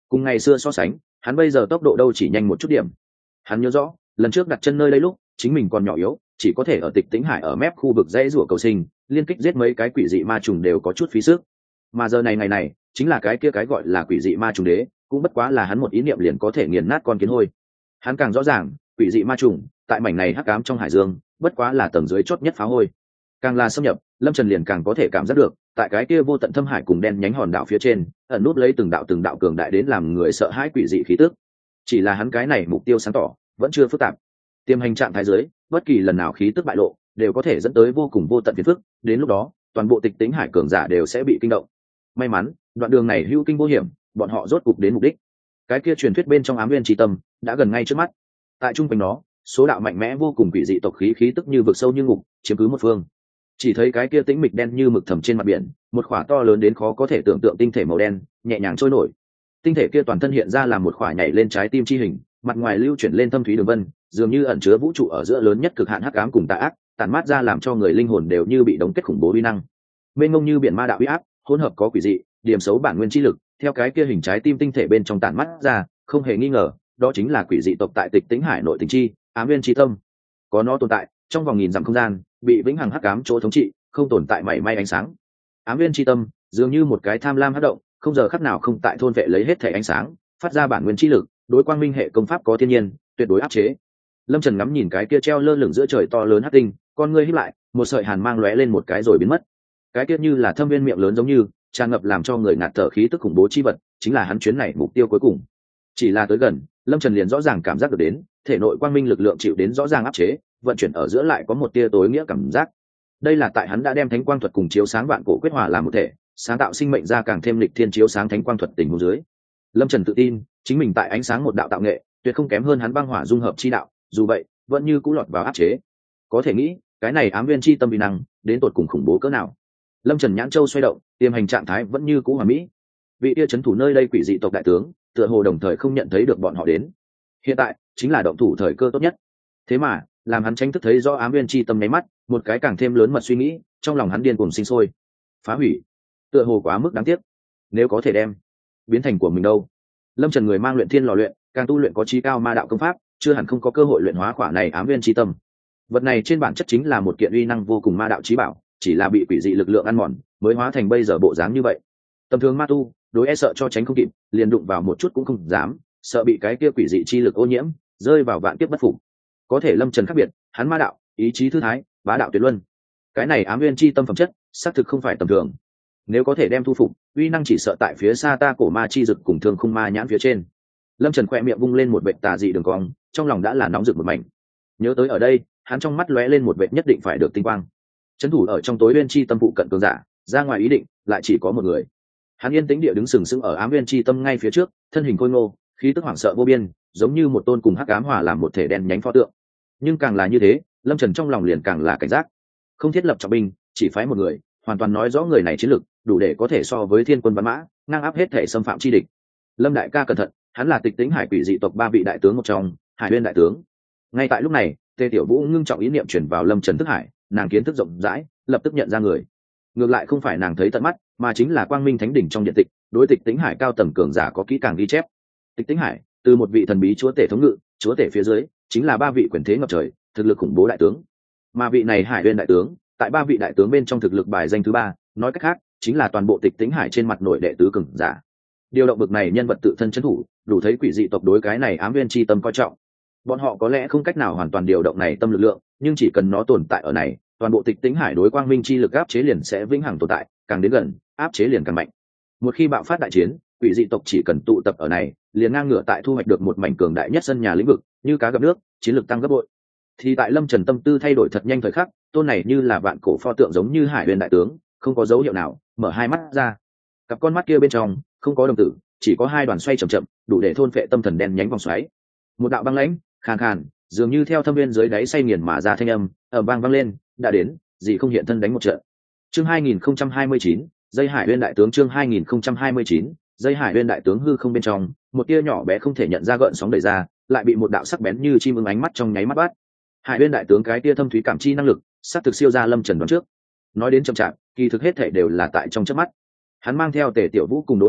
A: cùng ngày xưa so sánh, hắn bây giờ tốc độ đâu chỉ nhanh một chút điểm. Hắn nhớ rõ lần trước đặt chân nơi đây lúc chính mình còn nhỏ yếu, chỉ có thể ở Tịch Tĩnh Hải ở mép khu vực dãy rủa cầu sinh, liên kích giết mấy cái quỷ dị ma trùng đều có chút phí sức. Mà giờ này ngày này, chính là cái kia cái gọi là quỷ dị ma trùng đế, cũng bất quá là hắn một ý niệm liền có thể nghiền nát con kiến hôi. Hắn càng rõ ràng, quỷ dị ma trùng tại mảnh này hắc ám trong hải dương, bất quá là tầng dưới chót nhất phá hôi. Càng là xâm nhập, Lâm Trần liền càng có thể cảm giác được, tại cái kia vô tận thâm hải cùng đen nhánh hòn đảo phía trên, ẩn nút lấy từng đạo cường đại đến làm người sợ hãi quỷ dị khí tức. Chỉ là hắn cái này mục tiêu sáng tỏ, vẫn chưa phức tạp. Tiềm hành trạng thái dưới, bất kỳ lần nào khí tức bại lộ, đều có thể dẫn tới vô cùng vô tận phiền phức, đến lúc đó, toàn bộ Tịch Tĩnh Hải cường giả đều sẽ bị kinh động. May mắn, đoạn đường này hữu kinh vô hiểm, bọn họ rốt cục đến mục đích. Cái kia truyền thuyết bên trong ám nguyên chi tâm đã gần ngay trước mắt. Tại trung quanh nó, số đạo mạnh mẽ vô cùng quỷ dị tộc khí tức như vực sâu như ngục, chiếm cứ một phương. Chỉ thấy cái kia tĩnh mịch đen như mực thầm trên mặt biển, một khỏa to lớn đến khó có thể tưởng tượng tinh thể màu đen nhẹ nhàng trôi nổi. Tinh thể kia toàn thân hiện ra là một khỏa nhảy lên trái tim chi hình, mặt ngoài lưu chuyển lên thâm thúy đường vân, dường như ẩn chứa vũ trụ ở giữa lớn nhất cực hạn hắc ám cùng tà ác, tản mát ra làm cho người linh hồn đều như bị đóng kết khủng bố uy năng. Mênh mông như biển ma đạo uy áp, hỗn hợp có quỷ dị, điểm xấu bản nguyên chi lực, theo cái kia hình trái tim tinh thể bên trong tản mắt ra, không hề nghi ngờ, đó chính là quỷ dị tộc tại Tịch Tĩnh Hải nội tình chi, ám nguyên chi tâm. Có nó tồn tại, trong vòng nghìn dặm không gian, bị vĩnh hằng hắc ám chỗ thống trị, không tồn tại mảy may ánh sáng. Ám nguyên chi tâm, dường như một cái tham lam hắc động, không giờ khắc nào không tại thôn vệ lấy hết thể ánh sáng, phát ra bản nguyên chi lực, đối quang minh hệ công pháp có thiên nhiên, tuyệt đối áp chế. Lâm Trần ngắm nhìn cái kia treo lơ lửng giữa trời to lớn hắc tinh, con ngươi híp lại, một sợi hàn mang lóe lên một cái rồi biến mất. Cái kia như là thâm viên miệng lớn giống như, tràn ngập làm cho người ngạt thở khí tức khủng bố chi vật, chính là hắn chuyến này mục tiêu cuối cùng. Chỉ là tới gần, Lâm Trần liền rõ ràng cảm giác được đến, thể nội quang minh lực lượng chịu đến rõ ràng áp chế, vận chuyển ở giữa lại có một tia tối nghĩa cảm giác. Đây là tại hắn đã đem thánh quang thuật cùng chiếu sáng vạn cổ quyết hòa làm một thể, sáng tạo sinh mệnh ra càng thêm lịch thiên chiếu sáng thánh quang thuật tình huống dưới. Lâm Trần tự tin, chính mình tại ánh sáng một đạo tạo nghệ, tuyệt không kém hơn hắn băng hỏa dung hợp chi đạo, dù vậy, vẫn như cũ lọt vào áp chế. Có thể nghĩ, cái này ám nguyên chi tâm vi năng, đến tột cùng khủng bố cỡ nào. Lâm Trần nhãn châu xoay động, tiềm hành trạng thái vẫn như cũ hoàn mỹ. Vị kia trấn thủ nơi đây quỷ dị tộc đại tướng, tựa hồ đồng thời không nhận thấy được bọn họ đến. Hiện tại, chính là động thủ thời cơ tốt nhất. Thế mà, làm hắn tranh thức thấy rõ ám nguyên chi tâm nháy mắt, một cái càng thêm lớn mật suy nghĩ, trong lòng hắn điên cuồng sinh sôi. Phá hủy, tựa hồ quá mức đáng tiếc. Nếu có thể đem biến thành của mình đâu. Lâm Trần người mang luyện thiên lò luyện, càng tu luyện có trí cao ma đạo công pháp, chưa hẳn không có cơ hội luyện hóa khỏa này ám nguyên chi tâm. Vật này trên bản chất chính là một kiện uy năng vô cùng ma đạo chí bảo, chỉ là bị quỷ dị lực lượng ăn mòn, mới hóa thành bây giờ bộ dáng như vậy. Tầm thường ma tu, đối e sợ cho tránh không kịp, liền đụng vào một chút cũng không dám, sợ bị cái kia quỷ dị chi lực ô nhiễm, rơi vào vạn kiếp bất phục. Có thể Lâm Trần khác biệt, hắn ma đạo, ý chí thư thái, bá đạo tuyệt luân. Cái này ám nguyên chi tâm phẩm chất, xác thực không phải tầm thường. Nếu có thể đem thu phục, uy năng chỉ sợ tại phía xa ta cổ ma chi dực cùng thương khung ma nhãn phía trên. Lâm Trần khỏe miệng vung lên một vệt tà dị đường cong, trong lòng đã là nóng rực một mảnh. Nhớ tới ở đây, hắn trong mắt lóe lên một vệt nhất định phải được tinh quang. Trấn thủ ở trong tối nguyên chi tâm phụ cận cường giả, ra ngoài ý định, lại chỉ có một người. Hắn yên tĩnh địa đứng sừng sững ở ám nguyên chi tâm ngay phía trước, thân hình khôi ngô, khí tức hoảng sợ vô biên, giống như một tôn cùng hắc ám hòa làm một thể đen nhánh pho tượng. Nhưng càng là như thế, Lâm Trần trong lòng liền càng là cảnh giác. Không thiết lập trọng binh, chỉ phái một người, hoàn toàn nói rõ người này chiến lực đủ để có thể so với thiên quân văn mã, ngang áp hết thể xâm phạm chi địch. Lâm đại ca cẩn thận, hắn là Tịch Tĩnh Hải quỷ dị tộc ba vị đại tướng một trong, Hải Uyên đại tướng. Ngay tại lúc này, Tề Tiểu Vũ ngưng trọng ý niệm chuyển vào Lâm Trần thức hải, nàng kiến thức rộng rãi, lập tức nhận ra người. Ngược lại không phải nàng thấy tận mắt, mà chính là Quang Minh Thánh đỉnh trong điện tịch, đối Tịch Tĩnh Hải cao tầng cường giả có kỹ càng ghi chép. Tịch Tĩnh Hải, từ một vị thần bí chúa tể thống ngự, chúa tể phía dưới chính là ba vị quyền thế ngập trời, thực lực khủng bố đại tướng. Mà vị này Hải Uyên đại tướng, tại ba vị đại tướng bên trong thực lực bài danh thứ ba, nói cách khác, chính là toàn bộ Tịch Tĩnh Hải trên mặt nội đệ tứ cường giả. Điều động bực này nhân vật tự thân trấn thủ, đủ thấy quỷ dị tộc đối cái này ám nguyên chi tâm coi trọng. Bọn họ có lẽ không cách nào hoàn toàn điều động này tâm lực lượng, nhưng chỉ cần nó tồn tại ở này, toàn bộ Tịch Tĩnh Hải đối quang minh chi lực áp chế liền sẽ vĩnh hằng tồn tại, càng đến gần, áp chế liền càng mạnh. Một khi bạo phát đại chiến, quỷ dị tộc chỉ cần tụ tập ở này, liền ngang ngửa tại thu hoạch được một mảnh cường đại nhất sân nhà lĩnh vực, như cá gặp nước, chiến lực tăng gấp bội. Thì tại Lâm Trần tâm tư thay đổi thật nhanh thời khắc, tôn này như là vạn cổ pho tượng giống như Hải Uyên đại tướng, không có dấu hiệu nào, mở hai mắt ra. Cặp con mắt kia bên trong không có đồng tử, chỉ có hai đoàn xoay chậm chậm, đủ để thôn phệ tâm thần đen nhánh vòng xoáy. Một đạo băng lãnh, khàn khàn, dường như theo thâm viên dưới đáy say nghiền mà ra thanh âm, ở vang vang lên, đã đến, gì không hiện thân đánh một trận. Chương 2029, dây Hải Uyên đại tướng chương 2029, dây Hải Uyên đại tướng hư không bên trong, một tia nhỏ bé không thể nhận ra gợn sóng đẩy ra, lại bị một đạo sắc bén như chim ưng ánh mắt trong nháy mắt bắt. Hải Uyên đại tướng cái tia thâm thúy cảm chi năng lực, sát thực siêu ra Lâm Trần đoán trước. Nói đến chậm chạp, kỳ thực hết thể đều là tại trong chớp mắt. Hắn mang theo Tề Tiểu Vũ cùng Đỗ Huyên,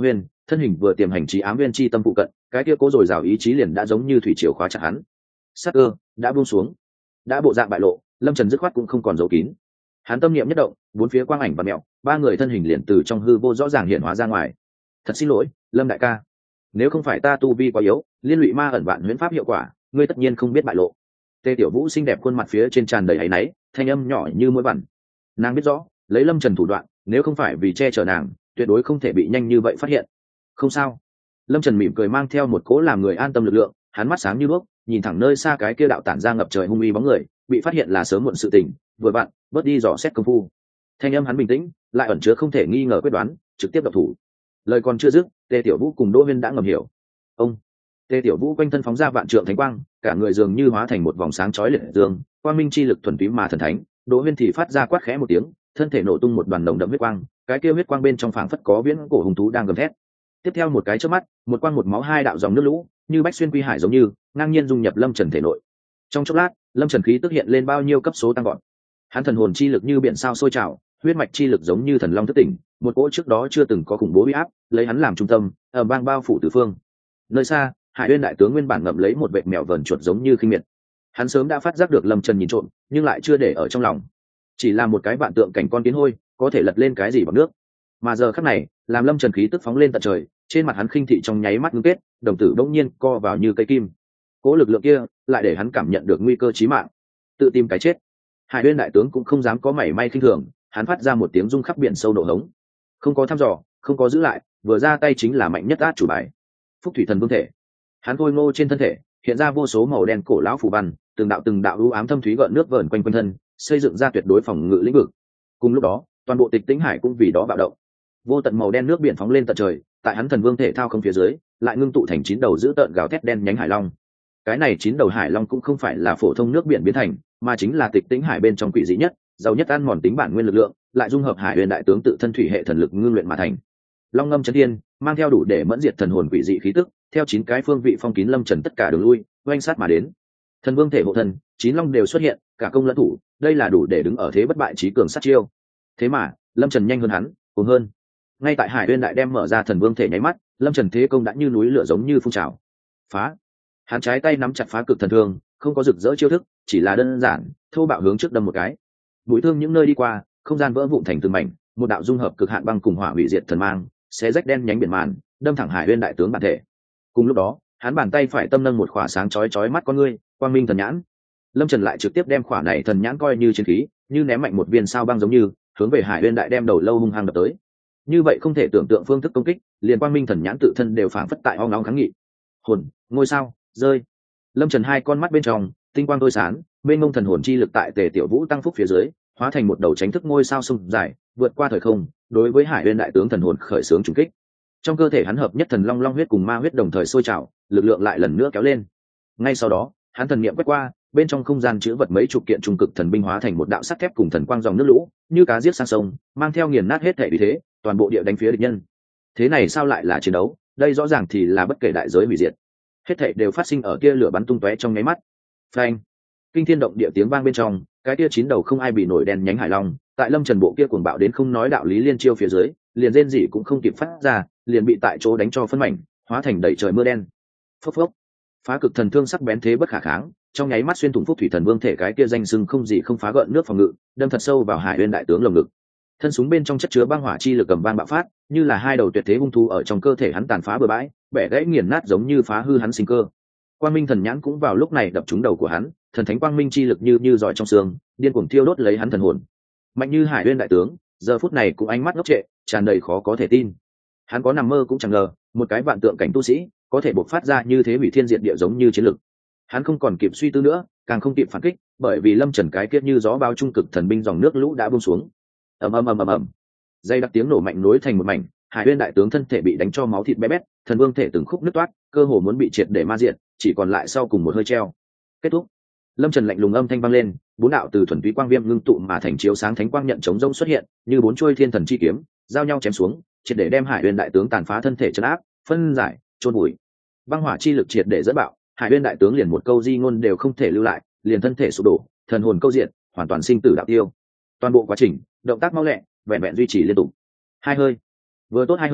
A: thân hình vừa tiềm hành trí ám viên chi tâm phụ cận, cái kia cố dồi dào ý chí liền đã giống như thủy triều khóa chặt hắn. Sắc cơ đã buông xuống, đã bộ dạng bại lộ, lâm trần dứt khoát cũng không còn giấu kín. Hắn tâm niệm nhất động, bốn phía quang ảnh và mẹo, ba người thân hình liền từ trong hư vô rõ ràng hiện hóa ra ngoài. Thật xin lỗi, Lâm đại ca, nếu không phải ta tu vi quá yếu, liên lụy ma ẩn vạn huyễn pháp hiệu quả, ngươi tất nhiên không biết bại lộ. Tề Tiểu Vũ xinh đẹp khuôn mặt phía trên tràn đầy áy náy, thanh âm nhỏ như mũi vằn. Nàng biết rõ, lấy Lâm Trần thủ đoạn, nếu không phải vì che chở nàng, tuyệt đối không thể bị nhanh như vậy phát hiện. Không sao. Lâm Trần mỉm cười mang theo một cỗ làm người an tâm lực lượng, hắn mắt sáng như đuốc, nhìn thẳng nơi xa cái kia đạo tản ra ngập trời hung uy bóng người, bị phát hiện là sớm muộn sự tình, vừa vặn, bớt đi dò xét công phu. Thanh âm hắn bình tĩnh, lại ẩn chứa không thể nghi ngờ quyết đoán, trực tiếp độc thủ. Lời còn chưa dứt, Tề Tiểu Vũ cùng Đỗ Huyên đã ngầm hiểu. Ông Tề Tiểu Vũ quanh thân phóng ra vạn trượng thánh quang, cả người dường như hóa thành một vòng sáng chói liệt dương, quang minh chi lực thuần túy mà thần thánh. Đỗ Huyên thì phát ra quát khẽ một tiếng, thân thể nổ tung một đoàn nồng đậm huyết quang, cái kia huyết quang bên trong phảng phất có viễn cổ hung thú đang gầm thét. Tiếp theo một cái chớp mắt, một quang một máu hai đạo dòng nước lũ, như bách xuyên quy hải giống như, ngang nhiên dung nhập Lâm Trần thể nội. Trong chốc lát, Lâm Trần khí tức hiện lên bao nhiêu cấp số tăng vọt. Hắn thần hồn chi lực như biển sao sôi trào, huyết mạch chi lực giống như thần long thức tỉnh, một cỗ trước đó chưa từng có khủng bố uy áp, lấy hắn làm trung tâm, ở bang bao phủ tứ phương. Nơi xa, Hải Uyên đại tướng nguyên bản ngậm lấy một vệt mèo vờn chuột giống như khinh miệt. Hắn sớm đã phát giác được Lâm Trần nhìn trộm, nhưng lại chưa để ở trong lòng. Chỉ là một cái vạn tượng cảnh con kiến hôi, có thể lật lên cái gì bằng nước. Mà giờ khắc này, làm Lâm Trần khí tức phóng lên tận trời, trên mặt hắn khinh thị trong nháy mắt ngưng kết, đồng tử bỗng nhiên co vào như cây kim. Cỗ lực lượng kia lại để hắn cảm nhận được nguy cơ chí mạng, tự tìm cái chết. Hải Uyên đại tướng cũng không dám có mảy may khinh thường, hắn phát ra một tiếng rung khắp biển sâu nổ hống. Không có thăm dò, không có giữ lại, vừa ra tay chính là mạnh nhất át chủ bài. Phúc thủy thần vương thể. Hắn khôi ngô trên thân thể, hiện ra vô số màu đen cổ lão phù văn, từng đạo u ám thâm thúy gợn nước vờn quanh quanh thân, xây dựng ra tuyệt đối phòng ngự lĩnh vực. Cùng lúc đó, toàn bộ Tịch Tĩnh Hải cũng vì đó bạo động. Vô tận màu đen nước biển phóng lên tận trời, tại hắn thần vương thể thao không phía dưới, lại ngưng tụ thành 9 đầu dữ tợn gào thét đen nhánh hải long. Cái này 9 đầu hải long cũng không phải là phổ thông nước biển biến thành, mà chính là Tịch Tĩnh Hải bên trong quỷ dị nhất, giàu nhất ăn mòn tính bản nguyên lực lượng, lại dung hợp Hải Uyên đại tướng tự thân thủy hệ thần lực ngưng luyện mà thành. Long ngâm chấn thiên, mang theo đủ để mẫn diệt thần hồn quỷ dị khí tức, theo 9 cái phương vị phong kín Lâm Trần tất cả đường lui, oanh sát mà đến. Thần vương thể hộ thần, 9 long đều xuất hiện, cả công lẫn thủ, đây là đủ để đứng ở thế bất bại chí cường sát chiêu. Thế mà, Lâm Trần nhanh hơn hắn, cuồng hơn. Ngay tại Hải Uyên đại đem mở ra thần vương thể nháy mắt, Lâm Trần thế công đã như núi lửa giống như phun trào. Phá! Hắn trái tay nắm chặt phá cực thần thương, không có rực rỡ chiêu thức, chỉ là đơn giản, thô bạo hướng trước đâm một cái. Mũi thương những nơi đi qua, không gian vỡ vụn thành từng mảnh, một đạo dung hợp cực hạn băng cùng hỏa hủy diệt thần mang, xé rách đen nhánh biển màn, đâm thẳng Hải Uyên đại tướng bản thể. Cùng lúc đó, hắn bàn tay phải tâm nâng một khỏa sáng chói chói mắt con ngươi, quang minh thần nhãn. Lâm Trần lại trực tiếp đem khỏa này thần nhãn coi như chiến khí, như ném mạnh một viên sao băng giống như, hướng về Hải Uyên đại đem đầu lâu hung hăng đập tới. Như vậy không thể tưởng tượng phương thức công kích, liền quang minh thần nhãn tự thân đều phảng phất tại ong ong kháng nghị. Hồn, ngôi sao, rơi. Lâm Trần hai con mắt bên trong, tinh quang tối sáng, bên ngông thần hồn chi lực tại Tề Tiểu Vũ tăng phúc phía dưới, hóa thành một đầu tránh thức ngôi sao sông dài, vượt qua thời không, đối với Hải Uyên đại tướng thần hồn khởi xướng trùng kích. Trong cơ thể hắn hợp nhất thần long long huyết cùng ma huyết đồng thời sôi trào, lực lượng lại lần nữa kéo lên. Ngay sau đó, hắn thần niệm quét qua, bên trong không gian chứa vật mấy chục kiện trung cực thần binh hóa thành một đạo sắt thép cùng thần quang dòng nước lũ, như cá giết sang sông, mang theo nghiền nát hết thể vì thế, toàn bộ địa đánh phía địch nhân. Thế này sao lại là chiến đấu? Đây rõ ràng thì là bất kể đại giới hủy diệt. Hết thảy đều phát sinh ở kia lửa bắn tung tóe trong nháy mắt. Phanh! Kinh thiên động địa tiếng vang bên trong, cái kia 9 đầu không ai bị nổi đen nhánh hải long, tại Lâm Trần bộ kia cuồng bạo đến không nói đạo lý liên chiêu phía dưới, liền rên rỉ cũng không kịp phát ra, liền bị tại chỗ đánh cho phân mảnh, hóa thành đầy trời mưa đen. Phốc phốc! Phá cực thần thương sắc bén thế bất khả kháng, trong nháy mắt xuyên thủng Phúc thủy thần vương thể cái kia danh sưng không gì không phá gợn nước phòng ngự, đâm thật sâu vào Hải Uyên đại tướng lồng ngực. Thân súng bên trong chất chứa băng hỏa chi lực cầm vang bạo phát, như là hai đầu tuyệt thế hung thú ở trong cơ thể hắn tàn phá bừa bãi, bẻ gãy nghiền nát giống như phá hư hắn sinh cơ. Quang minh thần nhãn cũng vào lúc này đập trúng đầu của hắn, thần thánh quang minh chi lực như giỏi trong xương, điên cuồng thiêu đốt lấy hắn thần hồn. Mạnh như Hải Uyên đại tướng, giờ phút này cũng ánh mắt ngốc trệ, tràn đầy khó có thể tin. Hắn có nằm mơ cũng chẳng ngờ, một cái vạn tượng cảnh tu sĩ có thể bộc phát ra như thế hủy thiên diệt địa giống như chiến lực. Hắn không còn kịp suy tư nữa, càng không kịp phản kích, bởi vì Lâm Trần cái kiết như gió bao trung cực thần binh dòng nước lũ đã buông xuống. Ầm ầm ầm ầm ầm. Dây đặc tiếng nổ mạnh nối thành một mảnh, Hải Uyên đại tướng thân thể bị đánh cho máu thịt bé bét, thần vương thể từng khúc nứt toát, cơ hồ muốn bị triệt để ma diệt, chỉ còn lại sau cùng một hơi treo. Kết thúc. Lâm Trần lạnh lùng âm thanh vang lên, 4 đạo từ thuần túy quang viêm ngưng tụ mà thành chiếu sáng thánh quang nhận chống rông xuất hiện, như 4 chuôi thiên thần chi kiếm, giao nhau chém xuống, triệt để đem Hải Uyên đại tướng tàn phá thân thể trấn áp, phân giải, chôn bụi. Băng hỏa chi lực triệt để dẫn bạo, Hải Uyên đại tướng liền một câu di ngôn đều không thể lưu lại, liền thân thể sụp đổ, thần hồn câu diện, hoàn toàn sinh tử đạo tiêu. Toàn bộ quá trình, động tác mau lẹ, vẹn vẹn duy trì liên tục. 2 hơi. Vừa tốt 2 hơi,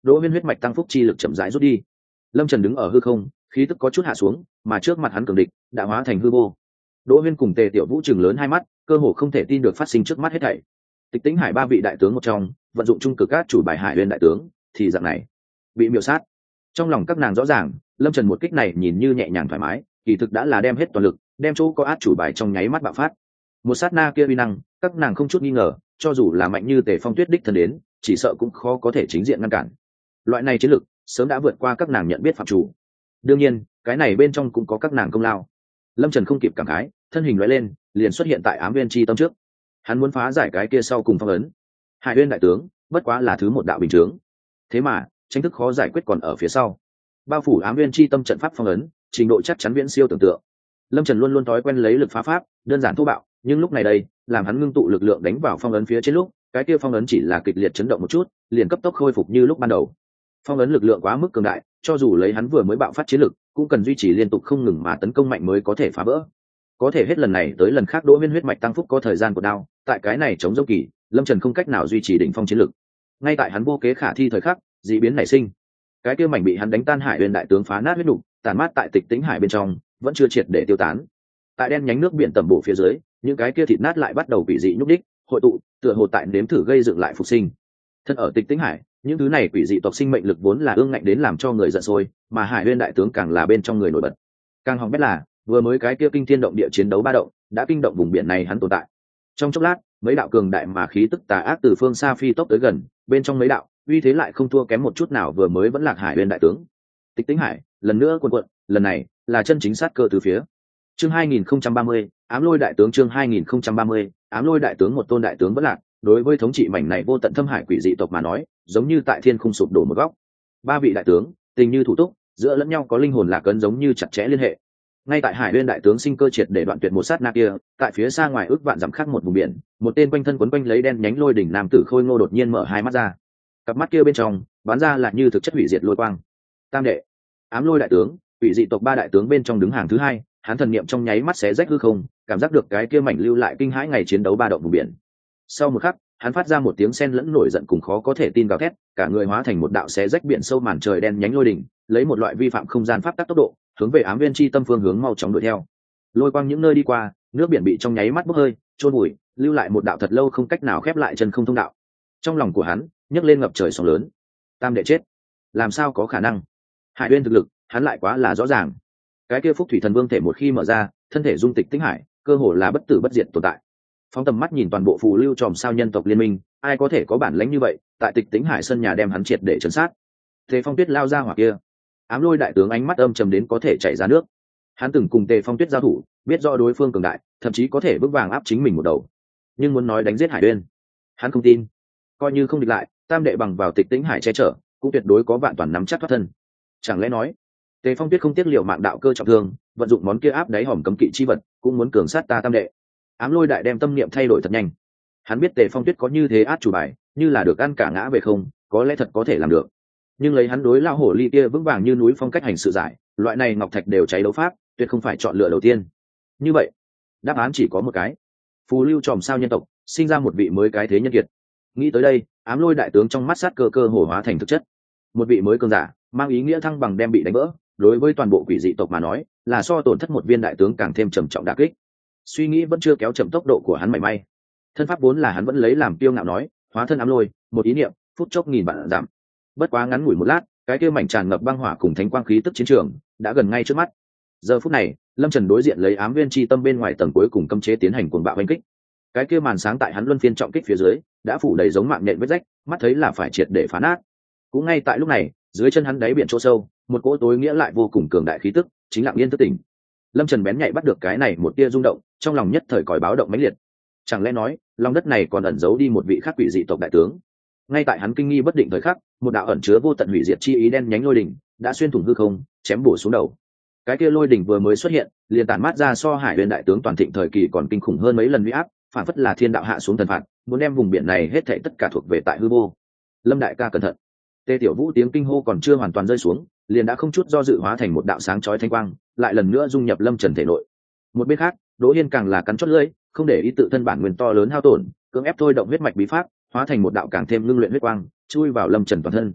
A: Đỗ Huyên huyết mạch tăng phúc chi lực chậm rãi rút đi. Lâm Trần đứng ở hư không, khí tức có chút hạ xuống, mà trước mặt hắn cường địch đã hóa thành hư vô. Đỗ Huyên cùng Tề Tiểu Vũ chừng lớn hai mắt, cơ hồ không thể tin được phát sinh trước mắt hết thảy. Tịch Tĩnh Hải ba vị đại tướng một trong, vận dụng trung cực át chủ bài Hải Huyên đại tướng, thì dạng này bị miểu sát. Trong lòng các nàng rõ ràng, Lâm Trần một kích này nhìn như nhẹ nhàng thoải mái, kỳ thực đã là đem hết toàn lực, đem chỗ có át chủ bài trong nháy mắt bạo phát. Một sát na kia uy năng, các nàng không chút nghi ngờ, cho dù là mạnh như Tề Phong Tuyết đích thân đến, chỉ sợ cũng khó có thể chính diện ngăn cản. Loại này chiến lực sớm đã vượt qua các nàng nhận biết phạm chủ. Đương nhiên, cái này bên trong cũng có các nàng công lao. Lâm Trần không kịp cảm khái, thân hình lóe lên, liền xuất hiện tại Ám Nguyên Chi Tâm trước. Hắn muốn phá giải cái kia sau cùng phong ấn. Hải Uyên đại tướng, bất quá là thứ một đạo bình chướng. Thế mà, tranh thức khó giải quyết còn ở phía sau. Bao phủ Ám Nguyên Chi Tâm trận pháp phong ấn, trình độ chắc chắn viễn siêu tưởng tượng. Lâm Trần luôn luôn thói quen lấy lực phá pháp, đơn giản thô bạo, nhưng lúc này đây, làm hắn ngưng tụ lực lượng đánh vào phong ấn phía trên lúc, cái kia phong ấn chỉ là kịch liệt chấn động một chút, liền cấp tốc khôi phục như lúc ban đầu. Phong ấn lực lượng quá mức cường đại, cho dù lấy hắn vừa mới bạo phát chiến lực, cũng cần duy trì liên tục không ngừng mà tấn công mạnh mới có thể phá vỡ. Có thể hết lần này tới lần khác Đỗ Huyên huyết mạch tăng phúc có thời gian của đao, tại cái này chống dâu kỳ, Lâm Trần không cách nào duy trì đỉnh phong chiến lực. Ngay tại hắn vô kế khả thi thời khắc, dị biến nảy sinh. Cái kia mảnh bị hắn đánh tan Hải Uyên đại tướng phá nát huyết nục, tàn mát tại Tịch Tĩnh Hải bên trong, vẫn chưa triệt để tiêu tán. Tại đen nhánh nước biển tầm bổ phía dưới, những cái kia thịt nát lại bắt đầu bị dị nhúc đích, hội tụ, tựa hồ tại nếm thử gây dựng lại phục sinh. Thân ở Tịch Tĩnh Hải, những thứ này quỷ dị tộc sinh mệnh lực vốn là ương ngạnh đến làm cho người giận sôi, mà Hải Uyên đại tướng càng là bên trong người nổi bật. Càng hỏng bét là, vừa mới cái kia kinh thiên động địa chiến đấu ba động, đã kinh động vùng biển này hắn tồn tại. Trong chốc lát, mấy đạo cường đại mà khí tức tà ác từ phương xa phi tốc tới gần, bên trong mấy đạo, uy thế lại không thua kém một chút nào vừa mới vẫn lạc Hải Uyên đại tướng. Tịch Tĩnh Hải, lần nữa cuộn cuộn, lần này là chân chính sát cơ từ phía. Chương 2030, Ám Lôi đại tướng chương 2030, Ám Lôi đại tướng một tôn đại tướng vẫn lạc, đối với thống trị mảnh này vô tận thâm hải quỷ dị tộc mà nói, giống như tại thiên khung sụp đổ một góc. Ba vị đại tướng, tình như thủ túc, giữa lẫn nhau có linh hồn lạc ấn giống như chặt chẽ liên hệ. Ngay tại Hải Uyên đại tướng sinh cơ triệt để đoạn tuyệt một sát na kia, tại phía xa ngoài ước vạn dặm khác một vùng biển, một tên quanh thân quấn quanh lấy đen nhánh lôi đỉnh nam tử khôi ngô đột nhiên mở hai mắt ra. Cặp mắt kia bên trong, bắn ra là như thực chất hủy diệt lôi quang. Tam đệ, Ám Lôi đại tướng, quỷ dị tộc ba đại tướng bên trong đứng hàng thứ hai, hắn thần niệm trong nháy mắt xé rách hư không, cảm giác được cái kia mảnh lưu lại kinh hãi ngày chiến đấu ba động vùng biển. Sau một khắc, hắn phát ra một tiếng sen lẫn nổi giận cùng khó có thể tin gào thét, cả người hóa thành một đạo xé rách biển sâu màn trời đen nhánh lôi đỉnh, lấy một loại vi phạm không gian pháp tắc tốc độ, hướng về Ám Viên Chi Tâm phương hướng mau chóng đuổi theo. Lôi quang những nơi đi qua, nước biển bị trong nháy mắt bốc hơi, trôn vùi, lưu lại một đạo thật lâu không cách nào khép lại chân không thông đạo. Trong lòng của hắn nhấc lên ngập trời sóng lớn. Tam đệ chết, làm sao có khả năng? Hải Uyên thực lực, hắn lại quá là rõ ràng. Cái kia Phúc Thủy Thần Vương thể một khi mở ra, thân thể dung Tịch Tĩnh Hải, cơ hồ là bất tử bất diệt tồn tại. Phóng tầm mắt nhìn toàn bộ phù lưu tròm sao nhân tộc liên minh, ai có thể có bản lĩnh như vậy, tại Tịch Tĩnh Hải sân nhà đem hắn triệt để trấn sát. Tề Phong Tuyết lao ra hỏa kia, Ám Lôi đại tướng ánh mắt âm trầm đến có thể chảy ra nước. Hắn từng cùng Tề Phong Tuyết giao thủ, biết rõ đối phương cường đại, thậm chí có thể vững vàng áp chính mình một đầu. Nhưng muốn nói đánh giết Hải Uyên, hắn không tin. Coi như không địch lại, tam đệ bằng vào Tịch Tĩnh Hải che chở, cũng tuyệt đối có vạn toàn nắm chắc thoát thân. Chẳng lẽ nói, Tề Phong Tuyết không tiếc liều mạng đạo cơ trọng thương, vận dụng món kia áp đáy hòm cấm kỵ chi vật, cũng muốn cường sát ta tam đệ. Ám Lôi đại đem tâm niệm thay đổi thật nhanh. Hắn biết Tề Phong Tuyết có như thế át chủ bài, như là được ăn cả ngã về không, có lẽ thật có thể làm được. Nhưng lấy hắn đối lao hổ ly kia vững vàng như núi phong cách hành sự giải, loại này ngọc thạch đều cháy đấu pháp, tuyệt không phải chọn lựa đầu tiên. Như vậy, đáp án chỉ có một cái. Phù lưu tròm sao nhân tộc, sinh ra một vị mới cái thế nhân kiệt. Nghĩ tới đây, Ám Lôi đại tướng trong mắt sát cơ cơ hồ hóa thành thực chất. Một vị mới cường giả, mang ý nghĩa thăng bằng đem bị đánh vỡ, đối với toàn bộ quỷ dị tộc mà nói, là so tổn thất một viên đại tướng càng thêm trầm trọng đả kích. Suy nghĩ vẫn chưa kéo chậm tốc độ của hắn mảy may. Thân pháp vốn là hắn vẫn lấy làm kiêu ngạo nói, hóa thân ám lôi, một ý niệm, phút chốc nghìn vạn giảm. Bất quá ngắn ngủi một lát, cái kia mảnh tràn ngập băng hỏa cùng thánh quang khí tức chiến trường đã gần ngay trước mắt. Giờ phút này, Lâm Trần đối diện lấy Ám Viên Chi Tâm bên ngoài tầng cuối cùng cấm chế tiến hành cuồng bạo đánh kích. Cái kia màn sáng tại hắn luân phiên trọng kích phía dưới, đã phủ đầy giống mạng nhện vết rách, mắt thấy là phải triệt để phá nát. Cũng ngay tại lúc này, dưới chân hắn đáy biển chỗ sâu, một cỗ tối nghĩa lại vô cùng cường đại khí tức chính lặng yên thức tỉnh. Lâm Trần bén nhạy bắt được cái này một tia rung động, trong lòng nhất thời còi báo động mãnh liệt. Chẳng lẽ nói, lòng đất này còn ẩn giấu đi một vị khác quỷ dị tộc đại tướng? Ngay tại hắn kinh nghi bất định thời khắc, một đạo ẩn chứa vô tận hủy diệt chi ý đen nhánh lôi đỉnh đã xuyên thủng hư không, chém bổ xuống đầu. Cái kia lôi đỉnh vừa mới xuất hiện, liền tản mát ra so Hải Uyên đại tướng toàn thịnh thời kỳ còn kinh khủng hơn mấy lần uy áp, phản phất là thiên đạo hạ xuống thần phạt, muốn đem vùng biển này hết thảy tất cả thuộc về tại hư vô. Lâm đại ca cẩn thận. Tề Tiểu Vũ tiếng kinh hô còn chưa hoàn toàn rơi xuống, liền đã không chút do dự hóa thành một đạo sáng chói thanh quang, lại lần nữa dung nhập Lâm Trần thể nội. Một bên khác, Đỗ Hiên càng là cắn chót lưỡi, không để ý tự thân bản nguyên to lớn hao tổn, cưỡng ép thôi động huyết mạch bí pháp, hóa thành một đạo càng thêm ngưng luyện huyết quang, chui vào Lâm Trần toàn thân.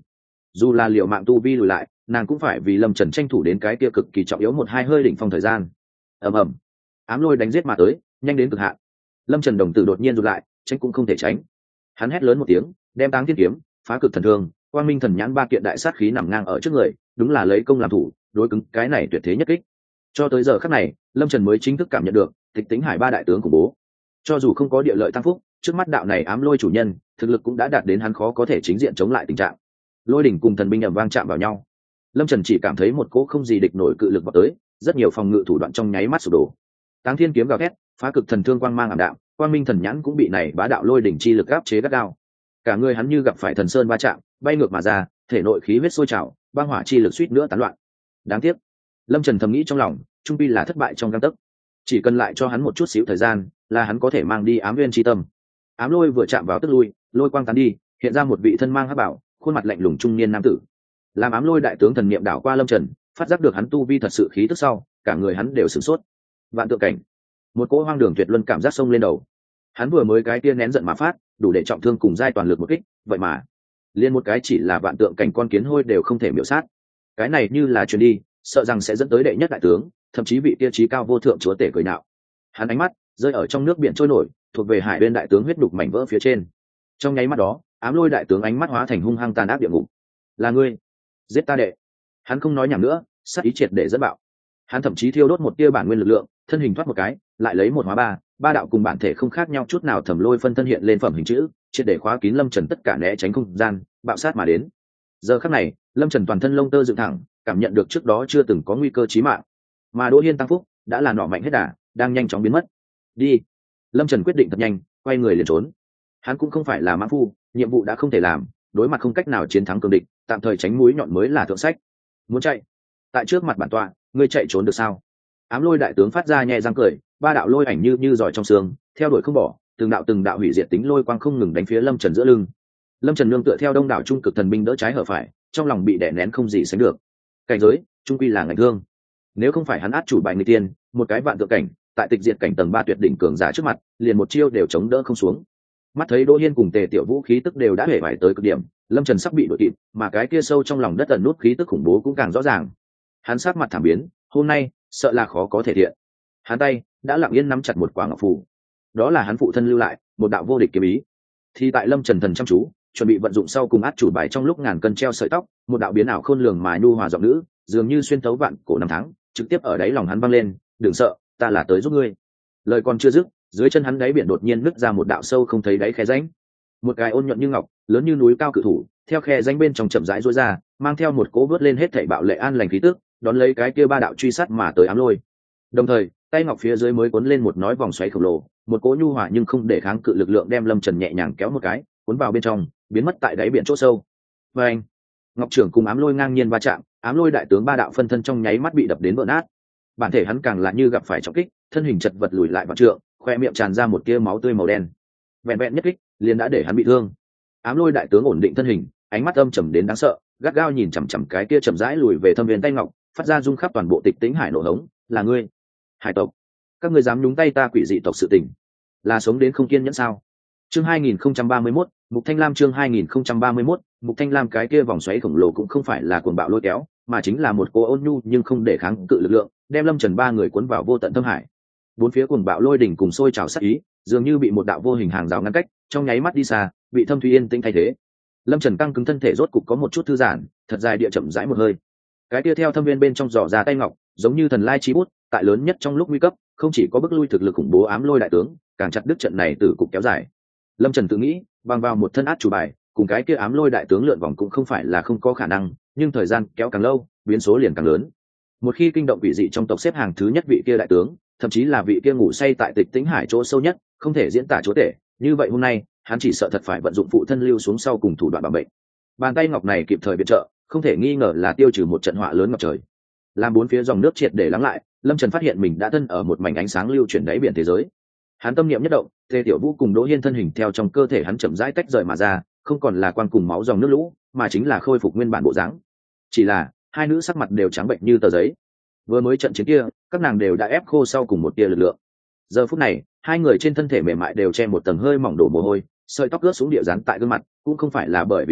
A: dù là liệu mạng tu vi lùi lại, nàng cũng phải vì lâm trần tranh thủ đến cái kia cực kỳ trọng yếu một hai hơi đỉnh phong thời gian. ầm ầm, ám lôi đánh giết mà tới, nhanh đến cực hạn. Lâm trần đồng tử đột nhiên rụt lại, tránh cũng không thể tránh. Hắn hét lớn một tiếng, đem táng thiên kiếm, phá cực thần thương, quang minh thần nhãn ba kiện đại sát khí nằm ngang ở trước người, đúng là lấy công làm thủ, đối cứng cái này tuyệt thế nhất kích. Cho tới giờ khắc này, lâm trần mới chính thức cảm nhận được Tịch Tĩnh Hải ba đại tướng của bố. Cho dù không có địa lợi tăng phúc, trước mắt đạo này ám lôi chủ nhân thực lực cũng đã đạt đến hắn khó có thể chính diện chống lại tình trạng. Lôi đỉnh cùng thần binh ầm vang chạm vào nhau, lâm trần chỉ cảm thấy một cỗ không gì địch nổi cự lực vào tới, rất nhiều phòng ngự thủ đoạn trong nháy mắt sụp đổ. Táng thiên kiếm gào thét, phá cực thần thương quang mang ảm đạm, quang minh thần nhãn cũng bị này bá đạo lôi đỉnh chi lực áp chế gắt gao. Cả người hắn như gặp phải thần sơn va chạm, bay ngược mà ra, thể nội khí huyết sôi trào, băng hỏa chi lực suýt nữa tán loạn. Đáng tiếc, lâm trần thầm nghĩ trong lòng, trung pi là thất bại trong gang tấc. Chỉ cần lại cho hắn một chút xíu thời gian, là hắn có thể mang đi ám nguyên chi tâm. Ám lôi vừa chạm vào tức lui, lôi quang tán đi, hiện ra một vị thân mang hắc bảo, khuôn mặt lạnh lùng trung niên nam tử. Làm ám lôi đại tướng thần niệm đảo qua lâm trần, phát giác được hắn tu vi thật sự khí tức sau, cả người hắn đều sửng sốt. Vạn tượng cảnh, một cỗ hoang đường tuyệt luân cảm giác sông lên đầu. Hắn vừa mới cái tia nén giận mà phát, đủ để trọng thương cùng giai toàn lực một kích, vậy mà liên một cái chỉ là vạn tượng cảnh con kiến hôi đều không thể miểu sát. Cái này như là truyền đi, sợ rằng sẽ dẫn tới đệ nhất đại tướng, thậm chí vị tiêu chí cao vô thượng chúa tể cười nạo. Hắn ánh mắt rơi ở trong nước biển trôi nổi, thuộc về hải bên đại tướng huyết đục mảnh vỡ phía trên. Trong nháy mắt đó, ám lôi đại tướng ánh mắt hóa thành hung hăng tàn ác địa ngục. Là ngươi giết ta đệ. Hắn không nói nhảm nữa, sát ý triệt để dẫn bạo. Hắn thậm chí thiêu đốt một tia bản nguyên lực lượng, thân hình thoát một cái, lại lấy một hóa ba, ba đạo cùng bản thể không khác nhau chút nào thẩm lôi phân thân hiện lên phẩm hình chữ, triệt để khóa kín lâm trần tất cả né tránh không gian, bạo sát mà đến. Giờ khắc này, lâm trần toàn thân lông tơ dựng thẳng, cảm nhận được trước đó chưa từng có nguy cơ chí mạng. Mà Đỗ Hiên tăng phúc đã là nọ mạnh hết đà, đang nhanh chóng biến mất. Đi. Lâm trần quyết định thật nhanh, quay người liền trốn. Hắn cũng không phải là mãng phu, nhiệm vụ đã không thể làm, đối mặt không cách nào chiến thắng cường địch, tạm thời tránh mũi nhọn mới là thượng sách. Muốn chạy, tại trước mặt bản tọa, ngươi chạy trốn được sao? Ám lôi đại tướng phát ra nhẹ răng cười, ba đạo lôi ảnh như giỏi trong xương, theo đuổi không bỏ, từng đạo hủy diệt tính lôi quang không ngừng đánh phía lâm trần giữa lưng. Lâm trần nương tựa theo đông đảo trung cực thần binh đỡ trái hở phải, trong lòng bị đè nén không gì sánh được. Cảnh giới trung quy là ngành thương, nếu không phải hắn át chủ bài người tiên, một cái vạn tượng cảnh tại tịch diệt cảnh tầng 3 tuyệt đỉnh cường giả trước mặt, liền một chiêu đều chống đỡ không xuống. Mắt thấy Đỗ Hiên cùng Tề Tiểu Vũ khí tức đều đã hể vải tới cực điểm, lâm trần sắp bị đuổi kịp, mà cái kia sâu trong lòng đất ẩn nút khí tức khủng bố cũng càng rõ ràng. Hắn sắc mặt thảm biến, hôm nay sợ là khó có thể thiện. Hắn tay đã lặng yên nắm chặt một quả ngọc phù, đó là hắn phụ thân lưu lại một đạo vô địch kiếm ý. Thì tại lâm trần thần chăm chú chuẩn bị vận dụng sau cùng át chủ bài, trong lúc ngàn cân treo sợi tóc, một đạo biến ảo khôn lường mà nhu hòa giọng nữ dường như xuyên thấu vạn cổ năm tháng, trực tiếp ở đáy lòng hắn vang lên: đừng sợ, ta là tới giúp ngươi. Lời còn chưa dứt, dưới chân hắn đáy biển đột nhiên nứt ra một đạo sâu không thấy đáy khe rãnh. Một cái ôn nhuận như ngọc, lớn như núi cao cự thủ theo khe rãnh bên trong chậm rãi rối ra, mang theo một cỗ vớt lên hết thảy bạo lệ an lành khí tức, đón lấy cái kia ba đạo truy sát mà tới ám lôi. Đồng thời tay ngọc phía dưới mới cuốn lên một nói vòng xoáy khổng lồ, một cỗ nhu hòa nhưng không để kháng cự lực lượng đem lâm trần nhẹ nhàng kéo một cái, cuốn vào bên trong, biến mất tại đáy biển chỗ sâu. Và anh, ngọc trưởng cùng ám lôi ngang nhiên va chạm, ám lôi đại tướng ba đạo phân thân trong nháy mắt bị đập đến vỡ nát. Bản thể hắn càng là như gặp phải trọng kích, thân hình chật vật lùi lại vào trượng, khoe miệng tràn ra một tia máu tươi màu đen. Vẹn vẹn nhất kích liền đã để hắn bị thương. Ám lôi đại tướng ổn định thân hình, ánh mắt âm trầm đến đáng sợ, gắt gao nhìn chằm chằm cái kia chậm rãi lùi về thâm viên tay ngọc, phát ra rung khắp toàn bộ Tịch Tĩnh Hải nổ hống: là ngươi, hải tộc, các ngươi dám nhúng tay ta quỷ dị tộc sự tình, là sống đến không kiên nhẫn sao? Chương 2031, Mục Thanh Lam. Chương 2031, Mục Thanh Lam. Cái kia vòng xoáy khổng lồ cũng không phải là cuồng bạo lôi kéo, mà chính là một cô ôn nhu nhưng không để kháng cự lực lượng, đem lâm trần ba người cuốn vào vô tận thâm hải. Bốn phía cuồng bạo lôi đỉnh cùng sôi trào sát ý, dường như bị một đạo vô hình hàng rào ngăn cách, trong nháy mắt đi xa, bị thâm thủy yên tĩnh thay thế. Lâm trần căng cứng thân thể rốt cục có một chút thư giãn, thật dài địa chậm rãi một hơi. Cái kia theo thâm viên bên trong giỏ ra tay ngọc, giống như thần lai chi bút, tại lớn nhất trong lúc nguy cấp, không chỉ có bức lui thực lực khủng bố ám lôi đại tướng, càng chặt đứt trận này từ cục kéo dài. Lâm trần tự nghĩ, bằng vào một thân át chủ bài, cùng cái kia ám lôi đại tướng lượn vòng cũng không phải là không có khả năng, nhưng thời gian kéo càng lâu, biến số liền càng lớn. Một khi kinh động vị dị trong tộc xếp hàng thứ nhất vị kia đại tướng, thậm chí là vị kia ngủ say tại Tịch Tĩnh Hải chỗ sâu nhất, không thể diễn tả chúa tể, như vậy hôm nay hắn chỉ sợ thật phải vận dụng phụ thân lưu xuống sau cùng thủ đoạn bảo mệnh. Bàn tay ngọc này kịp thời viện trợ, không thể nghi ngờ là tiêu trừ một trận họa lớn ngập trời. Làm bốn phía dòng nước triệt để lắng lại, lâm trần phát hiện mình đã thân ở một mảnh ánh sáng lưu chuyển đáy biển thế giới. Hắn tâm niệm nhất động, Tề Tiểu Vũ cùng Đỗ Hiên thân hình theo trong cơ thể hắn chậm rãi tách rời mà ra, không còn là quang cùng máu dòng nước lũ, mà chính là khôi phục nguyên bản bộ dáng. Chỉ là hai nữ sắc mặt đều trắng bệnh như tờ giấy. Vừa mới trận chiến kia, các nàng đều đã ép khô sau cùng một tia lực lượng. Giờ phút này, hai người trên thân thể mềm mại đều che một tầng hơi mỏng đổ mồ hôi, sợi tóc ướt xuống địa dán tại gương mặt, cũng không phải là bởi vì khác,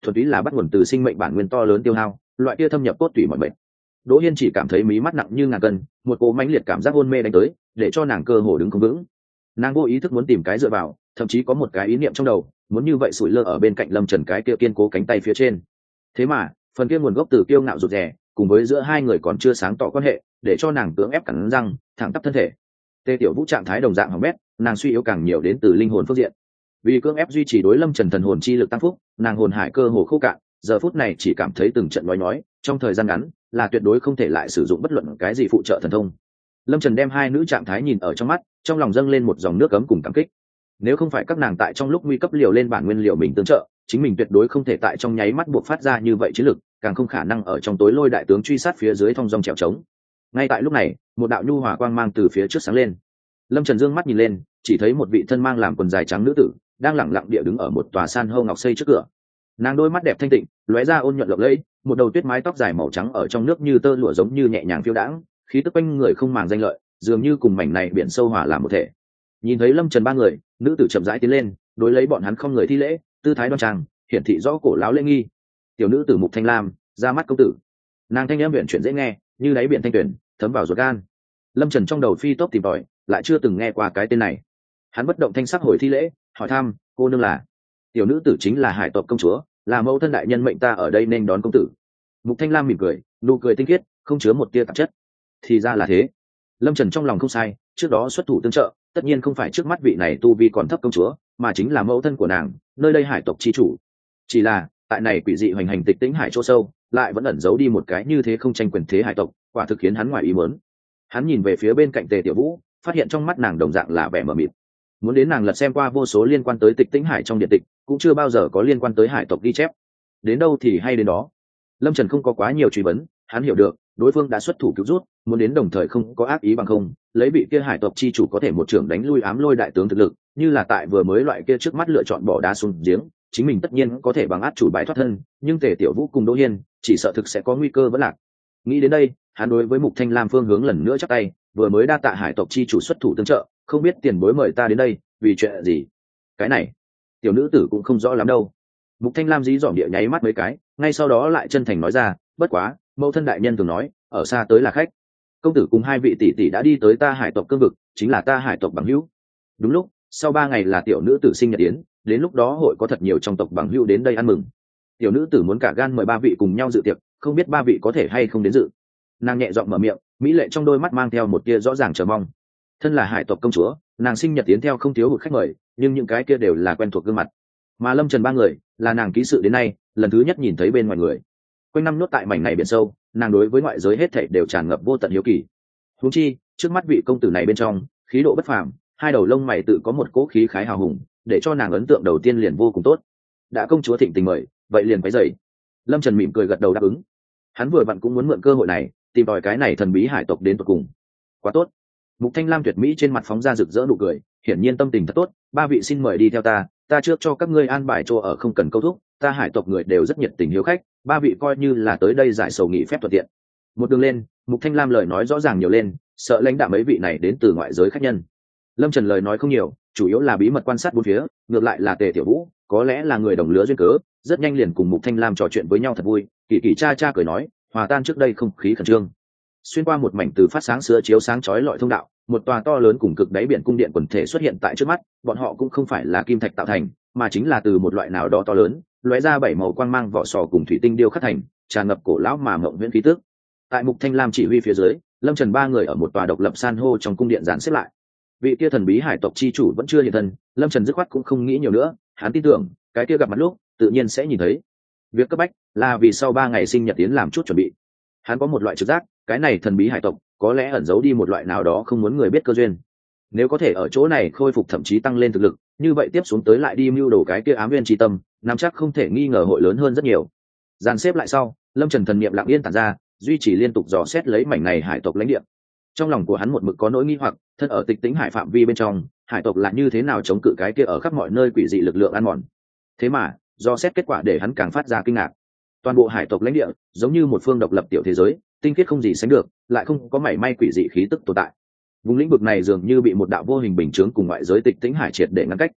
A: thuần túy là bắt nguồn từ sinh mệnh bản nguyên to lớn tiêu hao, loại kia thâm nhập cốt tủy mọi bệnh. Đỗ Hiên chỉ cảm thấy mí mắt nặng như ngàn cân, một cỗ mãnh liệt cảm giác hôn mê đánh tới, để cho nàng cơ hồ đứng không vững. Nàng vô ý thức muốn tìm cái dựa vào, thậm chí có một cái ý niệm trong đầu, muốn như vậy sủi lơ ở bên cạnh Lâm Trần cái kia kiên cố cánh tay phía trên. Thế mà, phần kia nguồn gốc từ kiêu ngạo rụt rè, cùng với giữa hai người còn chưa sáng tỏ quan hệ, để cho nàng cưỡng ép cắn răng, thẳng tắp thân thể. Tề Tiểu Vũ trạng thái đồng dạng hỏng bét, nàng suy yếu càng nhiều đến từ linh hồn phương diện. Vì cưỡng ép duy trì đối Lâm Trần thần hồn chi lực tăng phúc, nàng hồn hải cơ hồ khô cạn, giờ phút này chỉ cảm thấy từng trận nói, trong thời gian ngắn, là tuyệt đối không thể lại sử dụng bất luận cái gì phụ trợ thần thông. Lâm Trần đem hai nữ trạng thái nhìn ở trong mắt, trong lòng dâng lên một dòng nước ấm cùng cảm kích. Nếu không phải các nàng tại trong lúc nguy cấp liều lên bản nguyên liệu mình tương trợ, chính mình tuyệt đối không thể tại trong nháy mắt buộc phát ra như vậy chiến lực, càng không khả năng ở trong tối lôi đại tướng truy sát phía dưới thong dong trèo trống. Ngay tại lúc này, một đạo nhu hòa quang mang từ phía trước sáng lên. Lâm Trần dương mắt nhìn lên, chỉ thấy một vị thân mang làm quần dài trắng nữ tử đang lẳng lặng địa đứng ở một tòa san hô ngọc xây trước cửa. Nàng đôi mắt đẹp thanh tịnh, lóe ra ôn nhuận lộng lẫy, một đầu tuyết mái tóc dài màu trắng ở trong nước như tơ lụa giống như nhẹ nhàng phiêu đãng, khí tức quanh người không màng danh lợi, dường như cùng mảnh này biển sâu hòa làm một thể. Nhìn thấy Lâm Trần ba người, nữ tử chậm rãi tiến lên, đối lấy bọn hắn không người thi lễ, tư thái đoan trang, hiển thị rõ cổ lão lễ nghi. Tiểu nữ tử Mục Thanh Lam, ra mắt công tử. Nàng thanh âm huyền chuyển dễ nghe, như đáy biển thanh tuyển, thấm vào ruột gan. Lâm Trần trong đầu phi tốc tìm tòi, lại chưa từng nghe qua cái tên này. Hắn bất động thanh sắc hồi thi lễ, hỏi thăm, cô nương là? Tiểu nữ tử chính là Hải tộc công chúa, là mẫu thân đại nhân mệnh ta ở đây nên đón công tử. Mục Thanh Lam mỉm cười, nụ cười tinh khiết, không chứa một tia tạp chất. Thì ra là thế. Lâm Trần trong lòng không sai, trước đó xuất thủ tương trợ, tất nhiên không phải trước mắt vị này tu vi còn thấp công chúa, mà chính là mẫu thân của nàng, nơi đây Hải tộc chi chủ. Chỉ là, tại này quỷ dị hoành hành tịch tĩnh hải chỗ sâu, lại vẫn ẩn giấu đi một cái như thế không tranh quyền thế hải tộc, quả thực khiến hắn ngoài ý muốn. Hắn nhìn về phía bên cạnh Tề Tiểu Vũ, phát hiện trong mắt nàng đồng dạng là vẻ mờ mịt. Muốn đến nàng lật xem qua vô số liên quan tới tịch tĩnh hải trong điện tịch, cũng chưa bao giờ có liên quan tới hải tộc ghi chép. Đến đâu thì hay đến đó. Lâm Trần không có quá nhiều truy vấn, hắn hiểu được đối phương đã xuất thủ cứu rút, muốn đến đồng thời không có ác ý bằng không, lấy vị kia hải tộc chi chủ có thể một trưởng đánh lui ám lôi đại tướng thực lực, như là tại vừa mới loại kia trước mắt lựa chọn bỏ đá xuống giếng, chính mình tất nhiên có thể bằng át chủ bài thoát thân, nhưng Tề Tiểu Vũ cùng Đỗ Hiên, chỉ sợ thực sẽ có nguy cơ vẫn lạc. Nghĩ đến đây, hắn đối với Mục Thanh Lam phương hướng lần nữa chắp tay, vừa mới đa tạ hải tộc chi chủ xuất thủ tương trợ, không biết tiền bối mời ta đến đây vì chuyện gì? Cái này, tiểu nữ tử cũng không rõ lắm đâu. Mục Thanh Lam dí dỏm địa nháy mắt mấy cái, ngay sau đó lại chân thành nói ra, bất quá, mẫu thân đại nhân thường nói, ở xa tới là khách. Công tử cùng hai vị tỷ tỷ đã đi tới ta hải tộc cương vực, chính là ta hải tộc bằng hữu. Đúng lúc, sau 3 ngày là tiểu nữ tử sinh nhật yến, đến lúc đó hội có thật nhiều trong tộc bằng hữu đến đây ăn mừng. Tiểu nữ tử muốn cả gan mời 3 vị cùng nhau dự tiệc, không biết 3 vị có thể hay không đến dự. Nàng nhẹ giọng mở miệng, mỹ lệ trong đôi mắt mang theo một tia rõ ràng chờ mong. Thân là hải tộc công chúa, nàng sinh nhật tiến theo không thiếu hụt khách mời, nhưng những cái kia đều là quen thuộc gương mặt. Mà Lâm Trần ba người, là nàng ký sự đến nay lần thứ nhất nhìn thấy bên ngoài người. Quanh năm nốt tại mảnh này biển sâu, nàng đối với ngoại giới hết thảy đều tràn ngập vô tận hiếu kỳ. Huống chi, trước mắt vị công tử này bên trong, khí độ bất phàm, hai đầu lông mày tự có một cỗ khí khái hào hùng, để cho nàng ấn tượng đầu tiên liền vô cùng tốt. Đã công chúa thịnh tình mời, vậy liền quấy rầy. Lâm Trần mỉm cười gật đầu đáp ứng. Hắn vừa vặn cũng muốn mượn cơ hội này, tìm tòi cái này thần bí hải tộc đến tận cùng. Quá tốt. Mục Thanh Lam tuyệt mỹ trên mặt phóng ra rực rỡ nụ cười, hiển nhiên tâm tình thật tốt. 3 vị xin mời đi theo ta, ta trước cho các ngươi an bài chỗ ở không cần câu thúc, ta hải tộc người đều rất nhiệt tình hiếu khách, 3 vị coi như là tới đây giải sầu nghỉ phép thuận tiện. Một đường lên, Mục Thanh Lam lời nói rõ ràng nhiều lên, sợ lãnh đạo mấy vị này đến từ ngoại giới khách nhân. Lâm Trần lời nói không nhiều, chủ yếu là bí mật quan sát bốn phía, ngược lại là Tề Tiểu Vũ, có lẽ là người đồng lứa duyên cớ, rất nhanh liền cùng Mục Thanh Lam trò chuyện với nhau thật vui, kỳ kỳ cha cha cười nói, hòa tan trước đây không khí khẩn trương. Xuyên qua một mảnh từ phát sáng sữa chiếu sáng chói lọi thông đạo, một tòa to lớn cùng cực đáy biển cung điện quần thể xuất hiện tại trước mắt, bọn họ cũng không phải là kim thạch tạo thành, mà chính là từ một loại nào đó to lớn, lóe ra 7 màu quang mang vỏ sò cùng thủy tinh điêu khắc thành, tràn ngập cổ lão mà ngộng viễn khí tức. Tại Mục Thanh Lam chỉ huy phía dưới, Lâm Trần ba người ở một tòa độc lập san hô trong cung điện dàn xếp lại. Vị kia thần bí hải tộc chi chủ vẫn chưa hiện thân, Lâm Trần dứt khoát cũng không nghĩ nhiều nữa, hắn tin tưởng, cái kia gặp mặt lúc, tự nhiên sẽ nhìn thấy. Việc cấp bách là vì sau 3 ngày sinh nhật tiến làm chút chuẩn bị. Hắn có một loại trực giác, cái này thần bí hải tộc có lẽ ẩn giấu đi một loại nào đó không muốn người biết cơ duyên. Nếu có thể ở chỗ này khôi phục thậm chí tăng lên thực lực, như vậy tiếp xuống tới lại đi mưu đồ cái kia ám nguyên chi tâm, nắm chắc không thể nghi ngờ hội lớn hơn rất nhiều. Dàn xếp lại sau, Lâm Trần thần niệm lặng yên tản ra, duy trì liên tục dò xét lấy mảnh này hải tộc lãnh địa. Trong lòng của hắn một mực có nỗi nghi hoặc, thân ở tịch tĩnh hải phạm vi bên trong, hải tộc là như thế nào chống cự cái kia ở khắp mọi nơi quỷ dị lực lượng ăn mòn. Thế mà, dò xét kết quả để hắn càng phát ra kinh ngạc. Toàn bộ hải tộc lãnh địa giống như một phương độc lập tiểu thế giới, tinh khiết không gì sánh được, lại không có mảy may quỷ dị khí tức tồn tại. Vùng lĩnh vực này dường như bị một đạo vô hình bình chướng cùng ngoại giới tịch tĩnh hải triệt để ngăn cách.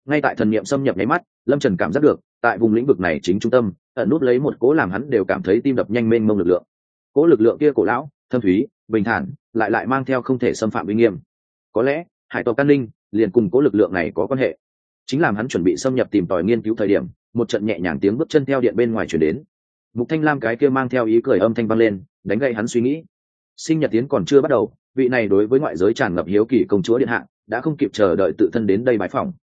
A: Ngay tại thần niệm xâm nhập nháy mắt, lâm trần cảm giác được tại vùng lĩnh vực này chính trung tâm ẩn nút lấy một cố làm hắn đều cảm thấy tim đập nhanh mênh mông lực lượng. Cố lực lượng kia cổ lão, thâm thúy, bình thản, lại mang theo không thể xâm phạm uy nghiêm. Có lẽ hải tộc can linh liền cùng cố lực lượng này có quan hệ. Chính làm hắn chuẩn bị xâm nhập tìm tòi nghiên cứu thời điểm, một trận nhẹ nhàng tiếng bước chân theo điện bên ngoài chuyển đến. Mục Thanh Lam cái kia mang theo ý cười âm thanh vang lên, đánh gậy hắn suy nghĩ. Sinh nhật tiến còn chưa bắt đầu, vị này đối với ngoại giới tràn ngập hiếu kỳ công chúa điện hạ đã không kịp chờ đợi tự thân đến đây bái phỏng.